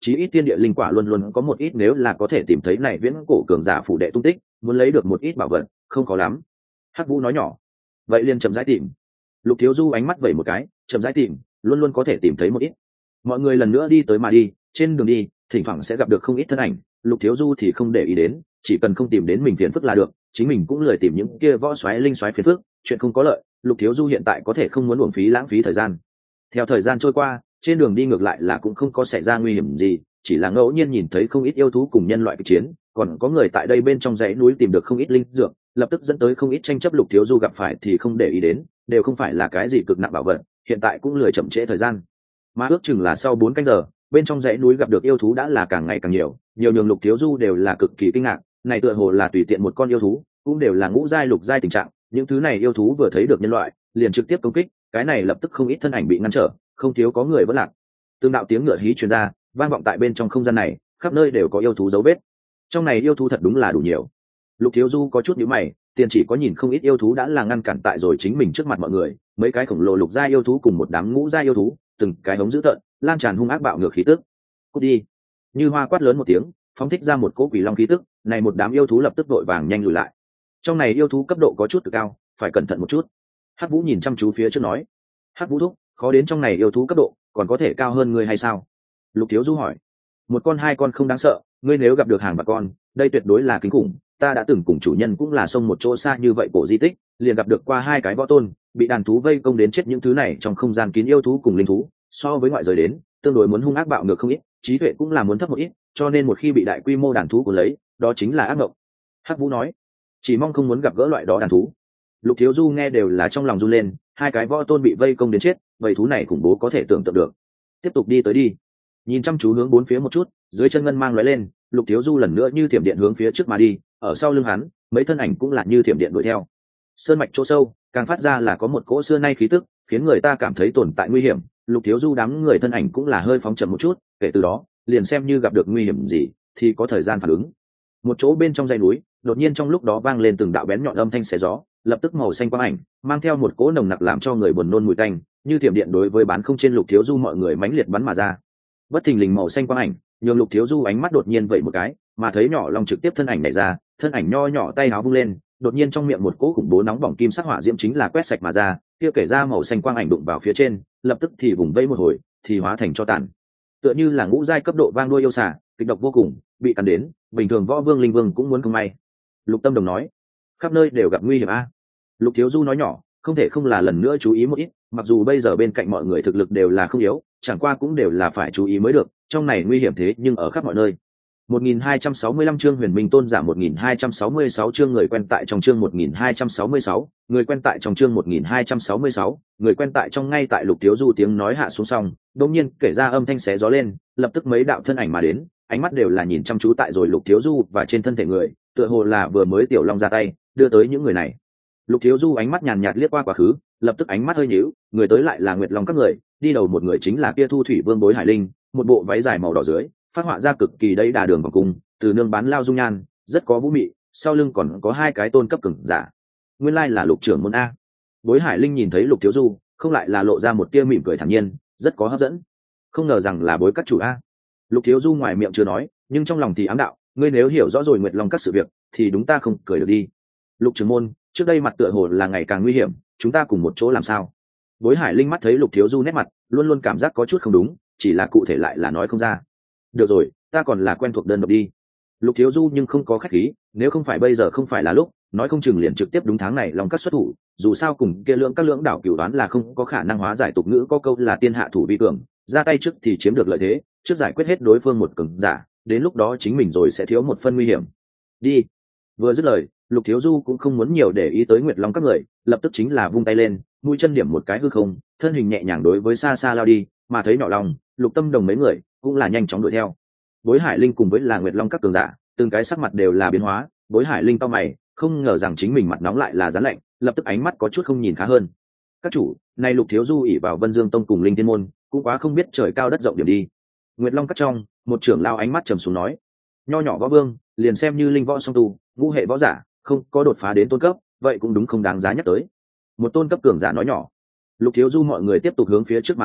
chí ít tiên địa linh quả luôn luôn có một ít, nếu là có thể tìm thấy này viễn cổ cường giả phủ đệ tung tích, muốn lấy được một ít bảo vật không khó lắm. Hắc Vũ nói nhỏ. Vậy liền chậm rãi tìm. Lục Thiếu Du ánh mắt vẩy một cái, chậm rãi tìm, luôn luôn có thể tìm thấy một ít. Mọi người lần nữa đi tới mà đi, trên đường đi thỉnh thoảng sẽ gặp được không ít thân ảnh. Lục Thiếu Du thì không để ý đến, chỉ cần không tìm đến mình phiền phức là được, chính mình cũng lười tìm những kia võ xoáy linh xoáy phiền phức, chuyện không có lợi. Lục Thiếu Du hiện tại có thể không muốn uổng phí lãng phí thời gian. Theo thời gian trôi qua, trên đường đi ngược lại là cũng không có xảy ra nguy hiểm gì, chỉ là ngẫu nhiên nhìn thấy không ít yêu thú cùng nhân loại kịch chiến, còn có người tại đây bên trong dãy núi tìm được không ít linh dược, lập tức dẫn tới không ít tranh chấp. Lục Thiếu Du gặp phải thì không để ý đến, đều không phải là cái gì cực nặng bảo vật, hiện tại cũng lười chậm trễ thời gian. Mà ước chừng là sau bốn canh giờ, bên trong dãy núi gặp được yêu thú đã là càng ngày càng nhiều, nhiều nhường Lục Thiếu Du đều là cực kỳ kinh ngạc, này tựa hồ là tùy tiện một con yêu thú, cũng đều là ngũ giai lục giai tình trạng, những thứ này yêu thú vừa thấy được nhân loại, liền trực tiếp công kích, cái này lập tức không ít thân ảnh bị ngăn trở, không thiếu có người vẫn lạc. Từng đạo tiếng ngựa hí truyền ra, vang vọng tại bên trong không gian này, khắp nơi đều có yêu thú dấu vết. Trong này yêu thú thật đúng là đủ nhiều. Lục Thiếu Du có chút nhíu mày, tiền chỉ có nhìn không ít yêu thú đã là ngăn cản tại rồi chính mình trước mặt mọi người, mấy cái khổng lồ lục gia yêu thú cùng một đám ngũ gia yêu thú, từng cái hống dữ tợn, lan tràn hung ác bạo ngược khí tức. Cút đi! Như Hoa quát lớn một tiếng, phóng thích ra một cỗ quỷ long khí tức, này một đám yêu thú lập tức vội vàng nhanh lùi lại. Trong này yêu thú cấp độ có chút cực cao, phải cẩn thận một chút. Hắc Vũ nhìn chăm chú phía trước nói. Hắc Vũ thúc, khó đến trong này yêu thú cấp độ còn có thể cao hơn ngươi hay sao? Lục Thiếu Du hỏi. Một con hai con không đáng sợ, ngươi nếu gặp được hàng bạc con, đây tuyệt đối là kinh khủng. Ta đã từng cùng chủ nhân cũng là xông một chỗ xa như vậy cổ di tích, liền gặp được qua hai cái võ tôn bị đàn thú vây công đến chết. Những thứ này trong không gian kín yêu thú cùng linh thú, so với ngoại giới đến tương đối muốn hung ác bạo ngược không ít, trí tuệ cũng là muốn thấp một ít, cho nên một khi bị đại quy mô đàn thú của lấy, đó chính là ác mộng. Hắc Vũ nói. Chỉ mong không muốn gặp gỡ loại đó đàn thú. Lục Thiếu Du nghe đều là trong lòng run lên, hai cái võ tôn bị vây công đến chết, vậy thú này khủng bố có thể tưởng tượng được. Tiếp tục đi tới đi. Nhìn chăm chú hướng bốn phía một chút, dưới chân ngân mang lóe lên, Lục Thiếu Du lần nữa như thiểm điện hướng phía trước mà đi, ở sau lưng hắn, mấy thân ảnh cũng là như thiểm điện đuổi theo. Sơn mạch chỗ sâu, càng phát ra là có một cỗ xưa nay khí tức, khiến người ta cảm thấy tồn tại nguy hiểm. Lục Thiếu Du đám người thân ảnh cũng là hơi phóng chậm một chút, kể từ đó, liền xem như gặp được nguy hiểm gì, thì có thời gian phản ứng. Một chỗ bên trong dãy núi, đột nhiên trong lúc đó vang lên từng đạo bén nhọn âm thanh xé gió, lập tức màu xanh quang ảnh mang theo một cỗ nồng nặc làm cho người buồn nôn mùi tanh, như thiểm điện đối với bán không trên Lục Thiếu Du mọi người mãnh liệt bắn mà ra. Bất thình lình màu xanh quang ảnh nhường Lục Thiếu Du ánh mắt đột nhiên vậy một cái, mà thấy nhỏ long trực tiếp thân ảnh này ra, thân ảnh nho nhỏ tay áo vung lên, đột nhiên trong miệng một cỗ khủng bố nóng bỏng kim sắc hỏa diễm chính là quét sạch mà ra, kia kể ra màu xanh quang ảnh đụng vào phía trên, lập tức thì vùng vây một hồi, thì hóa thành cho tàn. Tựa như là ngũ giai cấp độ vang đuôi yêu xà, kịch độc vô cùng, bị cắn đến, bình thường võ vương linh vương cũng muốn không may. Lục Tâm Đồng nói, khắp nơi đều gặp nguy hiểm a. Lục Thiếu Du nói nhỏ, không thể không là lần nữa chú ý một ít, mặc dù bây giờ bên cạnh mọi người thực lực đều là không yếu, chẳng qua cũng đều là phải chú ý mới được, trong này nguy hiểm thế nhưng ở khắp mọi nơi. một nghìn hai trăm sáu mươi lăm chương Huyền Minh Tôn giả, một nghìn hai trăm sáu mươi sáu chương người quen tại trong chương một nghìn hai trăm sáu mươi sáu, người quen tại trong chương một nghìn hai trăm sáu mươi sáu, người quen tại trong. Ngay tại Lục Thiếu Du tiếng nói hạ xuống xong, đột nhiên kể ra âm thanh xé gió lên, lập tức mấy đạo thân ảnh mà đến, ánh mắt đều là nhìn chăm chú tại rồi Lục Thiếu Du và trên thân thể người, tựa hồ là vừa mới tiểu long ra tay, đưa tới những người này. Lục Thiếu Du ánh mắt nhàn nhạt liếc qua quá khứ, lập tức ánh mắt hơi nhíu, người tới lại là Nguyệt Long các người, đi đầu một người chính là kia Thu Thủy Vương Bối Hải Linh, một bộ váy dài màu đỏ dưới, phát họa ra cực kỳ đầy đà đường vòng cung, từ nương bán lao dung nhan, rất có vũ mị, sau lưng còn có hai cái tôn cấp cường giả. Nguyên lai là Lục trưởng môn a. Bối Hải Linh nhìn thấy Lục Thiếu Du, không lại là lộ ra một tia mỉm cười thản nhiên, rất có hấp dẫn. Không ngờ rằng là Bối các chủ a. Lục Thiếu Du ngoài miệng chưa nói, nhưng trong lòng thì ám đạo, ngươi nếu hiểu rõ rồi Nguyệt Long các sự việc, thì đúng ta không cười được đi. Lục trưởng môn, trước đây mặt tựa hồ là ngày càng nguy hiểm, chúng ta cùng một chỗ làm sao? Bối Hải Linh mắt thấy Lục Thiếu Du nét mặt, luôn luôn cảm giác có chút không đúng, chỉ là cụ thể lại là nói không ra. Được rồi, ta còn là quen thuộc đơn độc đi. Lục Thiếu Du nhưng không có khách khí, nếu không phải bây giờ không phải là lúc, nói không chừng liền trực tiếp đúng tháng này Long các xuất thủ, dù sao cùng kia lượng các lưỡng đảo cửu đoán là không có khả năng hóa giải, tục ngữ có câu là tiên hạ thủ vi cường, ra tay trước thì chiếm được lợi thế, trước giải quyết hết đối phương một cường giả, đến lúc đó chính mình rồi sẽ thiếu một phân nguy hiểm. Đi. Vừa dứt lời, Lục Thiếu Du cũng không muốn nhiều để ý tới Nguyệt Long các người, lập tức chính là vung tay lên, mũi chân điểm một cái hư không, thân hình nhẹ nhàng đối với xa xa lao đi, mà thấy nhỏ Long, Lục Tâm Đồng mấy người cũng là nhanh chóng đuổi theo. Bối Hải Linh cùng với là Nguyệt Long các cường giả, từng cái sắc mặt đều là biến hóa, Bối Hải Linh cau mày, không ngờ rằng chính mình mặt nóng lại là rắn lạnh, lập tức ánh mắt có chút không nhìn khá hơn. Các chủ, này Lục Thiếu Du ỷ vào Vân Dương Tông cùng Linh Thiên môn, cũng quá không biết trời cao đất rộng điểm đi. Nguyệt Long các trong, một trưởng lao ánh mắt trầm xuống nói, nho nhỏ võ vương, liền xem như linh võ song tu, ngũ hệ võ giả, không có đột phá đến tôn cấp, vậy cũng đúng không đáng giá nhắc tới. Một tôn cấp cường giả nói nhỏ. Lục Thiếu Du mọi người tiếp tục hướng phía trước mà tiến,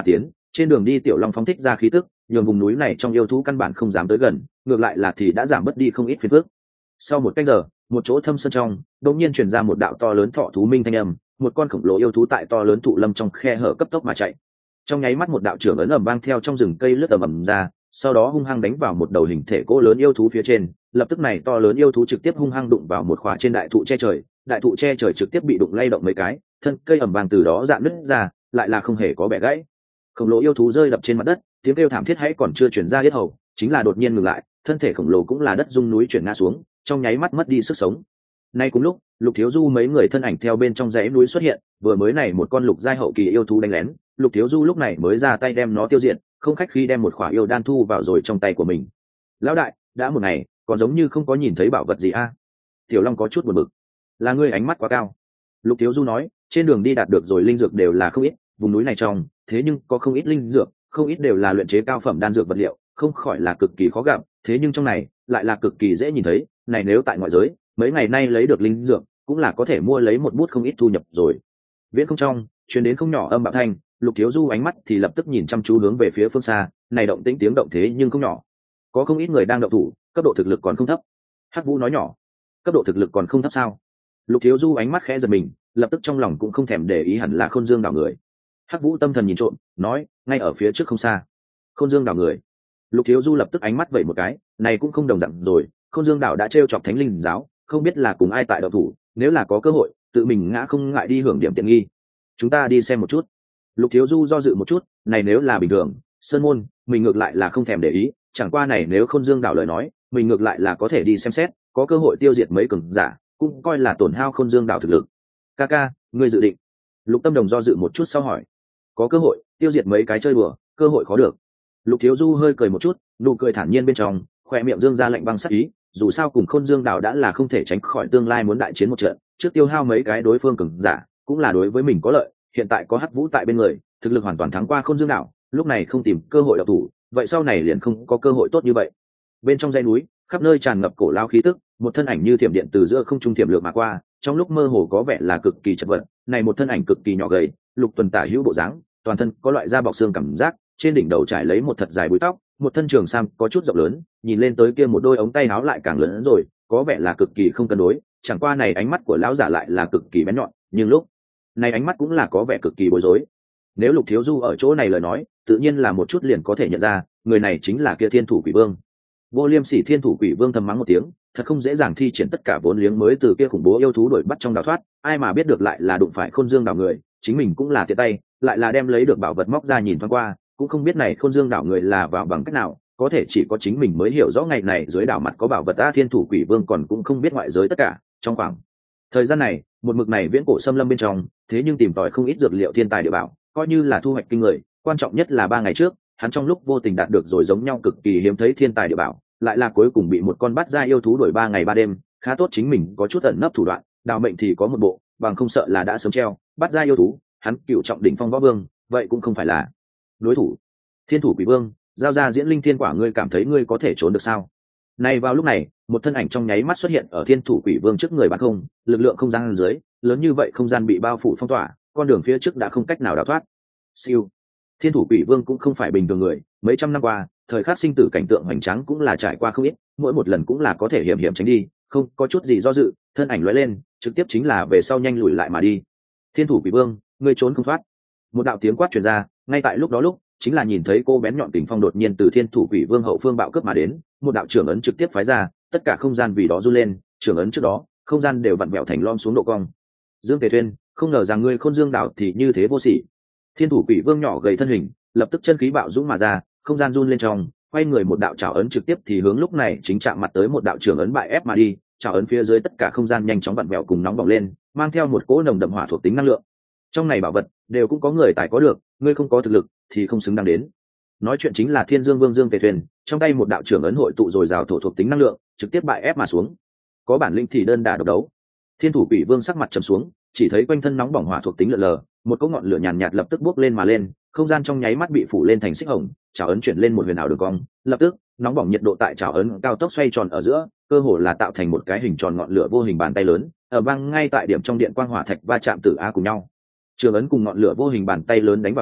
Trên đường đi tiểu long phóng thích ra khí tức, nhường vùng núi này trong yêu thú căn bản không dám tới gần, ngược lại là thì đã giảm bớt đi không ít phiền phức. Sau một canh giờ, một chỗ thâm sơn trong đột nhiên truyền ra một đạo to lớn thọ thú minh thanh âm, một con khổng lồ yêu thú tại to lớn thụ lâm trong khe hở cấp tốc mà chạy. Trong nháy mắt một đạo trưởng ấn ầm vang theo trong rừng cây lướt ầm ầm ra, sau đó hung hăng đánh vào một đầu hình thể cỗ lớn yêu thú phía trên, lập tức này to lớn yêu thú trực tiếp hung hăng đụng vào một khóa trên đại thụ che trời, đại thụ che trời trực tiếp bị đụng lay động mấy cái, thân cây ầm vang từ đó dạn nứt ra, lại là không hề có bẻ gãy. Khổng lồ yêu thú rơi đập trên mặt đất, tiếng kêu thảm thiết hãy còn chưa truyền ra yết hầu, chính là đột nhiên ngừng lại, thân thể khổng lồ cũng là đất rung núi chuyển ngã xuống, trong nháy mắt mất đi sức sống. Nay cùng lúc, Lục Thiếu Du mấy người thân ảnh theo bên trong dãy núi xuất hiện, vừa mới này một con lục giai hậu kỳ yêu thú đánh lén, Lục Thiếu Du lúc này mới ra tay đem nó tiêu diệt, không khách khi đem một khỏa yêu đan thu vào rồi trong tay của mình. Lão đại, đã một ngày, còn giống như không có nhìn thấy bảo vật gì a? Tiểu Long có chút buồn bực. Là ngươi ánh mắt quá cao. Lục Thiếu Du nói, trên đường đi đạt được rồi linh dược đều là không ít, vùng núi này trong, thế nhưng có không ít linh dược, không ít đều là luyện chế cao phẩm đan dược vật liệu, không khỏi là cực kỳ khó gặp, thế nhưng trong này lại là cực kỳ dễ nhìn thấy, này nếu tại ngoại giới, mấy ngày nay lấy được linh dược, cũng là có thể mua lấy một bút không ít thu nhập rồi. Viễn không trong, truyền đến không nhỏ âm bạo thanh, Lục Thiếu Du ánh mắt thì lập tức nhìn chăm chú hướng về phía phương xa, này động tĩnh tiếng động thế nhưng không nhỏ. Có không ít người đang động thủ, cấp độ thực lực còn không thấp. Hắc Vũ nói nhỏ, cấp độ thực lực còn không thấp sao? Lục Thiếu Du ánh mắt khẽ giật mình, lập tức trong lòng cũng không thèm để ý hẳn là Khôn Dương đảo người. Hắc Vũ tâm thần nhìn trộm, nói, ngay ở phía trước không xa. Khôn Dương đảo người. Lục Thiếu Du lập tức ánh mắt vẩy một cái, này cũng không đồng dạng rồi, Khôn Dương đảo đã trêu chọc Thánh Linh giáo, không biết là cùng ai tại đạo thủ, nếu là có cơ hội, tự mình ngã không ngại đi hưởng điểm tiện nghi. Chúng ta đi xem một chút. Lục Thiếu Du do dự một chút, này nếu là bình thường, sơn môn, mình ngược lại là không thèm để ý, chẳng qua này nếu Khôn Dương đảo lời nói, mình ngược lại là có thể đi xem xét, có cơ hội tiêu diệt mấy cường giả, cũng coi là tổn hao Khôn Dương đảo thực lực. Ca ca, ngươi dự định? Lục Tâm Đồng do dự một chút sau hỏi. Có cơ hội tiêu diệt mấy cái chơi đùa, cơ hội khó được. Lục Thiếu Du hơi cười một chút, nụ cười thản nhiên bên trong, khoe miệng dương ra lạnh băng sắc ý, dù sao cùng Khôn Dương đảo đã là không thể tránh khỏi tương lai muốn đại chiến một trận, trước tiêu hao mấy cái đối phương cường giả, cũng là đối với mình có lợi, hiện tại có Hắc Vũ tại bên người, thực lực hoàn toàn thắng qua Khôn Dương đảo, lúc này không tìm cơ hội động thủ, vậy sau này liền không có cơ hội tốt như vậy. Bên trong dãy núi, khắp nơi tràn ngập cổ lao khí tức, một thân ảnh như thiểm điện từ giữa không trung thiểm lược mà qua, trong lúc mơ hồ có vẻ là cực kỳ chật vật, này một thân ảnh cực kỳ nhỏ gầy, Lục Tuần tả hữu bộ dáng, toàn thân có loại da bọc xương cảm giác, trên đỉnh đầu trải lấy một thật dài búi tóc, một thân trường sam có chút rộng lớn, nhìn lên tới kia một đôi ống tay áo lại càng lớn hơn rồi, có vẻ là cực kỳ không cân đối, chẳng qua này ánh mắt của lão giả lại là cực kỳ bén nhọn, nhưng lúc này ánh mắt cũng là có vẻ cực kỳ bối rối. Nếu Lục Thiếu Du ở chỗ này lời nói, tự nhiên là một chút liền có thể nhận ra, người này chính là kia Thiên Thủ Quỷ Vương. Vô Liêm Sỉ Thiên Thủ Quỷ Vương thầm mắng một tiếng, thật không dễ dàng thi triển tất cả vốn liếng mới từ kia khủng bố yêu thú đuổi bắt trong đào thoát, ai mà biết được lại là đụng phải Khôn Dương đảo người, chính mình cũng là tiện tay, lại là đem lấy được bảo vật móc ra nhìn thoáng qua, cũng không biết này Khôn Dương đảo người là vào bằng cách nào, có thể chỉ có chính mình mới hiểu rõ ngày này dưới đảo mặt có bảo vật ta. Thiên Thủ Quỷ Vương còn cũng không biết ngoại giới tất cả, trong khoảng thời gian này, một mực này viễn cổ xâm lâm bên trong, thế nhưng tìm tòi không ít dược liệu thiên tài địa bảo, coi như là thu hoạch kinh người, quan trọng nhất là ba ngày trước, hắn trong lúc vô tình đạt được rồi giống nhau cực kỳ hiếm thấy thiên tài địa bảo, lại là cuối cùng bị một con bắt ra yêu thú đuổi ba ngày ba đêm, khá tốt chính mình có chút ẩn nấp thủ đoạn, đào mệnh thì có một bộ, bằng không sợ là đã sớm treo, bắt ra yêu thú, hắn cựu trọng đỉnh phong võ vương, vậy cũng không phải là đối thủ. Thiên Thủ Quỷ Vương, giao ra diễn linh thiên quả, ngươi cảm thấy ngươi có thể trốn được sao? Này vào lúc này, một thân ảnh trong nháy mắt xuất hiện ở Thiên Thủ Quỷ Vương trước người bán không, lực lượng không gian dưới, lớn như vậy không gian bị bao phủ phong tỏa, con đường phía trước đã không cách nào đào thoát. Siêu. Thiên Thủ Quỷ Vương cũng không phải bình thường người, mấy trăm năm qua, thời khắc sinh tử cảnh tượng hoành tráng cũng là trải qua không ít, mỗi một lần cũng là có thể hiểm hiểm tránh đi, không có chút gì do dự, thân ảnh lóe lên, trực tiếp chính là về sau nhanh lùi lại mà đi. Thiên Thủ Quỷ Vương, ngươi trốn không thoát. Một đạo tiếng quát truyền ra, ngay tại lúc đó lúc, chính là nhìn thấy cô bén nhọn kình phong đột nhiên từ Thiên Thủ Quỷ Vương hậu phương bạo cướp mà đến, một đạo trưởng ấn trực tiếp phái ra, tất cả không gian vì đó run lên, trưởng ấn trước đó, không gian đều vặn vẹo thành lom xuống độ cong. Dương Tề Thuyên, không ngờ rằng ngươi Khôn Dương đảo thì như thế vô sỉ. Thiên Thủ Quỷ Vương nhỏ gầy thân hình, lập tức chân khí bạo dũng mà ra, không gian run lên trong, quay người một đạo trảo ấn trực tiếp thì hướng lúc này chính chạm mặt tới một đạo trưởng ấn bại ép mà đi, trảo ấn phía dưới tất cả không gian nhanh chóng vặn vẹo cùng nóng bỏng lên, mang theo một cỗ nồng đậm hỏa thuộc tính năng lượng. Trong này bảo vật đều cũng có người tài có được, ngươi không có thực lực thì không xứng đáng đến. Nói chuyện chính là Thiên Dương Vương Dương Tề Thuyền, trong tay một đạo trưởng ấn hội tụ rồi rào thổ thuộc tính năng lượng, trực tiếp bại ép mà xuống. Có bản lĩnh thì đơn đả độc đấu. Thiên Thủ Quỷ Vương sắc mặt trầm xuống, chỉ thấy quanh thân nóng bỏng hỏa thuộc tính lượn lờ, một cỗ ngọn lửa nhàn nhạt lập tức bốc lên mà lên, không gian trong nháy mắt bị phủ lên thành xích hồng, chảo ấn chuyển lên một huyền ảo đường cong, lập tức nóng bỏng nhiệt độ tại chảo ấn cao tốc xoay tròn ở giữa, cơ hồ là tạo thành một cái hình tròn ngọn lửa vô hình bàn tay lớn, ở vang ngay tại điểm trong điện quang hỏa thạch va chạm tử a cùng nhau. Trường ấn cùng ngọn lửa vô hình bàn tay lớn đánh vào nhau,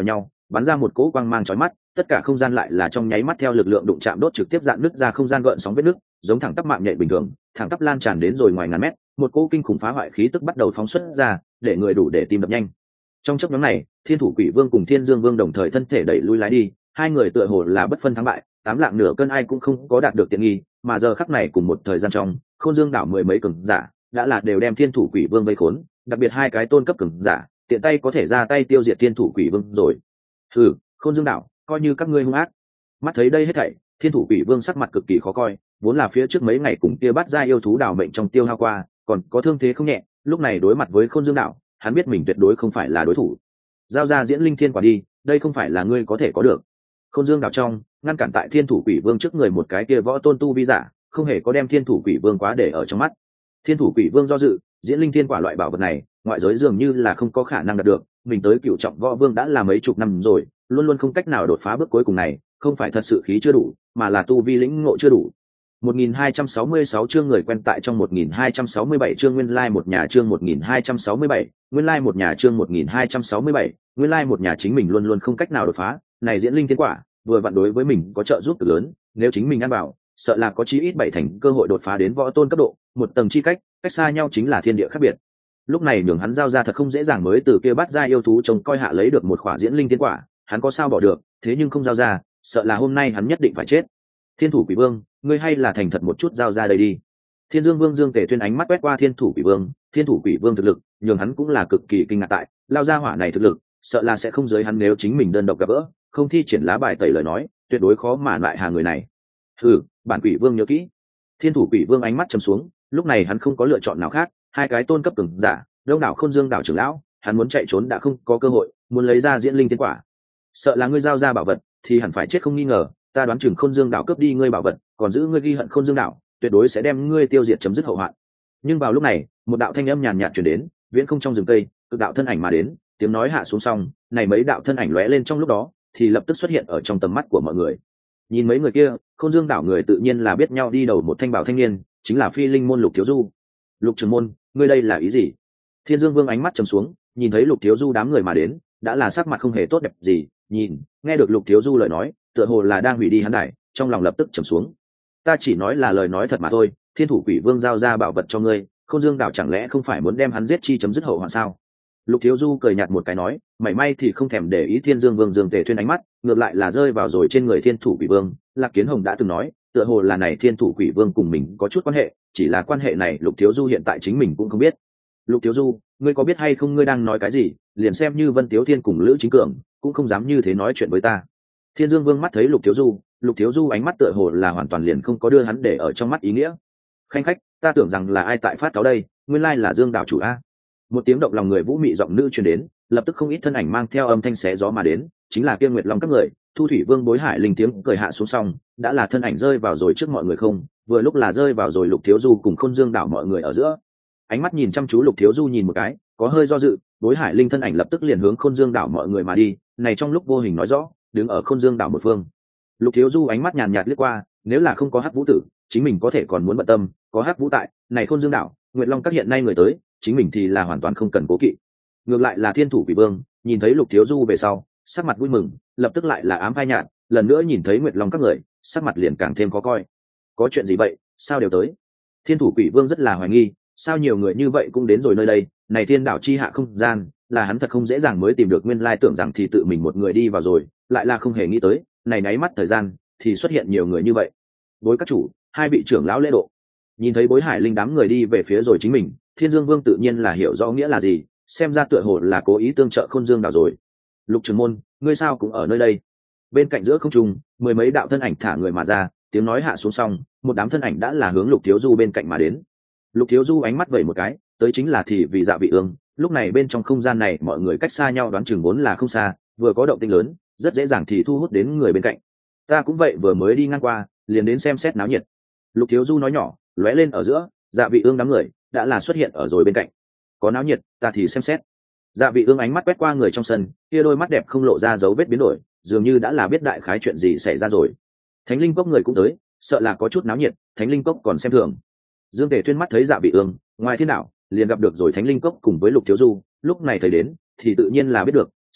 bắn ra một cỗ quang mang chói mắt, tất cả không gian lại là trong nháy mắt theo lực lượng đụng chạm đốt trực tiếp dạn nứt ra không gian gợn sóng vết nứt, giống thẳng tắp mạng nhện bình thường, thẳng tắp lan tràn đến rồi ngoài ngàn mét, một cỗ kinh khủng phá hoại khí tức bắt đầu phóng xuất ra, để người đủ để tim đập nhanh. Trong chốc ngắn này, Thiên Thủ Quỷ Vương cùng Thiên Dương Vương đồng thời thân thể đẩy lui lái đi, hai người tựa hồ là bất phân thắng bại, tám lạng nửa cân ai cũng không có đạt được tiện nghi, mà giờ khắc này cùng một thời gian trong, Khôn Dương đảo mười mấy cường giả, đã là đều đem Thiên Thủ Quỷ Vương vây khốn, đặc biệt hai cái tôn cấp cường giả, tiện tay có thể ra tay tiêu diệt Thiên Thủ Quỷ Vương rồi. Hừ, Khôn Dương đảo, coi như các ngươi hung ác. Mắt thấy đây hết thảy, Thiên Thủ Quỷ Vương sắc mặt cực kỳ khó coi, vốn là phía trước mấy ngày cùng kia bắt ra yêu thú đảo mệnh trong tiêu hao qua, còn có thương thế không nhẹ, lúc này đối mặt với Khôn Dương đảo, hắn biết mình tuyệt đối không phải là đối thủ. Giao ra diễn linh thiên quả đi, đây không phải là ngươi có thể có được. Khôn Dương đảo trong, ngăn cản tại Thiên Thủ Quỷ Vương trước người một cái kia võ tôn tu vi giả, không hề có đem Thiên Thủ Quỷ Vương quá để ở trong mắt. Thiên Thủ Quỷ Vương do dự, diễn linh thiên quả loại bảo vật này, ngoại giới dường như là không có khả năng đạt được, mình tới cựu trọng võ vương đã là mấy chục năm rồi, luôn luôn không cách nào đột phá bước cuối cùng này, không phải thật sự khí chưa đủ, mà là tu vi lĩnh ngộ chưa đủ. một nghìn hai trăm sáu mươi sáu chương người quen tại trong một nghìn hai trăm sáu mươi bảy chương nguyên lai một nhà chương một nghìn hai trăm sáu mươi bảy, nguyên lai một nhà chương một nghìn hai trăm sáu mươi bảy, nguyên lai một nhà chính mình luôn luôn không cách nào đột phá, này diễn linh thiên quả, vừa vặn đối với mình có trợ giúp cực lớn, nếu chính mình ăn bảo, sợ là có chí ít bảy thành cơ hội đột phá đến võ tôn cấp độ, một tầng chi cách, cách xa nhau chính là thiên địa khác biệt. Lúc này nhường hắn giao ra thật không dễ dàng, mới từ kia bắt ra yêu thú trông coi hạ lấy được một khỏa diễn linh thiên quả, hắn có sao bỏ được, thế nhưng không giao ra, sợ là hôm nay hắn nhất định phải chết. Thiên Thủ Quỷ Vương, ngươi hay là thành thật một chút giao ra đây đi. Thiên Dương Vương Dương Tề Tuyên ánh mắt quét qua Thiên Thủ Quỷ Vương, Thiên Thủ Quỷ Vương thực lực, nhường hắn cũng là cực kỳ kinh ngạc tại, lao ra hỏa này thực lực, sợ là sẽ không giới hắn nếu chính mình đơn độc gặp gỡ, không thi triển lá bài tẩy lời nói, tuyệt đối khó mà lại hà người này. Hừ, bản Quỷ Vương nhớ kỹ. Thiên Thủ Quỷ Vương ánh mắt trầm xuống, lúc này hắn không có lựa chọn nào khác, hai cái tôn cấp cường giả, Đông đảo Khôn Dương đảo trưởng lão, hắn muốn chạy trốn đã không có cơ hội, muốn lấy ra diễn linh thiên quả. Sợ là ngươi giao ra bảo vật, thì hẳn phải chết không nghi ngờ, ta đoán chừng Khôn Dương đảo cướp đi ngươi bảo vật, còn giữ ngươi ghi hận Khôn Dương đảo, tuyệt đối sẽ đem ngươi tiêu diệt chấm dứt hậu hoạn. Nhưng vào lúc này, một đạo thanh âm nhàn nhạt truyền đến, viễn không trong rừng cây, cực đạo thân ảnh mà đến, tiếng nói hạ xuống xong, này mấy đạo thân ảnh lóe lên trong lúc đó, thì lập tức xuất hiện ở trong tầm mắt của mọi người. Nhìn mấy người kia, Khôn Dương đảo người tự nhiên là biết nhau đi đầu một thanh bảo thanh niên, chính là Phi Linh môn Lục Thiếu Du. Lục trưởng môn, ngươi đây là ý gì? Thiên Dương Vương ánh mắt trầm xuống, nhìn thấy Lục Thiếu Du đám người mà đến, đã là sắc mặt không hề tốt đẹp gì, nhìn, nghe được Lục Thiếu Du lời nói, tựa hồ là đang hủy đi hắn đài, trong lòng lập tức trầm xuống. Ta chỉ nói là lời nói thật mà thôi, Thiên Thủ Quỷ Vương giao ra bảo vật cho ngươi, Khôn Dương đảo chẳng lẽ không phải muốn đem hắn giết chi chấm dứt hậu hoạn sao? Lục Thiếu Du cười nhạt một cái nói, mảy may thì không thèm để ý Thiên Dương Vương Dương Tề Thuyên ánh mắt, ngược lại là rơi vào rồi trên người Thiên Thủ Quỷ Vương. Lạc Kiến Hồng đã từng nói, tựa hồ là này Thiên Thủ Quỷ Vương cùng mình có chút quan hệ, chỉ là quan hệ này Lục Thiếu Du hiện tại chính mình cũng không biết. Lục Thiếu Du, ngươi có biết hay không ngươi đang nói cái gì? Liền xem như Vân Tiếu Thiên cùng Lữ Chính Cường, cũng không dám như thế nói chuyện với ta. Thiên Dương Vương mắt thấy Lục Thiếu Du, Lục Thiếu Du ánh mắt tựa hồ là hoàn toàn liền không có đưa hắn để ở trong mắt ý nghĩa. Khanh khách, ta tưởng rằng là ai tại phát cáo đây, nguyên lai là Dương đảo chủ a. Một tiếng động lòng người vũ mị giọng nữ truyền đến, lập tức không ít thân ảnh mang theo âm thanh xé gió mà đến, chính là Kia Nguyệt Long các người. Thu Thủy Vương Bối Hải linh tiếng cười hạ xuống xong, đã là thân ảnh rơi vào rồi trước mọi người không, vừa lúc là rơi vào rồi Lục Thiếu Du cùng Khôn Dương đảo mọi người ở giữa. Ánh mắt nhìn chăm chú Lục Thiếu Du nhìn một cái, có hơi do dự, Bối Hải linh thân ảnh lập tức liền hướng Khôn Dương đảo mọi người mà đi, này trong lúc vô hình nói rõ, đứng ở Khôn Dương đảo một phương. Lục Thiếu Du ánh mắt nhàn nhạt liếc qua, nếu là không có Hắc Vũ tử, chính mình có thể còn muốn bận tâm, có Hắc Vũ tại, này Khôn Dương đảo, Nguyệt Long các hiện nay người tới, chính mình thì là hoàn toàn không cần cố kỵ. Ngược lại là Thiên Thủ Quỷ Vương, nhìn thấy Lục Thiếu Du về sau, sắc mặt vui mừng, lập tức lại là ám phai nhạt, lần nữa nhìn thấy Nguyệt Long các người, sắc mặt liền càng thêm khó coi. Có chuyện gì vậy, sao đều tới? Thiên Thủ Quỷ Vương rất là hoài nghi, sao nhiều người như vậy cũng đến rồi nơi đây, này Thiên đảo chi hạ không gian, là hắn thật không dễ dàng mới tìm được, nguyên lai tưởng rằng thì tự mình một người đi vào rồi, lại là không hề nghĩ tới, này nháy mắt thời gian thì xuất hiện nhiều người như vậy. Bối các chủ, hai vị trưởng lão lễ độ. Nhìn thấy Bối Hải linh đám người đi về phía rồi chính mình, Thiên Dương Vương tự nhiên là hiểu rõ nghĩa là gì, xem ra tựa hồ là cố ý tương trợ Khôn Dương đảo rồi. Lục trưởng môn, ngươi sao cũng ở nơi đây? Bên cạnh giữa không trung, mười mấy đạo thân ảnh thả người mà ra, tiếng nói hạ xuống xong, một đám thân ảnh đã là hướng Lục Thiếu Du bên cạnh mà đến. Lục Thiếu Du ánh mắt vẩy một cái, tới chính là thì vì Dạ Vị Ương. Lúc này bên trong không gian này mọi người cách xa nhau đoán chừng vốn là không xa, vừa có động tĩnh lớn, rất dễ dàng thì thu hút đến người bên cạnh. Ta cũng vậy, vừa mới đi ngang qua, liền đến xem xét náo nhiệt. Lục Thiếu Du nói nhỏ, lóe lên ở giữa, Dạ Vị Ương đám người đã là xuất hiện ở rồi bên cạnh. Có náo nhiệt, ta thì xem xét. Dạ Vị Ương ánh mắt quét qua người trong sân, kia đôi mắt đẹp không lộ ra dấu vết biến đổi, dường như đã là biết đại khái chuyện gì xảy ra rồi. Thánh Linh Cốc người cũng tới, sợ là có chút náo nhiệt, Thánh Linh Cốc còn xem thường. Dương Tề Tuyên mắt thấy Dạ Vị Ương, ngoài thiên đạo, liền gặp được rồi Thánh Linh Cốc cùng với Lục Thiếu Du, lúc này thấy đến, thì tự nhiên là biết được,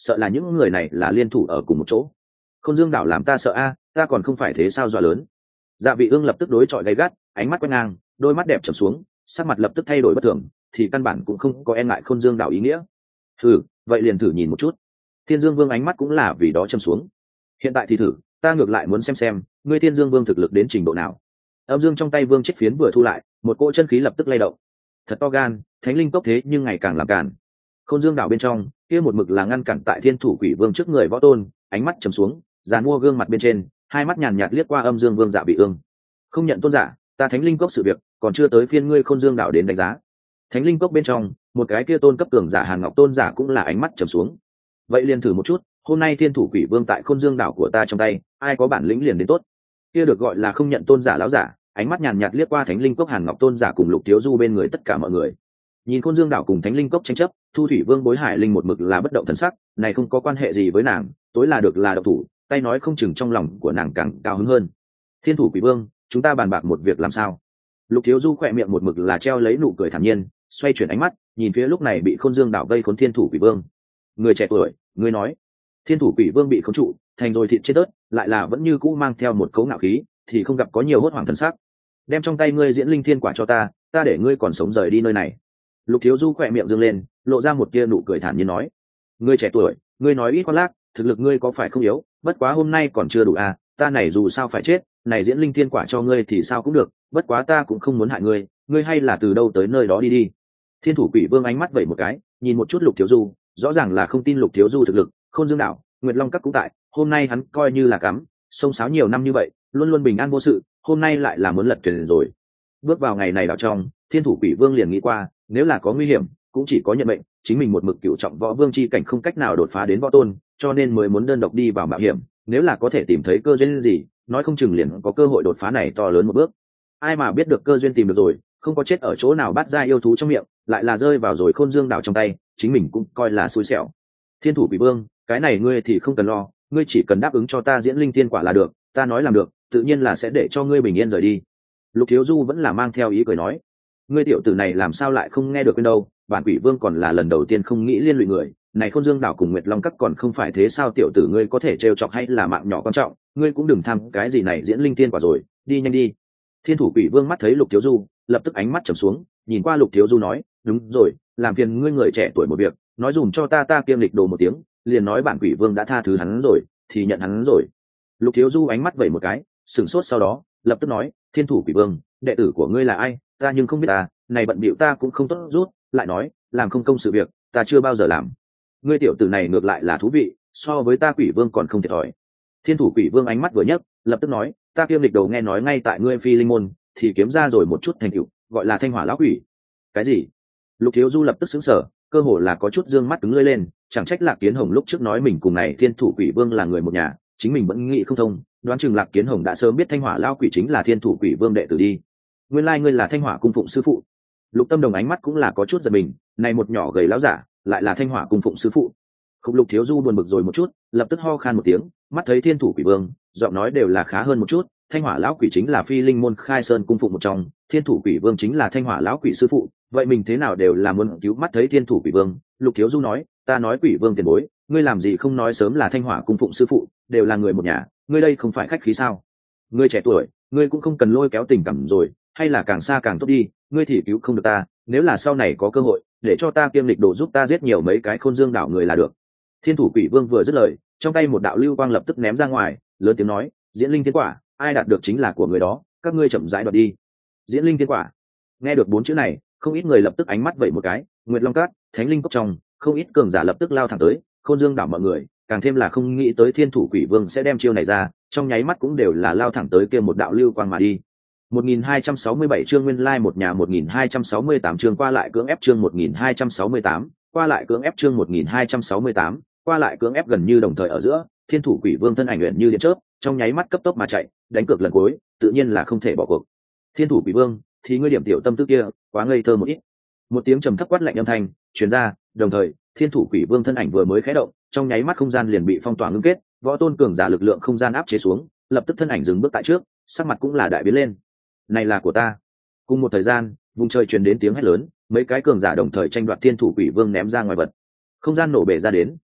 sợ là những người này là liên thủ ở cùng một chỗ. Khôn Dương đảo làm ta sợ a, ta còn không phải thế sao dọa lớn. Dạ Vị Ương lập tức đối chọi gay gắt, ánh mắt quét ngang, đôi mắt đẹp trầm xuống, sắc mặt lập tức thay đổi bất thường, thì căn bản cũng không có e ngại Khôn Dương đảo ý nghĩa. Thử, vậy liền thử nhìn một chút. Thiên Dương Vương ánh mắt cũng là vì đó trầm xuống. Hiện tại thì thử, ta ngược lại muốn xem xem, ngươi Thiên Dương Vương thực lực đến trình độ nào. Âm dương trong tay Vương Chết Phiến vừa thu lại, một cỗ chân khí lập tức lay động. Thật to gan, Thánh Linh Cốc thế nhưng ngày càng làm cản. Khôn Dương đảo bên trong, kia một mực là ngăn cản tại Thiên Thủ Quỷ Vương trước người Võ Tôn, ánh mắt trầm xuống, dàn mua gương mặt bên trên, hai mắt nhàn nhạt liếc qua Âm Dương Vương Dạ Vị Ương. Không nhận tôn giả, ta Thánh Linh Cốc sự việc, còn chưa tới phiên ngươi Khôn Dương đảo đến đánh giá. Thánh Linh Cốc bên trong, một cái kia tôn cấp cường giả Hàn Ngọc tôn giả cũng là ánh mắt trầm xuống. Vậy liền thử một chút, hôm nay Thiên Thủ Quỷ Vương tại Khôn Dương đảo của ta trong tay, ai có bản lĩnh liền đến tốt. Kia được gọi là không nhận tôn giả lão giả, ánh mắt nhàn nhạt liếc qua Thánh Linh Cốc Hàn Ngọc tôn giả cùng Lục Thiếu Du bên người tất cả mọi người. Nhìn Khôn Dương đảo cùng Thánh Linh Cốc tranh chấp, Thu Thủy Vương Bối Hải Linh một mực là bất động thần sắc, này không có quan hệ gì với nàng, tối là được là độc thủ, tay nói không chừng trong lòng của nàng càng cao hứng hơn. Thiên Thủ Quỷ Vương, chúng ta bàn bạc một việc làm sao? Lục Thiếu Du khỏe miệng một mực là treo lấy nụ cười thản nhiên, xoay chuyển ánh mắt, nhìn phía lúc này bị Khôn Dương đảo vây khốn Thiên Thủ Quỷ Vương. Người trẻ tuổi, ngươi nói. Thiên Thủ Quỷ Vương bị khống trụ, thành rồi thịt chết tớt, lại là vẫn như cũ mang theo một cấu ngạo khí, thì không gặp có nhiều hốt hoảng thần sắc. Đem trong tay ngươi Diễn Linh Thiên Quả cho ta, ta để ngươi còn sống rời đi nơi này. Lục Thiếu Du khỏe miệng dương lên, lộ ra một tia nụ cười thản nhiên nói: ngươi trẻ tuổi, ngươi nói ít khoác lác, thực lực ngươi có phải không yếu, bất quá hôm nay còn chưa đủ à, ta này dù sao phải chết, này Diễn Linh Thiên Quả cho ngươi thì sao cũng được, bất quá ta cũng không muốn hại ngươi, ngươi hay là từ đâu tới nơi đó đi đi. Thiên Thủ Quỷ Vương ánh mắt vẩy một cái, nhìn một chút Lục Thiếu Du, rõ ràng là không tin Lục Thiếu Du thực lực. Khôn Dương đảo, Nguyệt Long Các cũng tại, hôm nay hắn coi như là cắm sông sáo nhiều năm như vậy, luôn luôn bình an vô sự, hôm nay lại là muốn lật thuyền rồi. Bước vào ngày này đảo trong, Thiên Thủ Quỷ Vương liền nghĩ qua, nếu là có nguy hiểm, cũng chỉ có nhận mệnh, chính mình một mực cửu trọng võ vương chi cảnh không cách nào đột phá đến võ tôn, cho nên mới muốn đơn độc đi vào mạo hiểm, nếu là có thể tìm thấy cơ duyên gì, nói không chừng liền có cơ hội đột phá này to lớn một bước. Ai mà biết được cơ duyên tìm được rồi, không có chết ở chỗ nào bắt ra yêu thú trong miệng, lại là rơi vào rồi Khôn Dương đảo trong tay, chính mình cũng coi là xui xẻo. Thiên Thủ Quỷ Vương, cái này ngươi thì không cần lo, ngươi chỉ cần đáp ứng cho ta Diễn Linh Thiên Quả là được, ta nói làm được, tự nhiên là sẽ để cho ngươi bình yên rời đi. Lục Thiếu Du vẫn là mang theo ý cười nói: ngươi tiểu tử này làm sao lại không nghe được bên đâu, bản Quỷ Vương còn là lần đầu tiên không nghĩ liên lụy người, này Khôn Dương đảo cùng Nguyệt Long Các còn không phải thế sao, tiểu tử ngươi có thể trêu chọc hay là mạng nhỏ quan trọng, ngươi cũng đừng tham cái gì này Diễn Linh Thiên Quả rồi, đi nhanh đi. Thiên Thủ Quỷ Vương mắt thấy Lục Thiếu Du, lập tức ánh mắt trầm xuống, nhìn qua Lục Thiếu Du nói: đúng rồi, làm phiền ngươi người trẻ tuổi một việc, nói dùm cho ta ta kiêm lịch đồ một tiếng, liền nói bản Quỷ Vương đã tha thứ hắn rồi, thì nhận hắn rồi. Lục Thiếu Du ánh mắt vẩy một cái, sửng sốt, sau đó lập tức nói: Thiên Thủ Quỷ Vương, đệ tử của ngươi là ai, ta nhưng không biết ta, này bận bịu ta cũng không tốt rút, lại nói, làm không công sự việc, ta chưa bao giờ làm. Ngươi tiểu tử này ngược lại là thú vị, so với ta Quỷ Vương còn không thiệt thòi. Thiên Thủ Quỷ Vương ánh mắt vừa nhấc, lập tức nói: ta kiêm lịch đầu nghe nói ngay tại ngươi Phi Linh môn, thì kiếm ra rồi một chút thành tựu, gọi là Thanh Hỏa lão quỷ. Cái gì? Lục Thiếu Du lập tức sững sờ, cơ hồ là có chút dương mắt cứng lưỡi lên, chẳng trách Lạc Kiến Hồng lúc trước nói mình cùng này Thiên Thủ Quỷ Vương là người một nhà, chính mình vẫn nghĩ không thông, đoán chừng Lạc Kiến Hồng đã sớm biết Thanh Hỏa lão quỷ chính là Thiên Thủ Quỷ Vương đệ tử đi. Nguyên lai like ngươi là Thanh Hỏa cung phụng sư phụ. Lục Tâm Đồng ánh mắt cũng là có chút giật mình, này một nhỏ gầy lão giả, lại là Thanh Hỏa cung phụng sư phụ. Khúc Lục Thiếu Du buồn bực rồi một chút, lập tức ho khan một tiếng, mắt thấy Thiên Thủ Quỷ Vương, giọng nói đều là khá hơn một chút. Thanh Hỏa lão quỷ chính là Phi Linh môn Khai Sơn cung phụng một trong, Thiên Thủ Quỷ Vương chính là Thanh Hỏa lão quỷ sư phụ, vậy mình thế nào đều là muốn cứu. Mắt thấy Thiên Thủ Quỷ Vương, Lục Thiếu Du nói: ta nói Quỷ Vương tiền bối, ngươi làm gì không nói sớm là Thanh Hỏa cung phụng sư phụ, đều là người một nhà, ngươi đây không phải khách khí sao? Ngươi trẻ tuổi, ngươi cũng không cần lôi kéo tình cảm rồi, hay là càng xa càng tốt đi, ngươi thì cứu không được ta, nếu là sau này có cơ hội, để cho ta kiêm lịch đồ giúp ta giết nhiều mấy cái Khôn Dương đảo người là được. Thiên Thủ Quỷ Vương vừa dứt lời, trong tay một đạo lưu quang lập tức ném ra ngoài, lớn tiếng nói: Diễn Linh Thiên Quả, ai đạt được chính là của người đó, các ngươi chậm rãi đoạt đi. Diễn Linh Thiên Quả. Nghe được bốn chữ này, không ít người lập tức ánh mắt vẩy một cái, Nguyệt Long Cát, Thánh Linh Cốc trong, không ít cường giả lập tức lao thẳng tới, Khôn Dương đảo mọi người, càng thêm là không nghĩ tới Thiên Thủ Quỷ Vương sẽ đem chiêu này ra, trong nháy mắt cũng đều là lao thẳng tới kia một đạo lưu quang mà đi. một nghìn hai trăm sáu mươi bảy chương nguyên lai một nhà, một nghìn hai trăm sáu mươi tám chương qua lại cưỡng ép, chương một nghìn hai trăm sáu mươi tám, qua lại cưỡng ép, chương một nghìn hai trăm sáu mươi tám, qua lại cưỡng ép. Gần như đồng thời ở giữa, Thiên Thủ Quỷ Vương thân ảnh luyện như điện chớp, trong nháy mắt cấp tốc mà chạy, đánh cược lần cuối, tự nhiên là không thể bỏ cuộc. Thiên Thủ Quỷ Vương, thì ngươi điểm tiểu tâm tư kia, quá ngây thơ một ít. Một tiếng trầm thấp quát lạnh âm thanh truyền ra, đồng thời, Thiên Thủ Quỷ Vương thân ảnh vừa mới khẽ động, trong nháy mắt không gian liền bị phong tỏa ngưng kết, võ tôn cường giả lực lượng không gian áp chế xuống, lập tức thân ảnh dừng bước tại trước, sắc mặt cũng là đại biến lên. Này là của ta. Cùng một thời gian, vùng trời truyền đến tiếng hét lớn, mấy cái cường giả đồng thời tranh đoạt Thiên Thủ Quỷ Vương ném ra ngoài vật. Không gian nổ bể ra đến,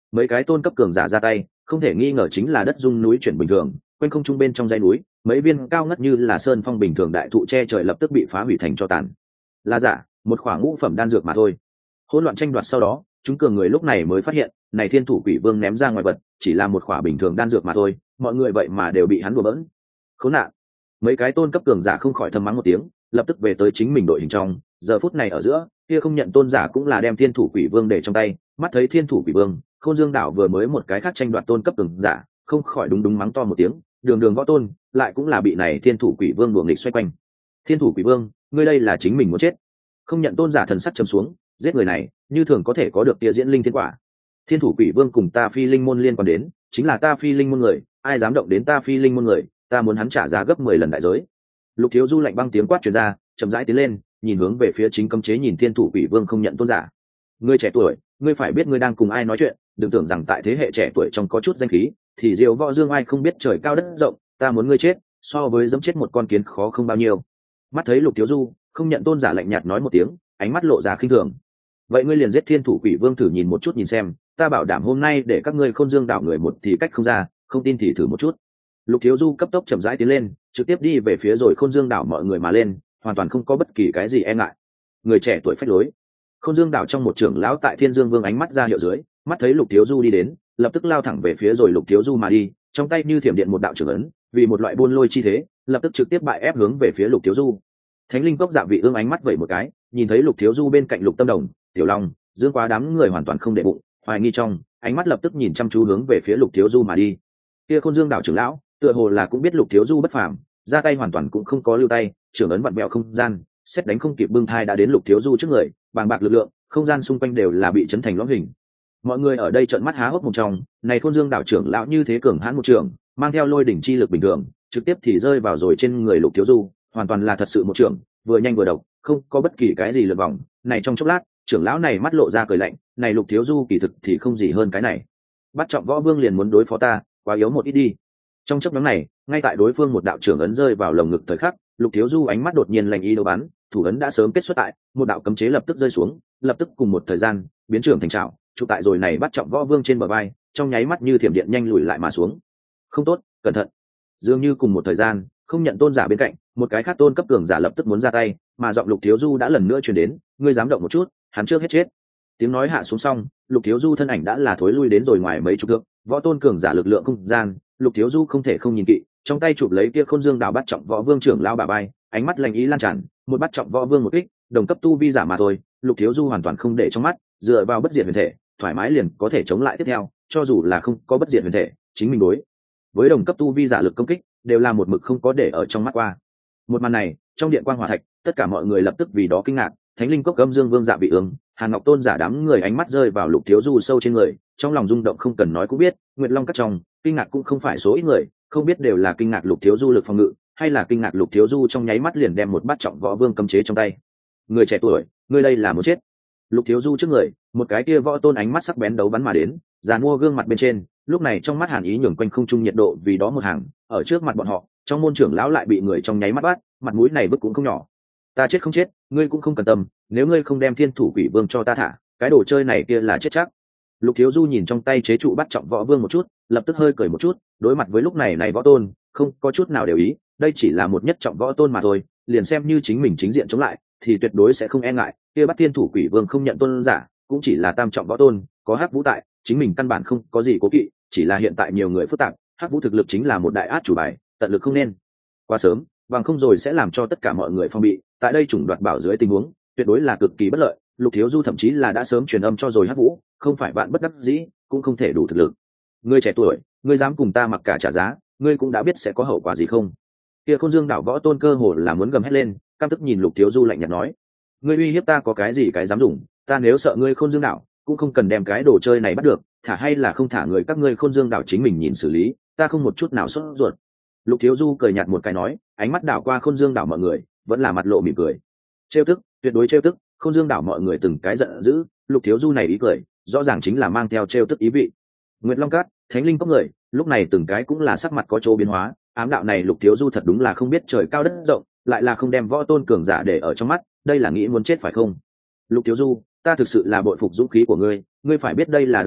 mấy cái tôn cấp cường giả ra tay, không thể nghi ngờ chính là đất rung núi chuyển bình thường, quanh không trung bên trong dãy núi, mấy viên cao ngất như là sơn phong bình thường đại thụ che trời lập tức bị phá hủy thành tro tàn. Là giả, một khoảng ngũ phẩm đan dược mà thôi. Hỗn loạn tranh đoạt sau đó, chúng cường người lúc này mới phát hiện, này Thiên Thủ Quỷ Vương ném ra ngoài vật, chỉ là một khỏa bình thường đan dược mà thôi, mọi người vậy mà đều bị hắn đùa bỡn. Khốn nạn. Mấy cái tôn cấp cường giả không khỏi thầm mắng một tiếng, lập tức về tới chính mình đội hình trong. Giờ phút này ở giữa, kia không nhận tôn giả cũng là đem Thiên Thủ Quỷ Vương để trong tay, mắt thấy Thiên Thủ Quỷ Vương, Khôn Dương đảo vừa mới một cái khác tranh đoạt tôn cấp cường giả, không khỏi đúng đúng mắng to một tiếng, đường đường võ tôn, lại cũng là bị này Thiên Thủ Quỷ Vương đuổi nghịch xoay quanh. Thiên Thủ Quỷ Vương, ngươi đây là chính mình muốn chết. Không nhận tôn giả thần sắc trầm xuống, giết người này, như thường có thể có được tia diễn linh thiên quả. Thiên Thủ Quỷ Vương cùng ta Phi Linh môn liên quan đến, chính là ta Phi Linh môn người, ai dám động đến ta Phi Linh môn người, ta muốn hắn trả giá gấp mười lần đại giới. Lục Thiếu Du lạnh băng tiếng quát truyền ra, chậm rãi tiến lên, nhìn hướng về phía chính cấm chế nhìn Thiên Thủ Quỷ Vương không nhận tôn giả. Ngươi trẻ tuổi, ngươi phải biết ngươi đang cùng ai nói chuyện, đừng tưởng rằng tại thế hệ trẻ tuổi trong có chút danh khí, thì diều võ dương ai không biết trời cao đất rộng, ta muốn ngươi chết, so với dẫm chết một con kiến khó không bao nhiêu. Mắt thấy Lục Thiếu Du, không nhận tôn giả lạnh nhạt nói một tiếng, ánh mắt lộ ra khinh thường. Vậy ngươi liền giết Thiên Thủ Quỷ Vương thử nhìn một chút nhìn xem, ta bảo đảm hôm nay để các ngươi Khôn Dương đảo người một thì cách không ra, không tin thì thử một chút. Lục Thiếu Du cấp tốc chậm rãi tiến lên, trực tiếp đi về phía rồi Khôn Dương đảo mọi người mà lên, hoàn toàn không có bất kỳ cái gì e ngại. Người trẻ tuổi phách lối. Khôn Dương đảo trong một trưởng lão tại Thiên Dương Vương ánh mắt ra hiệu dưới, mắt thấy Lục Thiếu Du đi đến, lập tức lao thẳng về phía rồi Lục Thiếu Du mà đi, trong tay như thiểm điện một đạo trưởng ấn, vì một loại buôn lôi chi thế, lập tức trực tiếp bại ép hướng về phía Lục Thiếu Du. Thánh linh cốc dạ vị ương ánh mắt vẩy một cái, nhìn thấy Lục Thiếu Du bên cạnh Lục Tâm Đồng, Tiểu Long, Dương Quá đám người hoàn toàn không để bụng, hoài nghi trong, ánh mắt lập tức nhìn chăm chú hướng về phía Lục Thiếu Du mà đi. Kia Khôn Dương đảo trưởng lão, tựa hồ là cũng biết Lục Thiếu Du bất phàm, ra tay hoàn toàn cũng không có lưu tay, trưởng ấn vặn vẹo không gian, xét đánh không kịp bưng thai đã đến Lục Thiếu Du trước người, bàng bạc lực lượng, không gian xung quanh đều là bị chấn thành lõm hình. Mọi người ở đây trợn mắt há hốc mồm trong, này Khôn Dương đảo trưởng lão như thế cường hãn một trường, mang theo lôi đỉnh chi lực bình thường, trực tiếp thì rơi vào rồi trên người Lục Thiếu Du, hoàn toàn là thật sự một trường, vừa nhanh vừa độc, không có bất kỳ cái gì lượt vòng. Này trong chốc lát, trưởng lão này mắt lộ ra cười lạnh, này Lục Thiếu Du kỳ thực thì không gì hơn cái này. Bắt Trọng Võ Vương liền muốn đối phó ta, quá yếu một ít đi. Trong chốc ngắn này, ngay tại đối phương một đạo trưởng ấn rơi vào lồng ngực thời khắc, Lục Thiếu Du ánh mắt đột nhiên lạnh ý đấu bắn, thủ ấn đã sớm kết xuất tại, một đạo cấm chế lập tức rơi xuống, lập tức cùng một thời gian, biến trưởng thành trảo, trụ tại rồi này Bắt Trọng Võ Vương trên bờ vai, trong nháy mắt như thiểm điện nhanh lùi lại mà xuống. Không tốt, cẩn thận. Dường như cùng một thời gian, không nhận tôn giả bên cạnh, một cái khác tôn cấp cường giả lập tức muốn ra tay, mà giọng Lục Thiếu Du đã lần nữa truyền đến, ngươi dám động một chút, hắn trước hết chết. Tiếng nói hạ xuống xong, Lục Thiếu Du thân ảnh đã là thối lui đến rồi ngoài mấy chục thước, võ tôn cường giả lực lượng không gian, Lục Thiếu Du không thể không nhìn kỵ, trong tay chụp lấy kia Khôn Dương đảo Bắt Trọng Võ Vương trưởng lao bà bay, ánh mắt lạnh ý lan tràn, một Bắt Trọng Võ Vương một kích, đồng cấp tu vi giả mà thôi, Lục Thiếu Du hoàn toàn không để trong mắt, dựa vào bất diệt huyền thể, thoải mái liền có thể chống lại tiếp theo, cho dù là không có bất diệt huyền thể, chính mình đối với đồng cấp tu vi giả lực công kích, đều là một mực không có để ở trong mắt qua. Một màn này, trong điện quang hỏa thạch, tất cả mọi người lập tức vì đó kinh ngạc, Thánh linh cốc Âm Dương Vương Dạ Vị Ương, Hàn Ngọc Tôn giả đám người ánh mắt rơi vào Lục Thiếu Du sâu trên người, trong lòng rung động không cần nói cũng biết, Nguyệt Long các trong, kinh ngạc cũng không phải số ít người, không biết đều là kinh ngạc Lục Thiếu Du lực phòng ngự, hay là kinh ngạc Lục Thiếu Du trong nháy mắt liền đem một Bát Trọng Võ Vương cấm chế trong tay. Người trẻ tuổi, ngươi đây là muốn chết. Lục Thiếu Du trước người, một cái kia võ tôn ánh mắt sắc bén đấu bắn mà đến, giàn mua gương mặt bên trên, lúc này trong mắt Hàn ý nhường quanh không trung nhiệt độ vì đó một hàng, ở trước mặt bọn họ, trong môn trưởng lão lại bị người trong nháy mắt bắt, mặt mũi này bức cũng không nhỏ. Ta chết không chết, ngươi cũng không cần tâm, nếu ngươi không đem Thiên Thủ Quỷ Vương cho ta thả, cái đồ chơi này kia là chết chắc. Lục Thiếu Du nhìn trong tay chế trụ Bắt Trọng Võ Vương một chút, lập tức hơi cười một chút, đối mặt với lúc này này võ tôn, không có chút nào đều ý, đây chỉ là một nhất trọng võ tôn mà thôi, liền xem như chính mình chính diện chống lại, thì tuyệt đối sẽ không e ngại, kia Bắt Thiên Thủ Quỷ Vương không nhận tôn giả, cũng chỉ là tam trọng võ tôn, có Hắc Vũ tại, chính mình căn bản không có gì cố kỵ, chỉ là hiện tại nhiều người phức tạp, Hắc Vũ thực lực chính là một đại át chủ bài, tận lực không nên quá sớm, bằng không rồi sẽ làm cho tất cả mọi người phong bị, tại đây chủng đoạt bảo dưới tình huống, tuyệt đối là cực kỳ bất lợi. Lục Thiếu Du thậm chí là đã sớm truyền âm cho rồi Hắc Vũ, không phải bạn bất đắc dĩ, cũng không thể đủ thực lực. Ngươi trẻ tuổi, ngươi dám cùng ta mặc cả trả giá, ngươi cũng đã biết sẽ có hậu quả gì không? Kia Khôn Dương đảo võ tôn cơ hồ là muốn gầm hét lên, căm tức nhìn Lục Thiếu Du lạnh nhạt nói: ngươi uy hiếp ta có cái gì cái dám dùng, ta nếu sợ ngươi Khôn Dương đảo, cũng không cần đem cái đồ chơi này bắt được, thả hay là không thả người các ngươi Khôn Dương đảo chính mình nhìn xử lý, ta không một chút nào sốt ruột. Lục Thiếu Du cười nhạt một cái nói, ánh mắt đảo qua Khôn Dương đảo mọi người, vẫn là mặt lộ mỉm cười. Trêu tức, tuyệt đối trêu tức, Khôn Dương đảo mọi người từng cái giận dữ, Lục Thiếu Du này ý cười, rõ ràng chính là mang theo trêu tức ý vị. Nguyệt Long Cát, Thánh linh cốc người, lúc này từng cái cũng là sắc mặt có chỗ biến hóa, ám đạo này Lục Thiếu Du thật đúng là không biết trời cao đất rộng, lại là không đem võ tôn cường giả để ở trong mắt, đây là nghĩ muốn chết phải không? Lục Thiếu Du, ta thực sự là bội phục dũng khí của ngươi, ngươi phải biết đây là Đông Hải,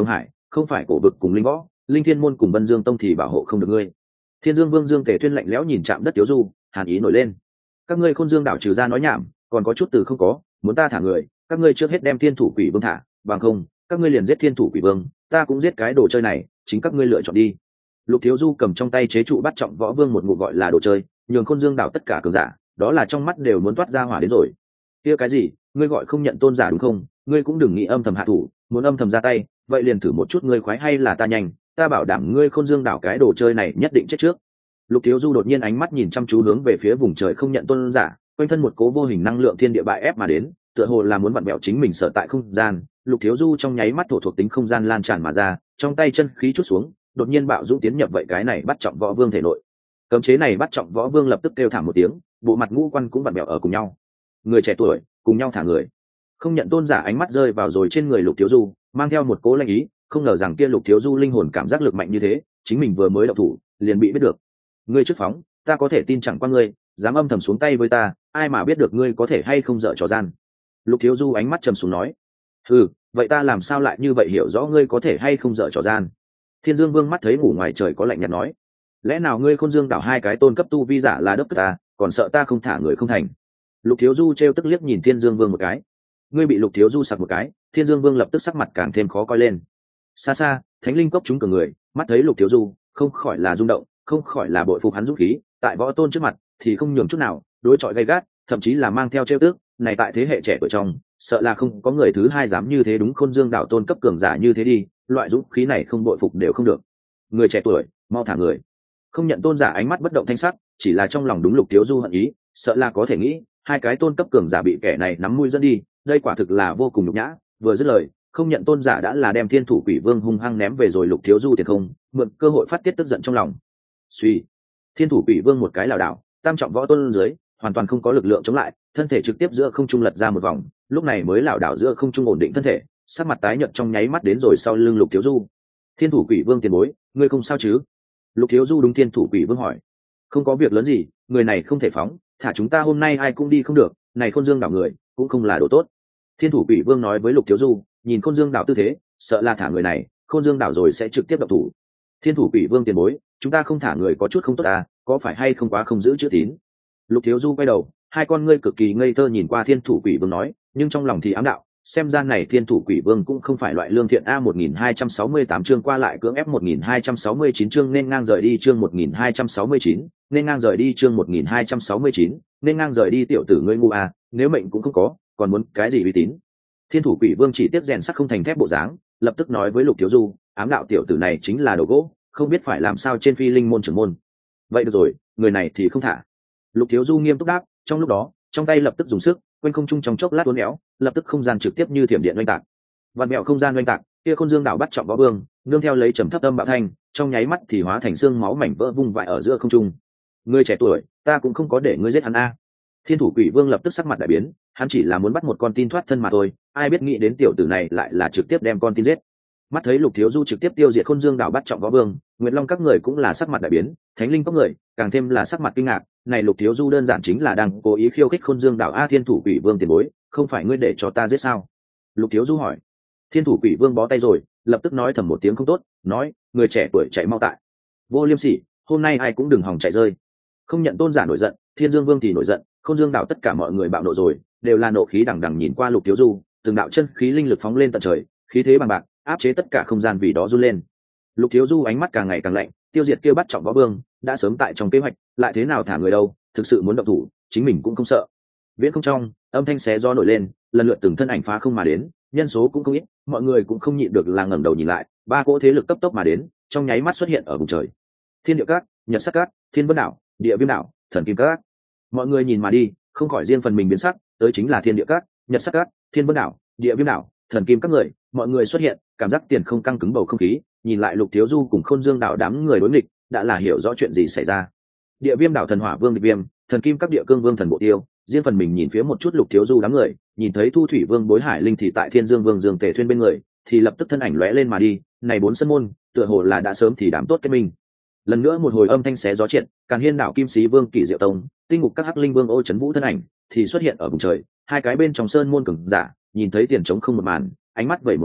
không phải cổ vực cùng linh võ, linh thiên môn cùng vân dương tông thì bảo hộ không được ngươi. Thiên Dương Vương Dương Tề Tuyên lạnh lẽo nhìn chạm đất Tiếu Du, hàn ý nổi lên. Các ngươi Khôn Dương đảo trừ ra nói nhảm, còn có chút từ không có, muốn ta thả người, các ngươi trước hết đem Thiên Thủ Quỷ Vương thả, bằng không, các ngươi liền giết Thiên Thủ Quỷ Vương, ta cũng giết cái đồ chơi này, chính các ngươi lựa chọn đi. Lục Thiếu Du cầm trong tay chế trụ bắt trọng võ vương một ngụ gọi là đồ chơi, nhường Khôn Dương đảo tất cả cường giả, đó là trong mắt đều muốn toát ra hỏa đến rồi. Kia cái gì, ngươi gọi không nhận tôn giả đúng không? Ngươi cũng đừng nghĩ âm thầm hạ thủ, muốn âm thầm ra tay, vậy liền thử một chút ngươi khoái hay là ta nhanh, ta bảo đảm ngươi Khôn Dương đảo cái đồ chơi này nhất định chết trước. Lục Thiếu Du đột nhiên ánh mắt nhìn chăm chú hướng về phía vùng trời không nhận tôn giả, quanh thân một cố vô hình năng lượng thiên địa bại ép mà đến, tựa hồ là muốn vặn bẹo chính mình sở tại không gian. Lục Thiếu Du trong nháy mắt thổ thuộc tính không gian lan tràn mà ra, trong tay chân khí chút xuống, đột nhiên bạo dũng tiến nhập vậy cái này bắt trọng võ vương thể nội. Cấm chế này bắt trọng võ vương lập tức kêu thảm một tiếng, bộ mặt ngũ quan cũng vặn bẹo ở cùng nhau. Người trẻ tuổi, cùng nhau thả người. Không nhận tôn giả ánh mắt rơi vào rồi trên người Lục Thiếu Du, mang theo một cố lanh ý, không ngờ rằng kia Lục Thiếu Du linh hồn cảm giác lực mạnh như thế, chính mình vừa mới động thủ, liền bị biết được. Ngươi trước phóng, ta có thể tin chẳng qua ngươi, dám âm thầm xuống tay với ta, ai mà biết được ngươi có thể hay không dở trò gian. Lục Thiếu Du ánh mắt trầm xuống nói, ừ, vậy ta làm sao lại như vậy hiểu rõ ngươi có thể hay không dở trò gian. Thiên Dương Vương mắt thấy ngủ ngoài trời có lạnh nhạt nói, lẽ nào ngươi Khôn Dương đảo hai cái tôn cấp tu vi giả là đốc ta, còn sợ ta không thả người không thành. Lục Thiếu Du trêu tức liếc nhìn Thiên Dương Vương một cái. Ngươi bị Lục Thiếu Du sặc một cái, Thiên Dương Vương lập tức sắc mặt càng thêm khó coi lên. Xa xa, Thánh Linh cốc chúng cường người, mắt thấy Lục Thiếu Du, không khỏi là rung động, không khỏi là bội phục hắn dũng khí, tại võ tôn trước mặt thì không nhường chút nào, đối chọi gay gắt, thậm chí là mang theo trêu tức, này tại thế hệ trẻ tuổi trong, sợ là không có người thứ hai dám như thế đúng Khôn Dương đảo tôn cấp cường giả như thế đi, loại dũng khí này không bội phục đều không được. Người trẻ tuổi, mau thả người. Không nhận tôn giả ánh mắt bất động thanh sắc, chỉ là trong lòng đúng Lục Thiếu Du hận ý, sợ là có thể nghĩ, hai cái tôn cấp cường giả bị kẻ này nắm mũi dẫn đi, đây quả thực là vô cùng nhục nhã. Vừa dứt lời, không nhận tôn giả đã là đem Thiên Thủ Quỷ Vương hung hăng ném về rồi Lục Thiếu Du tiền không, mượn cơ hội phát tiết tức giận trong lòng. Suy, Thiên Thủ Quỷ Vương một cái lảo đảo, tam trọng võ tôn dưới, hoàn toàn không có lực lượng chống lại, thân thể trực tiếp giữa không trung lật ra một vòng, lúc này mới lảo đảo giữa không trung ổn định thân thể, sắc mặt tái nhợt trong nháy mắt đến rồi sau lưng Lục Thiếu Du. Thiên Thủ Quỷ Vương tiền bối, ngươi không sao chứ? Lục Thiếu Du đúng Thiên Thủ Quỷ Vương hỏi. Không có việc lớn gì, người này không thể phóng, thả chúng ta hôm nay ai cũng đi không được, này Khôn Dương đảo người cũng không là đồ tốt. Thiên Thủ Quỷ Vương nói với Lục Thiếu Du, nhìn Khôn Dương đảo tư thế, sợ là thả người này, Khôn Dương đảo rồi sẽ trực tiếp động thủ. Thiên Thủ Quỷ Vương tiền bối, chúng ta không thả người có chút không tốt à, có phải hay không quá không giữ chữ tín. Lục Thiếu Du quay đầu, hai con ngươi cực kỳ ngây thơ nhìn qua Thiên Thủ Quỷ Vương nói, nhưng trong lòng thì ám đạo, xem ra này Thiên Thủ Quỷ Vương cũng không phải loại lương thiện. A một nghìn hai trăm sáu mươi tám chương qua lại cưỡng ép một nghìn hai trăm sáu mươi chín chương nên ngang rời đi chương một nghìn hai trăm sáu mươi chín, nên ngang rời đi chương một nghìn hai trăm sáu mươi chín, nên ngang rời đi tiểu tử ngươi ngu à, nếu mệnh cũng không có, còn muốn cái gì uy tín. Thiên Thủ Quỷ Vương chỉ tiếp rèn sắt không thành thép bộ dáng, lập tức nói với Lục Thiếu Du, ám đạo tiểu tử này chính là đồ gỗ, không biết phải làm sao trên phi linh môn trưởng môn. Vậy được rồi, người này thì không thả. Lục Thiếu Du nghiêm túc đáp, trong lúc đó, trong tay lập tức dùng sức, quanh không trung trong chốc lát uốn éo, lập tức không gian trực tiếp như thiểm điện oanh tạc. Vạn mẹo không gian oanh tạc, kia Khôn Dương đảo bắt trọng võ vương, nương theo lấy trầm thấp âm bạo thanh, trong nháy mắt thì hóa thành xương máu mảnh vỡ vung vãi ở giữa không trung. Ngươi trẻ tuổi, ta cũng không có để ngươi giết hắn a. Thiên Thủ Quỷ Vương lập tức sắc mặt đại biến, hắn chỉ là muốn bắt một con tin thoát thân mà thôi, ai biết nghĩ đến tiểu tử này lại là trực tiếp đem con tin giết. Mắt thấy Lục Thiếu Du trực tiếp tiêu diệt Khôn Dương đảo bắt trọng võ vương, Nguyệt Long các người cũng là sắc mặt đại biến, Thánh Linh các người càng thêm là sắc mặt kinh ngạc, này Lục Thiếu Du đơn giản chính là đang cố ý khiêu khích Khôn Dương đảo. A Thiên Thủ Quỷ Vương tiền bối, không phải ngươi để cho ta giết sao? Lục Thiếu Du hỏi. Thiên Thủ Quỷ Vương bó tay rồi, lập tức nói thầm một tiếng không tốt, nói, người trẻ tuổi chạy mau tại. Vô liêm sỉ, hôm nay ai cũng đừng hòng chạy rơi. Không nhận tôn giả nổi giận, Thiên Dương Vương thì nổi giận, Khôn Dương đảo tất cả mọi người bạo nộ rồi, đều là nộ khí đằng đằng nhìn qua Lục Thiếu Du, từng đạo chân khí linh lực phóng lên tận trời, khí thế bằng bạc, áp chế tất cả không gian vì đó run lên. Lục Thiếu Du ánh mắt càng ngày càng lạnh, tiêu diệt kia bắt trọng võ vương đã sớm tại trong kế hoạch, lại thế nào thả người đâu, thực sự muốn động thủ, chính mình cũng không sợ. Viễn không trong, âm thanh xé gió nổi lên, lần lượt từng thân ảnh phá không mà đến, nhân số cũng không ít, mọi người cũng không nhịn được là ngẩng đầu nhìn lại, ba cỗ thế lực cấp tốc mà đến, trong nháy mắt xuất hiện ở vùng trời. Thiên Địa Các, Nhật Sắc Các, Thiên Vân Đảo, Địa Viêm Đảo, Thần Kim Các. Mọi người nhìn mà đi, không khỏi riêng phần mình biến sắc, tới chính là Thiên Địa Các, Nhật Sắc Các, Thiên Vân Đảo, Địa Viêm Đảo, Thần Kim Các người, mọi người xuất hiện, cảm giác tiền không căng cứng bầu không khí, nhìn lại Lục Thiếu Du cùng Khôn Dương đảo đám người đối nghịch, đã là hiểu rõ chuyện gì xảy ra. Địa Viêm đảo thần hỏa vương Địch Viêm, Thần Kim Các địa cương vương thần Bộ Tiêu, riêng phần mình nhìn phía một chút Lục Thiếu Du đám người, nhìn thấy Thu Thủy Vương Bối Hải Linh thì tại Thiên Dương Vương Dương Tề Thuyên bên người, thì lập tức thân ảnh lóe lên mà đi, này bốn sân môn, tựa hồ là đã sớm thì đám tốt kết minh. Lần nữa một hồi âm thanh xé gió triệt, Càn Hiên đảo Kim Sĩ Vương Kỷ Diệu Tông, Tinh Ngục Các Hắc Linh Vương Ô Chấn Vũ thân ảnh thì xuất hiện ở vùng trời, hai cái bên trong sơn môn cường giả, nhìn thấy tiền trống không một màn, ánh mắt vẩy một cái,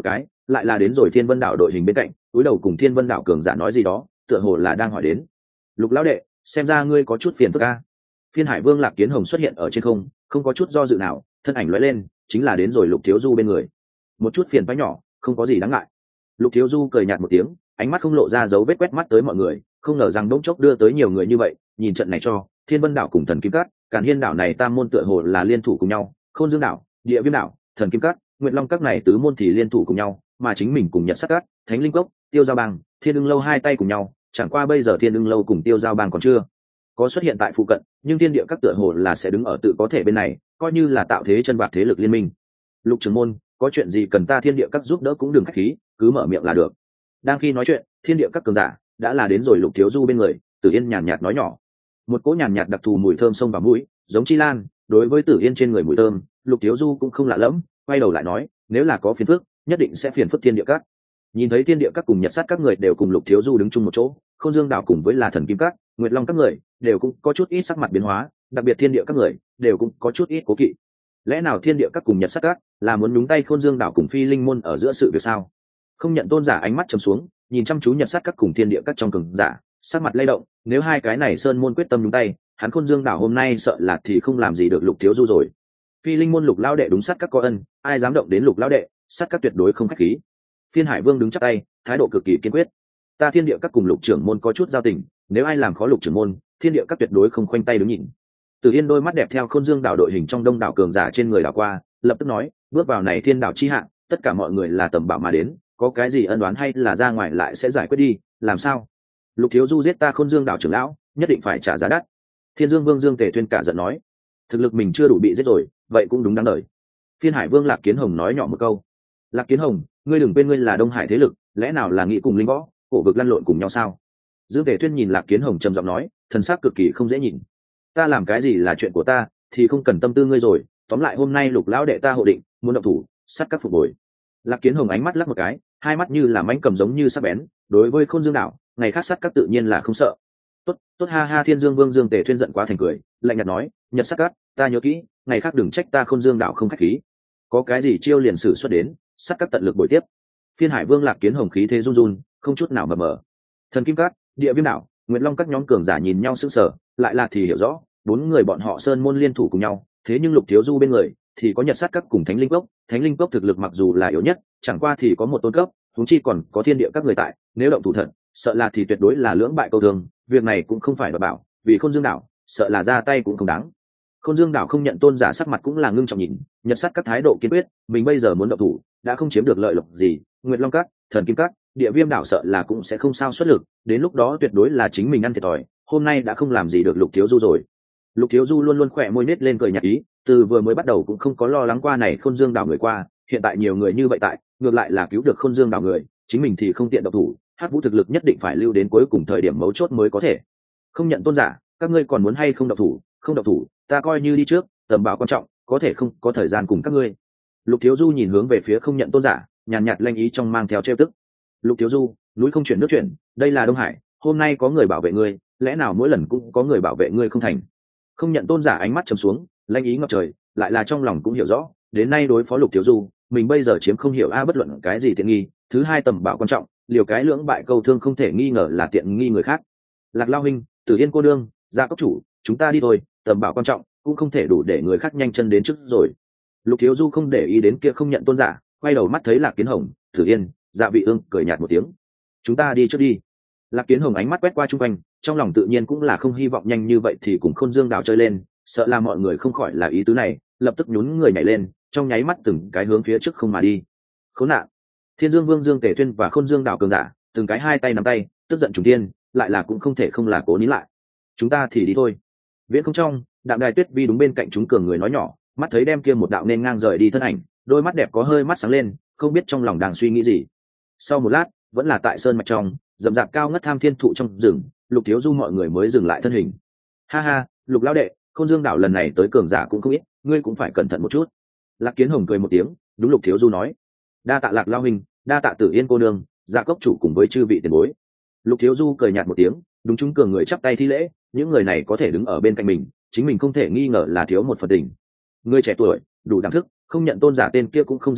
lại là đến rồi Thiên Vân Đạo đội hình bên cạnh, cúi đầu cùng Thiên Vân Đạo cường giả nói gì đó, tựa hồ là đang hỏi đến. Lục lão đệ, xem ra ngươi có chút phiền phức a. Phiên Hải Vương Lạc Kiến Hồng xuất hiện ở trên không, không có chút do dự nào, thân ảnh lóe lên, chính là đến rồi Lục Thiếu Du bên người. Một chút phiền phái nhỏ, không có gì đáng ngại. Lục Thiếu Du cười nhạt một tiếng, ánh mắt không lộ ra dấu vết quét mắt tới mọi người, không ngờ rằng đống chốc đưa tới nhiều người như vậy, nhìn trận này cho Thiên Vân Đạo cùng Thần Kim Cát, Càn Hiên Đạo này tam môn tựa hồ là liên thủ cùng nhau, Khôn Dương Đạo, Địa Viêm Đạo, Thần Kim Cát, Nguyệt Long Các này tứ môn thì liên thủ cùng nhau, mà chính mình cùng Nhật Sát Cát, Thánh Linh Cốc, Tiêu Giao Bang, Thiên Ưng Lâu hai tay cùng nhau, chẳng qua bây giờ Thiên Ưng Lâu cùng Tiêu Giao Bang còn chưa có xuất hiện tại phụ cận, nhưng Thiên Địa Các tựa hồ là sẽ đứng ở tự có thể bên này, coi như là tạo thế chân bạc thế lực liên minh. Lục trưởng môn, có chuyện gì cần ta Thiên Địa Các giúp đỡ cũng đừng khách khí, cứ mở miệng là được. Đang khi nói chuyện, Thiên Địa Các cường giả đã là đến rồi Lục Thiếu Du bên người, Tử Yên nhàn nhạt nói nhỏ. Một cỗ nhàn nhạt đặc thù mùi thơm xông vào mũi, giống chi lan, đối với Tử Yên trên người mùi thơm, Lục Thiếu Du cũng không lạ lẫm, quay đầu lại nói, nếu là có phiền phức, nhất định sẽ phiền phức Thiên Địa Các. Nhìn thấy Thiên Địa Các cùng Nhật Sát các người đều cùng Lục Thiếu Du đứng chung một chỗ, Khôn Dương Đạo cùng với là Thần Kim Các, Nguyệt Long các người đều cũng có chút ít sắc mặt biến hóa, đặc biệt Thiên Địa các người đều cũng có chút ít cố kỵ. Lẽ nào Thiên Địa các cùng Nhật Sát các là muốn nhúng tay Khôn Dương Đạo cùng Phi Linh môn ở giữa sự việc sao? Không nhận tôn giả ánh mắt trầm xuống, nhìn chăm chú Nhật Sát các cùng Thiên Địa các trong cường giả, sắc mặt lay động, nếu hai cái này sơn môn quyết tâm nhúng tay, hắn Khôn Dương Đạo hôm nay sợ là thì không làm gì được Lục Thiếu Du rồi. Phi Linh môn Lục lão đệ đúng sát các có ân, ai dám động đến Lục lão đệ, sát các tuyệt đối không khách khí. Phiên Hải Vương đứng chắp tay, thái độ cực kỳ kiên quyết. Ta Thiên Địa các cùng Lục trưởng môn có chút giao tình, nếu ai làm khó Lục trưởng môn, Thiên Địa các tuyệt đối không khoanh tay đứng nhìn. Từ Yên đôi mắt đẹp theo Khôn Dương Đạo đội hình trong đông đảo cường giả trên người đảo qua, lập tức nói, bước vào này Thiên Đạo chi hạng, tất cả mọi người là tầm bảo mà đến, có cái gì ân đoán hay là ra ngoài lại sẽ giải quyết đi, làm sao? Lục Thiếu Du giết ta Khôn Dương Đạo trưởng lão, nhất định phải trả giá đắt. Thiên Dương Vương Dương Tề Tuyên cả giận nói, thực lực mình chưa đủ bị giết rồi, vậy cũng đúng đáng đời. Phiên Hải Vương Lạc Kiến Hồng nói nhỏ một câu. Lạc Kiến Hồng, ngươi đừng quên ngươi là Đông Hải thế lực, lẽ nào là nghị cùng linh võ cổ vực lăn lộn cùng nhau sao? Dương Tề Tuyên nhìn Lạc Kiến Hồng trầm giọng nói, thần sắc cực kỳ không dễ nhìn. Ta làm cái gì là chuyện của ta, thì không cần tâm tư ngươi rồi. Tóm lại hôm nay Lục lão đệ ta hộ định, muốn động thủ, sát các phục hồi. Lạc Kiến Hồng ánh mắt lắc một cái, hai mắt như là mãnh cầm giống như sắc bén. Đối với Khôn Dương Đạo, ngày khác sát các tự nhiên là không sợ. Tốt, tốt ha ha. Thiên Dương Vương Dương Tề Tuyên giận quá thành cười, lạnh nhạt nói, Nhật sát các, ta nhớ kỹ, ngày khác đừng trách ta Khôn Dương Đạo không khách khí. Có cái gì chiêu liền sử xuất đến, sát các tận lực bồi tiếp. Phiên Hải Vương Lạc Kiến Hồng khí thế run run, không chút nào mờ mờ. Thần Kim Các, Địa Viêm Đạo, Nguyệt Long các nhóm cường giả nhìn nhau sững sờ, lại là thì hiểu rõ, bốn người bọn họ sơn môn liên thủ cùng nhau, thế nhưng Lục Thiếu Du bên người thì có Nhật Sát các cùng Thánh Linh Cốc, Thánh Linh Cốc thực lực mặc dù là yếu nhất, chẳng qua thì có một tôn cấp, huống chi còn có Thiên Địa các người tại, nếu động thủ thật, sợ là thì tuyệt đối là lưỡng bại câu thương, việc này cũng không phải là bảo, vì Khôn Dương Đạo, sợ là ra tay cũng không đáng. Khôn Dương Đạo không nhận tôn giả sắc mặt cũng là ngưng trọng nhìn, Nhật Sát các thái độ kiên quyết, mình bây giờ muốn động thủ, đã không chiếm được lợi lộc gì, Nguyệt Long các, Thần Kim các, Địa Viêm Đạo sợ là cũng sẽ không sao xuất lực, đến lúc đó tuyệt đối là chính mình ăn thiệt thòi, hôm nay đã không làm gì được Lục Thiếu Du rồi. Lục Thiếu Du luôn luôn khỏe môi nết lên cười nhạt ý, từ vừa mới bắt đầu cũng không có lo lắng qua này Khôn Dương Đạo người qua, hiện tại nhiều người như vậy tại, ngược lại là cứu được Khôn Dương Đạo người, chính mình thì không tiện động thủ, Hắc Vũ thực lực nhất định phải lưu đến cuối cùng thời điểm mấu chốt mới có thể. Không nhận tôn giả, các ngươi còn muốn hay không động thủ, không động thủ, ta coi như đi trước, tầm bảo quan trọng, có thể không có thời gian cùng các ngươi. Lục Thiếu Du nhìn hướng về phía không nhận tôn giả, nhàn nhạt lanh ý trong mang theo trêu tức. Lục Thiếu Du, núi không chuyển nước chuyển, đây là Đông Hải, hôm nay có người bảo vệ ngươi, lẽ nào mỗi lần cũng có người bảo vệ ngươi không thành? Không nhận tôn giả ánh mắt trầm xuống, lanh ý ngập trời, lại là trong lòng cũng hiểu rõ, đến nay đối phó Lục Thiếu Du, mình bây giờ chiếm không hiểu a bất luận cái gì tiện nghi, thứ hai tầm bảo quan trọng, liều cái lưỡng bại câu thương không thể nghi ngờ là tiện nghi người khác. Lạc Lao huynh, Tử Yên cô đương, Gia Cốc chủ, chúng ta đi thôi, tầm bảo quan trọng, cũng không thể đủ để người khác nhanh chân đến trước rồi. Lục Thiếu Du không để ý đến kia không nhận tôn giả, quay đầu mắt thấy Lạc Kiến Hồng, Tử Yên, Dạ Vị Ương cười nhạt một tiếng. Chúng ta đi trước đi. Lạc Kiến Hồng ánh mắt quét qua chung quanh, trong lòng tự nhiên cũng là không hy vọng nhanh như vậy thì cùng Khôn Dương Đạo chơi lên, sợ là mọi người không khỏi là ý tứ này, lập tức nhún người nhảy lên, trong nháy mắt từng cái hướng phía trước không mà đi. Khốn nạn! Thiên Dương Vương Dương Tề Tuyên và Khôn Dương Đạo cường giả, từng cái hai tay nắm tay, tức giận trùng thiên, lại là cũng không thể không là cố nín lại. Chúng ta thì đi thôi. Viễn không trong, Đạm Đài Tuyết Vi đúng bên cạnh chúng cường người nói nhỏ, mắt thấy đem kia một đạo nên ngang rời đi thân ảnh, đôi mắt đẹp có hơi mắt sáng lên, không biết trong lòng đang suy nghĩ gì. Sau một lát, vẫn là tại sơn mạch trong, rậm rạp cao ngất tham thiên thụ trong rừng, Lục Thiếu Du mọi người mới dừng lại thân hình. Ha ha, Lục lão đệ, Khôn Dương Đạo lần này tới cường giả cũng không ít, ngươi cũng phải cẩn thận một chút. Lạc Kiến Hồng cười một tiếng, đúng Lục Thiếu Du nói. Đa tạ Lạc Lao huynh, đa tạ Tử Yên cô nương, Dạ Cốc chủ cùng với chư vị tiền bối. Lục Thiếu Du cười nhạt một tiếng, đúng chúng cường người chắp tay thi lễ, những người này có thể đứng ở bên cạnh mình, chính mình không thể nghi ngờ là thiếu một phần tình. Người trẻ tuổi, đủ đảm thức, không nhận tôn giả tên kia cũng không dễ trọng,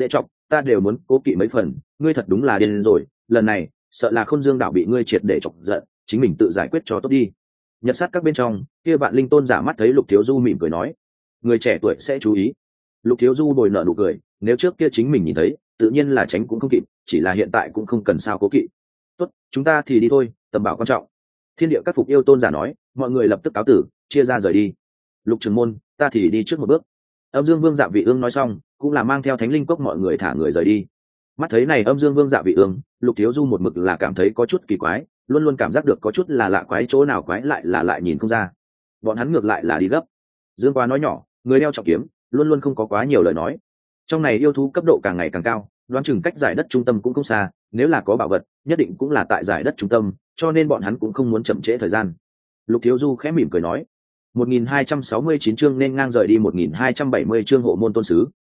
ta đều muốn cố kỵ mấy phần. Ngươi thật đúng là điên rồi, lần này sợ là Khôn Dương đảo bị ngươi triệt để chọc giận, chính mình tự giải quyết cho tốt đi. Nhật sát các bên trong kia vạn linh tôn giả mắt thấy Lục Thiếu Du mỉm cười nói, người trẻ tuổi sẽ chú ý. Lục Thiếu Du bồi nợ nụ cười, nếu trước kia chính mình nhìn thấy tự nhiên là tránh cũng không kịp, chỉ là hiện tại cũng không cần sao cố kỵ. Tốt, chúng ta thì đi thôi, tầm bảo quan trọng. Thiên địa các phục yêu tôn giả nói, mọi người lập tức cáo tử, chia ra rời đi. Lục trưởng môn, ta thì đi trước một bước. Âm Dương Vương Dạ Vị Ương nói xong, cũng là mang theo Thánh Linh Cốc mọi người thả người rời đi. Mắt thấy này Âm Dương Vương Dạ Vị Ương, Lục Thiếu Du một mực là cảm thấy có chút kỳ quái, luôn luôn cảm giác được có chút là lạ quái, chỗ nào quái lại là lại nhìn không ra. Bọn hắn ngược lại là đi gấp. Dương Quá nói nhỏ, người đeo trọng kiếm, luôn luôn không có quá nhiều lời nói. Trong này yêu thú cấp độ càng ngày càng cao, đoán chừng cách giải đất trung tâm cũng không xa, nếu là có bảo vật, nhất định cũng là tại giải đất trung tâm, cho nên bọn hắn cũng không muốn chậm trễ thời gian. Lục Thiếu Du khẽ mỉm cười nói, một nghìn hai trăm sáu mươi chín chương nên ngang rời đi, một nghìn hai trăm bảy mươi chương hộ môn tôn sứ,